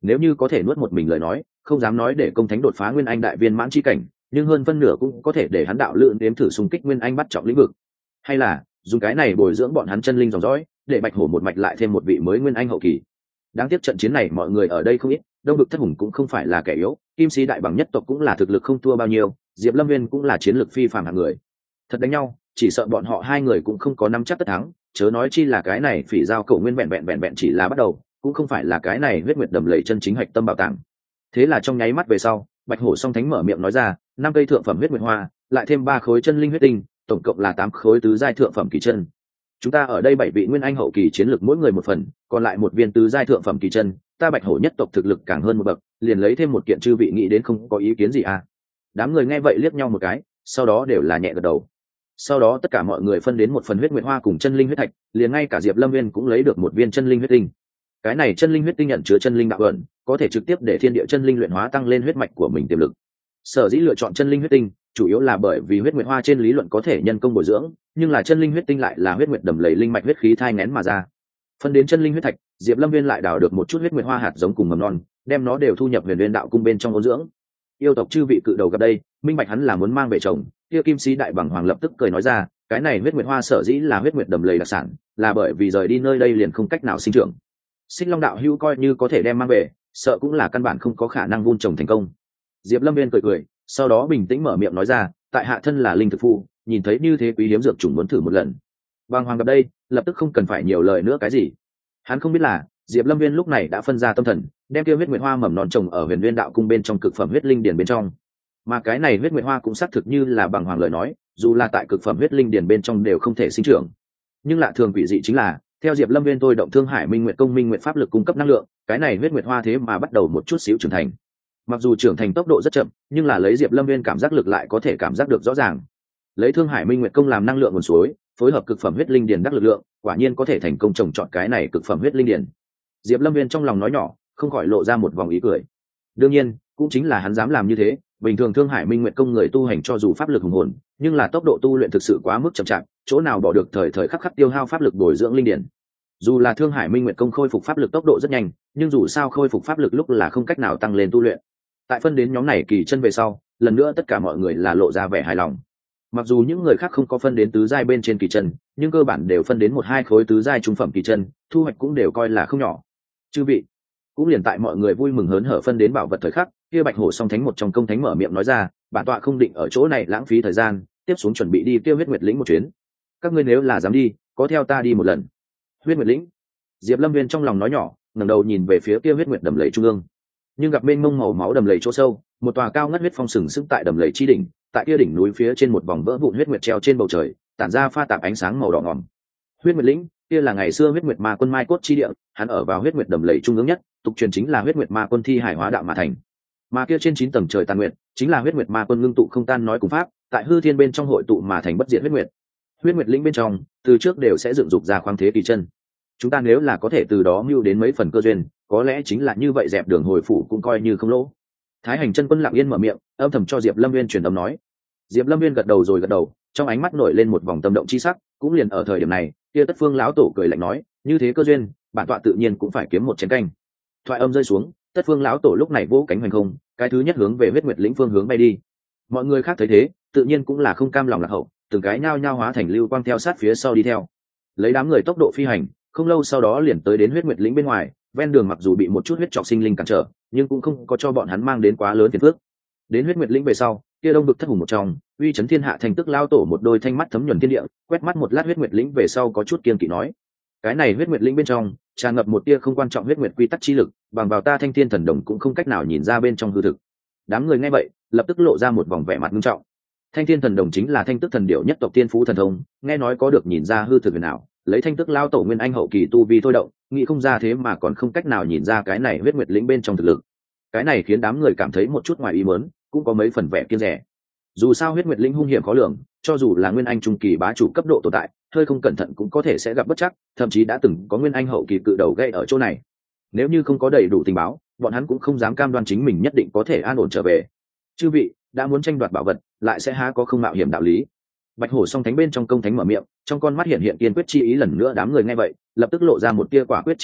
nếu như có thể nuốt một mình lời nói không dám nói để công thánh đột phá nguyên anh đại viên mãn chi cảnh, nhưng hơn phân nửa cũng có thể để hắn đạo lữ nếm thử xung kích nguyên anh bắt trọng lĩnh vực, hay là dùng cái này bồi dưỡng bọn hắn chân linh dòng dõi, để bạch hổ một mạch lại thêm một vị mới nguyên anh hậu kỳ. Đáng tiếc trận chiến này mọi người ở đây không ít, đông vực thất hùng cũng không phải là kẻ yếu, kim sĩ đại bằng nhất tộc cũng là thực lực không thua bao nhiêu, diệp lâm viên cũng là chiến lược phi phàm hạng người. Thật đánh nhau chỉ sợ bọn họ hai người cũng không có nắm chắc tất thắng, chớ nói chi là cái này phỉ giao cầu nguyên vẹn vẹn vẹn vẹn chỉ là bắt đầu, cũng không phải là cái này huyết nguyệt đầm lầy chân chính hạch tâm bảo tàng. Thế là trong nháy mắt về sau, bạch hổ song thánh mở miệng nói ra, năm cây thượng phẩm huyết nguyệt hoa, lại thêm ba khối chân linh huyết tinh, tổng cộng là tám khối tứ giai thượng phẩm kỳ chân. Chúng ta ở đây bảy vị nguyên anh hậu kỳ chiến lược mỗi người một phần, còn lại một viên tứ giai thượng phẩm kỳ chân, ta bạch hổ nhất tộc thực lực càng hơn một bậc, liền lấy thêm một kiện, chư vị nghĩ đến không có ý kiến gì à? Đám người nghe vậy liếc nhau một cái, sau đó đều là nhẹ gật đầu. Sau đó tất cả mọi người phân đến một phần huyết nguyệt hoa cùng chân linh huyết thạch, liền ngay cả diệp lâm viên cũng lấy được một viên chân linh huyết tinh. Cái này chân linh huyết tinh nhận chứa chân linh đạo ẩn, có thể trực tiếp để thiên địa chân linh luyện hóa tăng lên huyết mạch của mình tiềm lực. Sở dĩ lựa chọn chân linh huyết tinh chủ yếu là bởi vì huyết nguyệt hoa trên lý luận có thể nhân công bồi dưỡng, nhưng là chân linh huyết tinh lại là huyết nguyệt đầm lầy linh mạch huyết khí thai nghén mà ra. Phân đến chân linh huyết thạch, diệp lâm viên lại đào được một chút huyết nguyệt hoa hạt giống cùng mầm non, đem nó đều thu nhập huyền nguyên đạo cung bên trong ôn dưỡng. Yêu tộc chư vị cự đầu gặp đây, minh bạch hắn là muốn mang về chồng, kia kim sĩ đại bằng hoàng lập tức cười nói ra, cái này huyết nguyệt hoa sở dĩ là huyết nguyệt đầm lầy đặc sản, là bởi vì rời đi nơi đây liền không cách nào sinh trưởng. Xích Long đạo hữu coi như có thể đem mang về, sợ cũng là căn bản không có khả năng vun trồng thành công. Diệp lâm viên cười cười, sau đó bình tĩnh mở miệng nói ra, tại hạ thân là linh thực phu, nhìn thấy như thế quý hiếm dược chủng muốn thử một lần. Bàng hoàng gặp đây, lập tức không cần phải nhiều lời nữa cái gì. Hắn không biết là diệp lâm viên lúc này đã phân ra tâm thần, đem tiêu huyết nguyệt hoa mầm non trồng ở huyền nguyên đạo cung bên trong cực phẩm huyết linh điển bên trong. Mà cái này huyết nguyệt hoa cũng xác thực như là bàng hoàng lời nói, dù là tại cực phẩm huyết linh điển bên trong đều không thể sinh trưởng. Nhưng lạ thường quỷ dị chính là, theo diệp lâm viên tôi động thương hải minh nguyệt công minh nguyệt pháp lực cung cấp năng lượng, cái này huyết nguyệt hoa thế mà bắt đầu một chút xíu trưởng thành. Mặc dù trưởng thành tốc độ rất chậm, nhưng là lấy diệp lâm viên cảm giác lực lại có thể cảm giác được rõ ràng. Lấy thương hải minh nguyệt công làm năng lượng nguồn suối, phối hợp cực phẩm huyết linh điển đắc lực lượng, quả nhiên có thể thành công trồng trọt cái này cực phẩm huyết linh điển. Diệp lâm viên trong lòng nói nhỏ, không khỏi lộ ra một vòng ý cười. Đương nhiên cũng chính là hắn dám làm như thế, bình thường thương hải minh nguyệt công người tu hành cho dù pháp lực hùng hồn, nhưng là tốc độ tu luyện thực sự quá mức chậm chạp, chỗ nào bỏ được thời thời khắc khắc tiêu hao pháp lực bồi dưỡng linh điển. Dù là thương hải minh nguyệt công khôi phục pháp lực tốc độ rất nhanh, nhưng dù sao khôi phục pháp lực lúc là không cách nào tăng lên tu luyện. Tại phân đến nhóm này kỳ chân về sau, lần nữa tất cả mọi người là lộ ra vẻ hài lòng. Mặc dù những người khác không có phân đến tứ giai bên trên kỳ chân, nhưng cơ bản đều phân đến một hai khối tứ giai trung phẩm kỳ chân, thu hoạch cũng đều coi là không nhỏ. Chư vị, cũng liền tại mọi người vui mừng hớn hở phân đến bảo vật thời khắc, kia bạch hổ song thánh một trong công thánh mở miệng nói ra, bản tọa không định ở chỗ này lãng phí thời gian, tiếp xuống chuẩn bị đi tiêu huyết nguyệt lĩnh một chuyến. Các ngươi nếu là dám đi, có theo ta đi một lần. Huyết nguyệt lĩnh. Diệp lâm viên trong lòng nói nhỏ, ngẩng đầu nhìn về phía kia huyết nguyệt đầm lầy trung ương, nhưng gặp bên mông màu máu đầm lầy chỗ sâu, một tòa cao ngất huyết phong sừng sững tại đầm lầy chi đỉnh, tại kia đỉnh núi phía trên một vòng vỡ vụn huyết nguyệt treo trên bầu trời, tản ra pha tạp ánh sáng màu đỏ ngòm. Huyết nguyệt lĩnh, kia là ngày xưa huyết nguyệt ma quân mai cốt chi địa, hắn ở vào huyết nguyệt đầm lầy trung ương nhất, tục truyền chính là huyết nguyệt ma quân thi hải hóa đạo mà thành. Mà kia trên chín tầng trời tàn nguyệt, chính là huyết nguyệt ma quân ngưng tụ không tan nói cùng pháp, tại hư thiên bên trong hội tụ mà thành bất diệt huyết nguyệt. Huyết nguyệt lĩnh bên trong, từ trước đều sẽ dựng dục ra khoáng thế kỳ chân. Chúng ta nếu là có thể từ đó mưu đến mấy phần cơ duyên, có lẽ chính là như vậy, dẹp đường hồi phủ cũng coi như không lỗ. Thái hành chân quân lặng yên mở miệng, âm thầm cho diệp lâm viên truyền âm nói. Diệp lâm viên gật đầu rồi gật đầu, trong ánh mắt nổi lên một vòng tâm động chi sắc. Cũng liền ở thời điểm này, kia tất phương lão tổ cười lạnh nói, như thế cơ duyên, bản tọa tự nhiên cũng phải kiếm một chén canh. Thoại âm rơi xuống, tất phương lão tổ lúc này vỗ cánh hoành không, cái thứ nhất hướng về huyết nguyệt lĩnh phương hướng bay đi. Mọi người khác thấy thế, tự nhiên cũng là không cam lòng lạc hậu, từng cái nhao nhao hóa thành lưu quang theo sát phía sau đi theo. Lấy đám người tốc độ phi hành, không lâu sau đó liền tới đến huyết nguyệt lĩnh bên ngoài. Ven đường mặc dù bị một chút huyết trọc sinh linh cản trở, nhưng cũng không có cho bọn hắn mang đến quá lớn phiền phức. Đến huyết nguyệt lĩnh về sau, kia đông vực thất hùng một trong, uy chấn thiên hạ thành tức lao tổ một đôi thanh mắt thấm nhuần thiên địa, quét mắt một lát huyết nguyệt lĩnh về sau có chút kiên kỵ nói, cái này huyết nguyệt lĩnh bên trong tràn ngập một tia không quan trọng huyết nguyệt quy tắc chi lực, bằng vào ta thanh thiên thần đồng cũng không cách nào nhìn ra bên trong hư thực. Đám người nghe vậy lập tức lộ ra một vòng vẻ mặt nghiêm trọng. Thanh thiên thần đồng chính là thanh tức thần điểu nhất tộc tiên phú thần thông, nghe nói có được nhìn ra hư thực nào, lấy thanh tức lao tổ nguyên anh hậu kỳ tu vi thôi động, nghĩ không ra thế mà còn không cách nào nhìn ra cái này huyết nguyệt lĩnh bên trong thực lực. Cái này khiến đám người cảm thấy một chút ngoài ý muốn, cũng có mấy phần vẻ kiêng dè. Dù sao huyết nguyệt lĩnh hung hiểm khó lường, cho dù là nguyên anh trung kỳ bá chủ cấp độ tồn tại, hơi không cẩn thận cũng có thể sẽ gặp bất trắc, thậm chí đã từng có nguyên anh hậu kỳ cự đầu gây ở chỗ này. Nếu như không có đầy đủ tình báo, bọn hắn cũng không dám cam đoan chính mình nhất định có thể an ổn trở về. Chư vị đã muốn tranh đoạt bảo vật, lại sẽ há có không mạo hiểm đạo lý. Bạch hổ song thánh bên trong công thánh mở miệng, trong con mắt hiện hiện kiên quyết chi ý. Lần nữa đám người nghe vậy lập tức lộ ra một tia quả quyết chi sắc,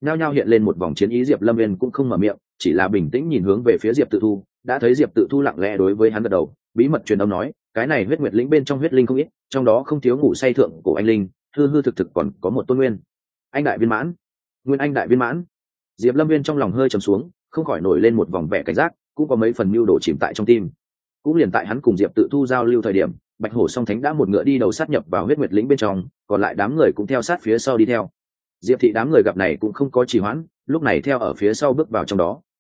nhao nhao hiện lên một vòng chiến ý. Diệp Lâm Viên cũng không mở miệng, chỉ là bình tĩnh nhìn hướng về phía Diệp Tự Thu. Đã thấy Diệp Tự Thu lặng lẽ đối với hắn gật đầu, bí mật truyền âm nói, cái này huyết nguyệt lĩnh bên trong huyết linh không ít, trong đó không thiếu ngủ say thượng cổ anh linh, hư hư thực thực còn có một tôn nguyên anh đại viên mãn. Nguyên anh đại viên mãn. Diệp Lâm Viên trong lòng hơi trầm xuống, không khỏi nổi lên một vòng vẻ cảnh giác, cũng có mấy phần mưu đồ chìm tại trong tim. Cũng liền tại hắn cùng Diệp Tự Thu giao lưu thời điểm, Bạch Hổ Song Thánh đã một ngựa đi đầu sát nhập vào huyết nguyệt lĩnh bên trong, còn lại đám người cũng theo sát phía sau đi theo. Diệp thị đám người gặp này cũng không có trì hoãn, lúc này theo ở phía sau bước vào trong đó.